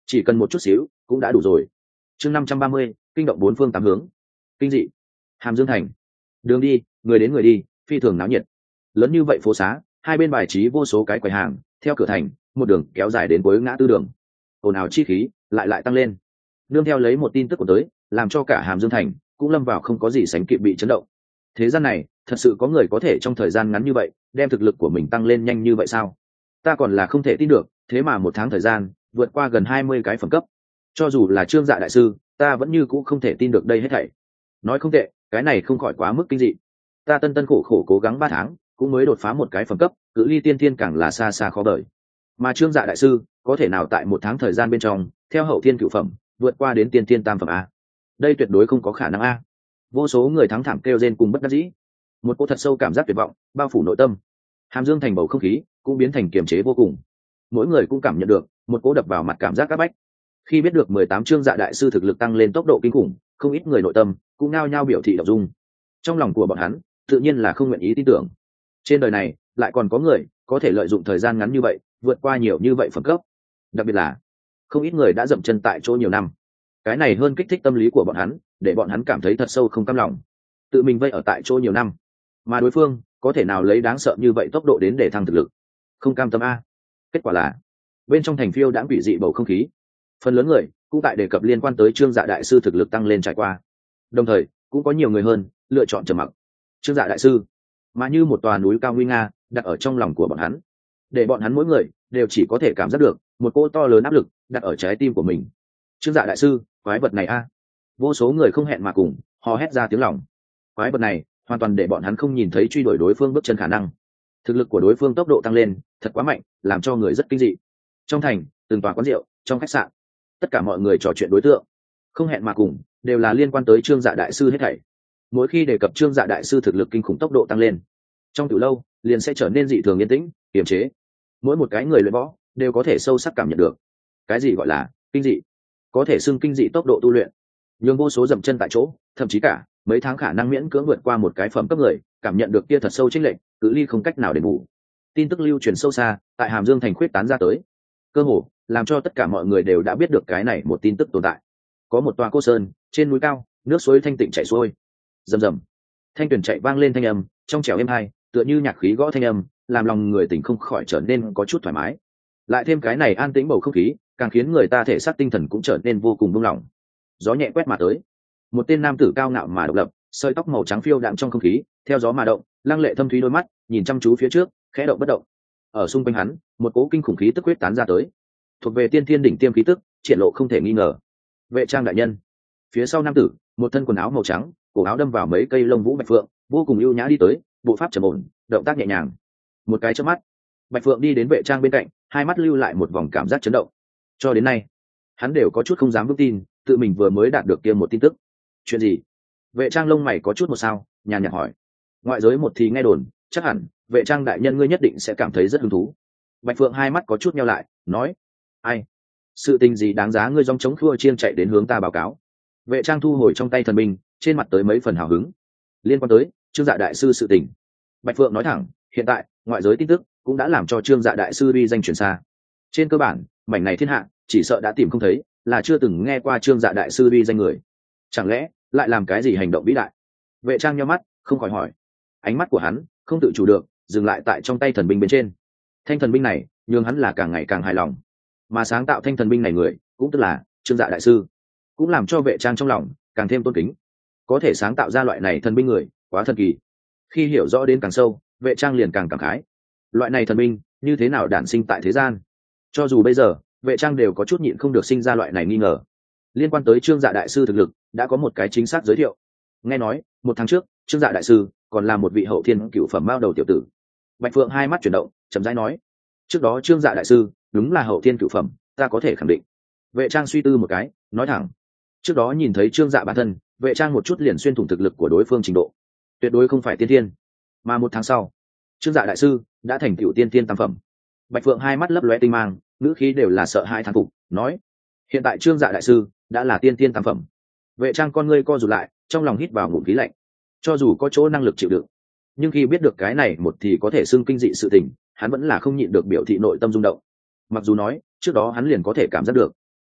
chỉ cần một chút xíu cũng đã đủ rồi. Chương 530, kinh động bốn phương tám hướng. Kinh dị. Hàm Dương thành. Đường đi, người đến người đi, phi thường náo nhiệt. Lớn như vậy phố xá, hai bên bài trí vô số cái quầy hàng, theo cửa thành, một đường kéo dài đến cuối ngã tư đường. Ồn ào chi khí lại tăng lên. Nương theo lấy một tin tức của tới, làm cho cả Hàm Dương thành cũng lâm vào không có gì sánh kịp bị chấn động. Thế gian này, thật sự có người có thể trong thời gian ngắn như vậy, đem thực lực của mình tăng lên nhanh như vậy sao? Ta còn là không thể tin được, thế mà một tháng thời gian, vượt qua gần 20 cái phẩm cấp. Cho dù là Trương Dạ đại sư, ta vẫn như cũ không thể tin được đây hết thảy. Nói không tệ, cái này không khỏi quá mức kinh dị. Ta tân khổ khổ cố gắng 3 tháng, cũng mới đột phá một cái phẩm cấp, cự ly tiên thiên càng là xa xa khó vời. Mà Trương Dạ đại sư, có thể nào tại một tháng thời gian bên trong, theo hậu thiên cửu phẩm, vượt qua đến tiên thiên tam phẩm a? Đây tuyệt đối không có khả năng a. Vô số người thắng thảm kêu rên cùng bất đắc dĩ. Một cô thật sâu cảm giác tuyệt vọng bao phủ nội tâm. Hàm Dương thành bầu không khí cũng biến thành kiềm chế vô cùng. Mỗi người cũng cảm nhận được một cỗ đập vào mặt cảm giác áp bách. Khi biết được 18 Trương Dạ đại sư thực lực tăng lên tốc độ kinh khủng, không ít người nội tâm cũng nao nhao biểu thị động dung. Trong lòng của bọn hắn tự nhiên là không nguyện ý tin tưởng. Trên đời này lại còn có người có thể lợi dụng thời gian ngắn như vậy vượt qua nhiều như vậy phẩm cấp. Đặc biệt là không ít người đã dậm chân tại chỗ nhiều năm. Cái này hơn kích thích tâm lý của bọn hắn, để bọn hắn cảm thấy thật sâu không cam lòng. Tự mình vây ở tại chỗ nhiều năm, mà đối phương có thể nào lấy đáng sợ như vậy tốc độ đến để thăng thực lực? Không cam tâm a. Kết quả là bên trong thành phiêu đã bị dị bầu không khí. Phần lớn người cũng tại đề cập liên quan tới Trương Dạ đại sư thực lực tăng lên trải qua. Đồng thời cũng có nhiều người hơn lựa chọn trầm mặc. Trương Dạ đại sư mà như một tòa núi cao nguy nga đặt ở trong lòng của bọn hắn, để bọn hắn mỗi người đều chỉ có thể cảm giác được một cỗ to lớn áp lực đặt ở trái tim của mình. Trương Dạ đại sư, quái vật này a. Vô số người không hẹn mà cùng hò hét ra tiếng lòng. Quái vật này hoàn toàn để bọn hắn không nhìn thấy truy đuổi đối phương bước chân khả năng. Thực lực của đối phương tốc độ tăng lên thật quá mạnh, làm cho người rất kinh dị. Trong thành, từng tòa quán rượu, trong khách sạn, tất cả mọi người trò chuyện đối tượng không hẹn mà cùng đều là liên quan tới Trương Dạ đại sư hết thảy. Mỗi khi đề cập Trương Dạ đại sư thực lực kinh khủng tốc độ tăng lên, trong từ lâu liền sẽ trở nên dị thường yên tĩnh, kiềm chế. Mỗi một cái người luyện võ đều có thể sâu sắc cảm nhận được cái gì gọi là kinh dị, có thể xưng kinh dị tốc độ tu luyện, nhưng vô số dậm chân tại chỗ, thậm chí cả mấy tháng khả năng miễn cưỡng vượt qua một cái phẩm cấp người, cảm nhận được kia thật sâu chênh lệch, cự ly không cách nào đền bù. Tin tức lưu truyền sâu xa, tại Hàm Dương thành khuyết tán ra tới, cơ hồ làm cho tất cả mọi người đều đã biết được cái này một tin tức tồn tại. Có một tòa cô sơn, trên núi cao, nước suối thanh tịnh chảy xuôi, rầm rầm, thanh tuyển chạy vang lên thanh âm trong trẻo êm hai, tựa như nhạc khí gõ thanh âm, làm lòng người tỉnh không khỏi trở nên có chút thoải mái. Lại thêm cái này an tĩnh bầu không khí, càng khiến người ta thể xác tinh thần cũng trở nên vô cùng buông lỏng. Gió nhẹ quét mà tới, một tên nam tử cao ngạo mà độc lập, sợi tóc màu trắng phiêu đạm trong không khí, theo gió mà động, lăng lệ thâm thúy đôi mắt nhìn chăm chú phía trước, khẽ động bất động. Ở xung quanh hắn, một cỗ kinh khủng khí tức huyết tán ra tới, thuộc về tiên thiên đỉnh tiêm khí tức, triển lộ không thể nghi ngờ. Vệ trang đại nhân. Phía sau nam tử, một thân quần áo màu trắng, cổ áo đâm vào mấy cây lông vũ bạch phượng, vô cùng ưu nhã đi tới, bộ pháp trầm ổn, động tác nhẹ nhàng. Một cái chớp mắt, bạch phượng đi đến vệ trang bên cạnh, hai mắt lưu lại một vòng cảm giác chấn động. Cho đến nay, hắn đều có chút không dám vững tin, tự mình vừa mới đạt được kia một tin tức. Chuyện gì? Vệ trang lông mày có chút một sao, nhàn nhạt hỏi. Ngoại giới một thì nghe đồn, chắc hẳn vệ trang đại nhân ngươi nhất định sẽ cảm thấy rất hứng thú. Bạch phượng hai mắt có chút nheo lại, nói. Ai? Sự tình gì đáng giá ngươi dòng chống khua chiêng chạy đến hướng ta báo cáo? Vệ trang thu hồi trong tay thần binh, trên mặt tới mấy phần hào hứng. Liên quan tới Trương Dạ đại sư sự tình. Bạch phượng nói thẳng, hiện tại ngoại giới tin tức cũng đã làm cho Trương Dạ đại sư uy danh truyền xa. Trên cơ bản, mảnh này thiên hạ chỉ sợ đã tìm không thấy, là chưa từng nghe qua Trương Dạ đại sư uy danh người. Chẳng lẽ lại làm cái gì hành động vĩ đại? Vệ trang nhíu mắt, không khỏi hỏi. Ánh mắt của hắn không tự chủ được dừng lại tại trong tay thần binh bên trên. Thanh thần binh này nhường hắn là càng ngày càng hài lòng, mà sáng tạo thanh thần binh này người cũng tức là Trương Dạ đại sư, cũng làm cho vệ trang trong lòng càng thêm tôn kính. Có thể sáng tạo ra loại này thần binh người quá thần kỳ. Khi hiểu rõ đến càng sâu, vệ trang liền càng cảm khái. Loại này thần binh như thế nào đản sinh tại thế gian? Cho dù bây giờ vệ trang đều có chút nhịn không được sinh ra loại này nghi ngờ. Liên quan tới Trương Dạ đại sư thực lực đã có một cái chính xác giới thiệu. Nghe nói một tháng trước Trương Dạ đại sư còn là một vị hậu thiên cửu phẩm mao đầu tiểu tử. Bạch phượng hai mắt chuyển động, chậm rãi nói. Trước đó Trương Dạ đại sư đúng là hậu thiên cửu phẩm, ta có thể khẳng định. Vệ trang suy tư một cái, nói thẳng. Trước đó nhìn thấy Trương Dạ bản thân, vệ trang một chút liền xuyên thủng thực lực của đối phương trình độ, tuyệt đối không phải tiên thiên. Mà một tháng sau, Trương Dạ đại sư đã thành tựu tiên thiên tam phẩm. Bạch phượng hai mắt lấp lóe tinh mang, ngữ khí đều là sợ hãi thán phục, nói. Hiện tại Trương Dạ đại sư đã là tiên thiên tam phẩm. Vệ trang con ngươi co rụt lại, trong lòng hít vào ngụm khí lạnh. Cho dù có chỗ năng lực chịu đựng, nhưng khi biết được cái này một thì có thể xưng kinh dị sự tình, hắn vẫn là không nhịn được biểu thị nội tâm rung động. Mặc dù nói trước đó hắn liền có thể cảm giác được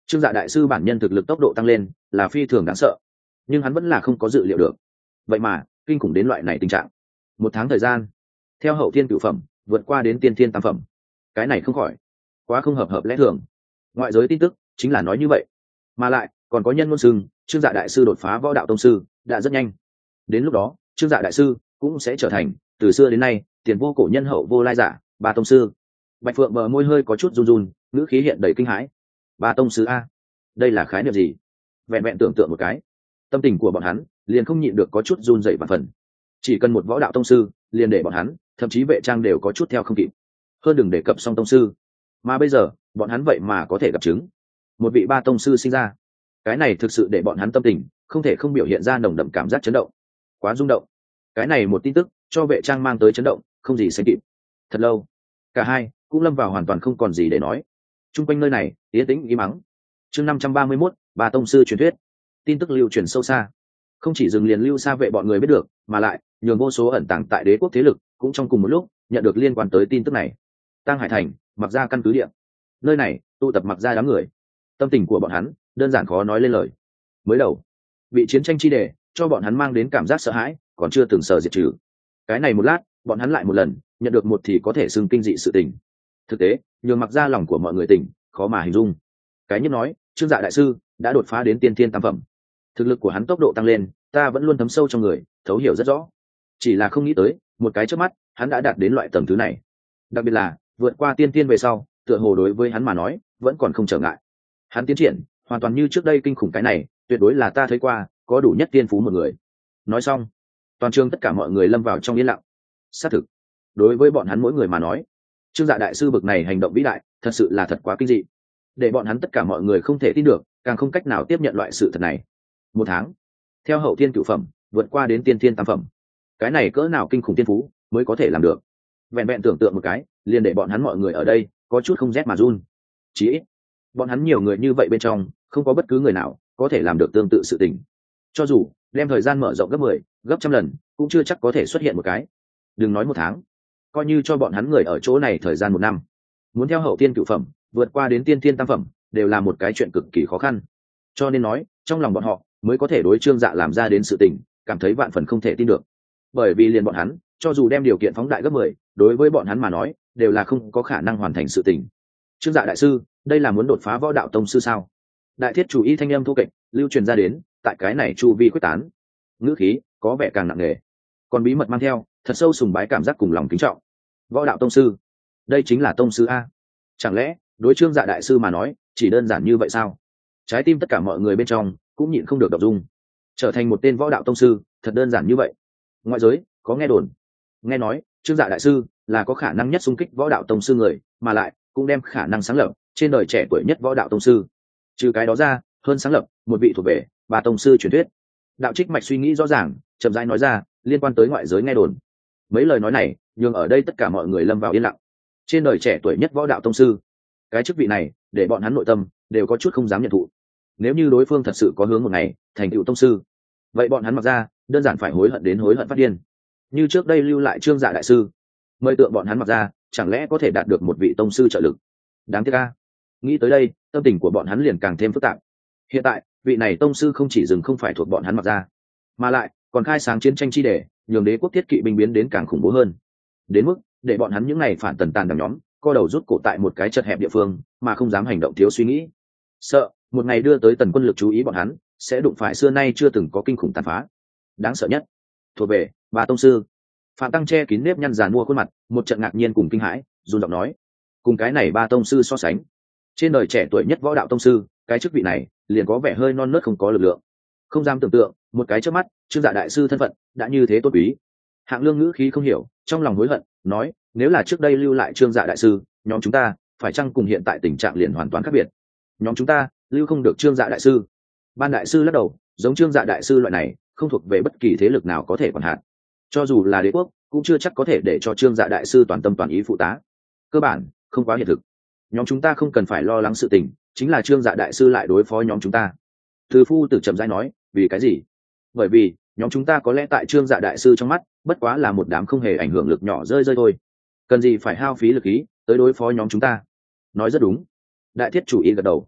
Trương Dạ đại sư bản nhân thực lực tốc độ tăng lên là phi thường đáng sợ, nhưng hắn vẫn là không có dự liệu được, vậy mà kinh khủng đến loại này tình trạng. Một tháng thời gian, theo hậu thiên cửu phẩm vượt qua đến tiên thiên tam phẩm, cái này không khỏi quá không hợp lẽ thường. Ngoại giới tin tức chính là nói như vậy, mà lại còn có nhân ngôn sừng Trương Dạ đại sư đột phá võ đạo tông sư đã rất nhanh. Đến lúc đó Trương Dạ đại sư cũng sẽ trở thành từ xưa đến nay tiền vô cổ nhân hậu vô lai giả ba tông sư. Bạch Phượng bờ môi hơi có chút run run, ngữ khí hiện đầy kinh hãi. Ba tông sư a, đây là khái niệm gì? Vẹn vẹn tưởng tượng một cái, tâm tình của bọn hắn liền không nhịn được có chút run rẩy vạn phần. Chỉ cần một võ đạo tông sư liền để bọn hắn thậm chí vệ trang đều có chút theo không kịp, hơn đừng đề cập song tông sư. Mà bây giờ bọn hắn vậy mà có thể gặp chứng một vị ba tông sư sinh ra, cái này thực sự để bọn hắn tâm tình không thể không biểu hiện ra nồng đậm cảm giác chấn động. Quá rung động, cái này một tin tức cho vệ trang mang tới chấn động không gì sánh kịp. Thật lâu cả hai cũng lâm vào hoàn toàn không còn gì để nói. Trung quanh nơi này yên tĩnh im mắng. Chương 531, ba tông sư truyền thuyết. Tin tức lưu truyền sâu xa, không chỉ dừng liền lưu xa vệ bọn người biết được, mà lại nhường vô số ẩn tàng tại đế quốc thế lực cũng trong cùng một lúc nhận được liên quan tới tin tức này. Tăng Hải Thành, Mặc Gia căn cứ địa, nơi này tụ tập Mặc Gia đám người, tâm tình của bọn hắn đơn giản khó nói lên lời. Mới đầu bị chiến tranh chi đề cho bọn hắn mang đến cảm giác sợ hãi, còn chưa từng sở diệt trừ. Cái này một lát bọn hắn lại một lần nhận được một thì có thể xưng kinh dị sự tình. Thực tế nhường Mặc Gia lòng của mọi người tỉnh khó mà hình dung. Cái nhất nói Trương Dạ đại sư đã đột phá đến tiên thiên tam phẩm, thực lực của hắn tốc độ tăng lên ta vẫn luôn thấm sâu trong người, thấu hiểu rất rõ. Chỉ là không nghĩ tới một cái trước mắt hắn đã đạt đến loại tầng thứ này, đặc biệt là vượt qua tiên thiên về sau, tựa hồ đối với hắn mà nói vẫn còn không trở ngại. Hắn tiến triển hoàn toàn như trước đây kinh khủng, cái này tuyệt đối là ta thấy qua có đủ nhất tiên phú một người. Nói xong toàn trường tất cả mọi người lâm vào trong yên lặng. Xác thực đối với bọn hắn mỗi người mà nói, Trương Dạ đại sư bực này hành động vĩ đại thật sự là thật quá kinh dị, để bọn hắn tất cả mọi người không thể tin được, càng không cách nào tiếp nhận loại sự thật này. Một tháng theo hậu thiên cửu phẩm vượt qua đến tiên thiên tam phẩm, cái này cỡ nào kinh khủng tiên phú mới có thể làm được. Vẹn vẹn tưởng tượng một cái liền để bọn hắn mọi người ở đây có chút không rét mà run. Chỉ ít bọn hắn nhiều người như vậy bên trong không có bất cứ người nào có thể làm được tương tự sự tình. Cho dù đem thời gian mở rộng gấp 10, gấp trăm lần cũng chưa chắc có thể xuất hiện một cái. Đừng nói một tháng, coi như cho bọn hắn người ở chỗ này thời gian một năm, muốn theo hậu thiên cửu phẩm vượt qua đến tiên thiên tam phẩm đều là một cái chuyện cực kỳ khó khăn. Cho nên nói trong lòng bọn họ mới có thể đối Trương Dạ làm ra đến sự tình cảm thấy vạn phần không thể tin được. Bởi vì liền bọn hắn cho dù đem điều kiện phóng đại gấp 10, đối với bọn hắn mà nói đều là không có khả năng hoàn thành sự tình. Trương Dạ đại sư đây là muốn đột phá võ đạo tông sư sao? Đại thiết chủ y thanh âm thô kệch lưu truyền ra đến, tại cái này chu vi quyết tán, ngữ khí có vẻ càng nặng nề, còn bí mật mang theo thật sâu sùng bái cảm giác cùng lòng kính trọng. Võ đạo tông sư, đây chính là tông sư a? Chẳng lẽ đối Trương Dạ đại sư mà nói chỉ đơn giản như vậy sao? Trái tim tất cả mọi người bên trong cũng nhịn không được động dung. Trở thành một tên võ đạo tông sư thật đơn giản như vậy? Ngoại giới có nghe đồn, nghe nói Trương Dạ đại sư là có khả năng nhất xung kích võ đạo tông sư người, mà lại cũng đem khả năng sáng lập trên đời trẻ tuổi nhất võ đạo tông sư. Trừ cái đó ra hơn sáng lập một vị thuộc về ba tông sư truyền thuyết. Đạo Trích Mạch suy nghĩ rõ ràng, chậm rãi nói ra liên quan tới ngoại giới nghe đồn. Mấy lời nói này nhường ở đây tất cả mọi người lâm vào yên lặng. Trên đời trẻ tuổi nhất võ đạo tông sư, cái chức vị này để bọn hắn nội tâm đều có chút không dám nhận thụ. Nếu như đối phương thật sự có hướng một ngày thành tựu tông sư, vậy bọn hắn Mặc Gia đơn giản phải hối hận đến hối hận phát điên. Như trước đây lưu lại Trương Dạ đại sư, mời tượng bọn hắn Mặc Gia chẳng lẽ có thể đạt được một vị tông sư trợ lực. Đáng tiếc a. Nghĩ tới đây tâm tình của bọn hắn liền càng thêm phức tạp. Hiện tại vị này tông sư không chỉ dừng không phải thuộc bọn hắn Mặc Gia, mà lại còn khai sáng chiến tranh chi đề, nhường đế quốc thiết kỵ binh biến đến càng khủng bố hơn, đến mức để bọn hắn những ngày phản tần tàn đằng nhóm co đầu rút cổ tại một cái chật hẹp địa phương mà không dám hành động thiếu suy nghĩ, sợ một ngày đưa tới tần quân lực chú ý bọn hắn sẽ đụng phải xưa nay chưa từng có kinh khủng tàn phá. Đáng sợ nhất thuộc về ba tông sư. Phạm Tăng che kín nếp nhăn giàn mua khuôn mặt, một trận ngạc nhiên cùng kinh hãi, run giọng nói: cùng cái này ba tông sư so sánh, trên đời trẻ tuổi nhất võ đạo tông sư, cái chức vị này liền có vẻ hơi non nớt không có lực lượng. Không dám tưởng tượng một cái trước mắt Trương Dạ đại sư thân phận đã như thế tốt quý. Hạng Lương ngữ khí không hiểu, trong lòng hối hận nói: nếu là trước đây lưu lại Trương Dạ đại sư, nhóm chúng ta phải chăng cùng hiện tại tình trạng liền hoàn toàn khác biệt? Nhóm chúng ta lưu không được Trương Dạ đại sư. Ban đại sư lắc đầu, giống Trương Dạ đại sư loại này không thuộc về bất kỳ thế lực nào có thể quản hạt, cho dù là đế quốc cũng chưa chắc có thể để cho Trương Dạ đại sư toàn tâm toàn ý phụ tá. Cơ bản không quá hiện thực. Nhóm chúng ta không cần phải lo lắng sự tình, chính là Trương Dạ đại sư lại đối phó nhóm chúng ta. Từ Phu Tử chậm rãi nói: vì cái gì? Bởi vì nhóm chúng ta có lẽ tại Trương Dạ đại sư trong mắt bất quá là một đám không hề ảnh hưởng lực nhỏ rơi rơi thôi, cần gì phải hao phí lực ý tới đối phó nhóm chúng ta. Nói rất đúng. Đại thiết chủ y gật đầu.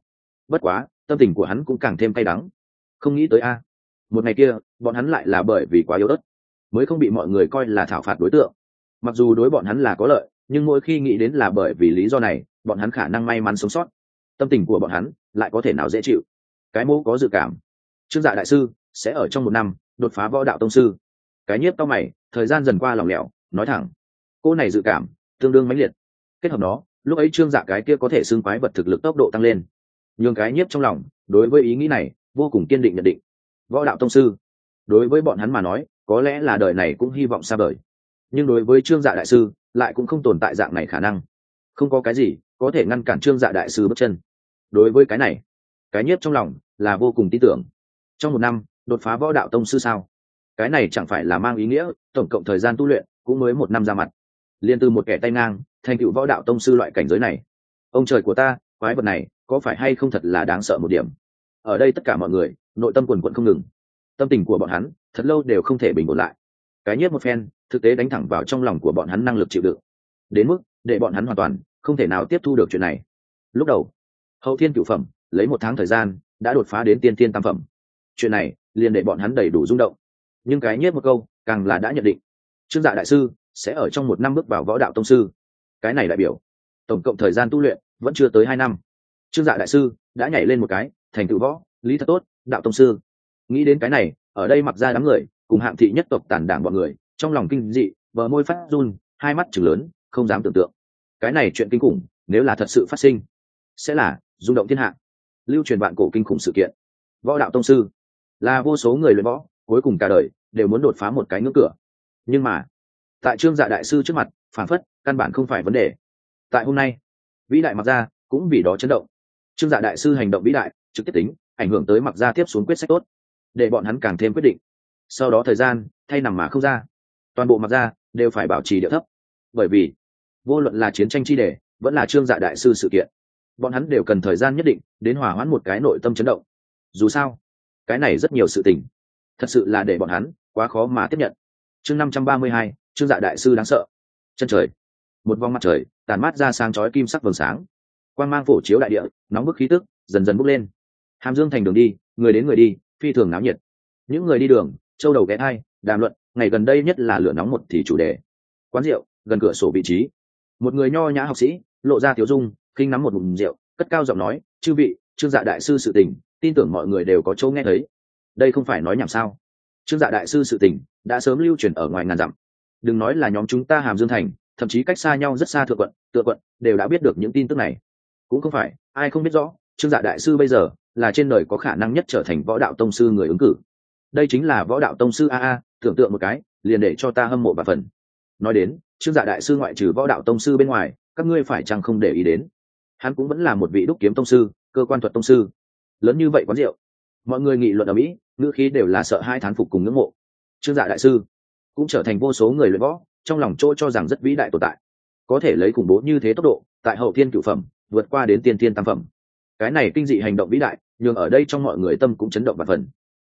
Bất quá tâm tình của hắn cũng càng thêm cay đắng. Không nghĩ tới a, một ngày kia bọn hắn lại là bởi vì quá yếu ớt mới không bị mọi người coi là thảo phạt đối tượng. Mặc dù đối bọn hắn là có lợi, nhưng mỗi khi nghĩ đến là bởi vì lý do này bọn hắn khả năng may mắn sống sót, tâm tình của bọn hắn lại có thể nào dễ chịu. Cái mô có dự cảm Trương Dạ đại sư sẽ ở trong 1 năm đột phá võ đạo tông sư. Cái nhiếp tao mày, thời gian dần qua lỏng lẻo nói thẳng, cô này dự cảm tương đương mãnh liệt. Kết hợp đó, lúc ấy Trương Dạ cái kia có thể xưng quái vật thực lực tốc độ tăng lên, nhưng cái nhiếp trong lòng đối với ý nghĩ này vô cùng kiên định nhận định. Võ đạo tông sư đối với bọn hắn mà nói có lẽ là đời này cũng hy vọng xa vời, nhưng đối với Trương Dạ đại sư lại cũng không tồn tại dạng này khả năng. Không có cái gì có thể ngăn cản Trương Dạ đại sư bước chân. Đối với cái này, cái nhiếp trong lòng là vô cùng tin tưởng. Trong 1 năm đột phá võ đạo tông sư sao? Cái này chẳng phải là mang ý nghĩa tổng cộng thời gian tu luyện cũng mới 1 năm ra mặt, liền từ một kẻ tay ngang thành tựu võ đạo tông sư loại cảnh giới này. Ông trời của ta, quái vật này có phải hay không thật là đáng sợ một điểm. Ở đây tất cả mọi người nội tâm quần quận không ngừng, tâm tình của bọn hắn thật lâu đều không thể bình ổn lại. Cái nhiếp một phen thực tế đánh thẳng vào trong lòng của bọn hắn năng lực chịu đựng, đến mức để bọn hắn hoàn toàn không thể nào tiếp thu được chuyện này. Lúc đầu hậu thiên cửu phẩm lấy 1 tháng thời gian đã đột phá đến tiên thiên tam phẩm, chuyện này liền để bọn hắn đầy đủ rung động. Nhưng cái nhiếp một câu càng là đã nhận định Trương Dạ đại sư sẽ ở trong 1 năm bước vào võ đạo tông sư. Cái này đại biểu tổng cộng thời gian tu luyện vẫn chưa tới 2 năm. Trương Dạ đại sư đã nhảy lên một cái thành tựu võ lý thật tốt đạo tông sư. Nghĩ đến cái này, ở đây mặc ra đám người cùng Hạng thị nhất tộc tản đảng bọn người trong lòng kinh dị, bờ môi phát run, hai mắt trừng lớn, không dám tưởng tượng. Cái này chuyện kinh khủng nếu là thật sự phát sinh, sẽ là rung động thiên hạ, lưu truyền vạn cổ kinh khủng sự kiện. Võ đạo tông sư là vô số người luyện võ cuối cùng cả đời đều muốn đột phá một cái ngưỡng cửa, nhưng mà tại Trương Dạ đại sư trước mặt phản phất căn bản không phải vấn đề. Tại hôm nay, vĩ đại mặc ra cũng vì đó chấn động. Trương Dạ đại sư hành động vĩ đại trực tiếp tính ảnh hưởng tới mặc ra tiếp xuống quyết sách tốt, để bọn hắn càng thêm quyết định. Sau đó thời gian thay nằm mà không ra, toàn bộ mặc ra đều phải bảo trì điệu thấp, bởi vì vô luận là chiến tranh chi đề vẫn là Trương Dạ đại sư sự kiện, bọn hắn đều cần thời gian nhất định đến hòa hoãn một cái nội tâm chấn động. Dù sao cái này rất nhiều sự tình, thật sự là để bọn hắn quá khó mà tiếp nhận. Chương 532, Trương Dạ đại sư đáng sợ. Chân trời, một vòng mặt trời tàn mát ra sáng chói kim sắc vầng sáng, quang mang phổ chiếu đại địa, nóng bức khí tức dần dần bốc lên. Hàm Dương thành đường đi, người đến người đi, phi thường náo nhiệt. Những người đi đường châu đầu ghé thai đàm luận ngày gần đây nhất là lửa nóng một thì chủ đề. Quán rượu gần cửa sổ vị trí, một người nho nhã học sĩ lộ ra thiếu dung, khinh nắm một ngụm rượu, cất cao giọng nói, chư vị, Trương Dạ đại sư sự tình tin tưởng mọi người đều có chỗ nghe thấy. Đây không phải nói nhảm sao? Trương Dạ đại sư sự tình đã sớm lưu truyền ở ngoài ngàn dặm. Đừng nói là nhóm chúng ta Hàm Dương thành, thậm chí cách xa nhau rất xa thượng quận, tựa quận đều đã biết được những tin tức này. Cũng không phải ai không biết rõ, Trương Dạ đại sư bây giờ là trên đời có khả năng nhất trở thành võ đạo tông sư người ứng cử. Đây chính là võ đạo tông sư a, tưởng tượng một cái liền để cho ta hâm mộ và phần. Nói đến Trương Dạ đại sư ngoại trừ võ đạo tông sư bên ngoài, các ngươi phải chăng không để ý đến, hắn cũng vẫn là một vị đúc kiếm tông sư, cơ quan thuật tông sư. Lớn như vậy quán rượu, mọi người nghị luận ở mỹ, ngữ khí đều là sợ hai thán phục cùng ngưỡng mộ. Trương Dạ đại sư cũng trở thành vô số người luyện võ trong lòng chỗ cho rằng rất vĩ đại tồn tại, có thể lấy khủng bố như thế tốc độ tại hậu thiên cửu phẩm vượt qua đến tiên thiên tam phẩm. Cái này kinh dị hành động vĩ đại nhường ở đây trong mọi người tâm cũng chấn động và phần.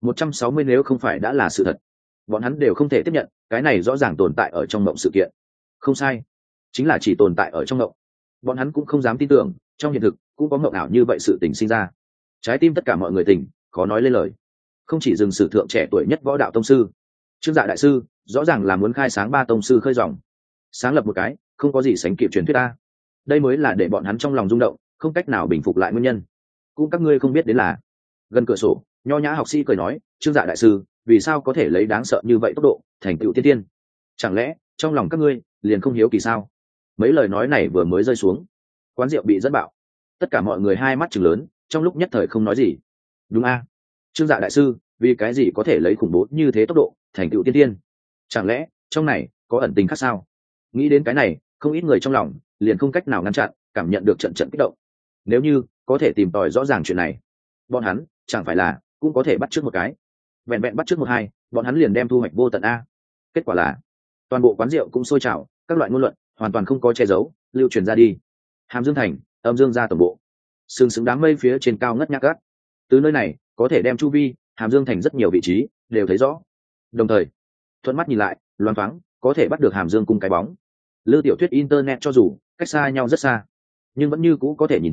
160 nếu không phải đã là sự thật, bọn hắn đều không thể tiếp nhận cái này rõ ràng tồn tại ở trong mộng sự kiện. Không sai, chính là chỉ tồn tại ở trong mộng. Bọn hắn cũng không dám tin tưởng trong hiện thực cũng có mộng ảo như vậy sự tình sinh ra. Trái tim tất cả mọi người tỉnh khó nói lên lời. Không chỉ dừng sử thượng trẻ tuổi nhất võ đạo tông sư Trương Dạ đại sư, rõ ràng là muốn khai sáng 3 tông sư khơi dòng, sáng lập một cái không có gì sánh kịp truyền thuyết ta. Đây mới là để bọn hắn trong lòng rung động không cách nào bình phục lại nguyên nhân. Cũng các ngươi không biết đến là, gần cửa sổ nho nhã học sĩ cười nói, Trương Dạ đại sư vì sao có thể lấy đáng sợ như vậy tốc độ thành tựu tiên tiên? Chẳng lẽ trong lòng các ngươi liền không hiếu kỳ sao? Mấy lời nói này vừa mới rơi xuống, quán rượu bị dẫn bạo, tất cả mọi người hai mắt trừng lớn, trong lúc nhất thời không nói gì. Đúng a, Trương Dạ đại sư vì cái gì có thể lấy khủng bố như thế tốc độ thành tựu tiên tiên? Chẳng lẽ trong này có ẩn tình khác sao? Nghĩ đến cái này, không ít người trong lòng liền không cách nào ngăn chặn cảm nhận được trận trận kích động. Nếu như có thể tìm tòi rõ ràng chuyện này, bọn hắn chẳng phải là cũng có thể bắt chước một cái, vẹn vẹn bắt chước một hai, bọn hắn liền đem thu hoạch vô tận a. Kết quả là toàn bộ quán rượu cũng sôi trào, các loại ngôn luận hoàn toàn không có che giấu lưu truyền ra đi. Hàm Dương thành, Âm Dương gia tổng bộ, sừng sững đám mây phía trên cao ngất nhác gắt. Từ nơi này có thể đem chu vi Hàm Dương thành rất nhiều vị trí đều thấy rõ, đồng thời thuận mắt nhìn lại loáng thoáng có thể bắt được Hàm Dương cung cái bóng. Lư tiểu thuyết internet cho dù cách xa nhau rất xa, nhưng vẫn như cũ có thể nhìn thấy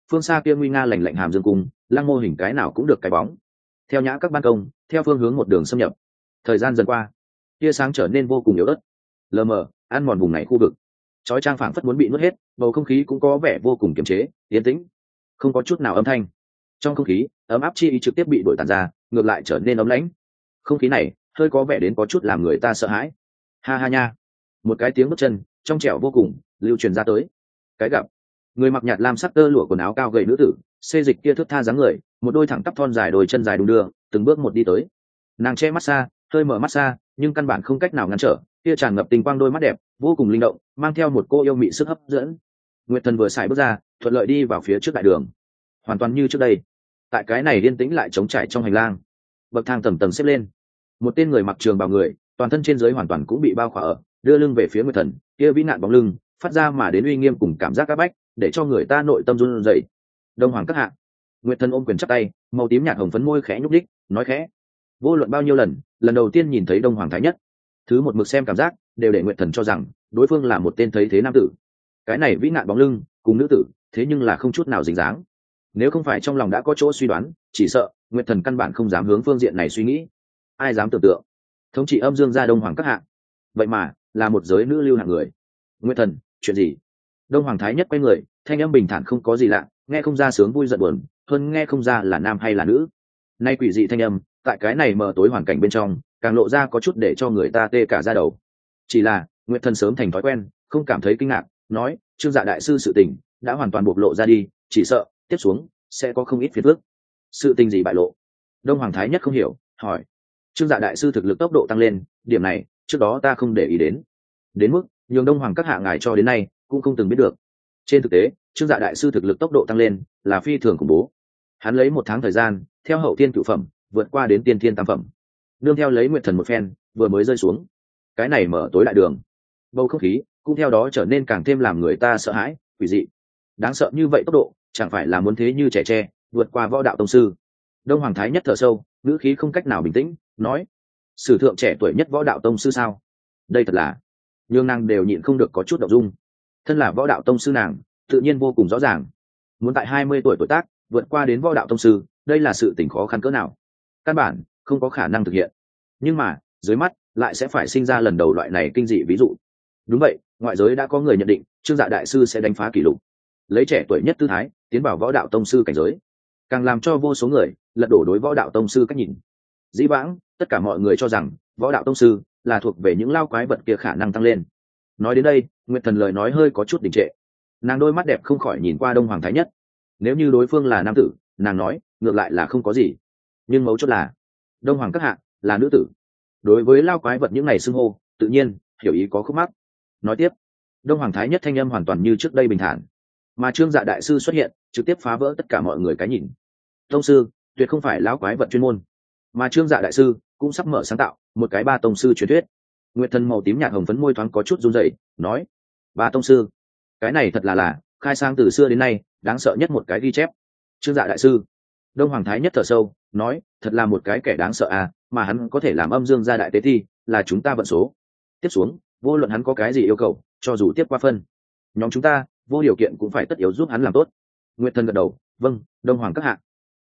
phương xa kia nguy nga lành lạnh hàm dương cung lăng mô hình cái nào cũng được cái bóng. Theo nhã các ban công theo phương hướng một đường xâm nhập. Thời gian dần qua tia sáng trở nên vô cùng yếu ớt, lờ mờ ăn mòn vùng này khu vực. Chói trang phảng phất muốn bị nuốt hết, bầu không khí cũng có vẻ vô cùng kiềm chế yên tĩnh, không có chút nào âm thanh. Trong không khí ấm áp chi ý trực tiếp bị đổi tàn ra, ngược lại trở nên ấm lãnh. Không khí này hơi có vẻ đến có chút làm người ta sợ hãi. Ha ha nha, một cái tiếng bước chân trong trẻo vô cùng lưu truyền ra tới. Cái gặp người mặc nhạt lam sắc tơ lụa quần áo cao gầy nữ tử, xê dịch kia thướt tha dáng người, một đôi thẳng tắp thon dài đôi chân dài đung đưa, từng bước một đi tới. Nàng che mắt xa, hơi mở mắt xa, nhưng căn bản không cách nào ngăn trở kia tràn ngập tình quang đôi mắt đẹp vô cùng linh động, mang theo một cô yêu mị sức hấp dẫn. Nguyệt Thần vừa xài bước ra, thuận lợi đi vào phía trước đại đường, hoàn toàn như trước đây. Tại cái này yên tĩnh lại trống trải trong hành lang, bậc thang tầng tầng xếp lên, một tên người mặc trường bào người, toàn thân trên dưới hoàn toàn cũng bị bao khỏa ở, đưa lưng về phía Nguyệt Thần, kia vĩ nạn bóng lưng phát ra mà đến uy nghiêm cùng cảm giác áp bách, để cho người ta nội tâm run rẩy. Đông Hoàng các hạ. Nguyệt Thần ôm quyền chắp tay, màu tím nhạt hồng phấn môi khẽ nhúc đích, nói khẽ. Vô luận bao nhiêu lần, lần đầu tiên nhìn thấy Đông Hoàng thái nhất, thứ một mực xem cảm giác đều để Nguyệt Thần cho rằng đối phương là một tên thấy thế nam tử. Cái này vĩ nạn bóng lưng cùng nữ tử, thế nhưng là không chút nào dính dáng. Nếu không phải trong lòng đã có chỗ suy đoán, chỉ sợ Nguyệt Thần căn bản không dám hướng phương diện này suy nghĩ. Ai dám tưởng tượng thống trị âm dương gia Đông Hoàng các hạ, vậy mà là một giới nữ lưu hạng người. Nguyệt Thần, chuyện gì? Đông Hoàng thái nhất quay người, thanh âm bình thản không có gì lạ, nghe không ra sướng vui giận buồn, hơn nghe không ra là nam hay là nữ. Nay quỷ dị thanh âm, tại cái này mờ tối hoàn cảnh bên trong, càng lộ ra có chút để cho người ta tê cả da đầu. Chỉ là Nguyệt Thần sớm thành thói quen, không cảm thấy kinh ngạc, nói: Trương Dạ đại sư sự tình đã hoàn toàn bộc lộ ra đi, chỉ sợ tiếp xuống sẽ có không ít phiền phức. Sự tình gì bại lộ? Đông Hoàng thái nhất không hiểu, hỏi. Trương Dạ đại sư thực lực tốc độ tăng lên, điểm này trước đó ta không để ý đến mức nhường Đông Hoàng các hạ ngài cho đến nay cũng không từng biết được. Trên thực tế, Trương Dạ đại sư thực lực tốc độ tăng lên là phi thường khủng bố. Hắn lấy 1 tháng thời gian, theo hậu thiên cửu phẩm vượt qua đến tiên thiên tam phẩm, nương theo lấy Nguyệt Thần một phen vừa mới rơi xuống, cái này mở tối đại đường, bầu không khí cũng theo đó trở nên càng thêm làm người ta sợ hãi, quỷ dị. Đáng sợ như vậy tốc độ, chẳng phải là muốn thế như trẻ tre vượt qua võ đạo tông sư? Đông Hoàng thái nhất thở sâu, ngữ khí không cách nào bình tĩnh, nói: sử thượng trẻ tuổi nhất võ đạo tông sư sao? Đây thật là nhương nàng đều nhịn không được có chút động dung. Thân là võ đạo tông sư nàng tự nhiên vô cùng rõ ràng, muốn tại 20 tuổi tuổi tác vượt qua đến võ đạo tông sư, đây là sự tình khó khăn cỡ nào, căn bản không có khả năng thực hiện. Nhưng mà dưới mắt lại sẽ phải sinh ra lần đầu loại này kinh dị ví dụ. Đúng vậy, ngoại giới đã có người nhận định Trương Dạ đại sư sẽ đánh phá kỷ lục, lấy trẻ tuổi nhất tư thái tiến vào võ đạo tông sư cảnh giới, càng làm cho vô số người lật đổ đối võ đạo tông sư cách nhìn. Dĩ vãng tất cả mọi người cho rằng võ đạo tông sư là thuộc về những lao quái vật kia khả năng tăng lên. Nói đến đây, Nguyệt Thần lời nói hơi có chút đình trệ, nàng đôi mắt đẹp không khỏi nhìn qua Đông Hoàng thái nhất. Nếu như đối phương là nam tử, nàng nói ngược lại là không có gì, nhưng mấu chốt là Đông Hoàng các hạ là nữ tử, đối với lao quái vật những ngày xưng hô tự nhiên hiểu ý có khúc mắc. Nói tiếp, Đông Hoàng thái nhất thanh âm hoàn toàn như trước đây bình thản, mà Trương Dạ đại sư xuất hiện trực tiếp phá vỡ tất cả mọi người cái nhìn. Tông sư tuyệt không phải lao quái vật chuyên môn, mà Trương Dạ đại sư cũng sắp mở sáng tạo một cái ba tông sư truyền thuyết. Nguyệt Thần màu tím nhạt hồng phấn môi thoáng có chút run rẩy, nói: ba tông sư, cái này thật là khai sang từ xưa đến nay đáng sợ nhất một cái ghi chép. Trương Dạ đại sư. Đông Hoàng thái nhất thở sâu, nói: thật là một cái kẻ đáng sợ à, mà hắn có thể làm âm dương gia đại tế thi, là chúng ta vận số. Tiếp xuống vô luận hắn có cái gì yêu cầu, cho dù tiếp qua phân, nhóm chúng ta vô điều kiện cũng phải tất yếu giúp hắn làm tốt. Nguyệt Thần gật đầu, vâng, Đông Hoàng các hạ.